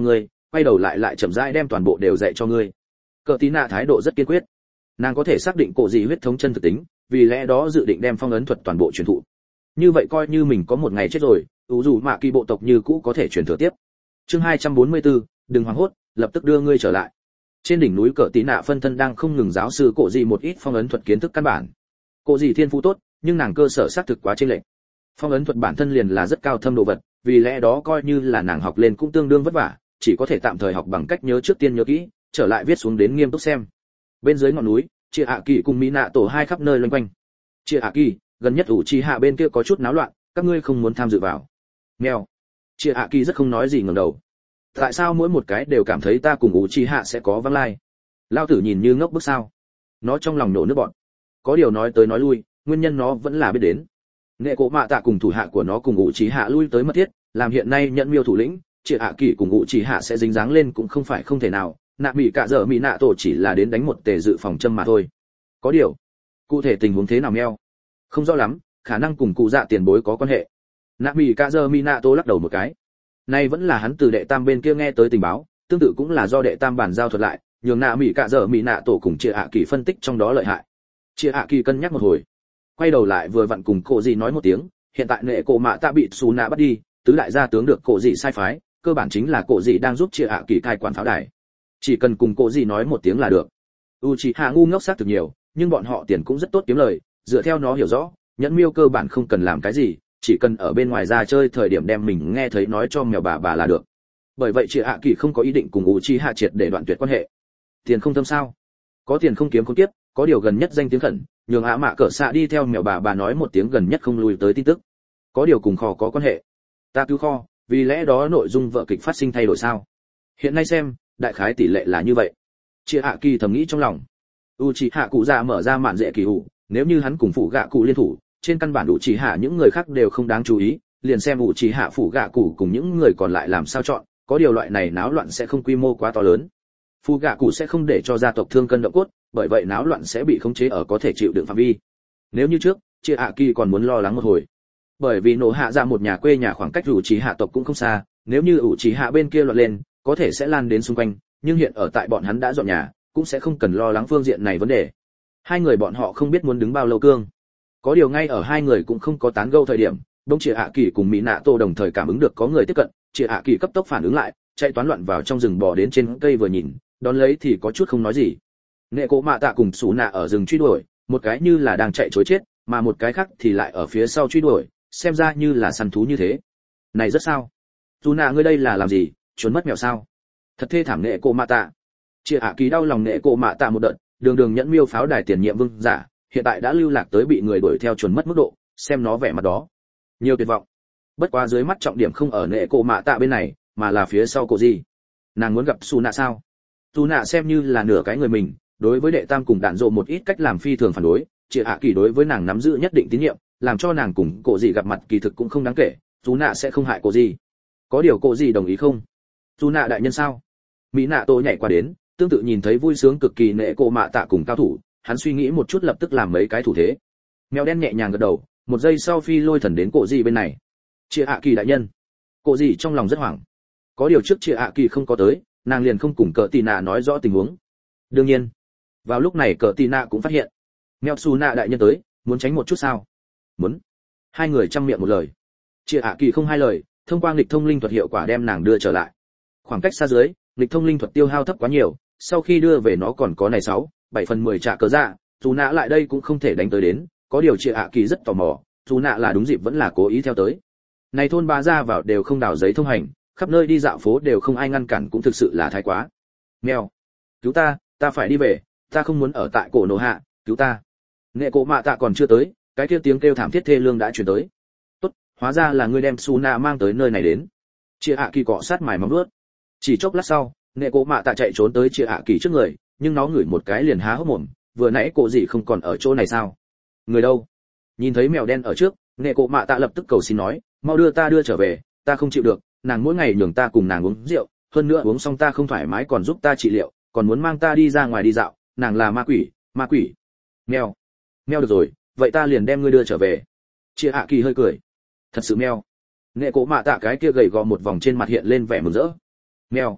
quay đầu lại chậm rãi đem toàn bộ đều dạy cho ngươi. Cờ tí nạ thái độ rất kiên quyết, nàng có thể xác định cổ gì huyết thống chân thực tính, vì lẽ đó dự định đem phong ấn thuật toàn bộ truyền thụ. Như vậy coi như mình có một ngày chết rồi, dù mạ kỳ bộ tộc như cũ có thể truyền thừa tiếp. Chương 244, đừng hoảng hốt, lập tức đưa ngươi trở lại. Trên đỉnh núi Cờ tí nạ phân thân đang không ngừng giáo sư cổ gì một ít phong ấn thuật kiến thức căn bản. Cổ gì thiên phú tốt, nhưng nàng cơ sở xác thực quá chênh lệch. Phong ấn thuật bản thân liền là rất cao thâm đồ vật, vì lẽ đó coi như là nàng học lên cũng tương đương vất vả, chỉ có thể tạm thời học bằng cách nhớ trước tiên nhớ kỹ, trở lại viết xuống đến nghiêm túc xem. Bên dưới ngọn núi, Chia Hạ Kỳ cùng Mỹ Nạ tổ hai khắp nơi loanh quanh. Chia Hạ Kỳ, gần nhất ủ trì hạ bên kia có chút náo loạn, các ngươi không muốn tham dự vào. Mèo. Chia Hạ Kỳ rất không nói gì ngẩng đầu. Tại sao mỗi một cái đều cảm thấy ta cùng ủ trì hạ sẽ có vắng lai? Lao tử nhìn như ngốc bức sao? Nó trong lòng nổ nước bọt. Có điều nói tới nói lui, nguyên nhân nó vẫn là biết đến. Nghệ Cổ Mạ Tạ cùng thủ hạ của nó cùng ủ trì hạ lui tới mất thiết, làm hiện nay nhận miêu thủ lĩnh, Chia Hạ Kỳ cùng ủ trì hạ sẽ dính dáng lên cũng không phải không thể nào. Nạ Mỹ cả giờ Mỹ Nạ tổ chỉ là đến đánh một tề dự phòng châm mà thôi. Có điều, cụ thể tình huống thế nào meo? Không rõ lắm, khả năng cùng cụ dạ tiền bối có quan hệ. Nạ Mỹ cả giờ Mỹ Nạ tổ lắc đầu một cái. Nay vẫn là hắn từ đệ tam bên kia nghe tới tình báo, tương tự cũng là do đệ tam bản giao thuật lại, nhường Nạ Mỹ cả giờ Mỹ Nạ tổ cùng Chia Hạ Kỳ phân tích trong đó lợi hại. Chia Hạ Kỳ cân nhắc một hồi, quay đầu lại vừa vặn cùng cổ gì nói một tiếng, hiện tại Nghệ Cổ Mạ Tạ bị Sú Nạ bắt đi, tứ đại gia tướng được cổ gì sai phái, cơ bản chính là cổ gì đang giúp Chia Hạ Kỳ cai quản pháo đài. Chỉ cần cùng cổ gì nói một tiếng là được. Uchiha ngu ngốc xác thực nhiều, nhưng bọn họ tiền cũng rất tốt kiếm lời, dựa theo nó hiểu rõ, nhẫn miêu cơ bản không cần làm cái gì, chỉ cần ở bên ngoài ra chơi thời điểm đem mình nghe thấy nói cho mèo bà là được. Bởi vậy Chia Hạ Kỳ không có ý định cùng Uchiha triệt để đoạn tuyệt quan hệ. Tiền không thâm sao? Có tiền không kiếm không tiếp, có điều gần nhất danh tiếng khẩn, nhường Á Mạ Cỡ Xạ đi theo mèo bà nói một tiếng gần nhất không lùi tới tin tức. Có điều cùng kho có quan hệ. Ta cứu kho, vì lẽ đó nội dung vở kịch phát sinh thay đổi sao? Hiện nay xem, đại khái tỷ lệ là như vậy. Chia Hạ Kỳ thầm nghĩ trong lòng. Uchiha cụ già mở ra mạn dễ kỳ hủ, nếu như hắn cùng phụ gạ cụ liên thủ, trên căn bản Uchiha những người khác đều không đáng chú ý, liền xem Uchiha phụ gạ cụ cùng những người còn lại làm sao chọn, có điều loại này náo loạn sẽ không quy mô quá to lớn. Phụ gạ cụ sẽ không để cho gia tộc thương cân động cốt, bởi vậy náo loạn sẽ bị khống chế ở có thể chịu đựng phạm vi. Nếu như trước, Chia Hạ Kỳ còn muốn lo lắng một hồi. Bởi vì nổ hạ ra một nhà quê nhà khoảng cách Uchiha tộc cũng không xa, nếu như Uchiha bên kia loạn lên, có thể sẽ lan đến xung quanh, nhưng hiện ở tại bọn hắn đã dọn nhà, cũng sẽ không cần lo lắng phương diện này vấn đề. Hai người bọn họ không biết muốn đứng bao lâu cương. Có điều ngay ở hai người cũng không có tán gẫu thời điểm, bỗng Chia Hạ Kỳ cùng Mỹ Nạ Tô đồng thời cảm ứng được có người tiếp cận, Chia Hạ Kỳ cấp tốc phản ứng lại, chạy toán loạn vào trong rừng bò đến trên cây vừa nhìn, đón lấy thì có chút không nói gì. Nghệ Cổ Mạ Tạ cùng Sú Nạ ở rừng truy đuổi, một cái như là đang chạy trối chết, mà một cái khác thì lại ở phía sau truy đuổi, xem ra như là săn thú như thế. Này rất sao? Sú Nạ ngươi đây là làm gì, trốn mất mèo sao? Thật thê thảm Nghệ Cổ Mạ Tạ. Chia Hạ Kỳ đau lòng Nghệ Cổ Mạ Tạ một đợt, đường nhẫn miêu pháo đài tiền nhiệm vương giả, hiện tại đã lưu lạc tới bị người đuổi theo chuẩn mất mức độ, xem nó vẻ mặt đó, nhiều tuyệt vọng. Bất quá dưới mắt trọng điểm không ở Nghệ Cổ Mạ Tạ bên này, mà là phía sau cổ gì. Nàng muốn gặp Sú Nạ sao? Sú Nạ xem như là nửa cái người mình, đối với đệ tam cùng đạn dộ một ít cách làm phi thường phản đối, Chia Hạ Kỳ đối với nàng nắm giữ nhất định tín nhiệm, làm cho nàng cùng cổ gì gặp mặt kỳ thực cũng không đáng kể, Sú Nạ sẽ không hại cổ gì. Có điều cổ gì đồng ý không? Sú Nạ đại nhân sao? Mỹ Nạ Tô nhảy qua đến, tương tự nhìn thấy vui sướng cực kỳ Nghệ Cổ Mạ Tạ cùng cao thủ, hắn suy nghĩ một chút lập tức làm mấy cái thủ thế. Mèo đen nhẹ nhàng gật đầu, một giây sau phi lôi thần đến cổ gì bên này. Chia Hạ Kỳ đại nhân. Cổ gì trong lòng rất hoảng. Có điều trước Chia Hạ Kỳ không có tới, nàng liền không cùng Cờ Tì Nạ nói rõ tình huống. Đương nhiên, vào lúc này Cờ Tì Nạ cũng phát hiện. Mèo Sú Nạ đại nhân tới, muốn tránh một chút sao? Muốn. Hai người trăm miệng một lời. Chia Hạ Kỳ không hai lời, thông qua nghịch thông linh thuật hiệu quả đem nàng đưa trở lại. Khoảng cách xa dưới, nghịch thông linh thuật tiêu hao thấp quá nhiều, sau khi đưa về nó còn có này 7/10 trả cớ dạ, Sú Nạ lại đây cũng không thể đánh tới đến, có điều Chia Hạ Kỳ rất tò mò, Sú Nạ là đúng dịp vẫn là cố ý theo tới. Này thôn ba ra vào đều không đào giấy thông hành, khắp nơi đi dạo phố đều không ai ngăn cản cũng thực sự là thái quá. Mèo, cứu ta phải đi về, ta không muốn ở tại cổ nổ hạ, cứu ta. Nghệ Cổ Mạ Tạ còn chưa tới, cái kia tiếng kêu thảm thiết thê lương đã truyền tới. Tốt, hóa ra là ngươi đem Sú Nạ mang tới nơi này đến. Chia Hạ Kỳ cọ sát mài móng vuốt. Chỉ chốc lát sau, Nghệ Cổ Mạ Tạ chạy trốn tới Chia Hạ Kỳ trước người, nhưng nó ngửi một cái liền há hốc mồm, vừa nãy cổ gì không còn ở chỗ này sao? Người đâu? Nhìn thấy mèo đen ở trước, Nghệ Cổ Mạ Tạ lập tức cầu xin nói, mau đưa ta trở về, ta không chịu được, nàng mỗi ngày nhường ta cùng nàng uống rượu, hơn nữa uống xong ta không thoải mái còn giúp ta trị liệu, còn muốn mang ta đi ra ngoài đi dạo, nàng là ma quỷ. Mèo được rồi, vậy ta liền đem ngươi đưa trở về. Chia Hạ Kỳ hơi cười. Thật sự mèo. Nghệ Cổ Mạ Tạ cái kia gầy gò một vòng trên mặt hiện lên vẻ mừng rỡ. Mèo,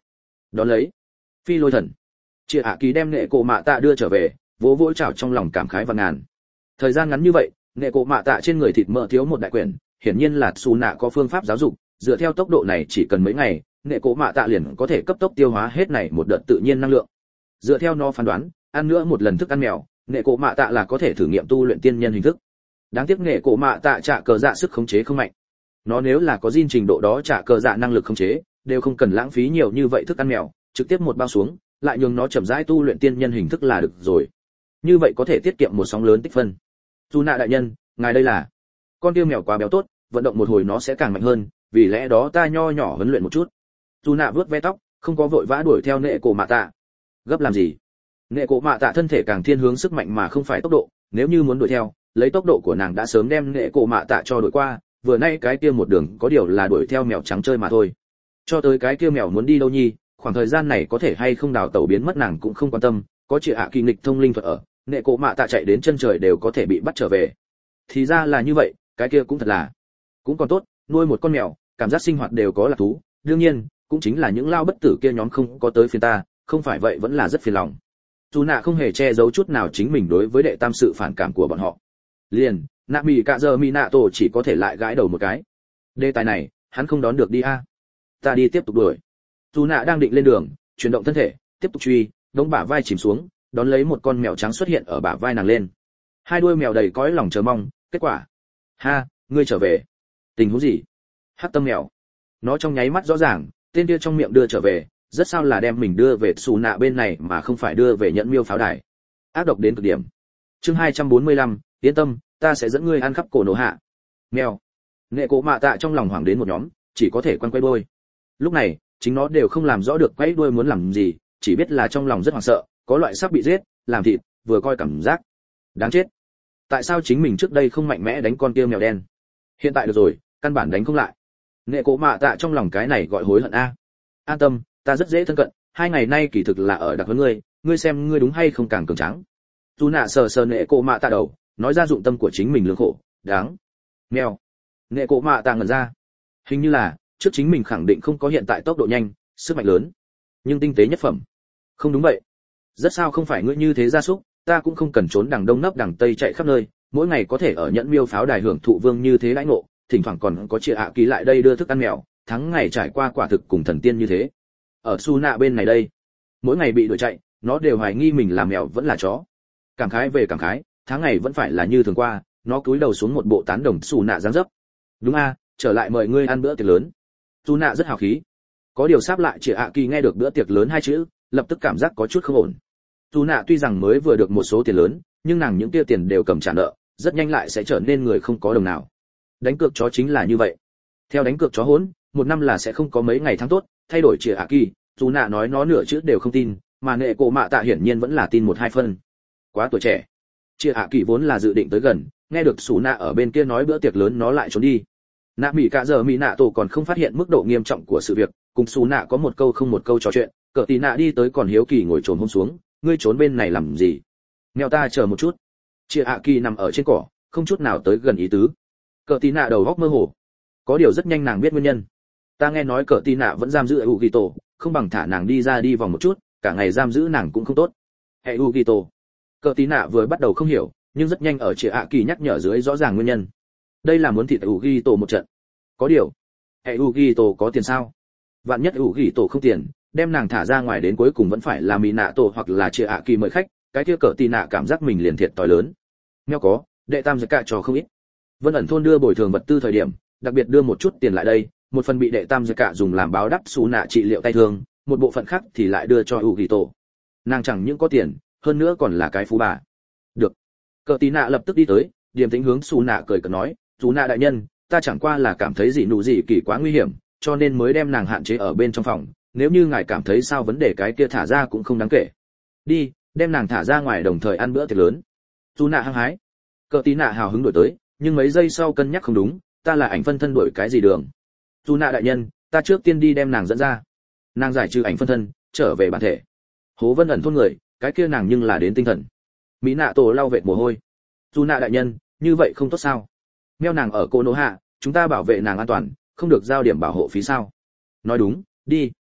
Đón lấy, phi lôi thần. Chia ạ kỳ đem nghệ cổ mạ tạ đưa trở về, vỗ vỗ chảo trong lòng cảm khái và ngàn. Thời gian ngắn như vậy, nghệ cổ mạ tạ trên người thịt mỡ thiếu một đại quyển, hiển nhiên là Su nạ có phương pháp giáo dục, dựa theo tốc độ này chỉ cần mấy ngày, nghệ cổ mạ tạ liền có thể cấp tốc tiêu hóa hết này một đợt tự nhiên năng lượng. Dựa theo nó phán đoán, ăn nữa một lần thức ăn mèo, nghệ cổ mạ tạ là có thể thử nghiệm tu luyện tiên nhân hình thức. Đáng tiếc nghệ cổ mạ tạ trả cờ dạ sức khống chế không mạnh. Nó nếu là có gene trình độ đó trả cờ dạ năng lực khống chế, đều không cần lãng phí nhiều như vậy thức ăn mèo, trực tiếp một bao xuống, lại nhường nó chậm rãi tu luyện tiên nhân hình thức là được rồi. Như vậy có thể tiết kiệm một sóng lớn tích phân. Dù nạ đại nhân, ngài đây là con tiêu mèo quá béo tốt, vận động một hồi nó sẽ càng mạnh hơn, vì lẽ đó ta nho nhỏ huấn luyện một chút. Dù nạ vướt ve tóc, không có vội vã đuổi theo nệ cổ mạ tạ. Gấp làm gì? Nệ cổ mạ tạ thân thể càng thiên hướng sức mạnh mà không phải tốc độ, nếu như muốn đuổi theo, lấy tốc độ của nàng đã sớm đem nệ cổ mạ tạ cho đuổi qua, vừa nay cái kia một đường có điều là đuổi theo mèo trắng chơi mà thôi. Cho tới cái kia mèo muốn đi đâu nhi, khoảng thời gian này có thể hay không đào tẩu biến mất nàng cũng không quan tâm, có chị ạ kỳ nghịch thông linh thuật ở, nệ cổ mạ tạ chạy đến chân trời đều có thể bị bắt trở về. Thì ra là như vậy, cái kia cũng thật là cũng còn tốt, nuôi một con mèo, cảm giác sinh hoạt đều có là thú, đương nhiên, cũng chính là những lao bất tử kia nhóm không có tới phiền ta, không phải vậy vẫn là rất phiền lòng. Dù nạ không hề che giấu chút nào chính mình đối với đệ tam sự phản cảm của bọn họ. Liền, nạ mì cả giờ mì nạ tổ chỉ có thể lại gãi đầu một cái. Đề tài này, hắn không đón được đi a. Ta đi tiếp tục đuổi. Dù nạ đang định lên đường, chuyển động thân thể, tiếp tục truy, đống bả vai chìm xuống, đón lấy một con mèo trắng xuất hiện ở bả vai nàng lên. Hai đuôi mèo đầy cõi lòng chờ mong, kết quả. Ha, ngươi trở về. Tình huống gì? Hắc tâm mèo. Nó trong nháy mắt rõ ràng, tên kia trong miệng đưa trở về, rất sao là đem mình đưa về xù nạ bên này mà không phải đưa về nhẫn miêu pháo đài. Ác độc đến cực điểm. Chương 245, yên tâm, ta sẽ dẫn ngươi ăn khắp cổ nổ hạ. Mèo. Nghệ cổ mạ tạ trong lòng hoảng đến một nhóm, chỉ có thể quanh quay đuôi. Lúc này, chính nó đều không làm rõ được quay đuôi muốn làm gì, chỉ biết là trong lòng rất hoảng sợ, có loại sắp bị giết, làm thịt, vừa coi cảm giác đáng chết. Tại sao chính mình trước đây không mạnh mẽ đánh con kia mèo đen? Hiện tại được rồi, căn bản đánh không lại. Nghệ cổ mạ tạ trong lòng cái này gọi hối hận a. An tâm, ta rất dễ thân cận, 2 ngày nay kỳ thực là ở đặc huấn ngươi xem ngươi đúng hay không càng cường tráng. Dù nạ sờ sờ nghệ cổ mạ tạ đầu, nói ra dụng tâm của chính mình lương khổ, đáng. Mèo. Nghệ cổ mạ tạ ngẩn ra. Hình như là trước chính mình khẳng định không có hiện tại tốc độ nhanh, sức mạnh lớn, nhưng tinh tế nhất phẩm. Không đúng vậy. Rất sao không phải ngươi như thế gia súc, ta cũng không cần trốn đằng đông nấp đằng tây chạy khắp nơi, mỗi ngày có thể ở nhẫn miêu pháo đài hưởng thụ vương như thế lãnh ngộ, thỉnh thoảng còn có chị ạ ký lại đây đưa thức ăn mèo, tháng ngày trải qua quả thực cùng thần tiên như thế. Ở su nạ bên này đây, mỗi ngày bị đuổi chạy, nó đều hoài nghi mình là mèo vẫn là chó. Cảm khái về cảm khái, tháng ngày vẫn phải là như thường qua, nó cúi đầu xuống một bộ tán đồng su nạ dáng dấp. Đúng a, trở lại mời ngươi ăn bữa tiệc lớn. Su nạ rất hào khí. Có điều sáp lại chị ạ kỳ nghe được bữa tiệc lớn hai chữ, lập tức cảm giác có chút không ổn. Su nạ tuy rằng mới vừa được một số tiền lớn, nhưng nàng những kia tiền đều cầm trả nợ, rất nhanh lại sẽ trở nên người không có đồng nào. Đánh cược chó chính là như vậy. Theo đánh cược chó hỗn, một năm là sẽ không có mấy ngày tháng tốt, thay đổi chị ạ kỳ, dù nạ nói nó nửa chữ đều không tin, mà nệ cổ mạ tạ hiển nhiên vẫn là tin 1-2 phân. Quá tuổi trẻ. Chị ạ kỳ vốn là dự định tới gần, nghe được sủ nạ ở bên kia nói bữa tiệc lớn nó lại trốn đi. Nạ mỹ cả giờ mỹ nạ tổ còn không phát hiện mức độ nghiêm trọng của sự việc, cùng sủ nạ có một câu không một câu trò chuyện, cờ tí nạ đi tới còn hiếu kỳ ngồi trồn hôm xuống, ngươi trốn bên này làm gì? Mèo ta chờ một chút. Chị ạ kỳ nằm ở trên cỏ, không chút nào tới gần ý tứ. Cờ tí nạ đầu góc mơ hồ. Có điều rất nhanh nàng biết nguyên nhân. Ta nghe nói cờ tí nạ vẫn giam giữ Ugito, không bằng thả nàng đi ra đi vòng một chút, cả ngày giam giữ nàng cũng không tốt. Hệ Ugito. Cờ tí nạ vừa bắt đầu không hiểu, nhưng rất nhanh ở chị ạ kỳ nhắc nhở dưới rõ ràng nguyên nhân. Đây là muốn thịt Ugito một trận. Có điều, hệ Ugito có tiền sao? Vạn nhất Ugito không tiền, đem nàng thả ra ngoài đến cuối cùng vẫn phải là Minato hoặc là chị ạ kỳ mời khách, cái kia cờ tí nạ cảm giác mình liền thiệt tỏi lớn. Mèo có, đệ tam giặc cả trò không ít. Vân ẩn thôn đưa bồi thường vật tư thời điểm, đặc biệt đưa một chút tiền lại đây, một phần bị đệ tam giặc cả dùng làm báo đắp xú nạ trị liệu tay thương, một bộ phận khác thì lại đưa cho Ugito. Nàng chẳng những có tiền, hơn nữa còn là cái phú bà. Được. Cờ tí nạ lập tức đi tới, điềm tĩnh hướng xú nạ cười cợt nói, xú nạ đại nhân, ta chẳng qua là cảm thấy gì nụ gì kỳ quá nguy hiểm, cho nên mới đem nàng hạn chế ở bên trong phòng, nếu như ngài cảm thấy sao vấn đề cái kia thả ra cũng không đáng kể. Đi, đem nàng thả ra ngoài đồng thời ăn bữa tiệc lớn. Xú nạ hăng hái. Cờ tí nạ hào hứng đổi tới, nhưng mấy giây sau cân nhắc không đúng, ta là ảnh phân thân đổi cái gì đường? Dù nạ đại nhân, ta trước tiên đi đem nàng dẫn ra. Nàng giải trừ ảnh phân thân, trở về bản thể. Hố Vân ẩn thôn người, cái kia nàng nhưng là đến tinh thần. Mỹ nạ tổ lau vệt mồ hôi. Dù nạ đại nhân, như vậy không tốt sao? Meo nàng ở cô nô hạ, chúng ta bảo vệ nàng an toàn, không được giao điểm bảo hộ phí sao? Nói đúng, đi.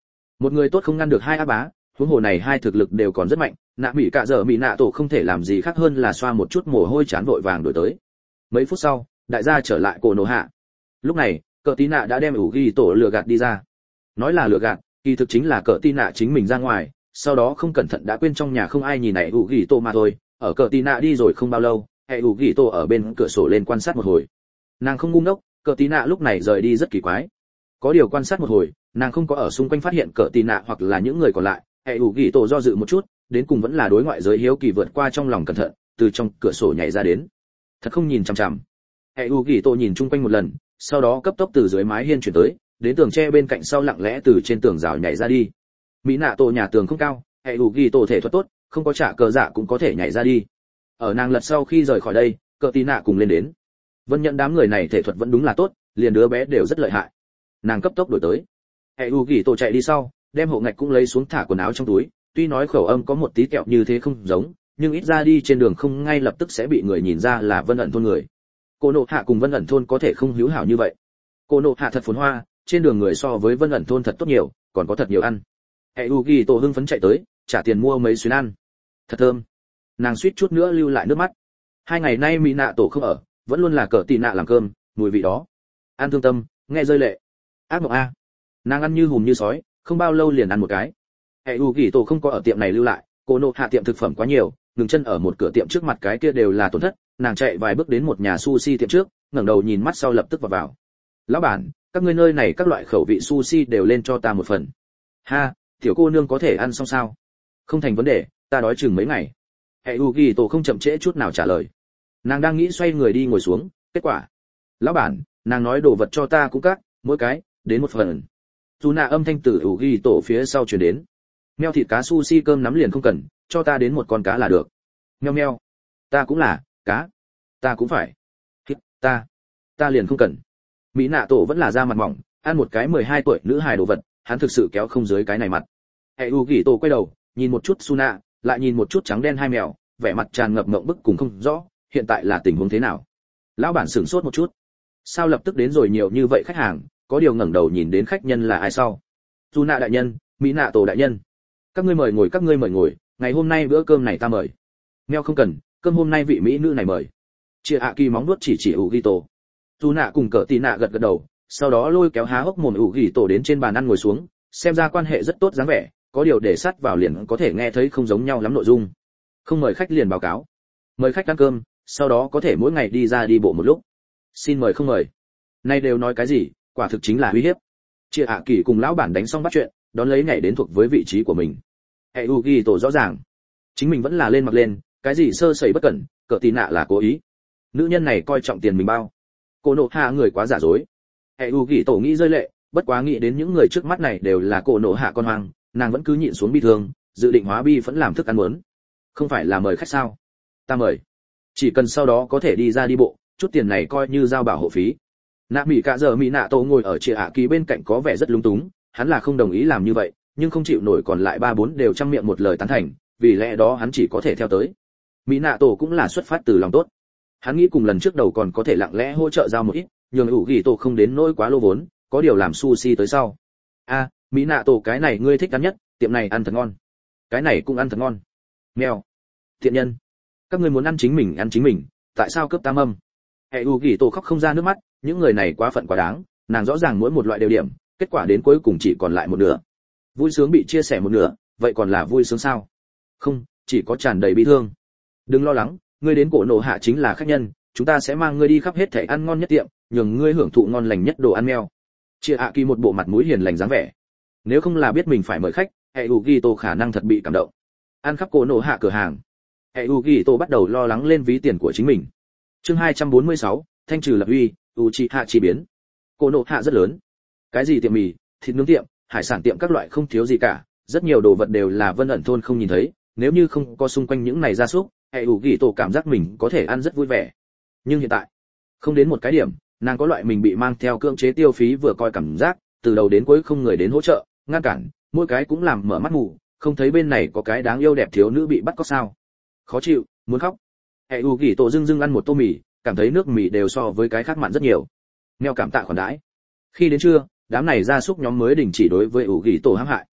Một người tốt không ngăn được hai ác bá, huống hồ này hai thực lực đều còn rất mạnh, nạ mỹ cạ dở mỹ nạ tổ không thể làm gì khác hơn là xoa một chút mồ hôi chán vội vàng đổi tới. Mấy phút sau, đại gia trở lại cổ nổ hạ. Lúc này, cờ tí nạ đã đem ủ ghi tổ lừa gạt đi ra. Nói là lừa gạt, kỳ thực chính là cờ tí nạ chính mình ra ngoài, sau đó không cẩn thận đã quên trong nhà không ai nhìn này ủ ghi tổ mà thôi. Ở cờ tí nạ đi rồi không bao lâu, hệ ủ ghi tổ ở bên cửa sổ lên quan sát một hồi. Nàng không ngu ngốc, cờ tí nạ lúc này rời đi rất kỳ quái. Có điều quan sát một hồi, nàng không có ở xung quanh phát hiện cờ tí nạ hoặc là những người còn lại. Hệ ủ ghi tổ do dự một chút, đến cùng vẫn là đối ngoại giới hiếu kỳ vượt qua trong lòng cẩn thận, từ trong cửa sổ nhảy ra đến. Thật không nhìn chằm chằm. Hệ ủ ghi tổ nhìn chung quanh một lần, sau đó cấp tốc từ dưới mái hiên chuyển tới, đến tường tre bên cạnh sau lặng lẽ từ trên tường rào nhảy ra đi. Mỹ nạ tổ nhà tường không cao, hệ ủ ghi tổ thể thuật tốt, không có trả cờ dạ cũng có thể nhảy ra đi. Ở nàng lật sau khi rời khỏi đây, cờ tí nạ cùng lên đến. Vân nhận đám người này thể thuật vẫn đúng là tốt, liền đứa bé đều rất lợi hại. Nàng cấp tốc đổi tới. Hệ ủ ghi tổ chạy đi sau, đem hộ ngạch cũng lấy xuống thả quần áo trong túi, tuy nói khẩu âm có một tí kẹo như thế không giống, nhưng ít ra đi trên đường không ngay lập tức sẽ bị người nhìn ra là Vân ẩn thôn người. Cô nộ hạ cùng Vân ẩn thôn có thể không hữu hảo như vậy. Cô nộ hạ thật phồn hoa, trên đường người so với Vân ẩn thôn thật tốt nhiều, còn có thật nhiều ăn. Hệ Ugi tổ hưng phấn chạy tới, trả tiền mua mấy xuyến ăn. Thật thơm. Nàng suýt chút nữa lưu lại nước mắt. 2 ngày nay Mỹ nạ tổ không ở, vẫn luôn là cờ tì nạ làm cơm, mùi vị đó. Ăn thương tâm, nghe rơi lệ. Ác mộng a. Nàng ăn như hùm như sói, không bao lâu liền ăn một cái. Hệ Ugi tổ không có ở tiệm này lưu lại, cô nộ hạ tiệm thực phẩm quá nhiều, ngừng chân ở một cửa tiệm trước mặt cái kia đều là tổn thất. Nàng chạy vài bước đến một nhà sushi tiệm trước, ngẩng đầu nhìn mắt sau lập tức vào. Lão bản, các ngươi nơi này các loại khẩu vị sushi đều lên cho ta một phần. Ha, tiểu cô nương có thể ăn xong sao? Không thành vấn đề, ta đói chừng mấy ngày. Hệ Ugi tổ không chậm trễ chút nào trả lời. Nàng đang nghĩ xoay người đi ngồi xuống, kết quả. Lão bản, nàng nói đồ vật cho ta cũng cắt, mỗi cái, đến một phần. Tuna âm thanh từ Ugi tổ phía sau truyền đến. Meo thịt cá sushi cơm nắm liền không cần, cho ta đến một con cá là được. Meo meo. Ta cũng là, cá. Ta cũng phải. Ta liền không cần. Mỹ nạ tổ vẫn là da mặt mỏng, ăn một cái 12 tuổi nữ hài đồ vật, hắn thực sự kéo không dưới cái này mặt. Hệ Ugi tổ quay đầu, nhìn một chút Suna, lại nhìn một chút trắng đen hai mèo, vẻ mặt tràn ngập ngượng bức cùng không rõ, hiện tại là tình huống thế nào. Lão bản sửng sốt một chút. Sao lập tức đến rồi nhiều như vậy khách hàng, có điều ngẩng đầu nhìn đến khách nhân là ai sau. Suna đại nhân, Mỹ nạ tổ đại nhân. Các ngươi mời ngồi, ngày hôm nay bữa cơm này ta mời. Mèo không cần, cơm hôm nay vị mỹ nữ này mời. Chia ạ kỳ móng nuốt chỉ Ugi tổ. Suna cùng cỡ tì nạ gật gật đầu, sau đó lôi kéo há hốc mồm Ugi tổ đến trên bàn ăn ngồi xuống, xem ra quan hệ rất tốt dáng vẻ, có điều để sát vào liền có thể nghe thấy không giống nhau lắm nội dung. Không mời khách liền báo cáo. Mời khách ăn cơm, sau đó có thể mỗi ngày đi ra đi bộ một lúc. Xin mời không mời. Nay đều nói cái gì, quả thực chính là uy hiếp. Chia ạ kỳ cùng lão bản đánh xong bắt chuyện, đón lấy nhảy đến thuộc với vị trí của mình. Hệ Ugi tổ rõ ràng, chính mình vẫn là lên mặc lên, cái gì sơ sẩy bất cẩn, cỡ tì nạ là cố ý. Nữ nhân này coi trọng tiền mình bao. Cô nộ hạ người quá giả dối. Hệ Ugi tổ nghĩ rơi lệ, bất quá nghĩ đến những người trước mắt này đều là cô nộ hạ con hoang, nàng vẫn cứ nhịn xuống bi thương, dự định hóa bi vẫn làm thức ăn muốn. Không phải là mời khách sao? Ta mời. Chỉ cần sau đó có thể đi ra đi bộ, chút tiền này coi như giao bảo hộ phí. Nạ mỹ cả giờ mỹ nạ tổ ngồi ở chia ạ kỳ bên cạnh có vẻ rất lúng túng, hắn là không đồng ý làm như vậy, nhưng không chịu nổi còn lại 3-4 đều trăm miệng một lời tán thành, vì lẽ đó hắn chỉ có thể theo tới. Mỹ nạ tổ cũng là xuất phát từ lòng tốt. Hắn nghĩ cùng lần trước đầu còn có thể lặng lẽ hỗ trợ giao một ít, nhường Ugi tổ không đến nỗi quá lô vốn, có điều làm sushi tới sau. A, Mỹ nạ tổ cái này ngươi thích ăn nhất, tiệm này ăn thật ngon. Cái này cũng ăn thật ngon. Mèo. Thiện nhân. Các ngươi muốn ăn chính mình, tại sao cướp ta mâm? Hệ Ugi tổ khóc không ra nước mắt, những người này quá phận quá đáng, nàng rõ ràng mỗi một loại đều điểm, kết quả đến cuối cùng chỉ còn lại một nửa. Vui sướng bị chia sẻ một nửa, vậy còn là vui sướng sao? Không, chỉ có tràn đầy bi thương. Đừng lo lắng, ngươi đến cổ nộ hạ chính là khách nhân, chúng ta sẽ mang ngươi đi khắp hết thảy ăn ngon nhất tiệm, nhường ngươi hưởng thụ ngon lành nhất đồ ăn mèo. Chia ạ kỳ một bộ mặt mũi hiền lành dáng vẻ. Nếu không là biết mình phải mời khách, hệ Ugi tổ khả năng thật bị cảm động. Ăn khắp cổ nộ hạ cửa hàng. Hệ Ugi tổ bắt đầu lo lắng lên ví tiền của chính mình. Chương 246, thanh trừ lập uy, Uchiha chi biến. Cổ nộ hạ rất lớn. Cái gì tiệm mì, thịt nướng tiệm, hải sản tiệm các loại không thiếu gì cả, rất nhiều đồ vật đều là Vân ẩn thôn không nhìn thấy, nếu như không có xung quanh những này gia súc, hệ Ugi tổ cảm giác mình có thể ăn rất vui vẻ. Nhưng hiện tại, không đến một cái điểm, nàng có loại mình bị mang theo cưỡng chế tiêu phí vừa coi cảm giác, từ đầu đến cuối không người đến hỗ trợ, ngăn cản, mỗi cái cũng làm mở mắt mù, không thấy bên này có cái đáng yêu đẹp thiếu nữ bị bắt cóc sao? Khó chịu, muốn khóc. Hệ Ugi tổ dưng ăn một tô mì, cảm thấy nước mì đều so với cái khác mặn rất nhiều. Mèo cảm tạ khoản đãi. Khi đến trưa, đám này gia súc nhóm mới đình chỉ đối với Ugi tổ hãm hại.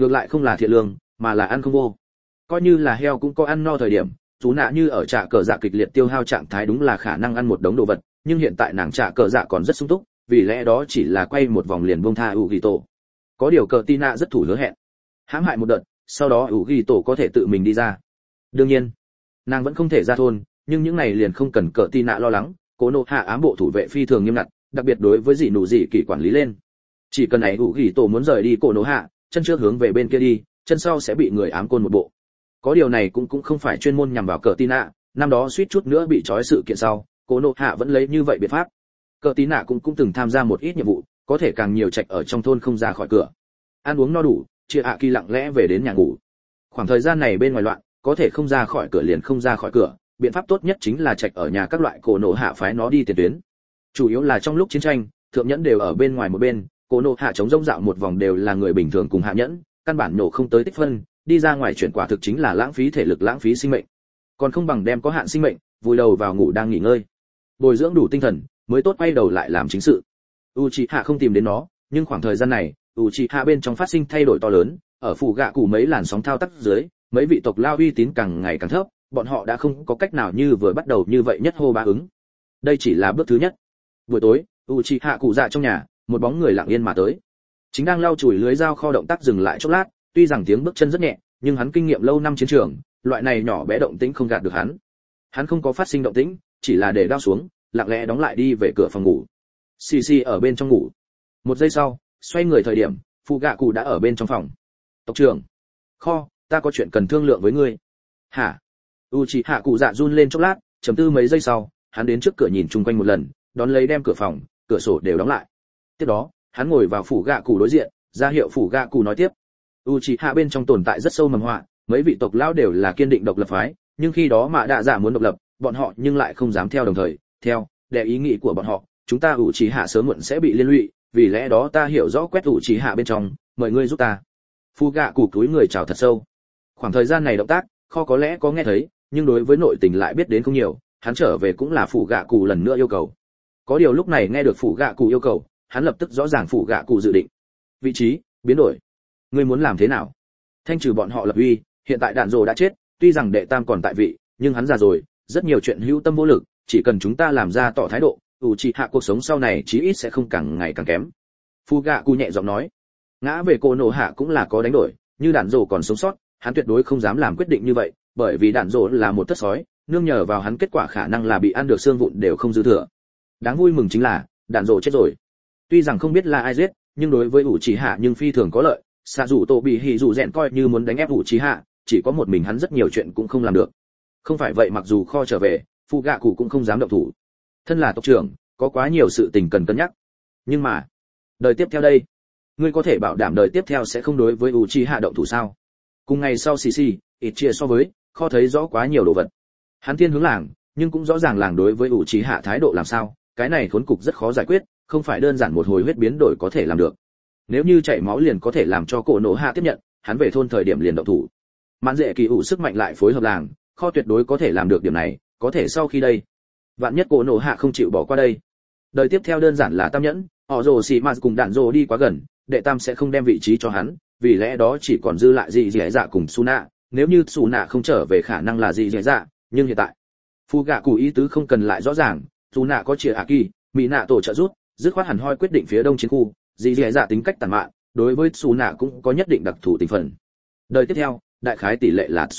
ngược lại không là thiện lương mà là ăn không vô. Coi như là heo cũng có ăn no thời điểm, chú nạ như ở trạ cờ dạ kịch liệt tiêu hao trạng thái đúng là khả năng ăn một đống đồ vật, nhưng hiện tại nàng trạ cờ dạ còn rất sung túc, vì lẽ đó chỉ là quay một vòng liền buông tha ủ ghi tổ. Có điều cờ tina rất thủ hứa hẹn, hãm hại một đợt, sau đó ủ ghi tổ có thể tự mình đi ra. Đương nhiên nàng vẫn không thể ra thôn, nhưng những này liền không cần cờ tina lo lắng. Cố nộ hạ ám bộ thủ vệ phi thường nghiêm ngặt, đặc biệt đối với dị nụ dị kỳ quản lý lên. Chỉ cần ấy ủ ghi tổ muốn rời đi cổ nộ hạ, chân trước hướng về bên kia đi, chân sau sẽ bị người ám côn một bộ. Có điều này cũng không phải chuyên môn nhằm vào cờ tina, năm đó suýt chút nữa bị trói sự kiện sau, cố nộ hạ vẫn lấy như vậy biện pháp. Cờ tina cũng từng tham gia một ít nhiệm vụ, có thể càng nhiều trạch ở trong thôn không ra khỏi cửa. Ăn uống no đủ, chia ạ kỳ lặng lẽ về đến nhà ngủ. Khoảng thời gian này bên ngoài loạn, có thể không ra khỏi cửa liền không ra khỏi cửa, biện pháp tốt nhất chính là trạch ở nhà các loại cổ nộ hạ phái nó đi tiền tuyến. Chủ yếu là trong lúc chiến tranh, thượng nhẫn đều ở bên ngoài một bên, cổ nộ hạ chống rông dạo một vòng đều là người bình thường cùng hạ nhẫn, căn bản nổ không tới tích phân, đi ra ngoài chuyển quả thực chính là lãng phí thể lực lãng phí sinh mệnh. Còn không bằng đem có hạn sinh mệnh, vùi đầu vào ngủ đang nghỉ ngơi. Bồi dưỡng đủ tinh thần, mới tốt quay đầu lại làm chính sự. Uchiha không tìm đến nó, nhưng khoảng thời gian này, Uchiha bên trong phát sinh thay đổi to lớn, ở phủ gạ cụ mấy làn sóng thao tác dưới, mấy vị tộc lao uy tín càng ngày càng thấp, bọn họ đã không có cách nào như vừa bắt đầu như vậy nhất hô bá ứng. Đây chỉ là bước thứ nhất. Buổi tối, Uchiha cụ dạ trong nhà, một bóng người lặng yên mà tới. Chính đang lau chùi lưới dao kho động tác dừng lại chốc lát, tuy rằng tiếng bước chân rất nhẹ, nhưng hắn kinh nghiệm lâu năm chiến trường, loại này nhỏ bé động tĩnh không gạt được hắn. Hắn không có phát sinh động tĩnh, chỉ là để đao xuống, lặng lẽ đóng lại đi về cửa phòng ngủ. Xì ở bên trong ngủ. Một giây sau, xoay người thời điểm, phụ gạ cụ đã ở bên trong phòng. Tộc trưởng, kho, ta có chuyện cần thương lượng với ngươi. Hả? Uchiha cụ dạ run lên chốc lát, trầm tư mấy giây sau, hắn đến trước cửa nhìn chung quanh một lần, đón lấy đem cửa phòng, cửa sổ đều đóng lại. Tiếp đó, hắn ngồi vào phủ gạ cụ đối diện, ra hiệu phủ gạ cụ nói tiếp. Uchiha bên trong tồn tại rất sâu mầm họa, mấy vị tộc lão đều là kiên định độc lập phái, nhưng khi đó mà đạ dạ muốn độc lập, bọn họ nhưng lại không dám theo đồng thời, để ý nghĩ của bọn họ, chúng ta Uchiha sớm muộn sẽ bị liên lụy, vì lẽ đó ta hiểu rõ quét Uchiha bên trong, mời ngươi giúp ta. Phủ gạ cụ cúi người chào thật sâu. Khoảng thời gian này động tác, kho có lẽ có nghe thấy, nhưng đối với nội tình lại biết đến không nhiều, hắn trở về cũng là phủ gạ cụ lần nữa yêu cầu. Có điều lúc này nghe được phủ gạ cụ yêu cầu, hắn lập tức rõ ràng phủ gạ cụ dự định. Vị trí biến đổi. Ngươi muốn làm thế nào? Thanh trừ bọn họ lập uy, hiện tại đạn rồ đã chết, tuy rằng đệ tam còn tại vị, nhưng hắn già rồi, rất nhiều chuyện hữu tâm vô lực, chỉ cần chúng ta làm ra tỏ thái độ, Uchiha cuộc sống sau này chí ít sẽ không càng ngày càng kém. Phủ gạ cụ nhẹ giọng nói. Ngã về cô nổ hạ cũng là có đánh đổi, như đạn rồ còn sống sót, hắn tuyệt đối không dám làm quyết định như vậy, bởi vì đạn rồ là một thất sói, nương nhờ vào hắn kết quả khả năng là bị ăn được xương vụn đều không dư thừa. Đáng vui mừng chính là đạn rồ chết rồi. Tuy rằng không biết là ai giết, nhưng đối với Uchiha nhưng phi thường có lợi. Xạ dù tổ bị hỉ dù rèn coi như muốn đánh ép Uchiha, chỉ có một mình hắn rất nhiều chuyện cũng không làm được. Không phải vậy mặc dù kho trở về, phụ gạ cụ cũng không dám động thủ. Thân là tộc trưởng, có quá nhiều sự tình cần cân nhắc. Nhưng mà, đời tiếp theo đây, ngươi có thể bảo đảm đời tiếp theo sẽ không đối với Uchiha động thủ sao? Cùng ngày sau xì, ít chia so với, kho thấy rõ quá nhiều đồ vật. Hắn thiên hướng làng, nhưng cũng rõ ràng làng đối với Uchiha thái độ làm sao, cái này khốn cục rất khó giải quyết, không phải đơn giản một hồi huyết biến đổi có thể làm được. Nếu như chảy máu liền có thể làm cho cổ nổ hạ tiếp nhận, hắn về thôn thời điểm liền động thủ. Mạn dễ kỳ ủ sức mạnh lại phối hợp làng, kho tuyệt đối có thể làm được điểm này, có thể sau khi đây, vạn nhất cổ nổ hạ không chịu bỏ qua đây. Đời tiếp theo đơn giản là tam nhẫn, họ rồ xì mà cùng đạn rồ đi quá gần, đệ tam sẽ không đem vị trí cho hắn, vì lẽ đó chỉ còn dư lại gì dẻ dạ cùng Suna, nếu như Suna không trở về khả năng là gì dẻ dạ, nhưng hiện tại, phu gạ cụ ý tứ không cần lại rõ ràng, Suna có chia aki, mỹ nạ tổ trợ rút, dứt khoát hẳn hoi quyết định phía đông chiến khu, gì dẻ dạ tính cách tàn mạn, đối với Suna cũng có nhất định đặc thù tình phần. Đời tiếp theo, đại khái tỷ lệ là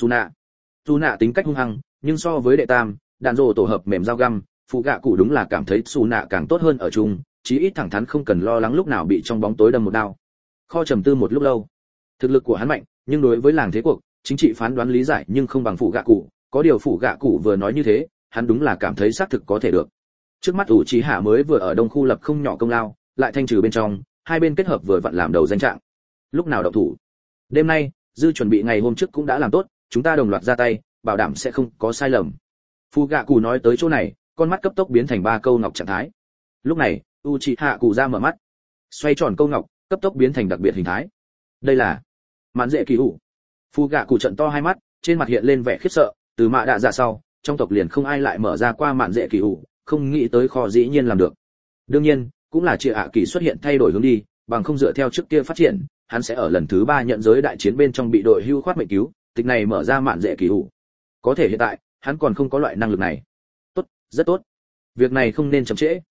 Suna tính cách hung hăng, nhưng so với đệ tam, đạn rồ tổ hợp mềm dao găm, phụ gạ cụ đúng là cảm thấy Suna càng tốt hơn ở chung, chí ít thẳng thắn không cần lo lắng lúc nào bị trong bóng tối đâm một đao. Kho trầm tư một lúc lâu, thực lực của hắn mạnh, nhưng đối với làng thế cuộc, chính trị phán đoán lý giải nhưng không bằng phụ gạ cụ, có điều phụ gạ cụ vừa nói như thế, hắn đúng là cảm thấy xác thực có thể được. Trước mắt Uchiha mới vừa ở đông khu lập không nhỏ công lao, lại thanh trừ bên trong, hai bên kết hợp vừa vặn làm đầu danh trạng. Lúc nào động thủ? Đêm nay, dư chuẩn bị ngày hôm trước cũng đã làm tốt, chúng ta đồng loạt ra tay, bảo đảm sẽ không có sai lầm. Phụ gạ cụ nói tới chỗ này, con mắt cấp tốc biến thành ba câu ngọc trạng thái. Lúc này, Uchiha cụ ra mở mắt, xoay tròn câu ngọc, cấp tốc biến thành đặc biệt hình thái. Đây là mạn dễ kỳ hủ. Phụ gạ cụ trận to hai mắt, trên mặt hiện lên vẻ khiếp sợ, từ mạ đạ ra sau, trong tộc liền không ai lại mở ra qua mạn dễ kỳ hủ, không nghĩ tới kho dĩ nhiên làm được. Đương nhiên, cũng là chia ạ kỳ xuất hiện thay đổi hướng đi, bằng không dựa theo trước kia phát triển, hắn sẽ ở lần thứ 3 nhận giới đại chiến bên trong bị đội hưu khoát mệnh cứu, tịch này mở ra mạn dễ kỳ hữu. Có thể hiện tại, hắn còn không có loại năng lực này. Tốt, rất tốt. Việc này không nên chậm trễ.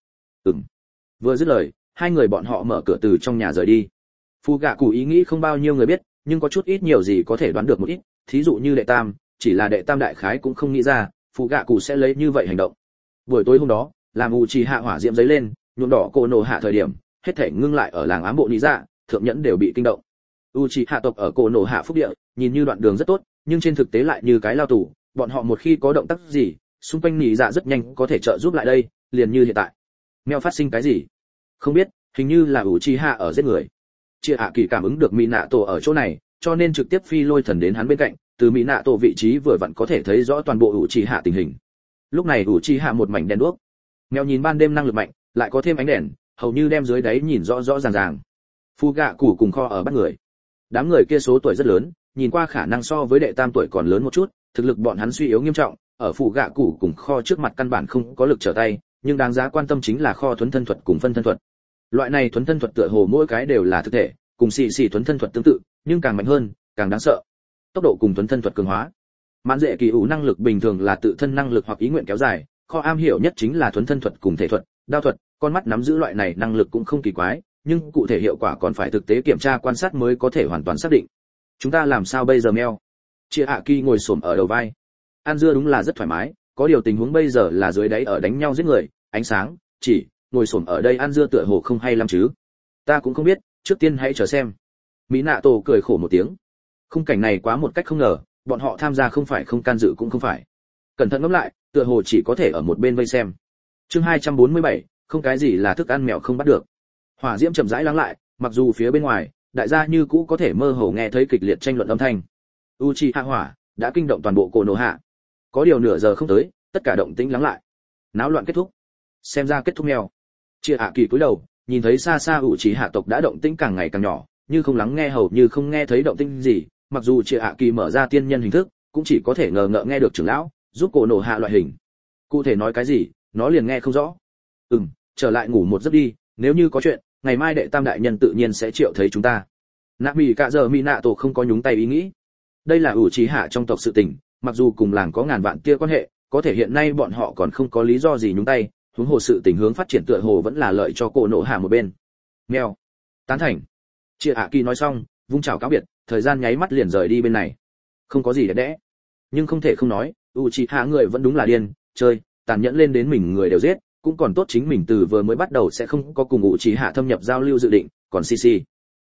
Vừa dứt lời, hai người bọn họ mở cửa từ trong nhà rời đi. Phu gạ cụ ý nghĩ không bao nhiêu người biết, nhưng có chút ít nhiều gì có thể đoán được một ít, thí dụ như đệ tam, chỉ là đệ tam đại khái cũng không nghĩ ra, Phu gạ cụ sẽ lấy như vậy hành động. Buổi tối hôm đó, làm Uchiha hỏa diễm giấy lên, nhuộm đỏ cô nổ hạ thời điểm, hết thảy ngưng lại ở làng ám bộ lý dạ, thượng nhẫn đều bị kinh động. Uchiha tộc ở cô nổ hạ phúc địa, nhìn như đoạn đường rất tốt, nhưng trên thực tế lại như cái lao tù, bọn họ một khi có động tác gì, xung quanh lý dạ rất nhanh có thể trợ giúp lại đây, liền như hiện tại. Mèo phát sinh cái gì? Không biết, hình như là Uchiha ở giết người. Chia hạ kỳ cảm ứng được Minato ở chỗ này, cho nên trực tiếp phi lôi thần đến hắn bên cạnh, từ Minato vị trí vừa vặn có thể thấy rõ toàn bộ Uchiha tình hình. Lúc này Uchiha một mảnh đen đuốc. Mèo nhìn ban đêm năng lực mạnh, lại có thêm ánh đèn, hầu như đem dưới đáy nhìn rõ rõ ràng ràng. Phu gạ củ cùng kho ở bắt người. Đám người kia số tuổi rất lớn, nhìn qua khả năng so với đệ tam tuổi còn lớn một chút, thực lực bọn hắn suy yếu nghiêm trọng, ở phụ gạ củ cùng kho trước mặt căn bản không có lực trở tay, nhưng đáng giá quan tâm chính là kho thuấn thân thuật cùng phân thân thuật. Loại này thuấn thân thuật tựa hồ mỗi cái đều là thực thể, cùng xì thuấn thân thuật tương tự, nhưng càng mạnh hơn, càng đáng sợ. Tốc độ cùng thuấn thân thuật cường hóa. Mãn dễ kỳ ủ năng lực bình thường là tự thân năng lực hoặc ý nguyện kéo dài, kho am hiểu nhất chính là thuấn thân thuật cùng thể thuật, đao thuật, con mắt nắm giữ loại này năng lực cũng không kỳ quái, nhưng cụ thể hiệu quả còn phải thực tế kiểm tra quan sát mới có thể hoàn toàn xác định. Chúng ta làm sao bây giờ meo? Chia hạ kỳ ngồi xổm ở đầu vai. Ăn dưa đúng là rất thoải mái, có điều tình huống bây giờ là dưới đáy ở đánh nhau giết người, ánh sáng, chỉ ngồi xổm ở đây ăn dưa tựa hồ không hay lắm chứ. Ta cũng không biết, trước tiên hãy chờ xem. Mỹ nạ tổ cười khổ một tiếng. Khung cảnh này quá một cách không ngờ, bọn họ tham gia không phải không can dự cũng không phải. Cẩn thận ngẫm lại, tựa hồ chỉ có thể ở một bên vây xem. Chương 247, không cái gì là thức ăn mèo không bắt được. Hỏa diễm chậm rãi lắng lại, mặc dù phía bên ngoài, đại gia như cũ có thể mơ hồ nghe thấy kịch liệt tranh luận âm thanh. Uchiha hỏa đã kinh động toàn bộ cổ nổ hạ. Có điều nửa giờ không tới, tất cả động tĩnh lắng lại. Náo loạn kết thúc. Xem ra kết thúc mèo. Chia hạ kỳ cúi đầu, nhìn thấy xa xa Uchiha tộc đã động tĩnh càng ngày càng nhỏ, như không lắng nghe hầu như không nghe thấy động tĩnh gì, mặc dù Chia hạ kỳ mở ra tiên nhân hình thức, cũng chỉ có thể ngờ ngợ nghe được trưởng lão giúp cổ nổ hạ loại hình. Cụ thể nói cái gì, nó liền nghe không rõ. Trở lại ngủ một giấc đi, nếu như có chuyện, ngày mai đệ tam đại nhân tự nhiên sẽ triệu thấy chúng ta. Nạ Mị cả giờ Minato không có nhúng tay ý nghĩ. Đây là Uchiha trong tộc sự tình, mặc dù cùng làng có ngàn vạn kia quan hệ, có thể hiện nay bọn họ còn không có lý do gì nhúng tay, huống hồ sự tình hướng phát triển tựa hồ vẫn là lợi cho cổ nổ hạ một bên. Mèo. Tán thành. Chia hạ kỳ nói xong, vung chào cáo biệt, thời gian nháy mắt liền rời đi bên này. Không có gì đẹp đẽ, nhưng không thể không nói, Uchiha người vẫn đúng là điên, chơi, tàn nhẫn lên đến mình người đều giết, cũng còn tốt chính mình từ vừa mới bắt đầu sẽ không có cùng Uchiha thâm nhập giao lưu dự định, còn CC.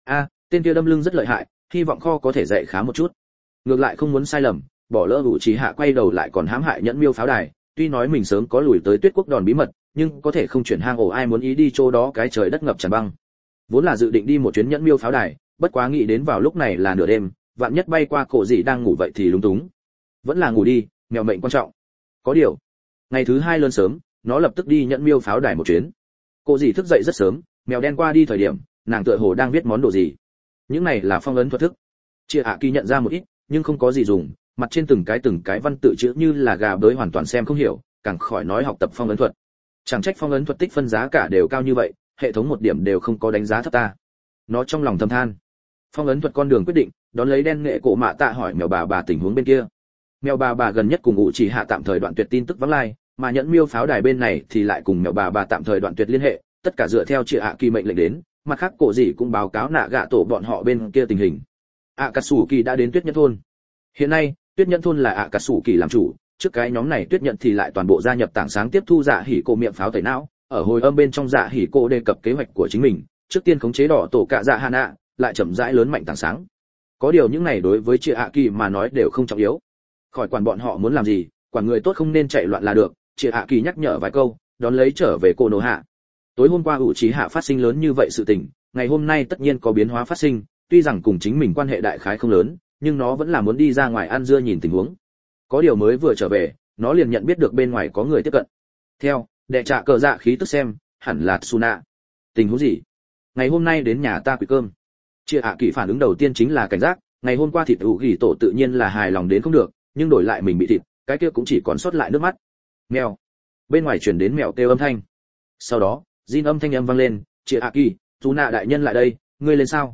Tên kia đâm lưng rất lợi hại, hy vọng kho có thể dạy khá một chút. Ngược lại không muốn sai lầm, bỏ lỡ Uchiha quay đầu lại còn hãm hại nhẫn miêu pháo đài, tuy nói mình sớm có lùi tới Tuyết Quốc đòn bí mật, nhưng có thể không chuyển hang ổ ai muốn ý đi chỗ đó cái trời đất ngập tràn băng. Vốn là dự định đi một chuyến nhẫn miêu pháo đài, bất quá nghĩ đến vào lúc này là nửa đêm, vạn nhất bay qua cổ gì đang ngủ vậy thì lúng túng. Vẫn là ngủ đi, mèo mệnh quan trọng. Có điều, ngày thứ 2 lớn sớm, nó lập tức đi nhẫn miêu pháo đài một chuyến. Cổ gì thức dậy rất sớm, mèo đen qua đi thời điểm, nàng tựa hồ đang viết món đồ gì. Những này là phong ấn thuật thức. Chia hạ kỳ nhận ra một ít, nhưng không có gì dùng, mặt trên từng cái văn tự chữ như là gà bới hoàn toàn xem không hiểu, càng khỏi nói học tập phong ấn thuật. Chẳng trách phong ấn thuật tích phân giá cả đều cao như vậy, hệ thống một điểm đều không có đánh giá thấp ta. Nó trong lòng thầm than. Phong ấn thuật con đường quyết định, đón lấy đen nghệ cổ mạ tạ hỏi mèo bà tình huống bên kia. Mèo bà gần nhất cùng chỉ hạ tạm thời đoạn tuyệt tin tức vắng lai, mà nhẫn miêu pháo đài bên này thì lại cùng mèo bà tạm thời đoạn tuyệt liên hệ, tất cả dựa theo Chia hạ kỳ mệnh lệnh đến, mặt khác cổ gì cũng báo cáo nạ gạ tổ bọn họ bên kia tình hình. Akatsuki đã đến Tuyết Nhẫn thôn. Hiện nay, Tuyết Nhẫn thôn là Akatsuki làm chủ, trước cái nhóm này Tuyết Nhẫn thì lại toàn bộ gia nhập tảng sáng tiếp thu Dạ Hỉ Cổ miệng pháo tẩy não, ở hồi âm bên trong Dạ Hỉ Cổ đề cập kế hoạch của chính mình, trước tiên khống chế đỏ tổ cạ Dạ Hana, lại chậm rãi lớn mạnh tảng sáng. Có điều những này đối với Chia hạ kỳ mà nói đều không trọng yếu. Khỏi quản bọn họ muốn làm gì, quản người tốt không nên chạy loạn là được, Chia hạ kỳ nhắc nhở vài câu, đón lấy trở về Cô Nô Hạ. Tối hôm qua Uchiha phát sinh lớn như vậy sự tình, ngày hôm nay tất nhiên có biến hóa phát sinh, tuy rằng cùng chính mình quan hệ đại khái không lớn, nhưng nó vẫn là muốn đi ra ngoài ăn dưa nhìn tình huống. Có điều mới vừa trở về, nó liền nhận biết được bên ngoài có người tiếp cận. Theo, đệ trạ cờ dạ khí tức xem, hẳn là Tsuna. Tình huống gì? Ngày hôm nay đến nhà ta quỳ cơm. Chia hạ kỳ phản ứng đầu tiên chính là cảnh giác, ngày hôm qua thịt ủ gỉ tổ tự nhiên là hài lòng đến không được, nhưng đổi lại mình bị thịt, cái kia cũng chỉ còn sót lại nước mắt. Mèo. Bên ngoài truyền đến mèo kêu âm thanh. Sau đó, Jin âm thanh vang lên, "Chia hạ kỳ, Tsuna đại nhân lại đây, ngươi lên sao?"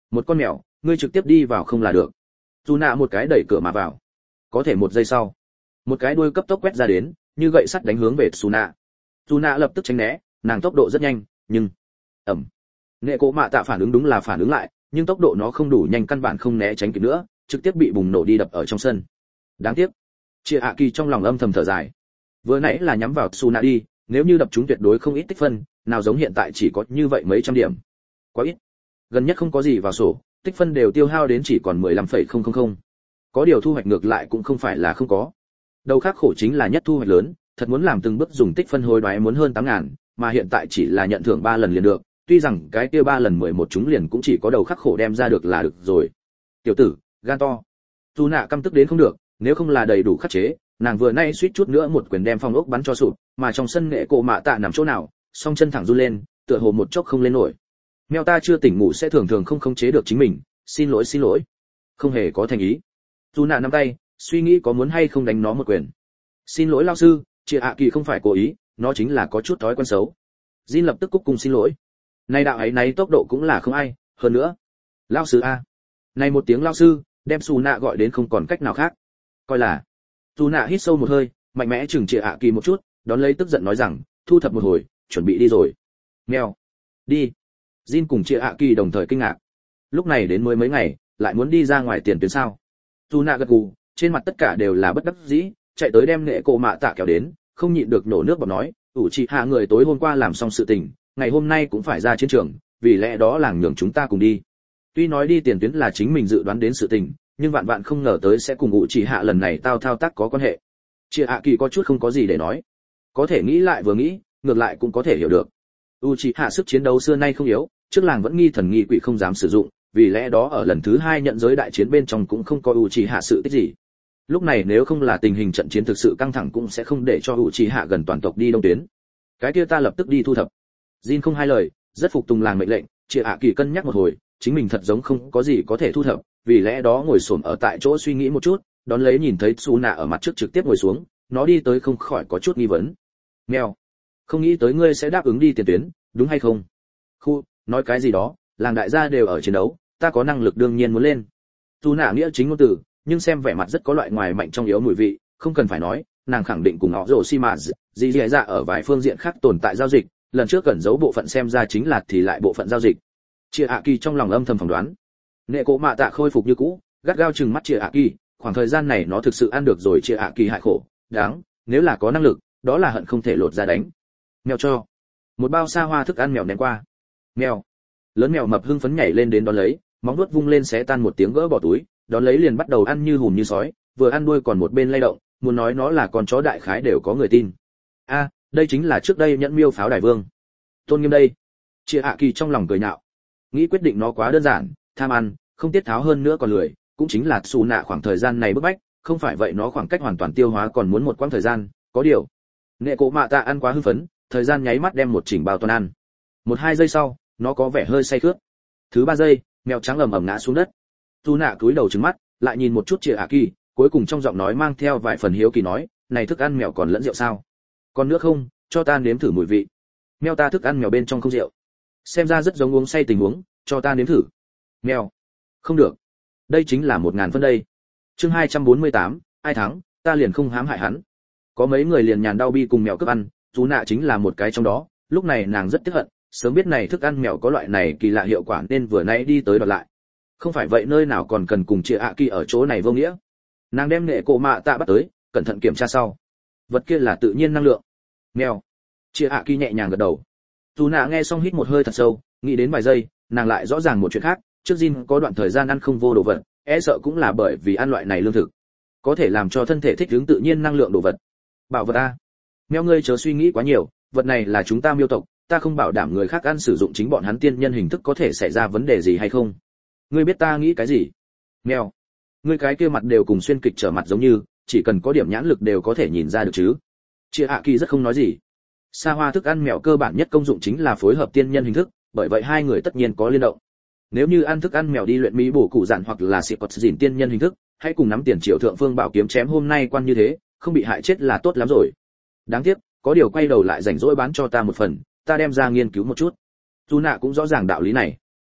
một con mèo, ngươi trực tiếp đi vào không là được. Dù nạ một cái đẩy cửa mà vào. Có thể một giây sau, một cái đuôi cấp tốc quét ra đến, như gậy sắt đánh hướng về Su nạ. Su nạ lập tức tránh né, nàng tốc độ rất nhanh, nhưng nệ cổ mạ tạ phản ứng đúng là phản ứng lại, nhưng tốc độ nó không đủ nhanh, căn bản không né tránh kịp nữa, trực tiếp bị bùng nổ đi đập ở trong sân. Đáng tiếc. Chia ạ kỳ trong lòng âm thầm thở dài. Vừa nãy là nhắm vào Su nạ đi, nếu như đập chúng tuyệt đối không ít tích phân, nào giống hiện tại chỉ có như vậy mấy trăm điểm. Quá ít. Gần nhất không có gì vào sổ, tích phân đều tiêu hao đến chỉ còn 15,000. Có điều thu hoạch ngược lại cũng không phải là không có. Đầu khác khổ chính là nhất thu hoạch lớn, thật muốn làm từng bước dùng tích phân hối đoái muốn hơn 8.000, mà hiện tại chỉ là nhận thưởng 3 lần liền được, tuy rằng cái kia 3 lần 11 chúng liền cũng chỉ có đầu khắc khổ đem ra được là được rồi. Tiểu tử, gan to. Dù nạ căm tức đến không được, nếu không là đầy đủ khắc chế, nàng vừa nay suýt chút nữa một quyền đem phong ốc bắn cho sụp, mà trong sân nghệ cổ mạ tạ nằm chỗ nào, song chân thẳng run lên, tựa hồ một chốc không lên nổi. Mèo ta chưa tỉnh ngủ sẽ thường thường không khống chế được chính mình, xin lỗi. Không hề có thành ý. Dù nạ nắm tay, suy nghĩ có muốn hay không đánh nó một quyền. Xin lỗi lao sư, chị ạ kỳ không phải cố ý, nó chính là có chút thói quen xấu. Jin lập tức cúc cùng xin lỗi. Này đạo ấy náy tốc độ cũng là không ai, hơn nữa. Lao sư a. Này một tiếng lao sư, đem Su nạ gọi đến không còn cách nào khác. Coi là. Su nạ hít sâu một hơi, mạnh mẽ chừng chị ạ kỳ một chút, đón lấy tức giận nói rằng, thu thập một hồi, chuẩn bị đi rồi. Mèo. Đi. Jin cùng chị ạ kỳ đồng thời kinh ngạc. Lúc này đến mới mấy ngày, lại muốn đi ra ngoài tiền tuyến sao? Su nạ gật gù, trên mặt tất cả đều là bất đắc dĩ, chạy tới đem nghệ cổ mạ tạ kéo đến, không nhịn được nổ nước bọt nói, ủ chị hạ người tối hôm qua làm xong sự tình, ngày hôm nay cũng phải ra chiến trường, vì lẽ đó làng nhường chúng ta cùng đi. Tuy nói đi tiền tuyến là chính mình dự đoán đến sự tình, nhưng vạn vạn không ngờ tới sẽ cùng ủ chị hạ lần này thao tác có quan hệ. Chị hạ kỳ có chút không có gì để nói, có thể nghĩ lại vừa nghĩ, ngược lại cũng có thể hiểu được. Uchiha sức chiến đấu xưa nay không yếu, trước làng vẫn nghi thần nghi quỷ không dám sử dụng, vì lẽ đó ở lần thứ 2 nhận giới đại chiến bên trong cũng không có Uchiha sự tích gì. Lúc này nếu không là tình hình trận chiến thực sự căng thẳng cũng sẽ không để cho Uchiha gần toàn tộc đi đông tuyến. Cái kia ta lập tức đi thu thập. Jin không hai lời, rất phục tùng làng mệnh lệnh, Triệu Hạ Kỳ cân nhắc một hồi, chính mình thật giống không có gì có thể thu thập, vì lẽ đó ngồi xổm ở tại chỗ suy nghĩ một chút, đón lấy nhìn thấy Suna ở mặt trước trực tiếp ngồi xuống, nó đi tới không khỏi có chút nghi vấn. Mèo, không nghĩ tới ngươi sẽ đáp ứng đi tiền tuyến, đúng hay không? Khu, nói cái gì đó, làng đại gia đều ở chiến đấu, ta có năng lực đương nhiên muốn lên. Suna nghĩa chính ngôn từ, nhưng xem vẻ mặt rất có loại ngoài mạnh trong yếu mùi vị, không cần phải nói, nàng khẳng định cùng họ rồ xi mà gì dạ ở vài phương diện khác tồn tại giao dịch, lần trước cẩn giấu bộ phận xem ra chính là thì lại bộ phận giao dịch. Chia Hạ Kỳ trong lòng âm thầm phỏng đoán. Nệ Cổ Mạ Tạ khôi phục như cũ, gắt gao chừng mắt Chia Hạ Kỳ, khoảng thời gian này nó thực sự ăn được rồi Chia Hạ Kỳ hại khổ, đáng, nếu là có năng lực, đó là hận không thể lột ra đánh. Mèo cho. Một bao xa hoa thức ăn mèo ném qua. Mèo. Lớn mèo mập hưng phấn nhảy lên đến đón lấy, móng vuốt vung lên xé tan một tiếng gỡ bỏ túi, đón lấy liền bắt đầu ăn như hùm như sói, vừa ăn đuôi còn một bên lay động, muốn nói nó là con chó đại khái đều có người tin. A, đây chính là trước đây nhẫn miêu pháo đại vương. Tôn nghiêm đây. Chia Hạ Kỳ trong lòng cười nhạo. Nghĩ quyết định nó quá đơn giản, tham ăn, không tiết tháo hơn nữa còn lười, cũng chính là xù nạ khoảng thời gian này bức bách, không phải vậy nó khoảng cách hoàn toàn tiêu hóa còn muốn một quãng thời gian, có điều. Nệ Cổ Mạ Tạ ăn quá hưng phấn, thời gian nháy mắt đem một chỉnh bao toàn ăn. 1-2 giây sau, nó có vẻ hơi say khướt. Thứ 3 giây, mèo trắng ầm ầm ngã xuống đất. Tu nạ cúi đầu trừng mắt, lại nhìn một chút Chia Hạ Kỳ, cuối cùng trong giọng nói mang theo vài phần hiếu kỳ nói, này thức ăn mèo còn lẫn rượu sao? Còn nữa không, cho ta nếm thử mùi vị. Mèo ta thức ăn mèo bên trong không rượu. Xem ra rất giống uống say tình huống, cho ta nếm thử. Mèo. Không được. Đây chính là 1000 phân đây. Chương 248, ai thắng, ta liền không hãm hại hắn. Có mấy người liền nhàn đau bi cùng mèo cướp ăn, chú nạ chính là một cái trong đó, lúc này nàng rất tiếc hận, sớm biết này thức ăn mèo có loại này kỳ lạ hiệu quả nên vừa nãy đi tới đoạt lại. Không phải vậy nơi nào còn cần cùng Chia Hạ Kỳ ở chỗ này vô nghĩa. Nàng đem Nệ Cổ Mạ Tạ bắt tới, cẩn thận kiểm tra sau. Vật kia là tự nhiên năng lượng. Mèo. Chia Hạ Kỳ nhẹ nhàng gật đầu. Dù nạ nghe xong hít một hơi thật sâu, nghĩ đến vài giây, nàng lại rõ ràng một chuyện khác, trước Jin có đoạn thời gian ăn không vô đồ vật, e sợ cũng là bởi vì ăn loại này lương thực, có thể làm cho thân thể thích ứng tự nhiên năng lượng đồ vật. Bảo vật a. Mèo ngươi chớ suy nghĩ quá nhiều, vật này là chúng ta miêu tộc, ta không bảo đảm người khác ăn sử dụng chính bọn hắn tiên nhân hình thức có thể xảy ra vấn đề gì hay không. Ngươi biết ta nghĩ cái gì? Mèo. Ngươi cái kia mặt đều cùng xuyên kịch trở mặt giống như, chỉ cần có điểm nhãn lực đều có thể nhìn ra được chứ. Chia Hạ Kỳ rất không nói gì. Sa hoa thức ăn mèo cơ bản nhất công dụng chính là phối hợp tiên nhân hình thức, bởi vậy hai người tất nhiên có liên động. Nếu như ăn thức ăn mèo đi luyện mỹ bổ cụ dạn hoặc là xịt cọt dỉn tiên nhân hình thức, hãy cùng nắm tiền triệu thượng phương bảo kiếm chém hôm nay quan như thế, không bị hại chết là tốt lắm rồi. Đáng tiếc, có điều quay đầu lại rảnh rỗi bán cho ta một phần, ta đem ra nghiên cứu một chút. Chu nạ cũng rõ ràng đạo lý này.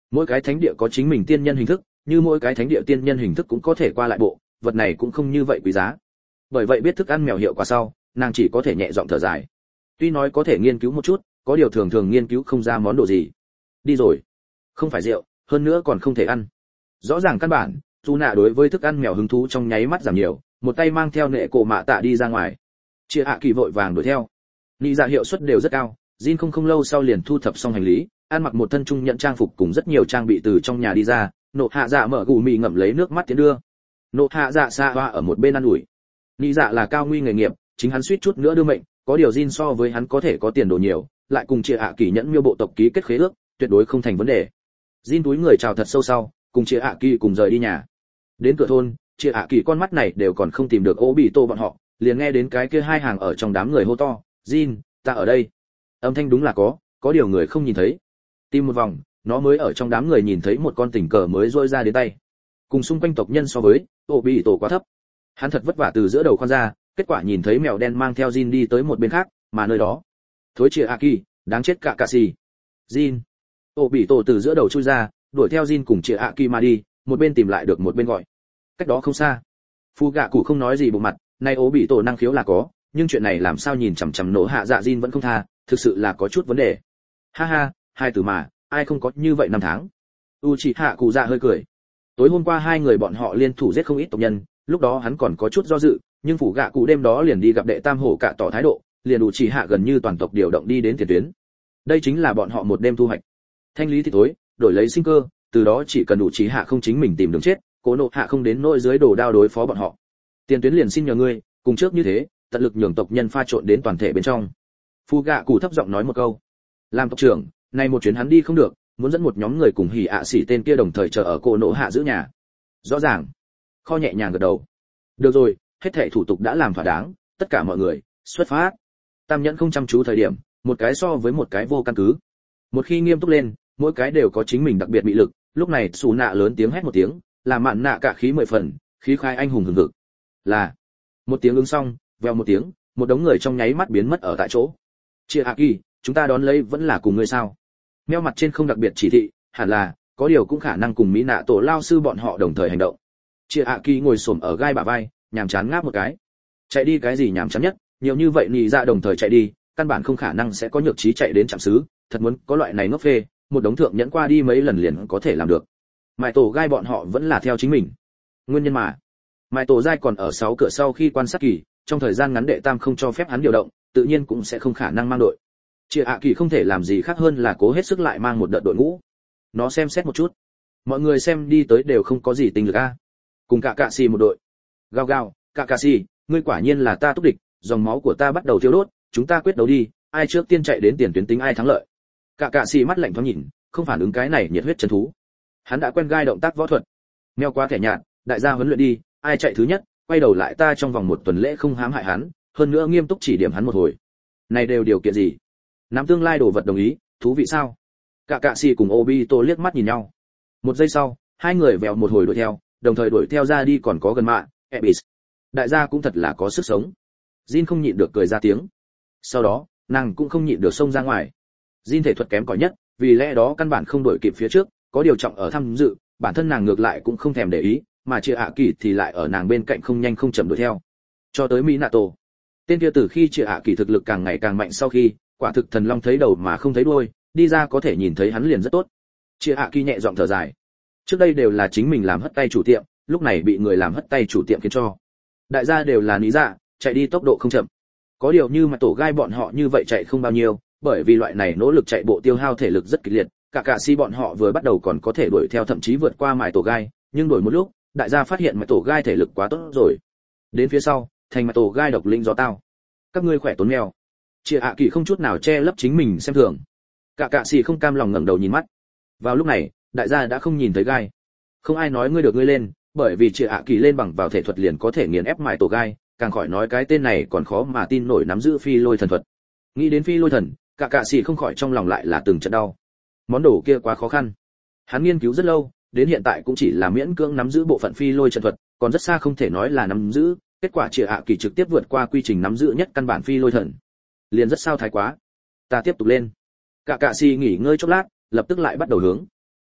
Mỗi cái thánh địa có chính mình tiên nhân hình thức, như mỗi cái thánh địa tiên nhân hình thức cũng có thể qua lại bộ, vật này cũng không như vậy quý giá. Bởi vậy biết thức ăn mèo hiệu quả sau, nàng chỉ có thể nhẹ giọng thở dài. Tuy nói có thể nghiên cứu một chút, có điều thường thường nghiên cứu không ra món đồ gì. Đi rồi. Không phải rượu, hơn nữa còn không thể ăn. Rõ ràng căn bản, dù nạ đối với thức ăn mèo hứng thú trong nháy mắt giảm nhiều, một tay mang theo nệ cổ mạ tạ đi ra ngoài. Chia hạ kỳ vội vàng đuổi theo. Lý dạ hiệu suất đều rất cao, Jin không lâu sau liền thu thập xong hành lý, ăn mặc một thân trung nhận trang phục cùng rất nhiều trang bị từ trong nhà đi ra, nộ hạ dạ mở gù mì ngậm lấy nước mắt tiến đưa. Nộ hạ dạ xa hoa ở một bên ăn ủi. Lý dạ là cao nguy nghề nghiệp, chính hắn suýt chút nữa đưa mệnh, có điều Jin so với hắn có thể có tiền đồ nhiều, lại cùng Chia hạ kỳ nhẫn miêu bộ tộc ký kết khế ước, tuyệt đối không thành vấn đề. Jin túi người chào thật sâu sau, cùng Chia hạ kỳ cùng rời đi nhà. Đến cửa thôn, Chia hạ kỳ con mắt này đều còn không tìm được Obito bọn họ, liền nghe đến cái kia hai hàng ở trong đám người hô to, "Jin, ta ở đây." Âm thanh đúng là có điều người không nhìn thấy. Tìm một vòng, nó mới ở trong đám người nhìn thấy một con tình cờ mới rôi ra đến tay. Cùng xung quanh tộc nhân so với, Obito quá thấp. Hắn thật vất vả từ giữa đầu khoan ra, kết quả nhìn thấy mèo đen mang theo Jin đi tới một bên khác, mà nơi đó, thối Chia hạ kỳ, đáng chết cả xì. Jin. Obito từ giữa đầu chui ra, đuổi theo Jin cùng Chia hạ kỳ mà đi, một bên tìm lại được một bên gọi. Cách đó không xa, Phu gạ cụ không nói gì bộ mặt, nay Obito năng khiếu là có, nhưng chuyện này làm sao nhìn chằm chằm nổ hạ dạ Jin vẫn không tha, thực sự là có chút vấn đề. Ha ha, hai từ mà, ai không có như vậy năm tháng. Uchiha Cụ Dạ hơi cười. Tối hôm qua hai người bọn họ liên thủ giết không ít tộc nhân, lúc đó hắn còn có chút do dự, nhưng phủ gạ cụ đêm đó liền đi gặp đệ tam hổ cả tỏ thái độ, liền Uchiha gần như toàn tộc điều động đi đến tiền tuyến. Đây chính là bọn họ một đêm thu hoạch. Thanh lý thì tối, đổi lấy sinh cơ, từ đó chỉ cần Uchiha không chính mình tìm đường chết, Cố Nộ Hạ không đến nỗi dưới đổ đao đối phó bọn họ. Tiền tuyến liền xin nhờ ngươi, cùng trước như thế, tận lực nhường tộc nhân pha trộn đến toàn thể bên trong. Phu gạ cụ thấp giọng nói một câu. Làm tộc trưởng, nay một chuyến hắn đi không được, muốn dẫn một nhóm người cùng hỉ ạ xỉ tên kia đồng thời chờ ở Cố Nộ Hạ giữ nhà. Rõ ràng. Kho nhẹ nhàng gật đầu. Được rồi, hết thảy thủ tục đã làm thỏa đáng, tất cả mọi người, xuất phát. Tam nhẫn không chăm chú thời điểm, một cái so với một cái vô căn cứ. Một khi nghiêm túc lên, mỗi cái đều có chính mình đặc biệt mị lực, lúc này Sủ Nạ lớn tiếng hét một tiếng, làm mạn nạ cả khí 10 phần, khí khai anh hùng hừng hực. Là một tiếng ứng xong, vèo một tiếng, một đống người trong nháy mắt biến mất ở tại chỗ. Chia hạ kỳ, chúng ta đón lấy vẫn là cùng ngươi sao? Meo mặt trên không đặc biệt chỉ thị, hẳn là có điều cũng khả năng cùng mỹ nạ tổ lao sư bọn họ đồng thời hành động. Chia hạ kỳ ngồi xổm ở gai bả vai, nhàm chán ngáp một cái. Chạy đi cái gì nhàm chán nhất, nhiều như vậy nhị ra đồng thời chạy đi, căn bản không khả năng sẽ có nhược trí chạy đến trạm xứ, thật muốn có loại này ngốc phê, một đống thượng nhẫn qua đi mấy lần liền có thể làm được. Mại tổ gai bọn họ vẫn là theo chính mình. Nguyên nhân mà, Mại tổ gai còn ở 6 cửa sau khi quan sát kỳ, trong thời gian ngắn đệ tam không cho phép hắn điều động, tự nhiên cũng sẽ không khả năng mang đội. Chia hạ kỳ không thể làm gì khác hơn là cố hết sức lại mang một đợt đội ngũ. Nó xem xét một chút, mọi người xem đi tới đều không có gì tình lực a. Cùng cả xì một đội. Gao gao, cả xì, ngươi quả nhiên là ta túc địch, dòng máu của ta bắt đầu thiêu đốt, chúng ta quyết đấu đi, ai trước tiên chạy đến tiền tuyến tính ai thắng lợi. Cả xì mắt lạnh thoáng nhìn, không phản ứng cái này nhiệt huyết chân thú. Hắn đã quen gai động tác võ thuật. Meo quá thẻ nhạt, đại gia huấn luyện đi, ai chạy thứ nhất, quay đầu lại ta trong vòng một tuần lễ không hãm hại hắn, hơn nữa nghiêm túc chỉ điểm hắn một hồi. Này đều điều kiện gì? Nắm tương lai đồ vật đồng ý, thú vị sao? Cả xì cùng Obito liếc mắt nhìn nhau. Một giây sau, hai người vèo một hồi đuổi theo, đồng thời đuổi theo ra đi còn có gần mạ, Ebis. Đại gia cũng thật là có sức sống. Jin không nhịn được cười ra tiếng. Sau đó, nàng cũng không nhịn được xông ra ngoài. Jin thể thuật kém cỏi nhất, vì lẽ đó căn bản không đuổi kịp phía trước, có điều trọng ở tham dự, bản thân nàng ngược lại cũng không thèm để ý, mà Chia hạ kỳ thì lại ở nàng bên cạnh không nhanh không chậm đuổi theo. Cho tới Minato. Tên kia từ khi Chia hạ kỳ thực lực càng ngày càng mạnh sau khi, quả thực thần long thấy đầu mà không thấy đuôi, đi ra có thể nhìn thấy hắn liền rất tốt. Chia hạ kỳ nhẹ giọng thở dài. Trước đây đều là chính mình làm hất tay chủ tiệm, lúc này bị người làm hất tay chủ tiệm khiến cho. Đại gia đều là lý dạ, chạy đi tốc độ không chậm. Có điều như mà tổ gai bọn họ như vậy chạy không bao nhiêu, bởi vì loại này nỗ lực chạy bộ tiêu hao thể lực rất kịch liệt, cả si bọn họ vừa bắt đầu còn có thể đuổi theo thậm chí vượt qua mài tổ gai, nhưng đuổi một lúc, đại gia phát hiện mài tổ gai thể lực quá tốt rồi. Đến phía sau, thành mài tổ gai độc linh gió tao. Các ngươi khỏe tốn mèo. Chia hạ kỳ không chút nào che lấp chính mình xem thường. Cả si không cam lòng ngẩng đầu nhìn mắt. Vào lúc này, đại gia đã không nhìn thấy gai. Không ai nói ngươi được ngươi lên, bởi vì Chia hạ kỳ lên bằng vào thể thuật liền có thể nghiền ép mài tổ gai, càng khỏi nói cái tên này còn khó mà tin nổi nắm giữ phi lôi thần thuật. Nghĩ đến phi lôi thần, cả si không khỏi trong lòng lại là từng trận đau. Món đồ kia quá khó khăn. Hắn nghiên cứu rất lâu, đến hiện tại cũng chỉ là miễn cưỡng nắm giữ bộ phận phi lôi trận thuật, còn rất xa không thể nói là nắm giữ, kết quả Chia hạ kỳ trực tiếp vượt qua quy trình nắm giữ nhất căn bản phi lôi thần. Liền rất sao thái quá. Ta tiếp tục lên. Cả si nghỉ ngơi chốc lát, lập tức lại bắt đầu hướng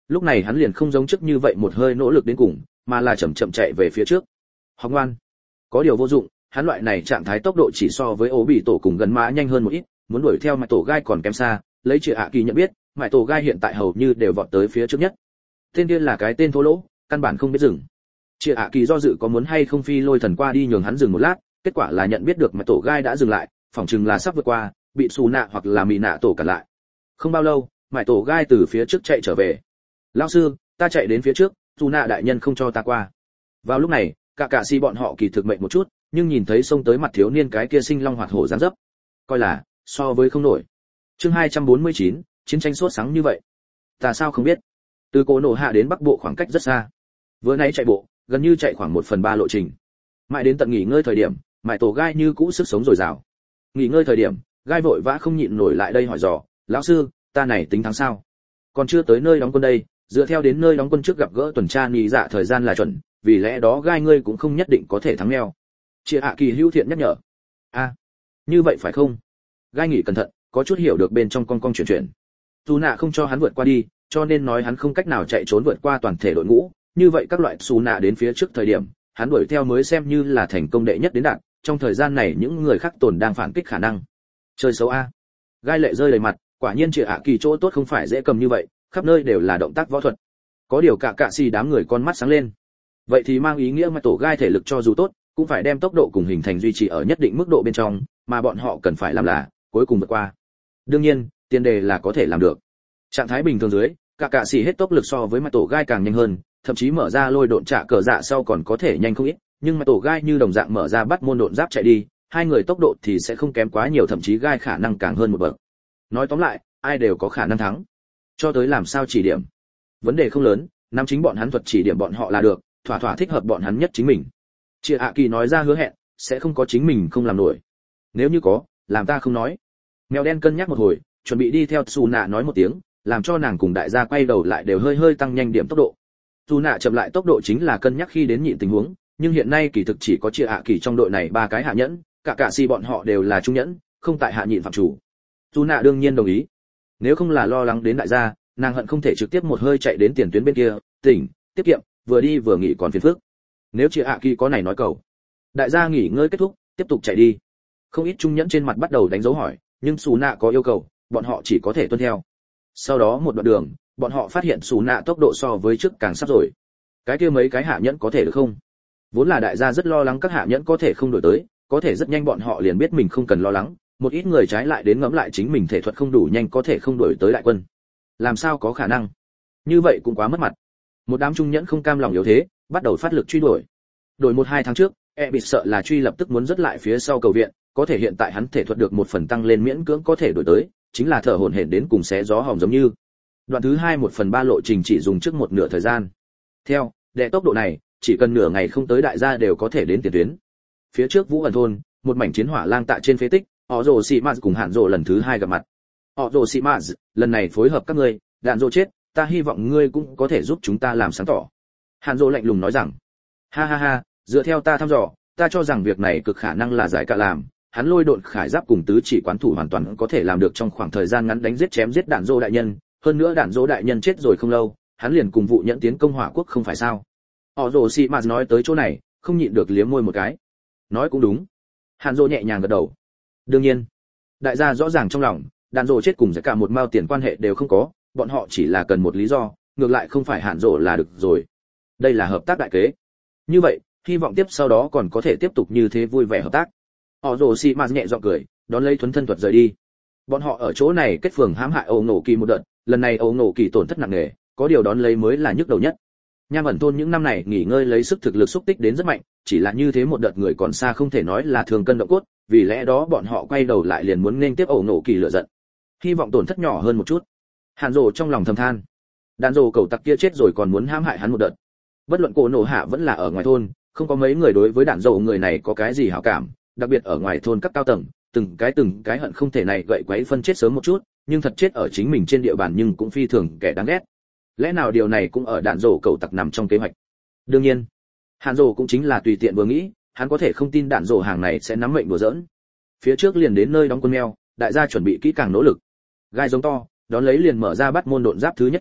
lúc này hắn liền không giống trước như vậy một hơi nỗ lực đến cùng, mà là chậm chậm chạy về phía trước. Học ngoan. Có điều vô dụng, hắn loại này trạng thái tốc độ chỉ so với ố bị tổ cùng gần mã nhanh hơn một ít, muốn đuổi theo mãi tổ gai còn kém xa. Lấy Triệu Hạ Kỳ nhận biết, mãi tổ gai hiện tại hầu như đều vọt tới phía trước nhất. Tên kia là cái tên thô lỗ, căn bản không biết dừng. Triệu Hạ Kỳ do dự có muốn hay không phi lôi thần qua đi nhường hắn dừng một lát, kết quả là nhận biết được mãi tổ gai đã dừng lại, phỏng chừng là sắp vượt qua, bị xù nạ hoặc là mị nạ tổ cản lại. Không bao lâu, mãi tổ gai từ phía trước chạy trở về. Lão sư, ta chạy đến phía trước, xù nạ đại nhân không cho ta qua. Vào lúc này, cả si bọn họ kỳ thực mệnh một chút, nhưng nhìn thấy xông tới mặt thiếu niên cái kia sinh long hoạt hổ dáng dấp, coi là so với không nổi. Chương 249, chiến tranh sốt sáng như vậy. Ta sao không biết? Từ Cổ Nổ Hạ đến Bắc Bộ khoảng cách rất xa. Vừa nãy chạy bộ, gần như chạy khoảng 1/3 lộ trình. Mãi đến tận nghỉ ngơi thời điểm, mãi tổ gai như cũ sức sống dồi dào. Nghỉ ngơi thời điểm, gai vội vã không nhịn nổi lại đây hỏi dò, lão sư, ta này tính thắng sao? Còn chưa tới nơi đóng quân đây, dựa theo đến nơi đóng quân trước gặp gỡ tuần tra nghỉ dạ thời gian là chuẩn, vì lẽ đó gai ngươi cũng không nhất định có thể thắng neo. Triệu Hạ Kỳ hữu thiện nhắc nhở. Như vậy phải không? Gai nghĩ cẩn thận, có chút hiểu được bên trong con chuyển. Dù nạ không cho hắn vượt qua đi, cho nên nói hắn không cách nào chạy trốn vượt qua toàn thể đội ngũ, như vậy các loại xù nạ đến phía trước thời điểm, hắn đuổi theo mới xem như là thành công đệ nhất đến đạt, trong thời gian này những người khác tồn đang phản kích khả năng. Chơi xấu a. Gai lệ rơi đầy mặt, quả nhiên Triệu Hạ Kỳ chỗ tốt không phải dễ cầm như vậy, khắp nơi đều là động tác võ thuật. Có điều cả xì đám người con mắt sáng lên. Vậy thì mang ý nghĩa mà tổ gai thể lực cho dù tốt, cũng phải đem tốc độ cùng hình thành duy trì ở nhất định mức độ bên trong, mà bọn họ cần phải làm là cuối cùng vượt qua. Đương nhiên, tiền đề là có thể làm được. Trạng thái bình thường dưới, cả xì hết tốc lực so với mặt tổ gai càng nhanh hơn, thậm chí mở ra lôi độn trả cờ dạ sau còn có thể nhanh không ít, nhưng mặt tổ gai như đồng dạng mở ra bắt môn độn giáp chạy đi, hai người tốc độ thì sẽ không kém quá nhiều, thậm chí gai khả năng càng hơn một bậc. Nói tóm lại, ai đều có khả năng thắng. Cho tới làm sao chỉ điểm, vấn đề không lớn, nắm chính bọn hắn thuật chỉ điểm bọn họ là được, thỏa thỏa thích hợp bọn hắn nhất chính mình. Triệu Hạ Kỳ nói ra hứa hẹn, sẽ không có chính mình không làm nổi. Nếu như có, làm ta không nói. Mèo đen cân nhắc một hồi, chuẩn bị đi theo Su Nạ nói một tiếng, làm cho nàng cùng đại gia quay đầu lại đều hơi tăng nhanh điểm tốc độ. Su Nạ chậm lại tốc độ chính là cân nhắc khi đến nhịn tình huống, nhưng hiện nay kỳ thực chỉ có Triệu Hạ Kỳ trong đội này ba cái hạ nhẫn, cả si bọn họ đều là trung nhẫn, không tại hạ nhịn phạm chủ. Su Nạ đương nhiên đồng ý. Nếu không là lo lắng đến đại gia, nàng hận không thể trực tiếp một hơi chạy đến tiền tuyến bên kia, tỉnh, tiết kiệm, vừa đi vừa nghỉ còn phiền phức. Nếu Triệu Hạ Kỳ có này nói cầu, đại gia nghỉ ngơi kết thúc, tiếp tục chạy đi. Không ít trung nhẫn trên mặt bắt đầu đánh dấu hỏi, nhưng Sú Nạ có yêu cầu, bọn họ chỉ có thể tuân theo. Sau đó một đoạn đường, bọn họ phát hiện Sú Nạ tốc độ so với trước càng sắp rồi. Cái kia mấy cái hạ nhẫn có thể được không? Vốn là đại gia rất lo lắng các hạ nhẫn có thể không đổi tới, có thể rất nhanh bọn họ liền biết mình không cần lo lắng, một ít người trái lại đến ngẫm lại chính mình thể thuật không đủ nhanh có thể không đổi tới đại quân. Làm sao có khả năng? Như vậy cũng quá mất mặt. Một đám trung nhẫn không cam lòng yếu thế, bắt đầu phát lực truy đuổi. Đổi 1-2 tháng trước, bị sợ là truy lập tức muốn rất lại phía sau cầu viện, có thể hiện tại hắn thể thuật được một phần tăng lên miễn cưỡng có thể đổi tới, chính là thở hổn hển đến cùng xé gió hỏng giống như. Đoạn thứ 2 1/3 lộ trình chỉ dùng trước một nửa thời gian. Theo đệ tốc độ này, chỉ cần nửa ngày không tới đại gia đều có thể đến tiền tuyến. Phía trước Vũ ẩn thôn, một mảnh chiến hỏa lang tại trên phế tích, họ rồ xì maz cùng hạn rồ lần thứ 2 gặp mặt. Họ rồ xì maz, lần này phối hợp các ngươi, đạn rồ chết, ta hy vọng ngươi cũng có thể giúp chúng ta làm sáng tỏ. Hạn rồ lạnh lùng nói rằng, ha ha ha, dựa theo ta thăm dò, ta cho rằng việc này cực khả năng là giải cả làm, hắn lôi độn khải giáp cùng tứ chỉ quán thủ hoàn toàn có thể làm được trong khoảng thời gian ngắn đánh giết chém giết đạn dô đại nhân, hơn nữa đạn dô đại nhân chết rồi không lâu, hắn liền cùng vụ nhận tiến công hỏa quốc không phải sao? Họ rồ xì mà nói tới chỗ này, không nhịn được liếm môi một cái. Nói cũng đúng. Hàn Dô nhẹ nhàng gật đầu. Đương nhiên, đại gia rõ ràng trong lòng, đạn dô chết cùng giải cả một mao tiền quan hệ đều không có, bọn họ chỉ là cần một lý do, ngược lại không phải Hàn Dô là được rồi. Đây là hợp tác đại kế. Như vậy, hy vọng tiếp sau đó còn có thể tiếp tục như thế vui vẻ hợp tác. Họ rồ xì mà nhẹ giọng cười, đón lấy thuấn thân thuật rời đi. Bọn họ ở chỗ này kết phường hãm hại Âu Nổ Kỳ một đợt, lần này Âu Nổ Kỳ tổn thất nặng nề, có điều đón lấy mới là nhức đầu nhất. Nham ẩn thôn những năm này nghỉ ngơi lấy sức thực lực xúc tích đến rất mạnh, chỉ là như thế một đợt người còn xa không thể nói là thường cân động cốt, vì lẽ đó bọn họ quay đầu lại liền muốn nên tiếp Âu Nổ Kỳ lửa giận. Hy vọng tổn thất nhỏ hơn một chút. Hàn Dụ trong lòng thầm than, đàn dồ cầu tặc kia chết rồi còn muốn hãm hại hắn một đợt. Bất luận Cổ Nổ Hạ vẫn là ở ngoài thôn, không có mấy người đối với đàn dồ người này có cái gì hảo cảm, đặc biệt ở ngoài thôn các cao tầng, từng cái hận không thể này gậy quấy phân chết sớm một chút, nhưng thật chết ở chính mình trên địa bàn nhưng cũng phi thường kẻ đáng ghét. Lẽ nào điều này cũng ở đạn rổ cầu tặc nằm trong kế hoạch? Đương nhiên, Hàn Dụ cũng chính là tùy tiện vừa nghĩ, hắn có thể không tin đạn rổ hàng này sẽ nắm mệnh đùa giỡn. Phía trước liền đến nơi đóng quân meo, đại gia chuẩn bị kỹ càng nỗ lực. Gai giống to, đón lấy liền mở ra bắt môn độn giáp thứ nhất cửa,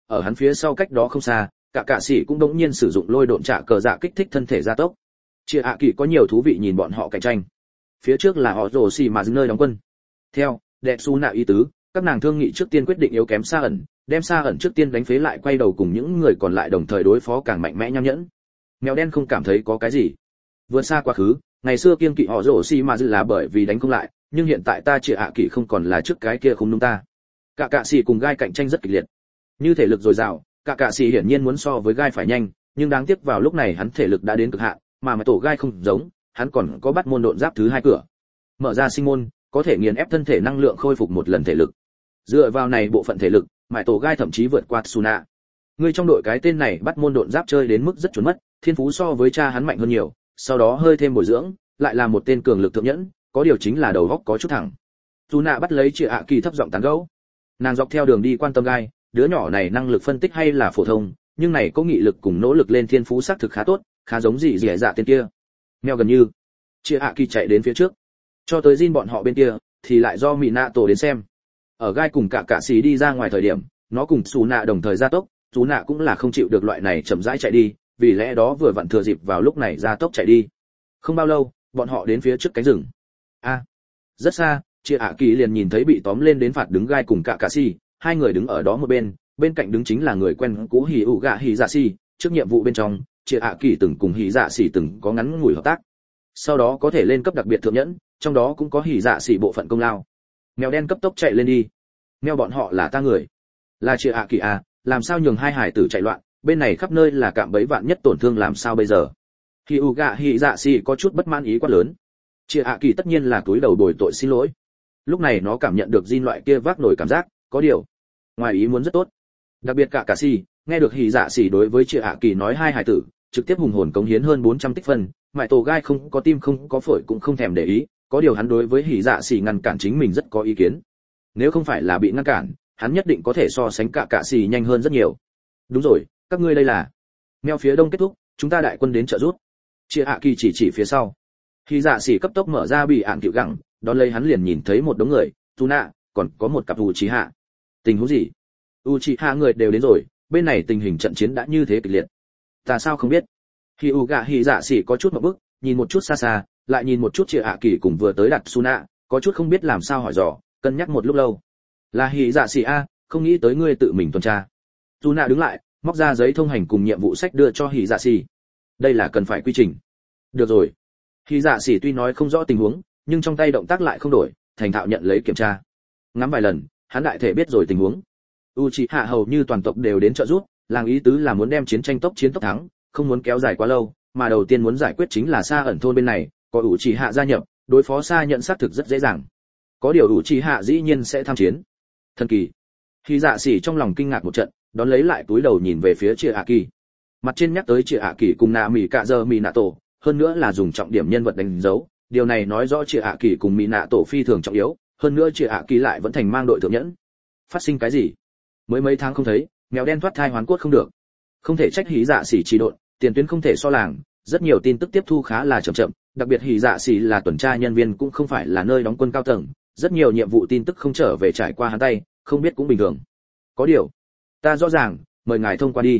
ở hắn phía sau cách đó không xa, cả sĩ cũng đống nhiên sử dụng lôi độn trả cờ dạ kích thích thân thể gia tốc. Chia ạ kỳ có nhiều thú vị nhìn bọn họ cạnh tranh. Phía trước là họ rồ xì mà nơi đóng quân. Theo đẹp su nạ ý tứ, các nàng thương nghị trước tiên quyết định yếu kém Sa ẩn, đem Sa ẩn trước tiên đánh phế lại quay đầu cùng những người còn lại đồng thời đối phó càng mạnh mẽ nham nhẫn. Mèo đen không cảm thấy có cái gì. Vượt xa quá khứ, ngày xưa kiêng kỵ họ rồ xì mà là bởi vì đánh không lại, nhưng hiện tại ta Chia ạ kỳ không còn là trước cái kia không đúng ta. Cả sĩ cùng gai cạnh tranh rất kịch liệt. Như thể lực dồi dào, cả sĩ hiển nhiên muốn so với gai phải nhanh, nhưng đáng tiếc vào lúc này hắn thể lực đã đến cực hạn, mà tổ gai không giống, hắn còn có bắt môn độn giáp thứ 2 cửa. Mở ra sinh môn, có thể nghiền ép thân thể năng lượng khôi phục một lần thể lực. Dựa vào này bộ phận thể lực, mại tổ gai thậm chí vượt qua Tsuna. Người trong đội cái tên này bắt môn độn giáp chơi đến mức rất chuẩn mất, thiên phú so với cha hắn mạnh hơn nhiều, sau đó hơi thêm bồi dưỡng, lại là một tên cường lực thượng nhẫn, có điều chính là đầu óc có chút thẳng. Tsuna bắt lấy Chia ạ kỳ thấp giọng tán gẫu. Nàng dọc theo đường đi quan tâm gai, đứa nhỏ này năng lực phân tích hay là phổ thông, nhưng này có nghị lực cùng nỗ lực lên thiên phú xác thực khá tốt, khá giống gì dẻ dạ tên kia. Mèo gần như. Chia ạ kỳ chạy đến phía trước. Cho tới Jin bọn họ bên kia thì lại do Minato đến xem. Ở gai cùng cả sĩ đi ra ngoài thời điểm, nó cùng Tsuna đồng thời gia tốc, Tsuna cũng là không chịu được loại này chậm rãi chạy đi, vì lẽ đó vừa vặn thừa dịp vào lúc này gia tốc chạy đi. Không bao lâu, bọn họ đến phía trước cánh rừng. Rất xa, Chia ạ kỳ liền nhìn thấy bị tóm lên đến phạt đứng gai cùng cả sĩ, hai người đứng ở đó một bên, bên cạnh đứng chính là người quen cũ Hỉ ủ gạ Hỉ Dạ Sĩ, trước nhiệm vụ bên trong, Chia ạ kỳ từng cùng Hỉ Dạ Sĩ từng có ngắn ngủi hợp tác. Sau đó có thể lên cấp đặc biệt thượng nhẫn, trong đó cũng có Hỉ Dạ Sĩ bộ phận công lao. Mèo đen cấp tốc chạy lên đi. Mèo bọn họ là ta người. Là Chia ạ kỳ à, làm sao nhường hai hải tử chạy loạn, bên này khắp nơi là cạm bẫy vạn nhất tổn thương làm sao bây giờ? Hỉ ủ gạ Hỉ Dạ Sĩ có chút bất mãn ý quá lớn. Chia ạ kỳ tất nhiên là túi đầu bồi tội xin lỗi. Lúc này nó cảm nhận được Jin loại kia vác nổi cảm giác, có điều ngoài ý muốn rất tốt. Đặc biệt cả sĩ nghe được Hỉ Dạ Sĩ đối với Chia ạ kỳ nói hai hải tử trực tiếp hùng hồn cống hiến hơn 400 tích phân, mại tổ gai không có tim không có phổi cũng không thèm để ý, có điều hắn đối với Hỉ Dạ Sĩ ngăn cản chính mình rất có ý kiến. Nếu không phải là bị ngăn cản, hắn nhất định có thể so sánh cả sĩ nhanh hơn rất nhiều. Đúng rồi, các ngươi đây là. Meo phía đông kết thúc, chúng ta đại quân đến trợ giúp. Chia ạ kỳ chỉ phía sau. Hỉ Dạ Sĩ cấp tốc mở ra bị ạn cựu gẳng, đón lấy hắn liền nhìn thấy một đống người, Tsuna, còn có một cặp Uchiha. Tình huống gì? Uchiha người đều đến rồi, bên này tình hình trận chiến đã như thế kịch liệt. Ta sao không biết? Hỉ Dạ Sĩ có chút ngượng bức, nhìn một chút xa xa, lại nhìn một chút Chia ạ kỳ cùng vừa tới đặt Tsuna, có chút không biết làm sao hỏi dò, cân nhắc một lúc lâu. Là Hỉ Dạ Sĩ a, không nghĩ tới ngươi tự mình tuần tra. Tsuna đứng lại, móc ra giấy thông hành cùng nhiệm vụ sách đưa cho Hỉ Dạ Sĩ. Đây là cần phải quy trình. Được rồi. Hỉ Dạ Sĩ tuy nói không rõ tình huống, nhưng trong tay động tác lại không đổi, thành thạo nhận lấy kiểm tra. Ngắm vài lần, hắn đại thể biết rồi tình huống. Uchiha hầu như toàn tộc đều đến trợ giúp, làng ý tứ là muốn đem chiến tốc thắng, không muốn kéo dài quá lâu, mà đầu tiên muốn giải quyết chính là Sa ẩn thôn bên này, có Uchiha gia nhập, đối phó Sa nhận xác thực rất dễ dàng. Có điều Uchiha dĩ nhiên sẽ tham chiến. Thần kỳ. Khi Dạ Sĩ trong lòng kinh ngạc một trận, đón lấy lại túi đầu nhìn về phía Chia ạ kỳ. Mặt trên nhắc tới Chia ạ kỳ cùng Nami cả giờ Minato, hơn nữa là dùng trọng điểm nhân vật đánh dấu, điều này nói rõ Chia ạ kỳ cùng Minato phi thường trọng yếu, hơn nữa Chia ạ kỳ lại vẫn thành mang đội thượng nhẫn. Phát sinh cái gì? Mới mấy tháng không thấy, mèo đen thoát thai hoán cốt không được. Không thể trách Hỉ Dạ Sĩ trì độn, tiền tuyến không thể so làng, rất nhiều tin tức tiếp thu khá là chậm, đặc biệt Hỉ Dạ Sĩ là tuần tra nhân viên cũng không phải là nơi đóng quân cao tầng, rất nhiều nhiệm vụ tin tức không trở về trải qua hắn tay, không biết cũng bình thường. Có điều, ta rõ ràng, mời ngài thông qua đi.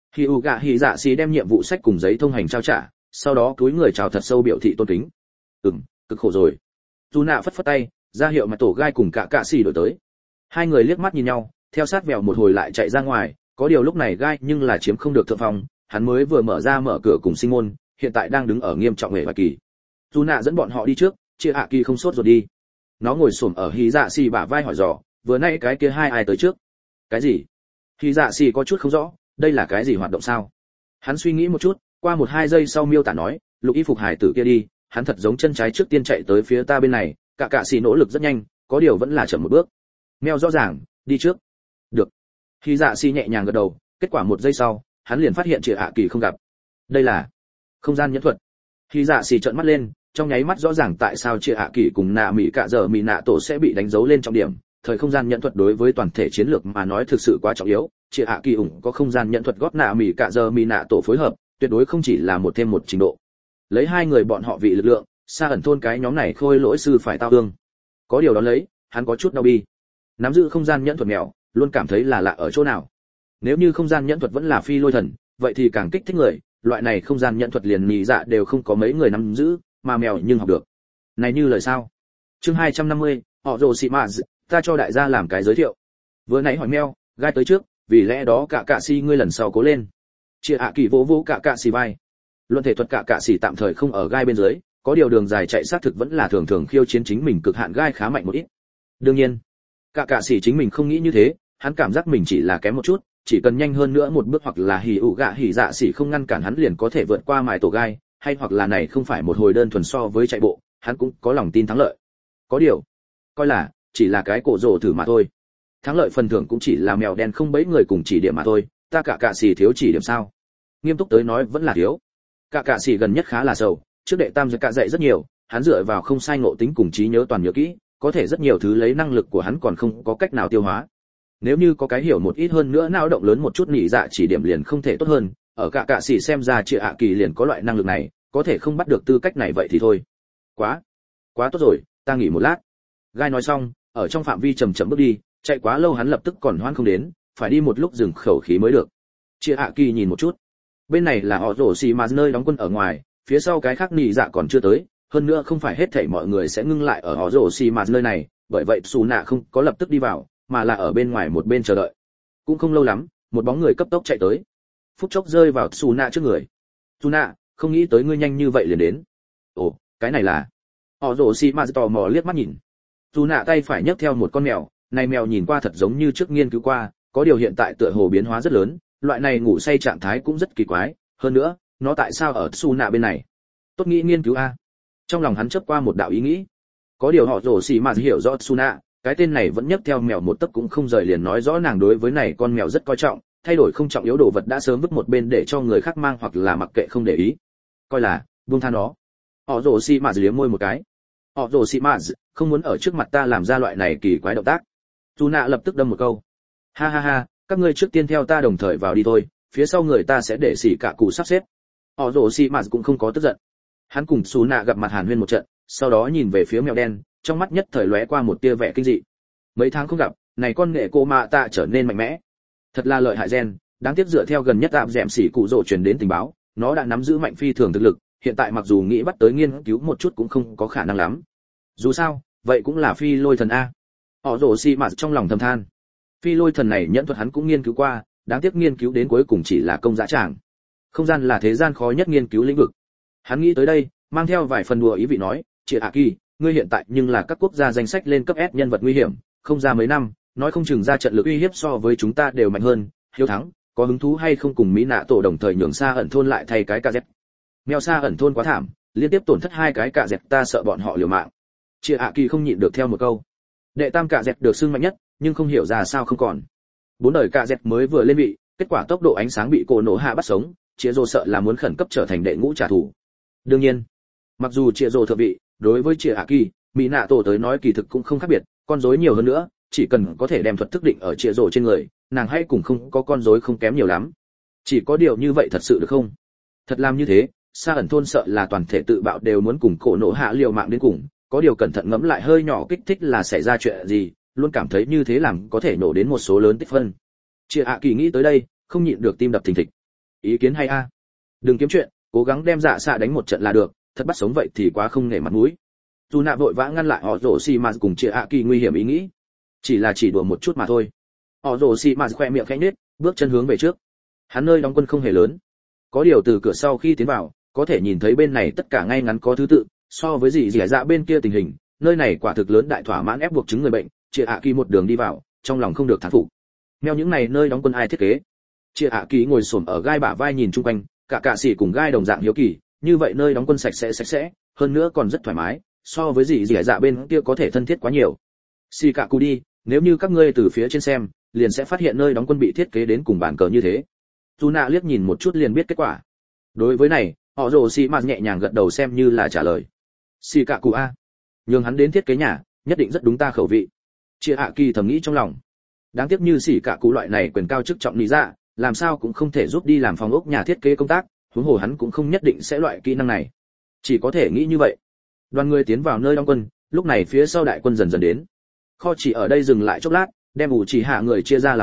Hỉ Dạ Sĩ đem nhiệm vụ sách cùng giấy thông hành trao trả, sau đó cúi người chào thật sâu biểu thị tôn kính. Cực khổ rồi. Tsuna phất phất tay, ra hiệu mà tổ gai cùng cả sĩ đổi tới. Hai người liếc mắt nhìn nhau, theo sát vèo một hồi lại chạy ra ngoài, có điều lúc này gai nhưng là chiếm không được thượng phong, hắn mới vừa mở cửa cùng sinh môn, hiện tại đang đứng ở nghiêm trọng hệ và kỳ. Tsuna dẫn bọn họ đi trước, Chia ạ kỳ không sốt ruột đi. Nó ngồi xổm ở Hỉ Dạ Sĩ bả vai hỏi dò, vừa nãy cái kia hai ai tới trước? Cái gì? Hỉ Dạ Sĩ có chút không rõ, đây là cái gì hoạt động sao? Hắn suy nghĩ một chút, qua 1-2 giây sau miêu tả nói, lục y phục hải tử kia đi, hắn thật giống chân trái trước tiên chạy tới phía ta bên này, cả sĩ nỗ lực rất nhanh, có điều vẫn là chậm một bước. Meo rõ ràng, đi trước. Được. Hỉ Dạ Sĩ nhẹ nhàng gật đầu, kết quả 1 giây sau, hắn liền phát hiện Chia ạ kỳ không gặp. Đây là không gian nhẫn thuật. Hỉ Dạ Sĩ trợn mắt lên, trong nháy mắt rõ ràng tại sao Chia ạ kỳ cùng nạ mỹ cả giờ mỹ nạ tổ sẽ bị đánh dấu lên trọng điểm. Thời không gian nhẫn thuật đối với toàn thể chiến lược mà nói thực sự quá trọng yếu. Chia ạ kỳ ủng có không gian nhẫn thuật góp nạ mỹ cả giờ mỹ nạ tổ phối hợp, tuyệt đối không chỉ là một thêm một trình độ. Lấy hai người bọn họ vị lực lượng, Sa ẩn thôn cái nhóm này khôi lỗi sư phải tao ương. Có điều đó lấy, hắn có chút đau bi. Nắm giữ không gian nhẫn thuật mèo, luôn cảm thấy là lạ ở chỗ nào. Nếu như không gian nhẫn thuật vẫn là phi lôi thần, vậy thì càng kích thích người, loại này không gian nhẫn thuật liền nhị dạ đều không có mấy người nắm giữ, mà mèo nhưng học được. Này như lời sao? Chương 250, họ rồ xị mạ, ta cho đại gia làm cái giới thiệu. Vừa nãy hỏi mèo, gai tới trước, vì lẽ đó cả cạ si ngươi lần sau cố lên. Chia ạ kỳ vỗ vỗ cả cạ si vai. Luận thể thuật cả cạ si tạm thời không ở gai bên dưới, có điều đường dài chạy sát thực vẫn là thường thường khiêu chiến chính mình cực hạn gai khá mạnh một ít. Đương nhiên, cả cạ si chính mình không nghĩ như thế, hắn cảm giác mình chỉ là kém một chút, chỉ cần nhanh hơn nữa một bước hoặc là hỉ ủ gạ hỉ dạ xỉ không ngăn cản hắn liền có thể vượt qua mài tổ gai, hay hoặc là này không phải một hồi đơn thuần so với chạy bộ, hắn cũng có lòng tin thắng lợi. Có điều, coi là chỉ là cái cổ rồ thử mà thôi. Thắng lợi phần thưởng cũng chỉ là mèo đen không bấy người cùng chỉ điểm mà thôi, ta cả cạ xỉ thiếu chỉ điểm sao? Nghiêm túc tới nói vẫn là thiếu. Cả cạ xỉ gần nhất khá là sầu, trước đệ tam giới cạ dạy rất nhiều, hắn dựa vào không sai ngộ tính cùng trí nhớ toàn nhớ kỹ, có thể rất nhiều thứ lấy năng lực của hắn còn không có cách nào tiêu hóa. Nếu như có cái hiểu một ít hơn nữa não động lớn một chút nhị dạ chỉ điểm liền không thể tốt hơn, ở cả cạ xỉ xem ra chị ạ kỳ liền có loại năng lực này, có thể không bắt được tư cách này vậy thì thôi. Quá tốt rồi, ta nghỉ một lát. Gai nói xong, ở trong phạm vi chậm chậm bước đi, chạy quá lâu hắn lập tức còn hoan không đến, phải đi một lúc dừng khẩu khí mới được. Chị ạ kỳ nhìn một chút, bên này là họ rổ xì mà nơi đóng quân ở ngoài, phía sau cái khác nhị dạ còn chưa tới, hơn nữa không phải hết thảy mọi người sẽ ngưng lại ở họ rổ xì mà nơi này, bởi vậy Sú nạ không có lập tức đi vào, mà là ở bên ngoài một bên chờ đợi. Cũng không lâu lắm, một bóng người cấp tốc chạy tới, phút chốc rơi vào Sú nạ trước người. Sú nạ, không nghĩ tới ngươi nhanh như vậy liền đến. Ồ, cái này là? Họ rồ xì mà tò mò liếc mắt nhìn. Sú nạ tay phải nhấc theo một con mèo, này mèo nhìn qua thật giống như trước nghiên cứu qua, có điều hiện tại tựa hồ biến hóa rất lớn, loại này ngủ say trạng thái cũng rất kỳ quái, hơn nữa, nó tại sao ở Sú nạ bên này? Tốt nghĩ nghiên cứu a. Trong lòng hắn chớp qua một đạo ý nghĩ. Có điều họ rồ xì mà hiểu rõ Sú nạ, cái tên này vẫn nhấc theo mèo một tấc cũng không rời liền nói rõ nàng đối với này con mèo rất coi trọng, thay đổi không trọng yếu đồ vật đã sớm vứt một bên để cho người khác mang hoặc là mặc kệ không để ý, coi là buông tha nó. Họ rồ xì mà liếm môi một cái. Họ rồ xì mà không muốn ở trước mặt ta làm ra loại này kỳ quái động tác. Sú nạ lập tức đâm một câu. Ha ha ha, các ngươi trước tiên theo ta đồng thời vào đi thôi, phía sau người ta sẽ để xỉ cả cụ sắp xếp. Họ rồ xì mà cũng không có tức giận. Hắn cùng Sú nạ gặp mặt hàn huyên một trận, sau đó nhìn về phía mèo đen, trong mắt nhất thời lóe qua một tia vẻ kinh dị. Mấy tháng không gặp, này con nghệ cô mạ tạ trở nên mạnh mẽ, thật là lợi hại gen. Đáng tiếc dựa theo gần nhất tạm dẻm xỉ cụ rồ truyền đến tình báo, nó đã nắm giữ mạnh phi thường thực lực, hiện tại mặc dù nghĩ bắt tới nghiên cứu một chút cũng không có khả năng lắm. Dù sao, vậy cũng là phi lôi thần a. Họ rồ xì mà trong lòng thầm than. Phi lôi thần này nhẫn thuật hắn cũng nghiên cứu qua, đáng tiếc nghiên cứu đến cuối cùng chỉ là công dã tràng. Không gian là thế gian khó nhất nghiên cứu lĩnh vực. Hắn nghĩ tới đây, mang theo vài phần đùa ý vị nói, "Chị ạ kỳ, ngươi hiện tại nhưng là các quốc gia danh sách lên cấp S nhân vật nguy hiểm, không ra mấy năm, nói không chừng ra trận lực uy hiếp so với chúng ta đều mạnh hơn, hiếu thắng, có hứng thú hay không cùng Mỹ nạ tổ đồng thời nhường xa ẩn thôn lại thay cái cạ dẹt." Mèo xa ẩn thôn quá thảm, liên tiếp tổn thất 2 cái cạ dẹt, ta sợ bọn họ liều mạng. Chị ạ kỳ không nhịn được theo một câu. Đệ tam cạ dẹt được xưng mạnh nhất, nhưng không hiểu ra sao không còn. 4 đời cạ dẹt mới vừa lên vị, kết quả tốc độ ánh sáng bị cô nổ hạ bắt sống, Chia Rồ sợ là muốn khẩn cấp trở thành đệ ngũ trả thù. Đương nhiên, mặc dù Chia Rồ thượng vị, đối với Chia ạ kỳ, Mỹ nạ tổ tới nói kỳ thực cũng không khác biệt, con rối nhiều hơn nữa, chỉ cần có thể đem thuật thức định ở Chia Rồ trên người, nàng hay cùng không có con rối không kém nhiều lắm. Chỉ có điều như vậy thật sự được không? Thật làm như thế, xa ẩn thôn sợ là toàn thể tự bạo đều muốn cùng cổ nổ hạ liều mạng đến cùng, có điều cẩn thận ngẫm lại hơi nhỏ kích thích là xảy ra chuyện gì, luôn cảm thấy như thế làm có thể nổ đến một số lớn tích phân. Chia ạ kỳ nghĩ tới đây, không nhịn được tim đập thình thịch. Ý kiến hay a. Đừng kiếm chuyện, cố gắng đem dạ xạ đánh một trận là được, thật bắt sống vậy thì quá không nể mặt mũi. Dù nạ vội vã ngăn lại họ rồ xì mà cùng Chia ạ kỳ nguy hiểm ý nghĩ. Chỉ đùa một chút mà thôi. Họ rồ xì mà khoe miệng khẽ nhếch, bước chân hướng về trước. Hắn nơi đóng quân không hề lớn, có điều từ cửa sau khi tiến vào, có thể nhìn thấy bên này tất cả ngay ngắn có thứ tự, so với gì dẻ dạ bên kia tình hình, nơi này quả thực lớn đại thỏa mãn ép buộc chứng người bệnh. Chia ạ kỳ một đường đi vào, trong lòng không được thán phục. Meo những này nơi đóng quân ai thiết kế? Chia ạ kỳ ngồi xổm ở gai bả vai nhìn chung quanh, cả cạ sĩ cùng gai đồng dạng hiếu kỳ, như vậy nơi đóng quân sạch sẽ, hơn nữa còn rất thoải mái, so với gì dẻ dạ bên kia có thể thân thiết quá nhiều. Xì cạ cụ đi, nếu như các ngươi từ phía trên xem, liền sẽ phát hiện nơi đóng quân bị thiết kế đến cùng bàn cờ như thế. Dù nạ liếc nhìn một chút liền biết kết quả. Đối với này, họ rồ xì mạt nhẹ nhàng gật đầu xem như là trả lời. Xì cạ cụ a, nhường hắn đến thiết kế nhà, nhất định rất đúng ta khẩu vị. Chia ạ kỳ thầm nghĩ trong lòng. Đáng tiếc như xì cạ cụ loại này quyền cao chức trọng lý dạ, làm sao cũng không thể giúp đi làm phòng ốc nhà thiết kế công tác, huống hồ hắn cũng không nhất định sẽ loại kỹ năng này. Chỉ có thể nghĩ như vậy. Đoàn người tiến vào nơi đóng quân, lúc này phía sau đại quân dần dần đến. Kho chỉ ở đây dừng lại chốc lát, đem ủ chỉ hạ người chia ra làm hai,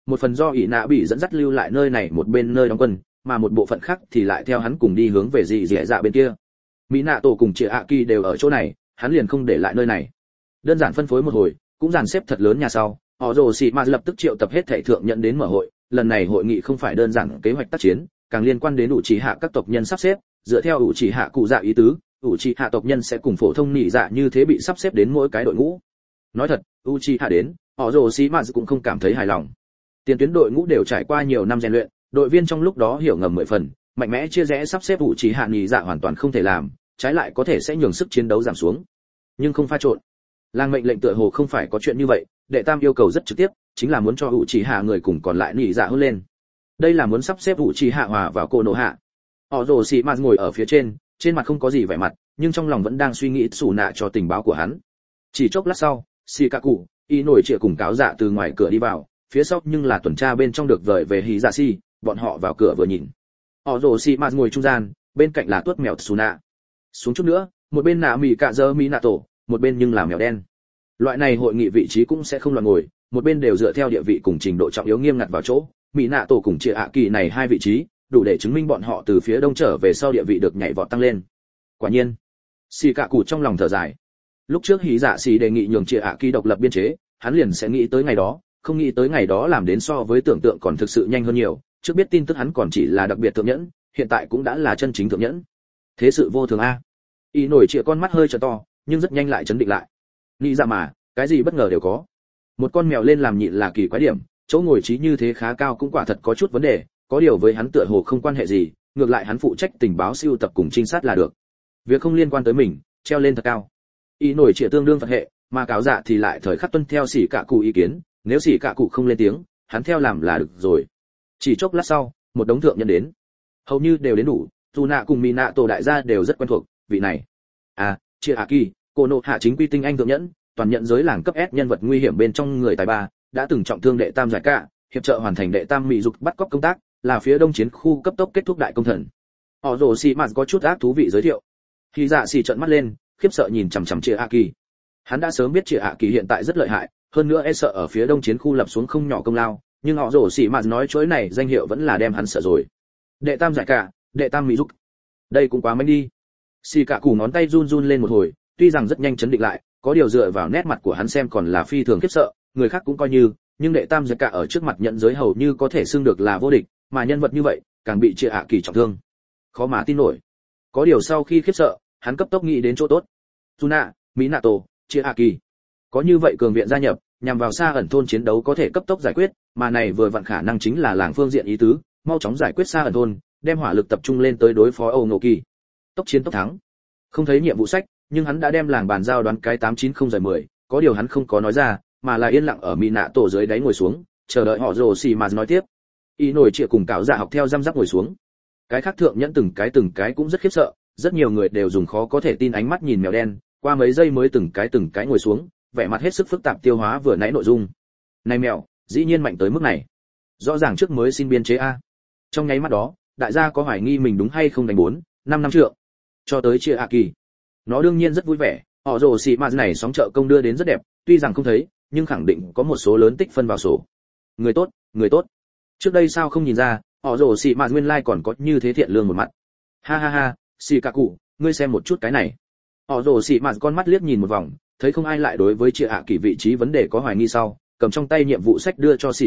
một phần do ỷ nạ bị dẫn dắt lưu lại nơi này một bên nơi đóng quân, mà một bộ phận khác thì lại theo hắn cùng đi hướng về dị dẻ dạ bên kia. Mỹ nạ tổ cùng chị ạ kỳ đều ở chỗ này, hắn liền không để lại nơi này. Đơn giản phân phối một hồi, cũng dàn xếp thật lớn nhà sau, họ rồ xì mà lập tức triệu tập hết thảy thượng nhận đến mở hội. Lần này hội nghị không phải đơn giản kế hoạch tác chiến, càng liên quan đến ủ trì hạ các tộc nhân sắp xếp, dựa theo ủ trì hạ cụ dạ ý tứ, ủ trì hạ tộc nhân sẽ cùng phổ thông nhị dạ như thế bị sắp xếp đến mỗi cái đội ngũ. Nói thật, ủ trì hạ đến, họ rồ xì mà cũng không cảm thấy hài lòng. Tiền tuyến đội ngũ đều trải qua nhiều năm rèn luyện, đội viên trong lúc đó hiểu ngầm 10 phần, mạnh mẽ chia rẽ sắp xếp ủ trì hạ nhị dạ hoàn toàn không thể làm, trái lại có thể sẽ nhường sức chiến đấu giảm xuống. Nhưng không pha trộn. Lang mệnh lệnh tựa hồ không phải có chuyện như vậy, đệ tam yêu cầu rất trực tiếp, chính là muốn cho ủ trì hạ người cùng còn lại nhị dạ hơn lên. Đây là muốn sắp xếp ủ trì hạ hòa vào cô nô hạ. Họ rồ xì mà ngồi ở phía trên mặt không có gì vẻ mặt, nhưng trong lòng vẫn đang suy nghĩ xù nạ cho tình báo của hắn. Chỉ chốc lát sau, Shikaku, y nổi trịa cùng cáo dạ từ ngoài cửa đi vào, phía sau nhưng là tuần tra bên trong được vời về Hizashi, bọn họ vào cửa vừa nhìn. Họ rồ xì mà ngồi trung gian, bên cạnh là tuốt mèo xù nạ. Xuống chút nữa, một bên là mì cạ dơ mỹ nạ tổ, một bên nhưng là mèo đen. Loại này hội nghị vị trí cũng sẽ không loạn ngồi, một bên đều dựa theo địa vị cùng trình độ trọng yếu nghiêm ngặt vào chỗ. Mỹ nạ tổ cùng chị ạ kỳ này hai vị trí đủ để chứng minh bọn họ từ phía đông trở về sau địa vị được nhảy vọt tăng lên. Quả nhiên, xì cạ cụ trong lòng thở dài. Lúc trước hí dạ xì đề nghị nhường chị ạ kỳ độc lập biên chế, hắn liền sẽ nghĩ tới ngày đó, không nghĩ tới ngày đó làm đến so với tưởng tượng còn thực sự nhanh hơn nhiều. Trước biết tin tức hắn còn chỉ là đặc biệt thượng nhẫn, hiện tại cũng đã là chân chính thượng nhẫn. Thế sự vô thường a. Y nổi trịa con mắt hơi trở to, nhưng rất nhanh lại chấn định lại. Nghĩ ra mà, cái gì bất ngờ đều có. Một con mèo lên làm nhịn là kỳ quái điểm, chỗ ngồi trí như thế khá cao cũng quả thật có chút vấn đề, có điều với hắn tựa hồ không quan hệ gì, ngược lại hắn phụ trách tình báo siêu tập cùng trinh sát là được. Việc không liên quan tới mình, treo lên thật cao. Y nổi trịa tương đương Phật hệ, mà cáo dạ thì lại thời khắc tuân theo xỉ cạ cụ ý kiến, nếu xỉ cạ cụ không lên tiếng, hắn theo làm là được rồi. Chỉ chốc lát sau, một đống thượng nhân đến, hầu như đều đến đủ, dù nạ cùng mỹ nạ tổ đại gia đều rất quen thuộc vị này. Chia hạ kỳ, cô nộ hạ chính quy tinh anh thượng nhẫn, toàn nhận giới làng cấp S nhân vật nguy hiểm bên trong người tài ba, đã từng trọng thương đệ tam giải cả, hiệp trợ hoàn thành đệ tam mỹ dục bắt cóc công tác, là phía đông chiến khu cấp tốc kết thúc đại công thần. Họ rồ xì mạt có chút ác thú vị giới thiệu. Khi dạ xì trợn mắt lên, khiếp sợ nhìn chằm chằm Chia hạ kỳ. Hắn đã sớm biết Chia hạ kỳ hiện tại rất lợi hại, hơn nữa e sợ ở phía đông chiến khu lập xuống không nhỏ công lao, nhưng họ rồ xì mạt nói chuỗi này danh hiệu vẫn là đem hắn sợ rồi. Đệ tam giải cả, đệ tam mỹ dục, đây cũng quá mạnh đi. Xì cả củ ngón tay run run lên một hồi, tuy rằng rất nhanh chấn định lại, có điều dựa vào nét mặt của hắn xem còn là phi thường khiếp sợ, người khác cũng coi như, nhưng đệ tam giải cả ở trước mặt nhận giới hầu như có thể xưng được là vô địch, mà nhân vật như vậy càng bị Chia hạ kỳ trọng thương, khó mà tin nổi. Có điều sau khi khiếp sợ, hắn cấp tốc nghĩ đến chỗ tốt. Suna, Minato, Chia hạ kỳ, có như vậy cường viện gia nhập, nhằm vào xa ẩn thôn chiến đấu có thể cấp tốc giải quyết, mà này vừa vặn khả năng chính là làng phương diện ý tứ, mau chóng giải quyết xa ẩn thôn, đem hỏa lực tập trung lên tới đối phó Âu Nộ Kỳ. Tốc chiến tốc thắng. Không thấy nhiệm vụ sách, nhưng hắn đã đem làng bàn giao đoán cái 890-10, có điều hắn không có nói ra, mà là yên lặng ở mỹ nạ tổ dưới đáy ngồi xuống, chờ đợi họ rồ xì mà nói tiếp. Y nổi trịa cùng cáo dạ học theo răm rắp ngồi xuống. Cái khác thượng nhẫn từng cái cũng rất khiếp sợ, rất nhiều người đều dùng khó có thể tin ánh mắt nhìn mèo đen, qua mấy giây mới từng cái ngồi xuống, vẻ mặt hết sức phức tạp tiêu hóa vừa nãy nội dung. Này mèo, dĩ nhiên mạnh tới mức này. Rõ ràng trước mới xin biên chế a. Trong nháy mắt đó, đại gia có hoài nghi mình đúng hay không đánh 4-5 năm trượng. Cho tới Chia hạ kỳ, nó đương nhiên rất vui vẻ, họ rồ xì mà này sóng trợ công đưa đến rất đẹp, tuy rằng không thấy, nhưng khẳng định có một số lớn tích phân vào sổ. Người tốt. Trước đây sao không nhìn ra, họ rồ xì mà nguyên lai còn có như thế thiện lương một mặt. Ha ha ha, xì cả cụ, ngươi xem một chút cái này. Họ rồ xì mà con mắt liếc nhìn một vòng, thấy không ai lại đối với Chia hạ kỳ vị trí vấn đề có hoài nghi sau, cầm trong tay nhiệm vụ sách đưa cho xì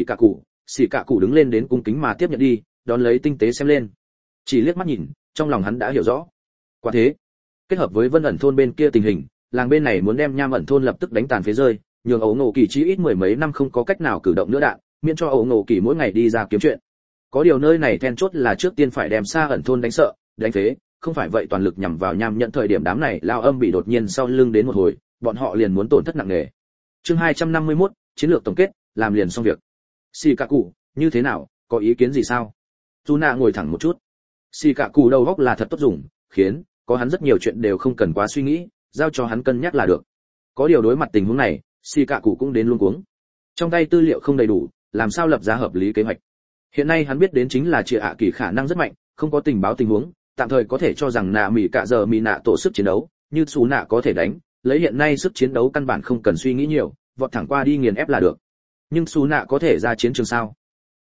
cả cụ đứng lên đến cung kính mà tiếp nhận đi, đón lấy tinh tế xem lên. Chỉ liếc mắt nhìn, trong lòng hắn đã hiểu rõ. Quả thế, kết hợp với Vân ẩn thôn bên kia tình hình, làng bên này muốn đem Nham ẩn thôn lập tức đánh tàn phế rơi, nhường Âu Ngộ Kỳ chí ít 10 mấy năm không có cách nào cử động nữa đạn, miễn cho Âu Ngộ Kỳ mỗi ngày đi ra kiếm chuyện. Có điều nơi này then chốt là trước tiên phải đem xa ẩn thôn đánh sợ, đánh phế, không phải vậy toàn lực nhằm vào Nham nhận thời điểm đám này lao âm bị đột nhiên sau lưng đến một hồi, bọn họ liền muốn tổn thất nặng nề. Chương 251, chiến lược tổng kết, làm liền xong việc. Shikaku, như thế nào, có ý kiến gì sao? Juna ngồi thẳng một chút. Shikaku đầu óc là thật tốt dùng, khiến có hắn rất nhiều chuyện đều không cần quá suy nghĩ, giao cho hắn cân nhắc là được. Có điều đối mặt tình huống này, Shikaku cũng đến luống cuống. Trong tay tư liệu không đầy đủ, làm sao lập ra hợp lý kế hoạch? Hiện nay hắn biết đến chính là Chia hạ kỳ khả năng rất mạnh, không có tình báo tình huống, tạm thời có thể cho rằng nạ mỹ cả giờ mỹ nạ tổ sức chiến đấu, như Sú nạ có thể đánh, lấy hiện nay sức chiến đấu căn bản không cần suy nghĩ nhiều, vọt thẳng qua đi nghiền ép là được. Nhưng Sú nạ có thể ra chiến trường sao?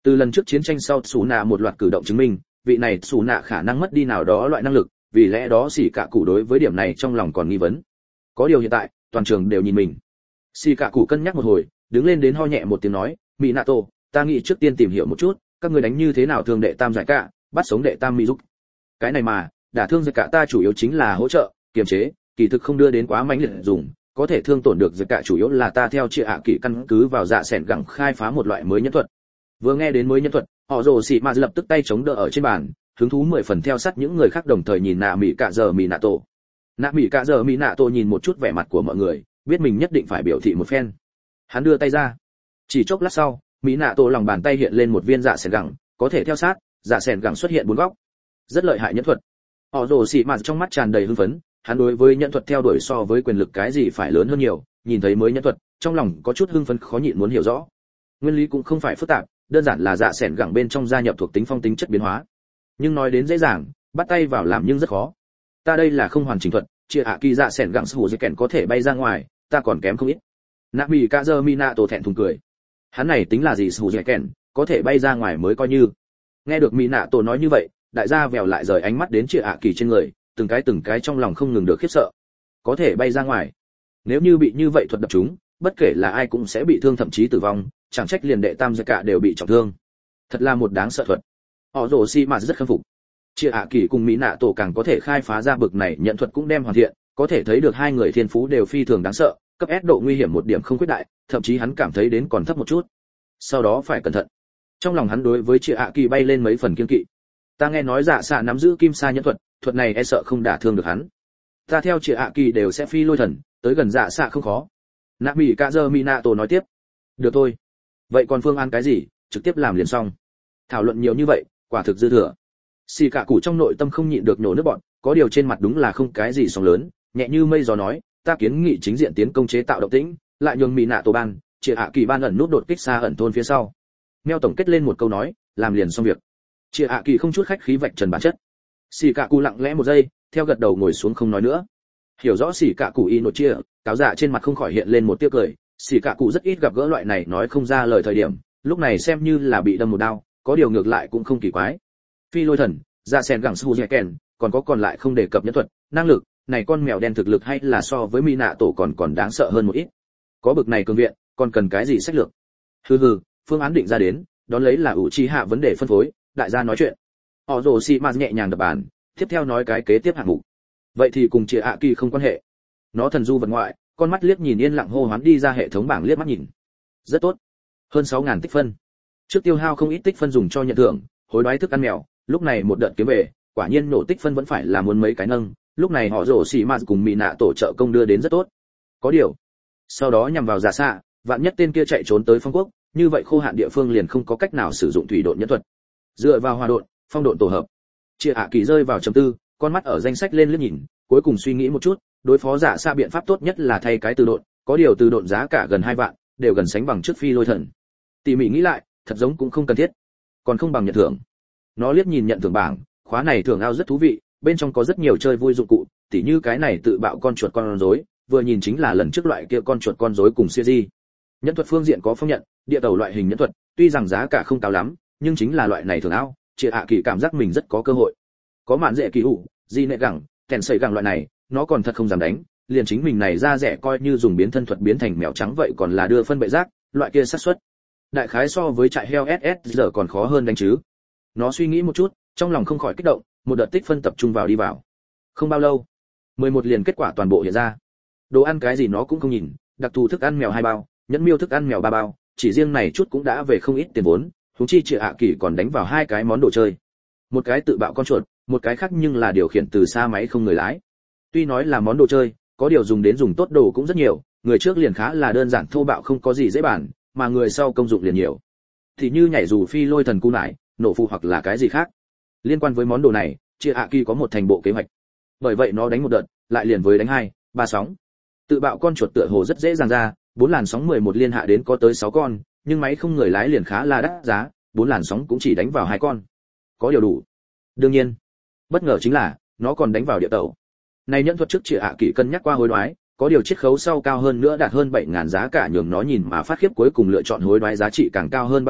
Từ lần trước chiến tranh sau Sú Nạ một loạt cử động chứng minh, vị này Sú Nạ khả năng mất đi nào đó loại năng lực, vì lẽ đó xỉ cả cụ đối với điểm này trong lòng còn nghi vấn. Có điều hiện tại, toàn trường đều nhìn mình. Xỉ cả cụ cân nhắc một hồi, đứng lên đến ho nhẹ một tiếng nói, Minato, ta nghĩ trước tiên tìm hiểu một chút, các người đánh như thế nào thương đệ tam giải cả, bắt sống đệ tam Mizuki. Cái này mà, đả thương giải cả ta chủ yếu chính là hỗ trợ, kiềm chế, kỳ thực không đưa đến quá mãnh liệt dùng, có thể thương tổn được giải cả chủ yếu là ta theo chia ạ kỹ căn cứ vào dạ sẻn gẳng khai phá một loại mới nhân thuật. Vừa nghe đến mới nhân thuật, họ rồ xì mà lập tức tay chống đỡ ở trên bàn, hứng thú 10 phần theo sát những người khác đồng thời nhìn nạ mỹ cạ giờ Minato. Nạ mỹ cạ giờ Minato nhìn một chút vẻ mặt của mọi người, biết mình nhất định phải biểu thị một phen. Hắn đưa tay ra, chỉ chốc lát sau, Minato lòng bàn tay hiện lên một viên dạ sẻn gẳng, có thể theo sát, dạ sẻn gẳng xuất hiện bốn góc. Rất lợi hại nhân thuật. Họ rồ xì mà trong mắt tràn đầy hưng phấn, hắn đối với nhân thuật theo đuổi so với quyền lực cái gì phải lớn hơn nhiều, nhìn thấy mới nhân thuật, trong lòng có chút hưng phấn khó nhịn muốn hiểu rõ. Nguyên lý cũng không phải phức tạp, đơn giản là dạ sẻn gẳng bên trong gia nhập thuộc tính phong tính chất biến hóa. Nhưng nói đến dễ dàng, bắt tay vào làm nhưng rất khó. Ta đây là không hoàn chỉnh thuật, chia hạ kỳ dạ sẻn gẳng sủ dây kèn có thể bay ra ngoài, ta còn kém không ít. Nabi Kazer Minato thẹn thùng cười. Hắn này tính là gì sủ dây kèn, có thể bay ra ngoài mới coi như. Nghe được Minato nói như vậy, đại gia vèo lại rời ánh mắt đến chia hạ kỳ trên người, từng cái trong lòng không ngừng được khiếp sợ. Có thể bay ra ngoài. Nếu như bị như vậy thuật đập chúng, bất kể là ai cũng sẽ bị thương thậm chí tử vong, chẳng trách liền đệ tam giải cả đều bị trọng thương. Thật là một đáng sợ thuật. Họ rồ xi mà rất khâm phục. Chia hạ kỳ cùng mỹ nạ tổ càng có thể khai phá ra bực này nhận thuật cũng đem hoàn thiện, có thể thấy được hai người thiên phú đều phi thường đáng sợ, cấp S độ nguy hiểm một điểm không khuyết đại, thậm chí hắn cảm thấy đến còn thấp một chút. Sau đó phải cẩn thận. Trong lòng hắn đối với chia hạ kỳ bay lên mấy phần kiêng kỵ. Ta nghe nói dạ xạ nắm giữ kim sa nhẫn thuật, thuật này e sợ không đả thương được hắn. Ta theo chia hạ kỳ đều sẽ phi lôi thần, tới gần dạ xạ không khó. Nabi Kazer Minato nói tiếp. Được thôi. Vậy còn phương án cái gì, trực tiếp làm liền xong. Thảo luận nhiều như vậy, quả thực dư thừa. Xì cả cụ trong nội tâm không nhịn được nhổ nước bọt, có điều trên mặt đúng là không cái gì sóng lớn, nhẹ như mây gió nói, ta kiến nghị chính diện tiến công chế tạo động tĩnh, lại nhường mỹ nạ tổ ban, chia hạ kỳ ban ẩn nút đột kích xa ẩn thôn phía sau. Meo tổng kết lên một câu nói, làm liền xong việc. Chia hạ kỳ không chút khách khí vạch trần bản chất. Xì cả cụ lặng lẽ một giây, theo gật đầu ngồi xuống không nói nữa. Hiểu rõ xì cả cụ y nội chia, cáo dạ trên mặt không khỏi hiện lên một tia cười. Xì cả cụ rất ít gặp gỡ loại này nói không ra lời thời điểm, lúc này xem như là bị đâm một đao, có điều ngược lại cũng không kỳ quái. Phi lôi thần, dạ sen gẳng su dẻ kèn, còn lại không đề cập nhân thuật, năng lực, này con mèo đen thực lực hay là so với mỹ nạ tổ còn đáng sợ hơn một ít. Có bực này cường viện, còn cần cái gì sách lược? Hừ, phương án định ra đến, đón lấy là ủ chi hạ vấn đề phân phối, đại gia nói chuyện. Họ rồ xì mà nhẹ nhàng đập bàn, tiếp theo nói cái kế tiếp hạng mục. Vậy thì cùng chị ạ kỳ không quan hệ. Nó thần du vật ngoại, con mắt liếc nhìn yên lặng hô hoán đi ra hệ thống bảng liếc mắt nhìn. Rất tốt. Hơn 6.000 tích phân. Trước tiêu hao không ít tích phân dùng cho nhận thưởng, hối đoái thức ăn mèo, lúc này một đợt kiếm về, quả nhiên nổ tích phân vẫn phải là muốn mấy cái nâng, lúc này họ rồ xì mà cùng mỹ nạ tổ trợ công đưa đến rất tốt. Có điều, sau đó nhằm vào giả xạ, vạn nhất tên kia chạy trốn tới phong quốc, như vậy khô hạn địa phương liền không có cách nào sử dụng thủy độn nhân thuật. Dựa vào hòa độn, phong độn tổ hợp. Chia ạ kỳ rơi vào trầm tư, con mắt ở danh sách lên liếc nhìn, cuối cùng suy nghĩ một chút, đối phó giả xạ biện pháp tốt nhất là thay cái từ độn, có điều từ độn giá cả gần 2 vạn, đều gần sánh bằng trước phi lôi thần. Tỉ mỉ nghĩ lại, thật giống cũng không cần thiết, còn không bằng nhận thưởng. Nó liếc nhìn nhận thưởng bảng, khóa này thưởng ao rất thú vị, bên trong có rất nhiều chơi vui dụng cụ, tỉ như cái này tự bạo con chuột con rối, vừa nhìn chính là lần trước loại kia con chuột con rối cùng series. Nhẫn thuật phương diện có phong nhận, địa tàu loại hình nhẫn thuật, tuy rằng giá cả không cao lắm, nhưng chính là loại này thưởng ao, Triệt Hạ Kỳ cảm giác mình rất có cơ hội. Có mạn dễ kỳ hủ, di nệ gẳng, kèn sẩy gẳng loại này, nó còn thật không dám đánh, liền chính mình này ra rẻ coi như dùng biến thân thuật biến thành mèo trắng vậy còn là đưa phân bệ rác, loại kia xác suất. Đại khái so với trại heo SS giờ còn khó hơn đánh chứ. Nó suy nghĩ một chút, trong lòng không khỏi kích động, một đợt tích phân tập trung vào đi vào. Không bao lâu, 11 liền kết quả toàn bộ hiện ra. Đồ ăn cái gì nó cũng không nhìn, đặc thù thức ăn mèo 2 bao, nhẫn miêu thức ăn mèo 3 bao, chỉ riêng này chút cũng đã về không ít tiền vốn, huống chi Triệt Hạ Kỳ còn đánh vào 2 cái món đồ chơi. Một cái tự bạo con chuột, một cái khác nhưng là điều khiển từ xa máy không người lái. Tuy nói là món đồ chơi, có điều dùng đến dùng tốt đồ cũng rất nhiều, người trước liền khá là đơn giản thô bạo không có gì dễ bàn, mà người sau công dụng liền nhiều. Thì như nhảy dù phi lôi thần cung lại, nổ phụ hoặc là cái gì khác. Liên quan với món đồ này, Triệt Hạ Kỳ có một thành bộ kế hoạch. Bởi vậy nó đánh một đợt, lại liền với đánh 2, 3 sóng. Tự bạo con chuột tựa hồ rất dễ dàng ra, 4 làn sóng 11 liên hạ đến có tới 6 con, nhưng máy không người lái liền khá là đắt giá, 4 làn sóng cũng chỉ đánh vào 2 con. Có điều đủ. Đương nhiên, bất ngờ chính là nó còn đánh vào địa tàu. Này nhẫn thuật trước Triệt Hạ Kỳ cân nhắc qua hối đoái, có điều chiết khấu sau cao hơn nữa đạt hơn 7.000 giá cả nhường nó nhìn mà phát khiếp cuối cùng lựa chọn hối đoái giá trị càng cao hơn băng độn,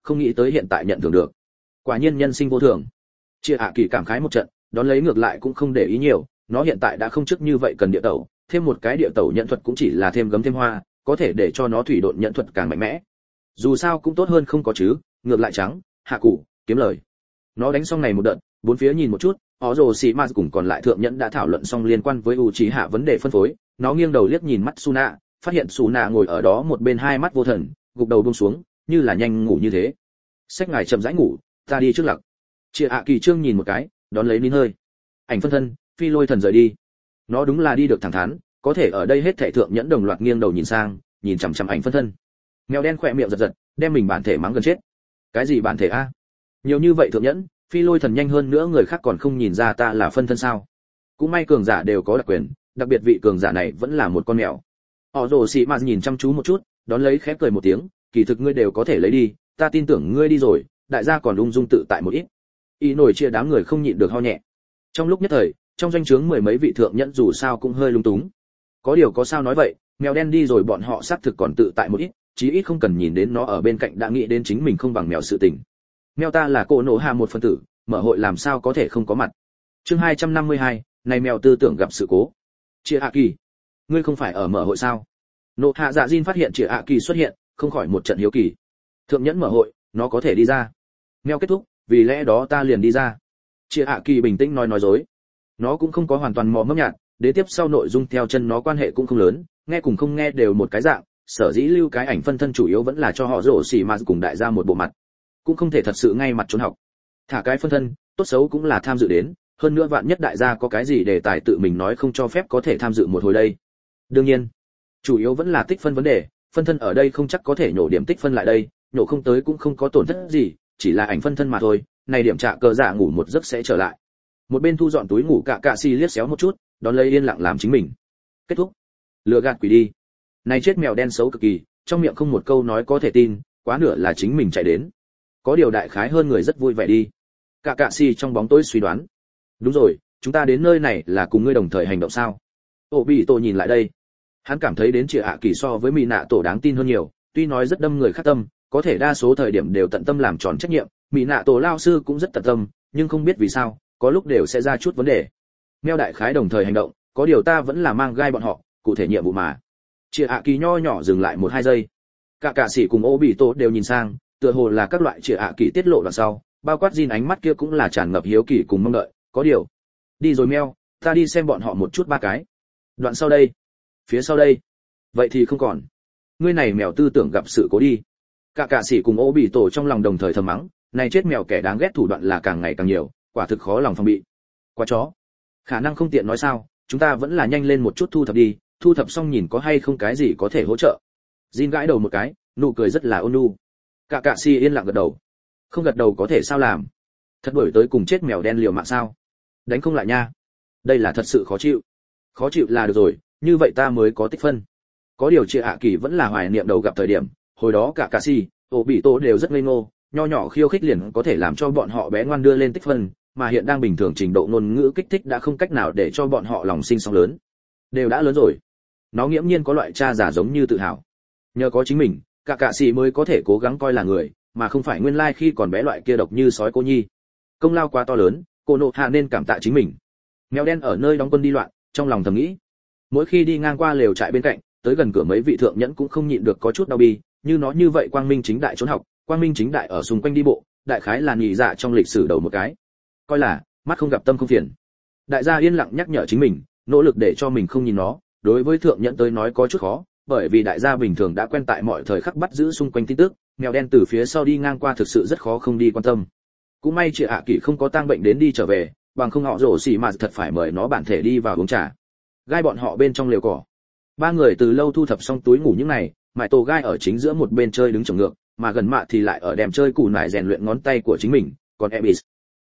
không nghĩ tới hiện tại nhận thưởng được. Quả nhiên nhân sinh vô thường. Chia ạ kỳ cảm khái một trận, đón lấy ngược lại cũng không để ý nhiều, nó hiện tại đã không trước như vậy cần địa tẩu, thêm một cái địa tẩu nhận thuật cũng chỉ là thêm gấm thêm hoa, có thể để cho nó thủy độn nhận thuật càng mạnh mẽ. Dù sao cũng tốt hơn không có chứ, ngược lại trắng, hạ củ, kiếm lời. Nó đánh xong này một đợt, bốn phía nhìn một chút, họ rồ xì ma cùng còn lại thượng nhẫn đã thảo luận xong liên quan với Uchiha vấn đề phân phối, nó nghiêng đầu liếc nhìn mắt Suna, phát hiện Suna ngồi ở đó một bên hai mắt vô thần, gục đầu buông xuống, như là nhanh ngủ như thế. Xách ngài chậm rãi ngủ, ta đi trước lặc. Chia ạ kỳ trương nhìn một cái, đón lấy nín hơi. Ảnh phân thân, phi lôi thần rời đi. Nó đúng là đi được thẳng thắn, có thể ở đây hết thảy thượng nhẫn đồng loạt nghiêng đầu nhìn sang, nhìn chằm chằm ảnh phân thân. Mèo đen khỏe miệng giật giật, đem mình bản thể mắng gần chết. Cái gì bản thể a? Nhiều như vậy thượng nhẫn, phi lôi thần nhanh hơn nữa người khác còn không nhìn ra ta là phân thân sao? Cũng may cường giả đều có đặc quyền, đặc biệt vị cường giả này vẫn là một con mèo. Họ rồ xì mà nhìn chăm chú một chút, đón lấy khép cười một tiếng, kỳ thực ngươi đều có thể lấy đi, ta tin tưởng ngươi đi rồi, đại gia còn ung dung tự tại một ít. Y nổi chia đám người không nhịn được ho nhẹ. Trong lúc nhất thời, trong doanh trướng mười mấy vị thượng nhẫn dù sao cũng hơi lung túng. Có điều có sao nói vậy, mèo đen đi rồi bọn họ xác thực còn tự tại một ít, chí ít không cần nhìn đến nó ở bên cạnh đã nghĩ đến chính mình không bằng mèo sự tình. Mèo ta là cô nổ hạ một phân tử, mở hội làm sao có thể không có mặt. Chương 252, này mèo tư tưởng gặp sự cố. Chia ạ kỳ, ngươi không phải ở mở hội sao? Nộ hạ dạ Jin phát hiện Chia ạ kỳ xuất hiện, không khỏi một trận hiếu kỳ. Thượng nhẫn mở hội, nó có thể đi ra. Mèo kết thúc, vì lẽ đó ta liền đi ra. Chia ạ kỳ bình tĩnh nói dối. Nó cũng không có hoàn toàn mò mẫm nhạt, đế tiếp sau nội dung theo chân nó quan hệ cũng không lớn, nghe cùng không nghe đều một cái dạng, sở dĩ lưu cái ảnh phân thân chủ yếu vẫn là cho họ rổ xì mà cùng đại gia một bộ mặt, cũng không thể thật sự ngay mặt trốn học. Thả cái phân thân, tốt xấu cũng là tham dự đến, hơn nữa vạn nhất đại gia có cái gì để tài tự mình nói không cho phép có thể tham dự một hồi đây. Đương nhiên, chủ yếu vẫn là tích phân vấn đề, phân thân ở đây không chắc có thể nhổ điểm tích phân lại đây, nhổ không tới cũng không có tổn thất gì, chỉ là ảnh phân thân mà thôi, này điểm trả cờ giả ngủ một giấc sẽ trở lại. Một bên thu dọn túi ngủ cạ si liếc xéo một chút, đón lấy yên lặng làm chính mình. Kết thúc. Lừa gạt quỷ đi. Này chết mèo đen xấu cực kỳ, trong miệng không một câu nói có thể tin, quá nửa là chính mình chạy đến. Có điều đại khái hơn người rất vui vẻ đi. Cạ si trong bóng tối suy đoán. Đúng rồi, chúng ta đến nơi này là cùng ngươi đồng thời hành động sao? Obito nhìn lại đây. Hắn cảm thấy đến Triệu Hạ Kỳ so với Mỹ Nạ Tổ đáng tin hơn nhiều, tuy nói rất đâm người khác tâm, có thể đa số thời điểm đều tận tâm làm tròn trách nhiệm, Mỹ Nạ Tổ lao sư cũng rất tận tâm, nhưng không biết vì sao, có lúc đều sẽ ra chút vấn đề. Meo đại khái đồng thời hành động, có điều ta vẫn là mang gai bọn họ, cụ thể nhiệm vụ mà. Triệu Hạ Kỳ nho nhỏ dừng lại 1-2 giây. Cả sĩ cùng Obito đều nhìn sang, tựa hồ là các loại Triệu Hạ Kỳ tiết lộ đoạn sau, bao quát Jin ánh mắt kia cũng là tràn ngập hiếu kỳ cùng mong đợi, có điều. Đi rồi Meo, ta đi xem bọn họ một chút ba cái. Đoạn sau đây, phía sau đây. Vậy thì không còn. Ngươi này mèo tư tưởng gặp sự cố đi. Cả sĩ cùng Obito trong lòng đồng thời thầm mắng, này chết mèo kẻ đáng ghét thủ đoạn là càng ngày càng nhiều, quả thực khó lòng phòng bị. Quá chó. Khả năng không tiện nói sao, chúng ta vẫn là nhanh lên một chút thu thập đi, thu thập xong nhìn có hay không cái gì có thể hỗ trợ. Jin gãi đầu một cái, nụ cười rất là ôn nhu. Cả si yên lặng gật đầu. Không gật đầu có thể sao làm? Thật đuổi tới cùng chết mèo đen liều mạng sao? Đánh không lại nha. Đây là thật sự khó chịu. Khó chịu là được rồi, như vậy ta mới có tích phân. Có điều Triệu Hạ Kỳ vẫn là hoài niệm đầu gặp thời điểm, hồi đó cả si, Obito đều rất ngây ngô, nho nhỏ khiêu khích liền có thể làm cho bọn họ bé ngoan đưa lên tích phân, mà hiện đang bình thường trình độ ngôn ngữ kích thích đã không cách nào để cho bọn họ lòng sinh sóng lớn. Đều đã lớn rồi. Nó nghiễm nhiên có loại cha giả giống như tự hào. Nhờ có chính mình, cả sĩ mới có thể cố gắng coi là người, mà không phải nguyên lai khi còn bé loại kia độc như sói cô nhi. Công lao quá to lớn, cô nộ hạ nên cảm tạ chính mình. Mèo đen ở nơi đóng quân đi loạn, trong lòng thầm nghĩ. Mỗi khi đi ngang qua lều trại bên cạnh, tới gần cửa mấy vị thượng nhẫn cũng không nhịn được có chút đau bi, như nó như vậy quang minh chính đại trốn học, quang minh chính đại ở xung quanh đi bộ, đại khái là nhị dạ trong lịch sử đầu một cái. Coi là mắt không gặp tâm không phiền. Đại gia yên lặng nhắc nhở chính mình, nỗ lực để cho mình không nhìn nó, đối với thượng nhẫn tới nói có chút khó, bởi vì đại gia bình thường đã quen tại mọi thời khắc bắt giữ xung quanh tin tức, mèo đen từ phía sau đi ngang qua thực sự rất khó không đi quan tâm. Cũng may Triệu Hạ Kỳ không có tang bệnh đến đi trở về, bằng không họ rổ xỉ mà thật phải mời nó bản thể đi vào uống trà. Gai bọn họ bên trong lều cỏ. Ba người từ lâu thu thập xong túi ngủ những này, mại tổ gai ở chính giữa một bên chơi đứng chồng ngược, mà gần mạ thì lại ở đèm chơi củ nải rèn luyện ngón tay của chính mình, còn Ebis,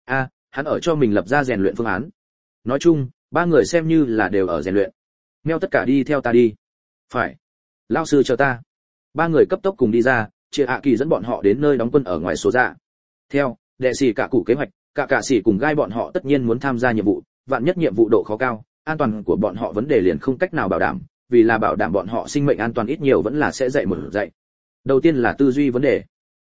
hắn ở cho mình lập ra rèn luyện phương án. Nói chung, ba người xem như là đều ở rèn luyện. Meo tất cả đi theo ta đi. Phải. Lão sư chờ ta. Ba người cấp tốc cùng đi ra, Triệu Hạ Kỳ dẫn bọn họ đến nơi đóng quân ở ngoài số dạ. Theo, đệ sĩ cả cụ kế hoạch, cả sĩ cùng gai bọn họ tất nhiên muốn tham gia nhiệm vụ, vạn nhất nhiệm vụ độ khó cao, an toàn của bọn họ vấn đề liền không cách nào bảo đảm, vì là bảo đảm bọn họ sinh mệnh an toàn ít nhiều vẫn là sẽ dạy một dạy. Đầu tiên là tư duy vấn đề.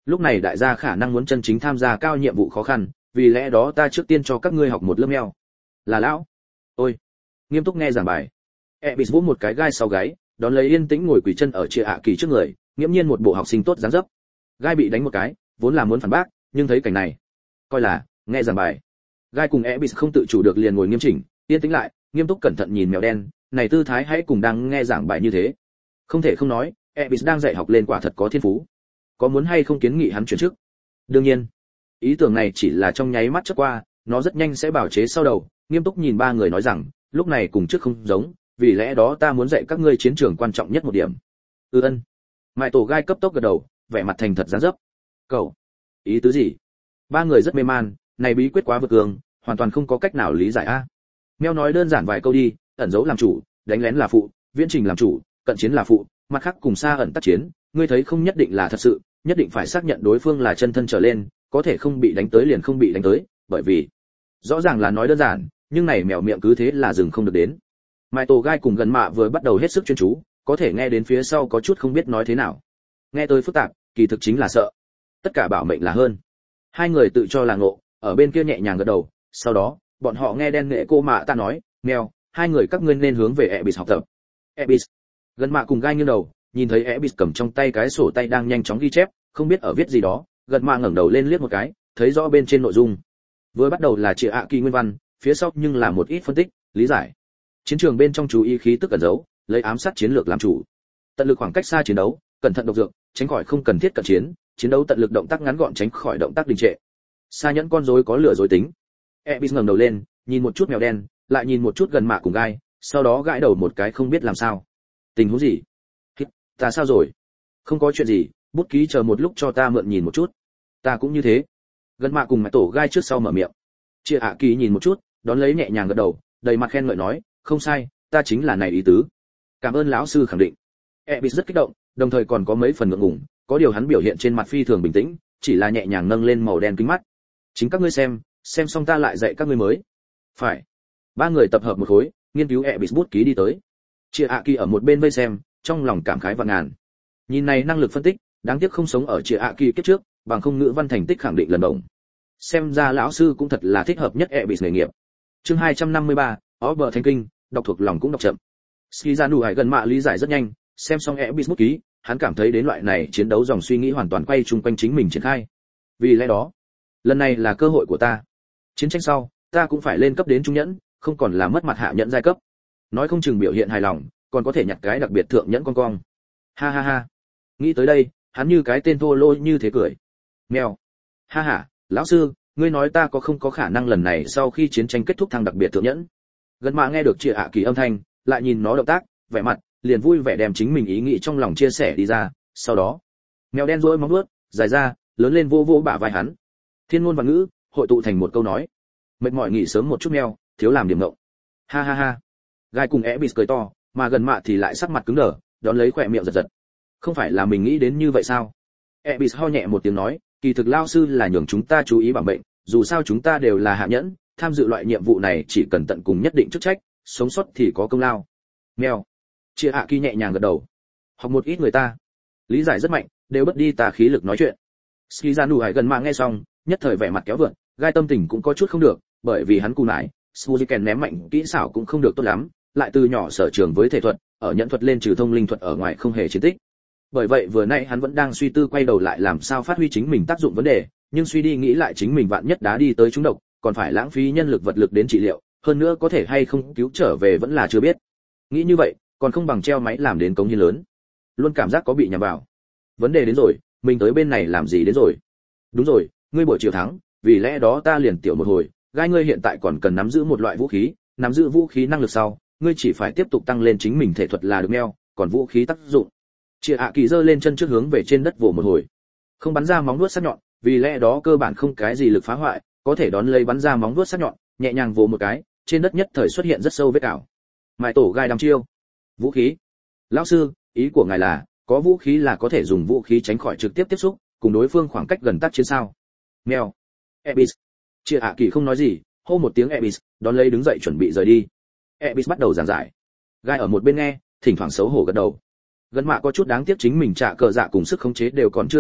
lúc này đại gia khả năng muốn chân chính tham gia cao nhiệm vụ khó khăn, vì lẽ đó ta trước tiên cho các ngươi học một lớp mèo. Là lão. Ôi, nghiêm túc nghe giảng bài. Ebis vỗ một cái gai sau gáy, đón lấy yên tĩnh ngồi quỳ chân ở Chia ạ kỳ trước người, nghiễm nhiên một bộ học sinh tốt dáng dấp. Gai bị đánh một cái, vốn là muốn phản bác, nhưng thấy cảnh này, coi là nghe giảng bài. Gai cùng Ebis không tự chủ được liền ngồi nghiêm chỉnh, yên tĩnh lại, nghiêm túc cẩn thận nhìn mèo đen, này tư thái hãy cùng đang nghe giảng bài như thế. Không thể không nói, Ebis đang dạy học lên quả thật có thiên phú. Có muốn hay không kiến nghị hắn chuyển chức? Đương nhiên, ý tưởng này chỉ là trong nháy mắt chớp qua, nó rất nhanh sẽ bảo chế sau đầu, nghiêm túc nhìn ba người nói rằng, lúc này cùng trước không giống, vì lẽ đó ta muốn dạy các ngươi chiến trường quan trọng nhất một điểm. Ân. Mại tổ gai cấp tốc gật đầu, vẻ mặt thành thật dáng dấp. Cậu, ý tứ gì? Ba người rất mê man, này bí quyết quá vượt cường, hoàn toàn không có cách nào lý giải a. Meo nói đơn giản vài câu đi, ẩn giấu làm chủ, đánh lén là phụ, viễn trình làm chủ, cận chiến là phụ, mặt khác cùng xa ẩn tác chiến, ngươi thấy không nhất định là thật sự, nhất định phải xác nhận đối phương là chân thân trở lên, có thể không bị đánh tới liền không bị đánh tới, bởi vì rõ ràng là nói đơn giản, nhưng này mèo miệng cứ thế là dừng không được đến. Mai tổ gai cùng gần mạ vừa bắt đầu hết sức chuyên chú, có thể nghe đến phía sau có chút không biết nói thế nào. Nghe tôi phức tạp, kỳ thực chính là sợ. Tất cả bảo mệnh là hơn. Hai người tự cho là ngộ, ở bên kia nhẹ nhàng gật đầu, sau đó, bọn họ nghe đen nghệ cô mạ ta nói, mèo, hai người các ngươi nên hướng về Ebis học tập. Ebis. Gần mạ cùng gai nghiêng đầu, nhìn thấy Ebis cầm trong tay cái sổ tay đang nhanh chóng ghi chép, không biết ở viết gì đó, gần mạ ngẩng đầu lên liếc một cái, thấy rõ bên trên nội dung. Vừa bắt đầu là Chia ạ kỳ nguyên văn, phía sau nhưng là một ít phân tích, lý giải. Chiến trường bên trong chú ý khí tức ẩn giấu, lấy ám sát chiến lược làm chủ. Tận lực khoảng cách xa chiến đấu, cẩn thận độc dược, tránh khỏi không cần thiết cận chiến, chiến đấu tận lực động tác ngắn gọn tránh khỏi động tác đình trệ. Xa nhẫn con rối có lửa dối tính. Ebis ngẩng đầu lên, nhìn một chút mèo đen, lại nhìn một chút gần mạ cùng gai, sau đó gãi đầu một cái không biết làm sao. Tình huống gì? Ta sao rồi? Không có chuyện gì, bút ký chờ một lúc cho ta mượn nhìn một chút. Ta cũng như thế. Gần mạ cùng mẹ tổ gai trước sau mở miệng. Chia ạ kỳ nhìn một chút, đón lấy nhẹ nhàng gật đầu, đầy mặt khen ngợi nói, không sai, ta chính là này ý tứ. Cảm ơn lão sư khẳng định. Ebis rất kích động, đồng thời còn có mấy phần ngượng ngùng, có điều hắn biểu hiện trên mặt phi thường bình tĩnh, chỉ là nhẹ nhàng nâng lên màu đen kính mắt. Chính các ngươi xem xong ta lại dạy các ngươi mới. Phải. Ba người tập hợp một khối, nghiên cứu Ebis bút ký đi tới. Chia ạ kỳ ở một bên vây xem, trong lòng cảm khái vạn ngàn. Nhìn này năng lực phân tích, đáng tiếc không sống ở Chia ạ kỳ kiếp trước, bằng không ngữ văn thành tích khẳng định lần đồng. Xem ra lão sư cũng thật là thích hợp nhất Ebis nghề nghiệp. Chương 253, Orber Thánh Kinh, đọc thuộc lòng cũng đọc chậm. Skizanu Hải gần mạ lý giải rất nhanh, xem xong Ebis bút ký, hắn cảm thấy đến loại này chiến đấu dòng suy nghĩ hoàn toàn quay chung quanh chính mình triển khai. Vì lẽ đó, lần này là cơ hội của ta. Chiến tranh sau, ta cũng phải lên cấp đến trung nhẫn, không còn là mất mặt hạ nhẫn giai cấp. Nói không chừng biểu hiện hài lòng, còn có thể nhặt cái đặc biệt thượng nhẫn con cong. Ha ha ha. Nghĩ tới đây, hắn như cái tên thô lỗ như thế cười. Mèo. Ha ha, lão sư, ngươi nói ta có không có khả năng lần này sau khi chiến tranh kết thúc thăng đặc biệt thượng nhẫn. Gần mà nghe được Chia ạ kỳ âm thanh, lại nhìn nó động tác, vẻ mặt, liền vui vẻ đem chính mình ý nghĩ trong lòng chia sẻ đi ra, sau đó, mèo đen rỗi móng vuốt, dài ra, lớn lên vô vô bả vai hắn. Thiên ngôn và ngữ, hội tụ thành một câu nói. Mệt mỏi nghỉ sớm một chút mèo, thiếu làm điểm ngộng. Ha ha ha. Gai cùng Ebis cười to, mà gần mạ thì lại sắc mặt cứng đờ, đón lấy khỏe miệng giật giật. Không phải là mình nghĩ đến như vậy sao? Ebis ho nhẹ một tiếng nói, kỳ thực lao sư là nhường chúng ta chú ý bảo mệnh, dù sao chúng ta đều là hạ nhẫn, tham dự loại nhiệm vụ này chỉ cần tận cùng nhất định chức trách, sống sót thì có công lao. Mèo. Chia hạ kỳ nhẹ nhàng gật đầu. Học một ít người ta, lý giải rất mạnh, đều bất đi tà khí lực nói chuyện. Skizanu Hải gần mạ nghe xong, nhất thời vẻ mặt kéo vượn, Gai tâm tình cũng có chút không được, bởi vì hắn cù nải, Suzuken ném mạnh kỹ xảo cũng không được tốt lắm, lại từ nhỏ sở trường với thể thuật, ở nhận thuật lên trừ thông linh thuật ở ngoài không hề chiến tích. Bởi vậy vừa nãy hắn vẫn đang suy tư quay đầu lại làm sao phát huy chính mình tác dụng vấn đề, nhưng suy đi nghĩ lại chính mình vạn nhất đá đi tới trúng độc, còn phải lãng phí nhân lực vật lực đến trị liệu, hơn nữa có thể hay không cứu trở về vẫn là chưa biết. Nghĩ như vậy, còn không bằng treo máy làm đến cống hiến lớn. Luôn cảm giác có bị nhầm vào. Vấn đề đến rồi, mình tới bên này làm gì đến rồi? Đúng rồi, ngươi buổi chiều thắng, vì lẽ đó ta liền tiểu một hồi, Gai ngươi hiện tại còn cần nắm giữ một loại vũ khí, nắm giữ vũ khí năng lực sau, ngươi chỉ phải tiếp tục tăng lên chính mình thể thuật là được neo, còn vũ khí tác dụng. Chia ạ kỳ giơ lên chân trước hướng về trên đất vồ một hồi. Không bắn ra móng vuốt sắc nhọn, vì lẽ đó cơ bản không cái gì lực phá hoại, có thể đón lấy bắn ra móng vuốt sắc nhọn, nhẹ nhàng vồ một cái, trên đất nhất thời xuất hiện rất sâu vết cào. Mại tổ gai đăm chiêu. Vũ khí. Lão sư, ý của ngài là, có vũ khí là có thể dùng vũ khí tránh khỏi trực tiếp tiếp xúc, cùng đối phương khoảng cách gần tác chiến sao? Mèo. Ebis. Chia ạ kỳ không nói gì, hô một tiếng Ebis, đón lấy đứng dậy chuẩn bị rời đi. Ebis bắt đầu giảng giải. Gai ở một bên nghe, thỉnh thoảng xấu hổ gật đầu. Gần mạ có chút đáng tiếc chính mình trả cờ dạ cùng sức khống chế đều còn chưa đủ,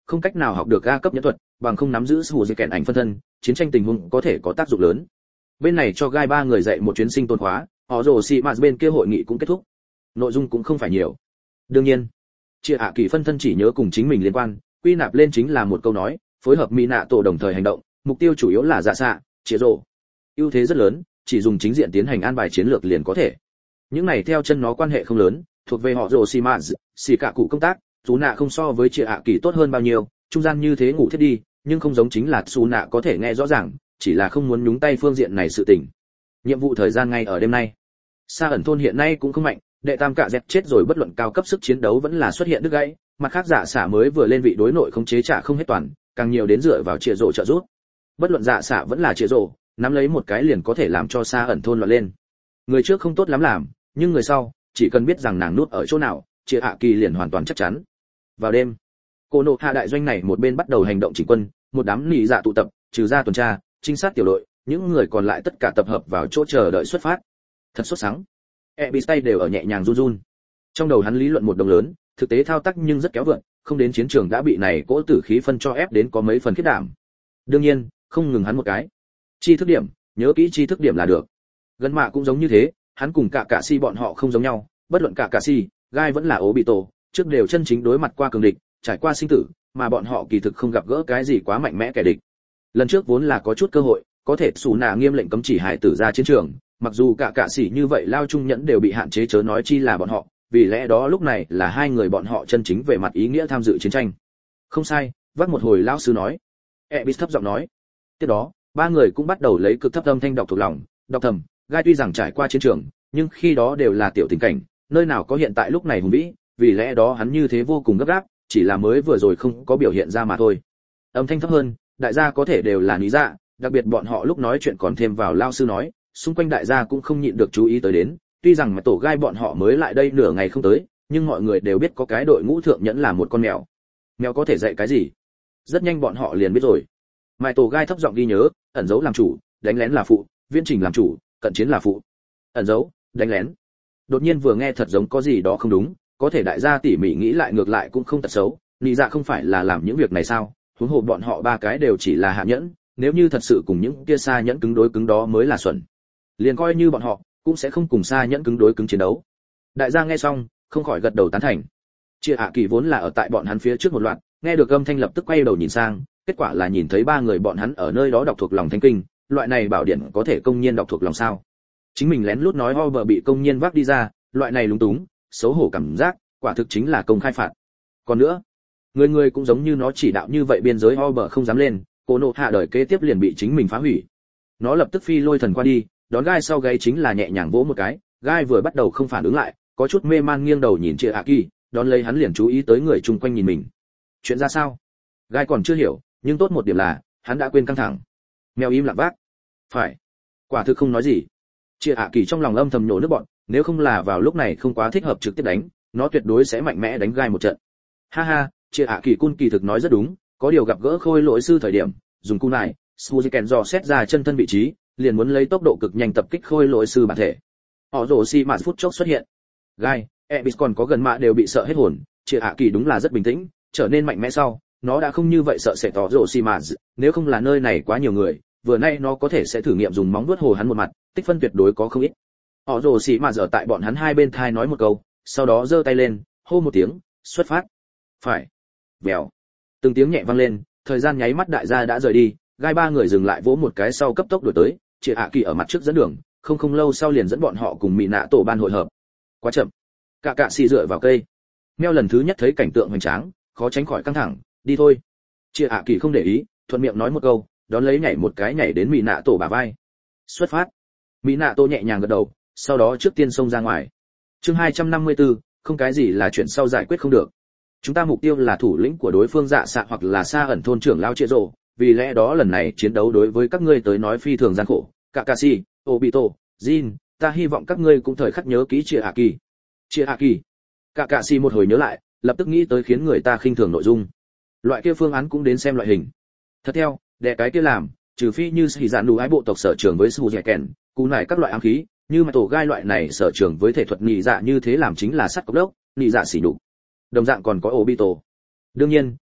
không cách nào học được A cấp nhẫn thuật, bằng không nắm giữ sủ dây kèn ảnh phân thân, chiến tranh tình huống có thể có tác dụng lớn. Bên này cho gai ba người dạy một chuyến sinh tồn khóa, họ rồ xì mạt bên kia hội nghị cũng kết thúc. Nội dung cũng không phải nhiều. Đương nhiên, chia ạ kỳ phân thân chỉ nhớ cùng chính mình liên quan, quy nạp lên chính là một câu nói, phối hợp mỹ nạ tổ đồng thời hành động, mục tiêu chủ yếu là dạ xạ, chia rồ. Ưu thế rất lớn, chỉ dùng chính diện tiến hành an bài chiến lược liền có thể. Những này theo chân nó quan hệ không lớn, thuộc về họ rồ xì mạt, xì cả cụ công tác, chú nạ không so với chia ạ kỳ tốt hơn bao nhiêu, trung gian như thế ngủ thiết đi, nhưng không giống chính là chú nạ có thể nghe rõ ràng, chỉ là không muốn nhúng tay phương diện này sự tình. Nhiệm vụ thời gian ngay ở đêm nay. Sa ẩn thôn hiện nay cũng không mạnh, đệ tam cạ dẹt chết rồi, bất luận cao cấp sức chiến đấu vẫn là xuất hiện đứt gãy, mặt khác dạ xạ mới vừa lên vị đối nội không chế trả không hết toàn, càng nhiều đến dựa vào chia rổ trợ giúp. Bất luận dạ xạ vẫn là chia rổ, nắm lấy một cái liền có thể làm cho Sa ẩn thôn loạn lên. Người trước không tốt lắm làm, nhưng người sau, chỉ cần biết rằng nàng nút ở chỗ nào, chia hạ kỳ liền hoàn toàn chắc chắn. Vào đêm, cô nộ hạ đại doanh này một bên bắt đầu hành động chỉnh quân, một đám nị dạ tụ tập, trừ ra tuần tra, trinh sát tiểu đội, những người còn lại tất cả tập hợp vào chỗ chờ đợi xuất phát. Thật sốt sắng. Ebistay đều ở nhẹ nhàng run run. Trong đầu hắn lý luận một đồng lớn, thực tế thao tác nhưng rất kéo vượn, không đến chiến trường đã bị này cỗ tử khí phân cho ép đến có mấy phần khiết đảm. Đương nhiên, không ngừng hắn một cái. Chi thức điểm, nhớ kỹ chi thức điểm là được. Gần mạ cũng giống như thế, hắn cùng cả si bọn họ không giống nhau, bất luận cả si, gai vẫn là ố bị tổ, trước đều chân chính đối mặt qua cường địch, trải qua sinh tử, mà bọn họ kỳ thực không gặp gỡ cái gì quá mạnh mẽ kẻ địch. Lần trước vốn là có chút cơ hội, có thể xù nạ nghiêm lệnh cấm chỉ hải tử ra chiến trường, mặc dù cả sĩ như vậy lao trung nhẫn đều bị hạn chế chớ nói chi là bọn họ, vì lẽ đó lúc này là hai người bọn họ chân chính về mặt ý nghĩa tham dự chiến tranh. Không sai, vắt một hồi lão sư nói. Ebis thấp giọng nói. Tiếp đó, ba người cũng bắt đầu lấy cực thấp âm thanh đọc thuộc lòng, đọc thầm, gai tuy rằng trải qua chiến trường, nhưng khi đó đều là tiểu tình cảnh, nơi nào có hiện tại lúc này hùng vĩ, vì lẽ đó hắn như thế vô cùng gấp gáp, chỉ là mới vừa rồi không có biểu hiện ra mà thôi. Âm thanh thấp hơn, đại gia có thể đều là lý dạ, đặc biệt bọn họ lúc nói chuyện còn thêm vào lao sư nói, xung quanh đại gia cũng không nhịn được chú ý tới đến, tuy rằng mà tổ gai bọn họ mới lại đây nửa ngày không tới, nhưng mọi người đều biết có cái đội ngũ thượng nhẫn là một con mèo. Mèo có thể dạy cái gì? Rất nhanh bọn họ liền biết rồi. Mai tổ gai thấp giọng ghi nhớ, ẩn dấu làm chủ, đánh lén là phụ, viễn trình làm chủ, cận chiến là phụ. Ẩn dấu, đánh lén. Đột nhiên vừa nghe thật giống có gì đó không đúng, có thể đại gia tỉ mỉ nghĩ lại ngược lại cũng không tật xấu, lý dạ không phải là làm những việc này sao? Huống hồ bọn họ ba cái đều chỉ là hạ nhẫn, nếu như thật sự cùng những kia xa nhẫn cứng đối cứng đó mới là xuẩn. Liền coi như bọn họ cũng sẽ không cùng xa nhẫn cứng đối cứng chiến đấu. Đại gia nghe xong, không khỏi gật đầu tán thành. Chia hạ kỳ vốn là ở tại bọn hắn phía trước một loạt, nghe được âm thanh lập tức quay đầu nhìn sang, kết quả là nhìn thấy ba người bọn hắn ở nơi đó đọc thuộc lòng thánh kinh, loại này bảo điển có thể công nhiên đọc thuộc lòng sao? Chính mình lén lút nói Over bị công nhiên vác đi ra, loại này lúng túng, xấu hổ cảm giác, quả thực chính là công khai phạt. Còn nữa, người người cũng giống như nó chỉ đạo như vậy, biên giới Over không dám lên, cô nộ hạ đời kế tiếp liền bị chính mình phá hủy. Nó lập tức phi lôi thần qua đi, đón gai sau gáy chính là nhẹ nhàng vỗ một cái, gai vừa bắt đầu không phản ứng lại, có chút mê man nghiêng đầu nhìn Chia Hạ Kỳ, đón lấy hắn liền chú ý tới người chung quanh nhìn mình. Chuyện ra sao? Gai còn chưa hiểu, nhưng tốt một điểm là hắn đã quên căng thẳng. Mèo im lặng vác. Phải. Quả thực không nói gì. Chia Hạ Kỳ trong lòng âm thầm nhổ nước bọn, nếu không là vào lúc này không quá thích hợp trực tiếp đánh, nó tuyệt đối sẽ mạnh mẽ đánh gai một trận. Ha ha, Chia Hạ Kỳ cun kỳ thực nói rất đúng, có điều gặp gỡ khôi lỗi sư thời điểm, dùng cung này, Suzuken dò xét ra chân thân vị trí, liền muốn lấy tốc độ cực nhanh tập kích khôi lỗi sư bản thể. Họ rồ xi mạt phút chốc xuất hiện. Gai, Ebis còn có gần mạ đều bị sợ hết hồn, Chia Hạ Kỳ đúng là rất bình tĩnh, trở nên mạnh mẽ sau, nó đã không như vậy sợ sẽ tỏ rồ xi mạt, nếu không là nơi này quá nhiều người, vừa nay nó có thể sẽ thử nghiệm dùng móng vuốt hồ hắn một mặt, tích phân tuyệt đối có không ít. Họ rồ xi mạt ở tại bọn hắn hai bên thai nói một câu, sau đó giơ tay lên, hô một tiếng, xuất phát. Phải. Vèo. Từng tiếng nhẹ vang lên, thời gian nháy mắt đại gia đã rời đi, gai ba người dừng lại vỗ một cái sau cấp tốc đuổi tới, Chia Hạ Kỳ ở mặt trước dẫn đường, không lâu sau liền dẫn bọn họ cùng mỹ nạ tổ ban hội hợp. Quá chậm. Cả xì dựa vào cây. Meo lần thứ nhất thấy cảnh tượng hoành tráng, khó tránh khỏi căng thẳng, đi thôi. Chia Hạ Kỳ không để ý, thuận miệng nói một câu, đón lấy nhảy một cái nhảy đến mỹ nạ tổ bả vai. Xuất phát. Mỹ nạ tổ nhẹ nhàng gật đầu, sau đó trước tiên xông ra ngoài. Chương 254, không cái gì là chuyện sau giải quyết không được. Chúng ta mục tiêu là thủ lĩnh của đối phương dạ xạ hoặc là Sa ẩn thôn trưởng lao Chia Rồ, vì lẽ đó lần này chiến đấu đối với các ngươi tới nói phi thường gian khổ. Kakashi, Obito, Jin, ta hy vọng các ngươi cũng thời khắc nhớ kỹ Chia Hạ Kỳ. Chia Hạ Kỳ. Kakashi một hồi nhớ lại, lập tức nghĩ tới khiến người ta khinh thường nội dung. Loại kia phương án cũng đến xem loại hình. Thật theo, đè cái kia làm, trừ phi như Sĩ Dạn đủ ái bộ tộc sở trường với Su Dẻ Kèn, cú này các loại ám khí, như mà tổ gai loại này sở trường với thể thuật nhị dạ như thế làm chính là sắt cốc đốc, nhị dạ xỉ nhục. Đồng dạng còn có Obito. Đương nhiên,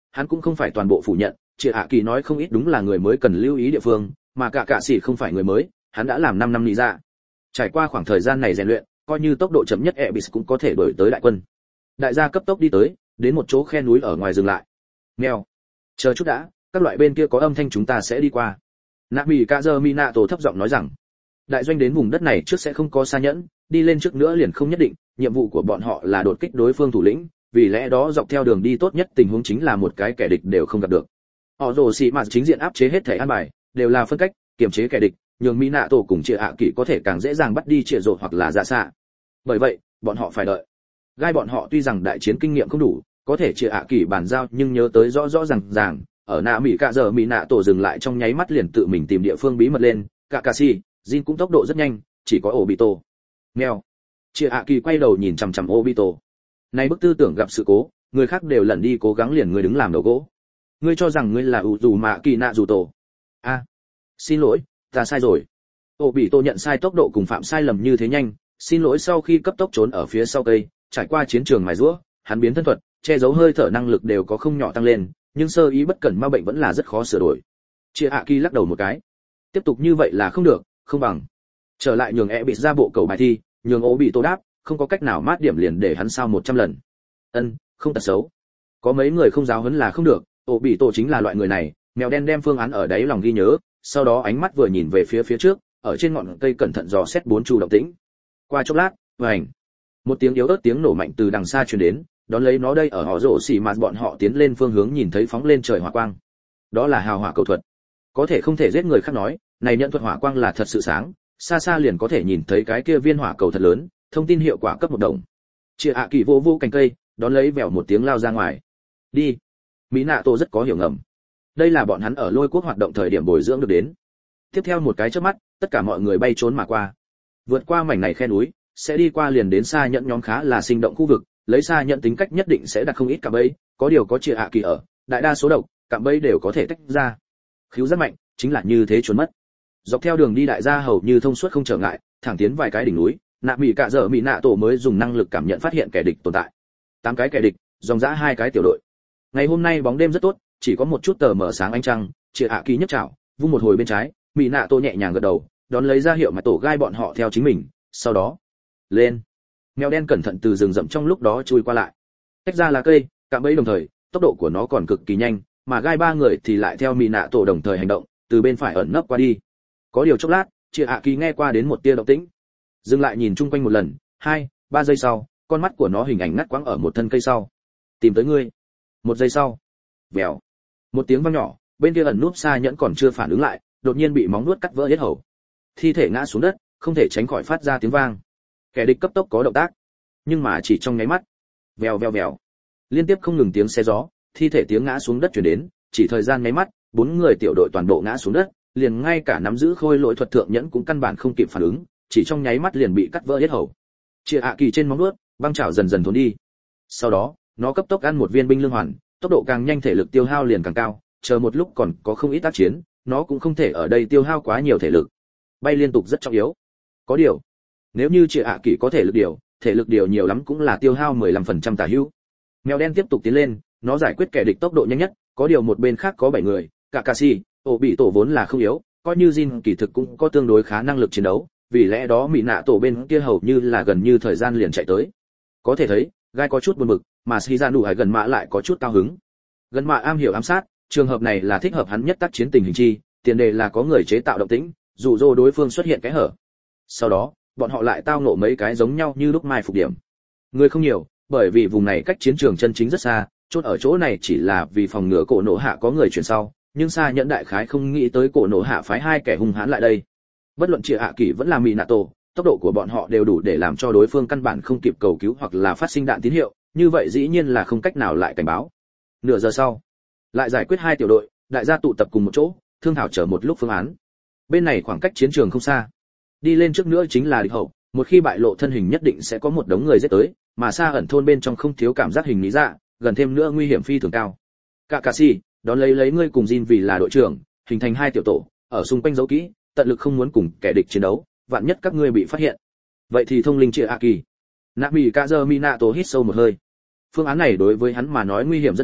hắn cũng không phải toàn bộ phủ nhận, Triệu Hạ Kỳ nói không ít đúng là người mới cần lưu ý địa phương, mà cả sĩ không phải người mới, hắn đã làm 5 năm lý ra. Trải qua khoảng thời gian này rèn luyện, coi như tốc độ chậm nhất Ebis cũng có thể đuổi tới đại quân. Đại gia cấp tốc đi tới, đến một chỗ khe núi ở ngoài dừng lại. Mèo, chờ chút đã, các loại bên kia có âm thanh chúng ta sẽ đi qua. Nami Kazerminato thấp giọng nói rằng, đại doanh đến vùng đất này trước sẽ không có xa nhẫn, đi lên trước nữa liền không nhất định, nhiệm vụ của bọn họ là đột kích đối phương thủ lĩnh, vì lẽ đó dọc theo đường đi tốt nhất tình huống chính là một cái kẻ địch đều không gặp được. Họ rồ xì mà chính diện áp chế hết thể an bài, đều là phân cách, kiềm chế kẻ địch, nhường Minato cùng Triệu Hạ Kỳ có thể càng dễ dàng bắt đi Triệu Dụ hoặc là Dạ Xạ. Bởi vậy, bọn họ phải đợi. Gai bọn họ tuy rằng đại chiến kinh nghiệm không đủ, có thể Triệu Hạ Kỳ bàn giao nhưng nhớ tới rõ rõ ràng, ở nạ mỹ cả giờ Minato dừng lại trong nháy mắt liền tự mình tìm địa phương bí mật lên, Kakashi, Jin cũng tốc độ rất nhanh, chỉ có Obito. Mèo. Triệu Hạ Kỳ quay đầu nhìn chằm chằm Obito. Này bức tư tưởng gặp sự cố, người khác đều lẩn đi cố gắng liền người đứng làm đầu gỗ. Ngươi cho rằng ngươi là Uzumaki Naruto? A, xin lỗi, ta sai rồi. Obito nhận sai tốc độ cùng phạm sai lầm như thế nhanh, xin lỗi sau khi cấp tốc trốn ở phía sau cây, trải qua chiến trường mài giũa, hắn biến thân thuật, che giấu hơi thở năng lực đều có không nhỏ tăng lên, nhưng sơ ý bất cẩn ma bệnh vẫn là rất khó sửa đổi. Chia Hạ Kỳ lắc đầu một cái. Tiếp tục như vậy là không được, không bằng trở lại nhường bị ra bộ cầu bài thi, nhường Obito đáp, không có cách nào mát điểm liền để hắn sao 100 lần. Không tật xấu. Có mấy người không giáo huấn là không được, Obito chính là loại người này. Mèo đen đem phương án ở đáy lòng ghi nhớ, sau đó ánh mắt vừa nhìn về phía trước, ở trên ngọn cây cẩn thận dò xét bốn chu động tĩnh. Qua chốc lát, vành, một tiếng yếu ớt tiếng nổ mạnh từ đằng xa truyền đến, đón lấy nó đây ở họ rổ xì mà bọn họ tiến lên phương hướng nhìn thấy phóng lên trời hỏa quang. Đó là hào hỏa cầu thuật. Có thể không thể giết người khác nói, này nhận thuật hỏa quang là thật sự sáng, xa xa liền có thể nhìn thấy cái kia viên hỏa cầu thật lớn, thông tin hiệu quả cấp 1 đồng. Triệu Hạ Kỳ vô cành cây, đón lấy vèo một tiếng lao ra ngoài. Đi. Minato rất có hiểu ngầm. Đây là bọn hắn ở Lôi Quốc hoạt động thời điểm bồi dưỡng được đến. Tiếp theo một cái chớp mắt, tất cả mọi người bay trốn mà qua. Vượt qua mảnh này khe núi, sẽ đi qua liền đến xa nhận nhóm khá là sinh động khu vực, lấy xa nhận tính cách nhất định sẽ đặt không ít cạm bẫy, có điều có Triệu Hạ Kỳ ở, đại đa số độc, cạm bẫy đều có thể tách ra. Khíu rất mạnh, chính là như thế trốn mất. Dọc theo đường đi đại gia hầu như thông suốt không trở ngại, thẳng tiến vài cái đỉnh núi, nạ mỹ cả giờ mỹ nạ tổ mới dùng năng lực cảm nhận phát hiện kẻ địch tồn tại. 8 cái kẻ địch, dòng dã 2 cái tiểu đội. Ngày hôm nay bóng đêm rất tốt, chỉ có một chút tờ mờ sáng ánh trăng. Triệu Hạ Kỳ nhấc chảo, vung một hồi bên trái, mỹ nạ tổ nhẹ nhàng gật đầu, đón lấy ra hiệu mà tổ gai bọn họ theo chính mình, sau đó lên. Mèo đen cẩn thận từ rừng rậm trong lúc đó chui qua lại, tách ra lá cây, cạm bẫy đồng thời, tốc độ của nó còn cực kỳ nhanh, mà gai 3 người thì lại theo mỹ nạ tổ đồng thời hành động, từ bên phải ẩn nấp qua đi. Có điều chốc lát, Triệu Hạ Kỳ nghe qua đến một tia động tĩnh, dừng lại nhìn chung quanh một lần, 2-3 giây sau, con mắt của nó hình ảnh ngắt quãng ở một thân cây sau. Tìm tới ngươi. 1 giây sau, vèo, một tiếng vang nhỏ, bên kia ẩn núp xa nhẫn còn chưa phản ứng lại, đột nhiên bị móng vuốt cắt vỡ yết hầu, thi thể ngã xuống đất, không thể tránh khỏi phát ra tiếng vang. Kẻ địch cấp tốc có động tác, nhưng mà chỉ trong nháy mắt, vèo vèo vèo, liên tiếp không ngừng tiếng xé gió, thi thể tiếng ngã xuống đất truyền đến, chỉ thời gian nháy mắt, 4 người tiểu đội toàn bộ ngã xuống đất, liền ngay cả nắm giữ khôi lỗi thuật thượng nhẫn cũng căn bản không kịp phản ứng, chỉ trong nháy mắt liền bị cắt vỡ yết hầu. Triệu Hạ Kỳ trên móng vuốt, băng chảo dần dần thốn đi. Sau đó, nó cấp tốc ăn một viên binh lương hoàn, tốc độ càng nhanh thể lực tiêu hao liền càng cao, chờ một lúc còn có không ít tác chiến, nó cũng không thể ở đây tiêu hao quá nhiều thể lực. Bay liên tục rất trọng yếu. Có điều, nếu như Triệu Hạ Kỳ có thể lực điều nhiều lắm cũng là tiêu hao 15% tả hữu. Mèo đen tiếp tục tiến lên, nó giải quyết kẻ địch tốc độ nhanh nhất, có điều một bên khác có 7 người, Kakashi, Obito vốn là không yếu, coi như Jin kỳ thực cũng có tương đối khá năng lực chiến đấu, vì lẽ đó mỹ nạ tổ bên kia hầu như là gần như thời gian liền chạy tới. Có thể thấy, gai có chút buồn bực, mà Shizanu hay gần mạ lại có chút cao hứng. Gần mạ am hiểu ám sát, trường hợp này là thích hợp hắn nhất tác chiến tình hình chi, tiền đề là có người chế tạo động tĩnh, dụ dỗ đối phương xuất hiện cái hở. Sau đó, bọn họ lại tao ngộ mấy cái giống nhau như lúc mai phục điểm. Người không nhiều, bởi vì vùng này cách chiến trường chân chính rất xa, chốt ở chỗ này chỉ là vì phòng ngừa cổ nổ hạ có người chuyển sau, nhưng xa nhẫn đại khái không nghĩ tới cổ nổ hạ phái 2 kẻ hung hãn lại đây. Bất luận Triệu Hạ Kỳ vẫn là Minato, tốc độ của bọn họ đều đủ để làm cho đối phương căn bản không kịp cầu cứu hoặc là phát sinh đạn tín hiệu, như vậy dĩ nhiên là không cách nào lại cảnh báo. Nửa giờ sau, lại giải quyết 2 tiểu đội, đại gia tụ tập cùng một chỗ, thương thảo chờ một lúc phương án. Bên này khoảng cách chiến trường không xa, đi lên trước nữa chính là địch hậu, một khi bại lộ thân hình nhất định sẽ có một đống người giết tới, mà xa ẩn thôn bên trong không thiếu cảm giác hình lý dạ, gần thêm nữa nguy hiểm phi thường cao. Kakashi, đón lấy ngươi cùng Jin vì là đội trưởng, hình thành 2 tiểu tổ, ở xung quanh giấu kỹ, tận lực không muốn cùng kẻ địch chiến đấu, vạn nhất các ngươi bị phát hiện. Vậy thì thông linh Triệu Hạ Kỳ. Nami Kazerminato hít sâu một hơi. Phương án này đối với hắn mà nói nguy hiểm rất lớn,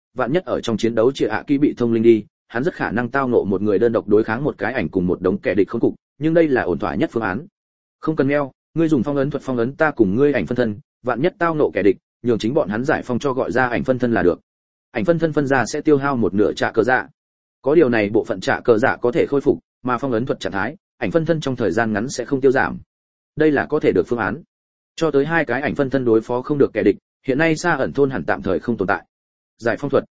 vạn nhất ở trong chiến đấu Chia ạ kỳ bị thông linh đi, hắn rất khả năng tao ngộ một người đơn độc đối kháng một cái ảnh cùng một đống kẻ địch khốn cục, nhưng đây là ổn thỏa nhất phương án. Không cần meo, ngươi dùng phong ấn thuật phong ấn ta cùng ngươi ảnh phân thân, vạn nhất tao ngộ kẻ địch, nhường chính bọn hắn giải phong cho gọi ra ảnh phân thân là được. Ảnh phân thân phân ra sẽ tiêu hao một nửa trả cờ dạ. Có điều này bộ phận trả cờ dạ có thể khôi phục, mà phong ấn thuật trạng thái, ảnh phân thân trong thời gian ngắn sẽ không tiêu giảm. Đây là có thể được phương án. Cho tới hai cái ảnh phân thân đối phó không được kẻ địch, hiện nay xa ẩn thôn hẳn tạm thời không tồn tại. Giải phong thuật,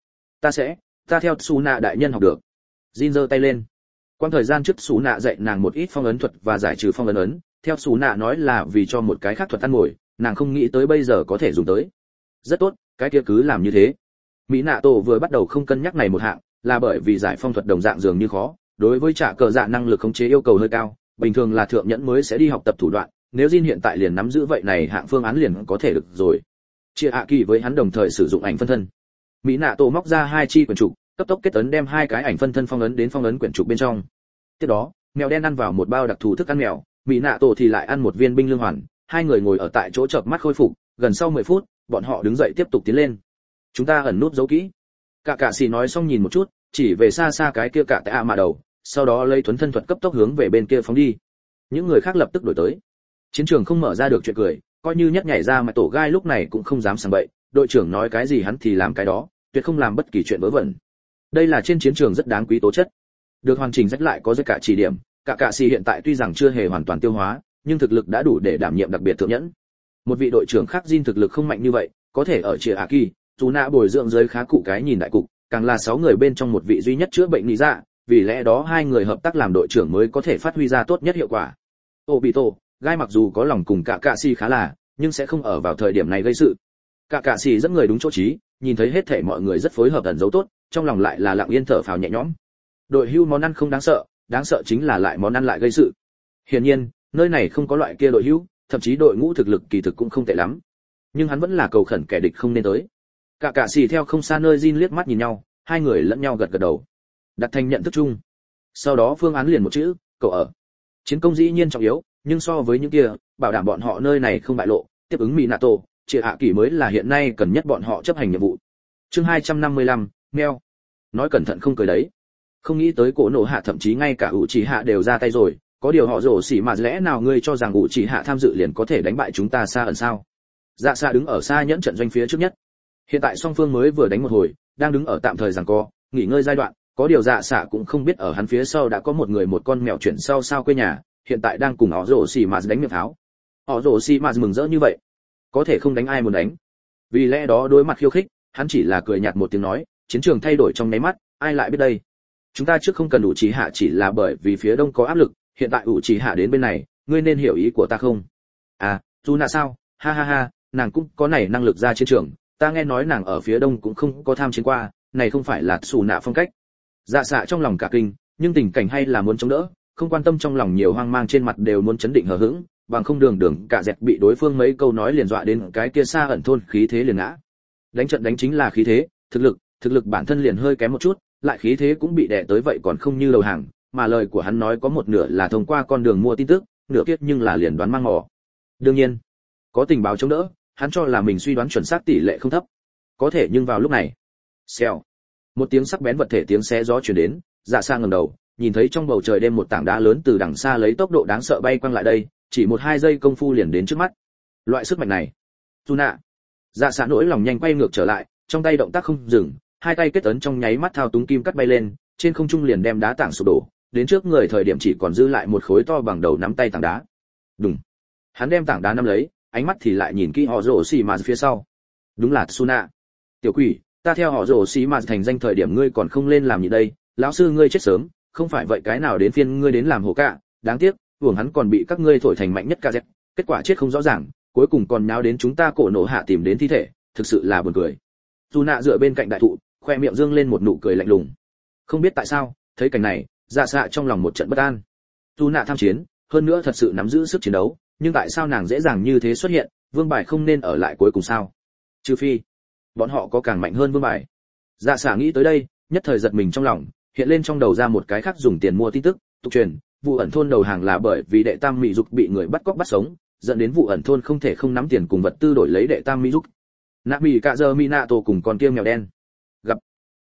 ta theo Suna đại nhân học được. Jin giơ tay lên. Quang thời gian trước Suna dạy nàng một ít phong ấn thuật và giải trừ phong ấn, theo Suna nói là vì cho một cái khác thuật ăn mồi, nàng không nghĩ tới bây giờ có thể dùng tới. Rất tốt, cái kia cứ làm như thế. Mỹ Nạ Tổ vừa bắt đầu không cân nhắc này một hạng, là bởi vì giải phong thuật đồng dạng dường như khó, đối với trả cờ dạ năng lực khống chế yêu cầu hơi cao, bình thường là thượng nhẫn mới sẽ đi học tập thủ đoạn, nếu Jin hiện tại liền nắm giữ vậy này hạng phương án liền có thể được rồi. Chia hạ kỳ với hắn đồng thời sử dụng ảnh phân thân. Mỹ Nạ Tổ móc ra hai chi quyển trục, cấp tốc kết ấn đem hai cái ảnh phân thân phong ấn đến phong ấn quyển trục bên trong. Tiếp đó, mèo đen ăn vào một bao đặc thù thức ăn mèo, Mỹ Nạ Tổ thì lại ăn một viên binh lương hoàn, hai người ngồi ở tại chỗ chợp mắt khôi phục, gần sau 10 phút, bọn họ đứng dậy tiếp tục tiến lên. Chúng ta ẩn nút giấu kỹ. Cả xì nói xong nhìn một chút, chỉ về xa xa cái kia cả tại ạ mà đầu, sau đó lấy thuấn thân thuật cấp tốc hướng về bên kia phóng đi. Những người khác lập tức đổi tới. Chiến trường không mở ra được chuyện cười, coi như nhất nhảy ra mà tổ gai lúc này cũng không dám sảng bậy, đội trưởng nói cái gì hắn thì làm cái đó, tuyệt không làm bất kỳ chuyện vớ vẩn. Đây là trên chiến trường rất đáng quý tố chất. Được hoàn chỉnh rách lại có rất cả chỉ điểm, cả xì hiện tại tuy rằng chưa hề hoàn toàn tiêu hóa, nhưng thực lực đã đủ để đảm nhiệm đặc biệt thượng nhẫn. Một vị đội trưởng khác Jin thực lực không mạnh như vậy, có thể ở Chia Aki, dù nạ bồi dưỡng dưới khá cụ cái nhìn đại cục, càng là 6 người bên trong một vị duy nhất chữa bệnh lý dạ, vì lẽ đó hai người hợp tác làm đội trưởng mới có thể phát huy ra tốt nhất hiệu quả. Obito, gai mặc dù có lòng cùng cả xì khá là, nhưng sẽ không ở vào thời điểm này gây sự. Cả xì dẫn người đúng chỗ trí, nhìn thấy hết thảy mọi người rất phối hợp ẩn giấu tốt, trong lòng lại là lặng yên thở phào nhẹ nhõm. Đội hưu món ăn không đáng sợ chính là lại món ăn lại gây sự. Hiển nhiên, nơi này không có loại kia đội hưu, thậm chí đội ngũ thực lực kỳ thực cũng không tệ lắm. Nhưng hắn vẫn là cầu khẩn kẻ địch không nên tới. Cả xì theo không xa nơi Jin liếc mắt nhìn nhau, hai người lẫn nhau gật gật đầu. Đặt thành nhận thức chung. Sau đó phương án liền một chữ, cậu ở. Chiến công dĩ nhiên trọng yếu, nhưng so với những kia, bảo đảm bọn họ nơi này không bại lộ, tiếp ứng Minato, Chia hạ kỳ mới là hiện nay cần nhất bọn họ chấp hành nhiệm vụ. Chương 255, meo. Nói cẩn thận không cười đấy. Không nghĩ tới cổ nổ hạ thậm chí ngay cả Uchiha đều ra tay rồi, có điều họ rồ xỉ mà lẽ nào ngươi cho rằng Uchiha tham dự liền có thể đánh bại chúng ta xa ẩn sao? Dạ Sa đứng ở xa nhẫn trận doanh phía trước nhất. Hiện tại song phương mới vừa đánh một hồi, đang đứng ở tạm thời giằng co, nghỉ ngơi giai đoạn, có điều Dạ Sa cũng không biết ở hắn phía sau đã có một người một con mèo chuyển sau sao quê nhà, hiện tại đang cùng họ rồ xỉ mà đánh miệng tháo. Họ rồ xỉ mà mừng rỡ như vậy, có thể không đánh ai muốn đánh. Vì lẽ đó đối mặt khiêu khích, hắn chỉ là cười nhạt một tiếng nói, chiến trường thay đổi trong nháy mắt, ai lại biết đây. Chúng ta trước không cần Uchiha chỉ là bởi vì phía đông có áp lực, hiện tại Uchiha đến bên này, ngươi nên hiểu ý của ta không? À, Yuna sao? Ha ha ha, nàng cũng có này năng lực ra chiến trường, ta nghe nói nàng ở phía đông cũng không có tham chiến qua, này không phải là xù nạ phong cách. Dạ Sạ trong lòng cả kinh, nhưng tình cảnh hay là muốn chống đỡ, không quan tâm trong lòng nhiều hoang mang trên mặt đều muốn chấn định hờ hững, bằng không đường cả dẹt bị đối phương mấy câu nói liền dọa đến cái kia xa ẩn thôn khí thế liền ngã. Đánh trận đánh chính là khí thế, thực lực bản thân liền hơi kém một chút, lại khí thế cũng bị đè tới vậy còn không như đầu hàng, mà lời của hắn nói có một nửa là thông qua con đường mua tin tức, nửa kiết nhưng là liền đoán mang mò. Đương nhiên, có tình báo chống đỡ, hắn cho là mình suy đoán chuẩn xác tỷ lệ không thấp. Có thể nhưng vào lúc này, xèo, một tiếng sắc bén vật thể tiếng xé gió truyền đến, Dạ Sa ngẩng đầu, nhìn thấy trong bầu trời đêm một tảng đá lớn từ đằng xa lấy tốc độ đáng sợ bay quăng lại đây, chỉ 1-2 giây công phu liền đến trước mắt. Loại sức mạnh này, Tuna. Dạ Sa nỗi lòng nhanh quay ngược trở lại, trong tay động tác không dừng, hai tay kết ấn trong nháy mắt thao túng kim cắt bay lên, trên không trung liền đem đá tảng sụp đổ, đến trước người thời điểm chỉ còn dư lại một khối to bằng đầu nắm tay tảng đá. Đùng. Hắn đem tảng đá nắm lấy, ánh mắt thì lại nhìn kỹ họ rồ xì mà phía sau. Đúng là Tsuna. Tiểu quỷ, ta theo họ rồ xì mà thành danh thời điểm ngươi còn không lên làm gì đây, lão sư ngươi chết sớm, không phải vậy cái nào đến phiên ngươi đến làm hổ cả, đáng tiếc, uổng hắn còn bị các ngươi thổi thành mạnh nhất cả dẹp, kết quả chết không rõ ràng, cuối cùng còn nháo đến chúng ta cổ nổ hạ tìm đến thi thể, thực sự là buồn cười. Tsuna dựa bên cạnh đại thụ, khoe miệng dương lên một nụ cười lạnh lùng. Không biết tại sao, thấy cảnh này, Dạ Sạ trong lòng một trận bất an. Tsuna tham chiến, hơn nữa thật sự nắm giữ sức chiến đấu, nhưng tại sao nàng dễ dàng như thế xuất hiện, vương bài không nên ở lại cuối cùng sao? Trừ phi bọn họ có càng mạnh hơn vương bài. Dạ Sạ nghĩ tới đây, nhất thời giật mình trong lòng, hiện lên trong đầu ra một cái khác dùng tiền mua tin tức, tục truyền, vụ ẩn thôn đầu hàng là bởi vì đệ tam mỹ dục bị người bắt cóc bắt sống, dẫn đến vụ ẩn thôn không thể không nắm tiền cùng vật tư đổi lấy đệ tam mỹ dục. Nạ mỹ cả giờ Minato cùng con kia mèo đen. Gặp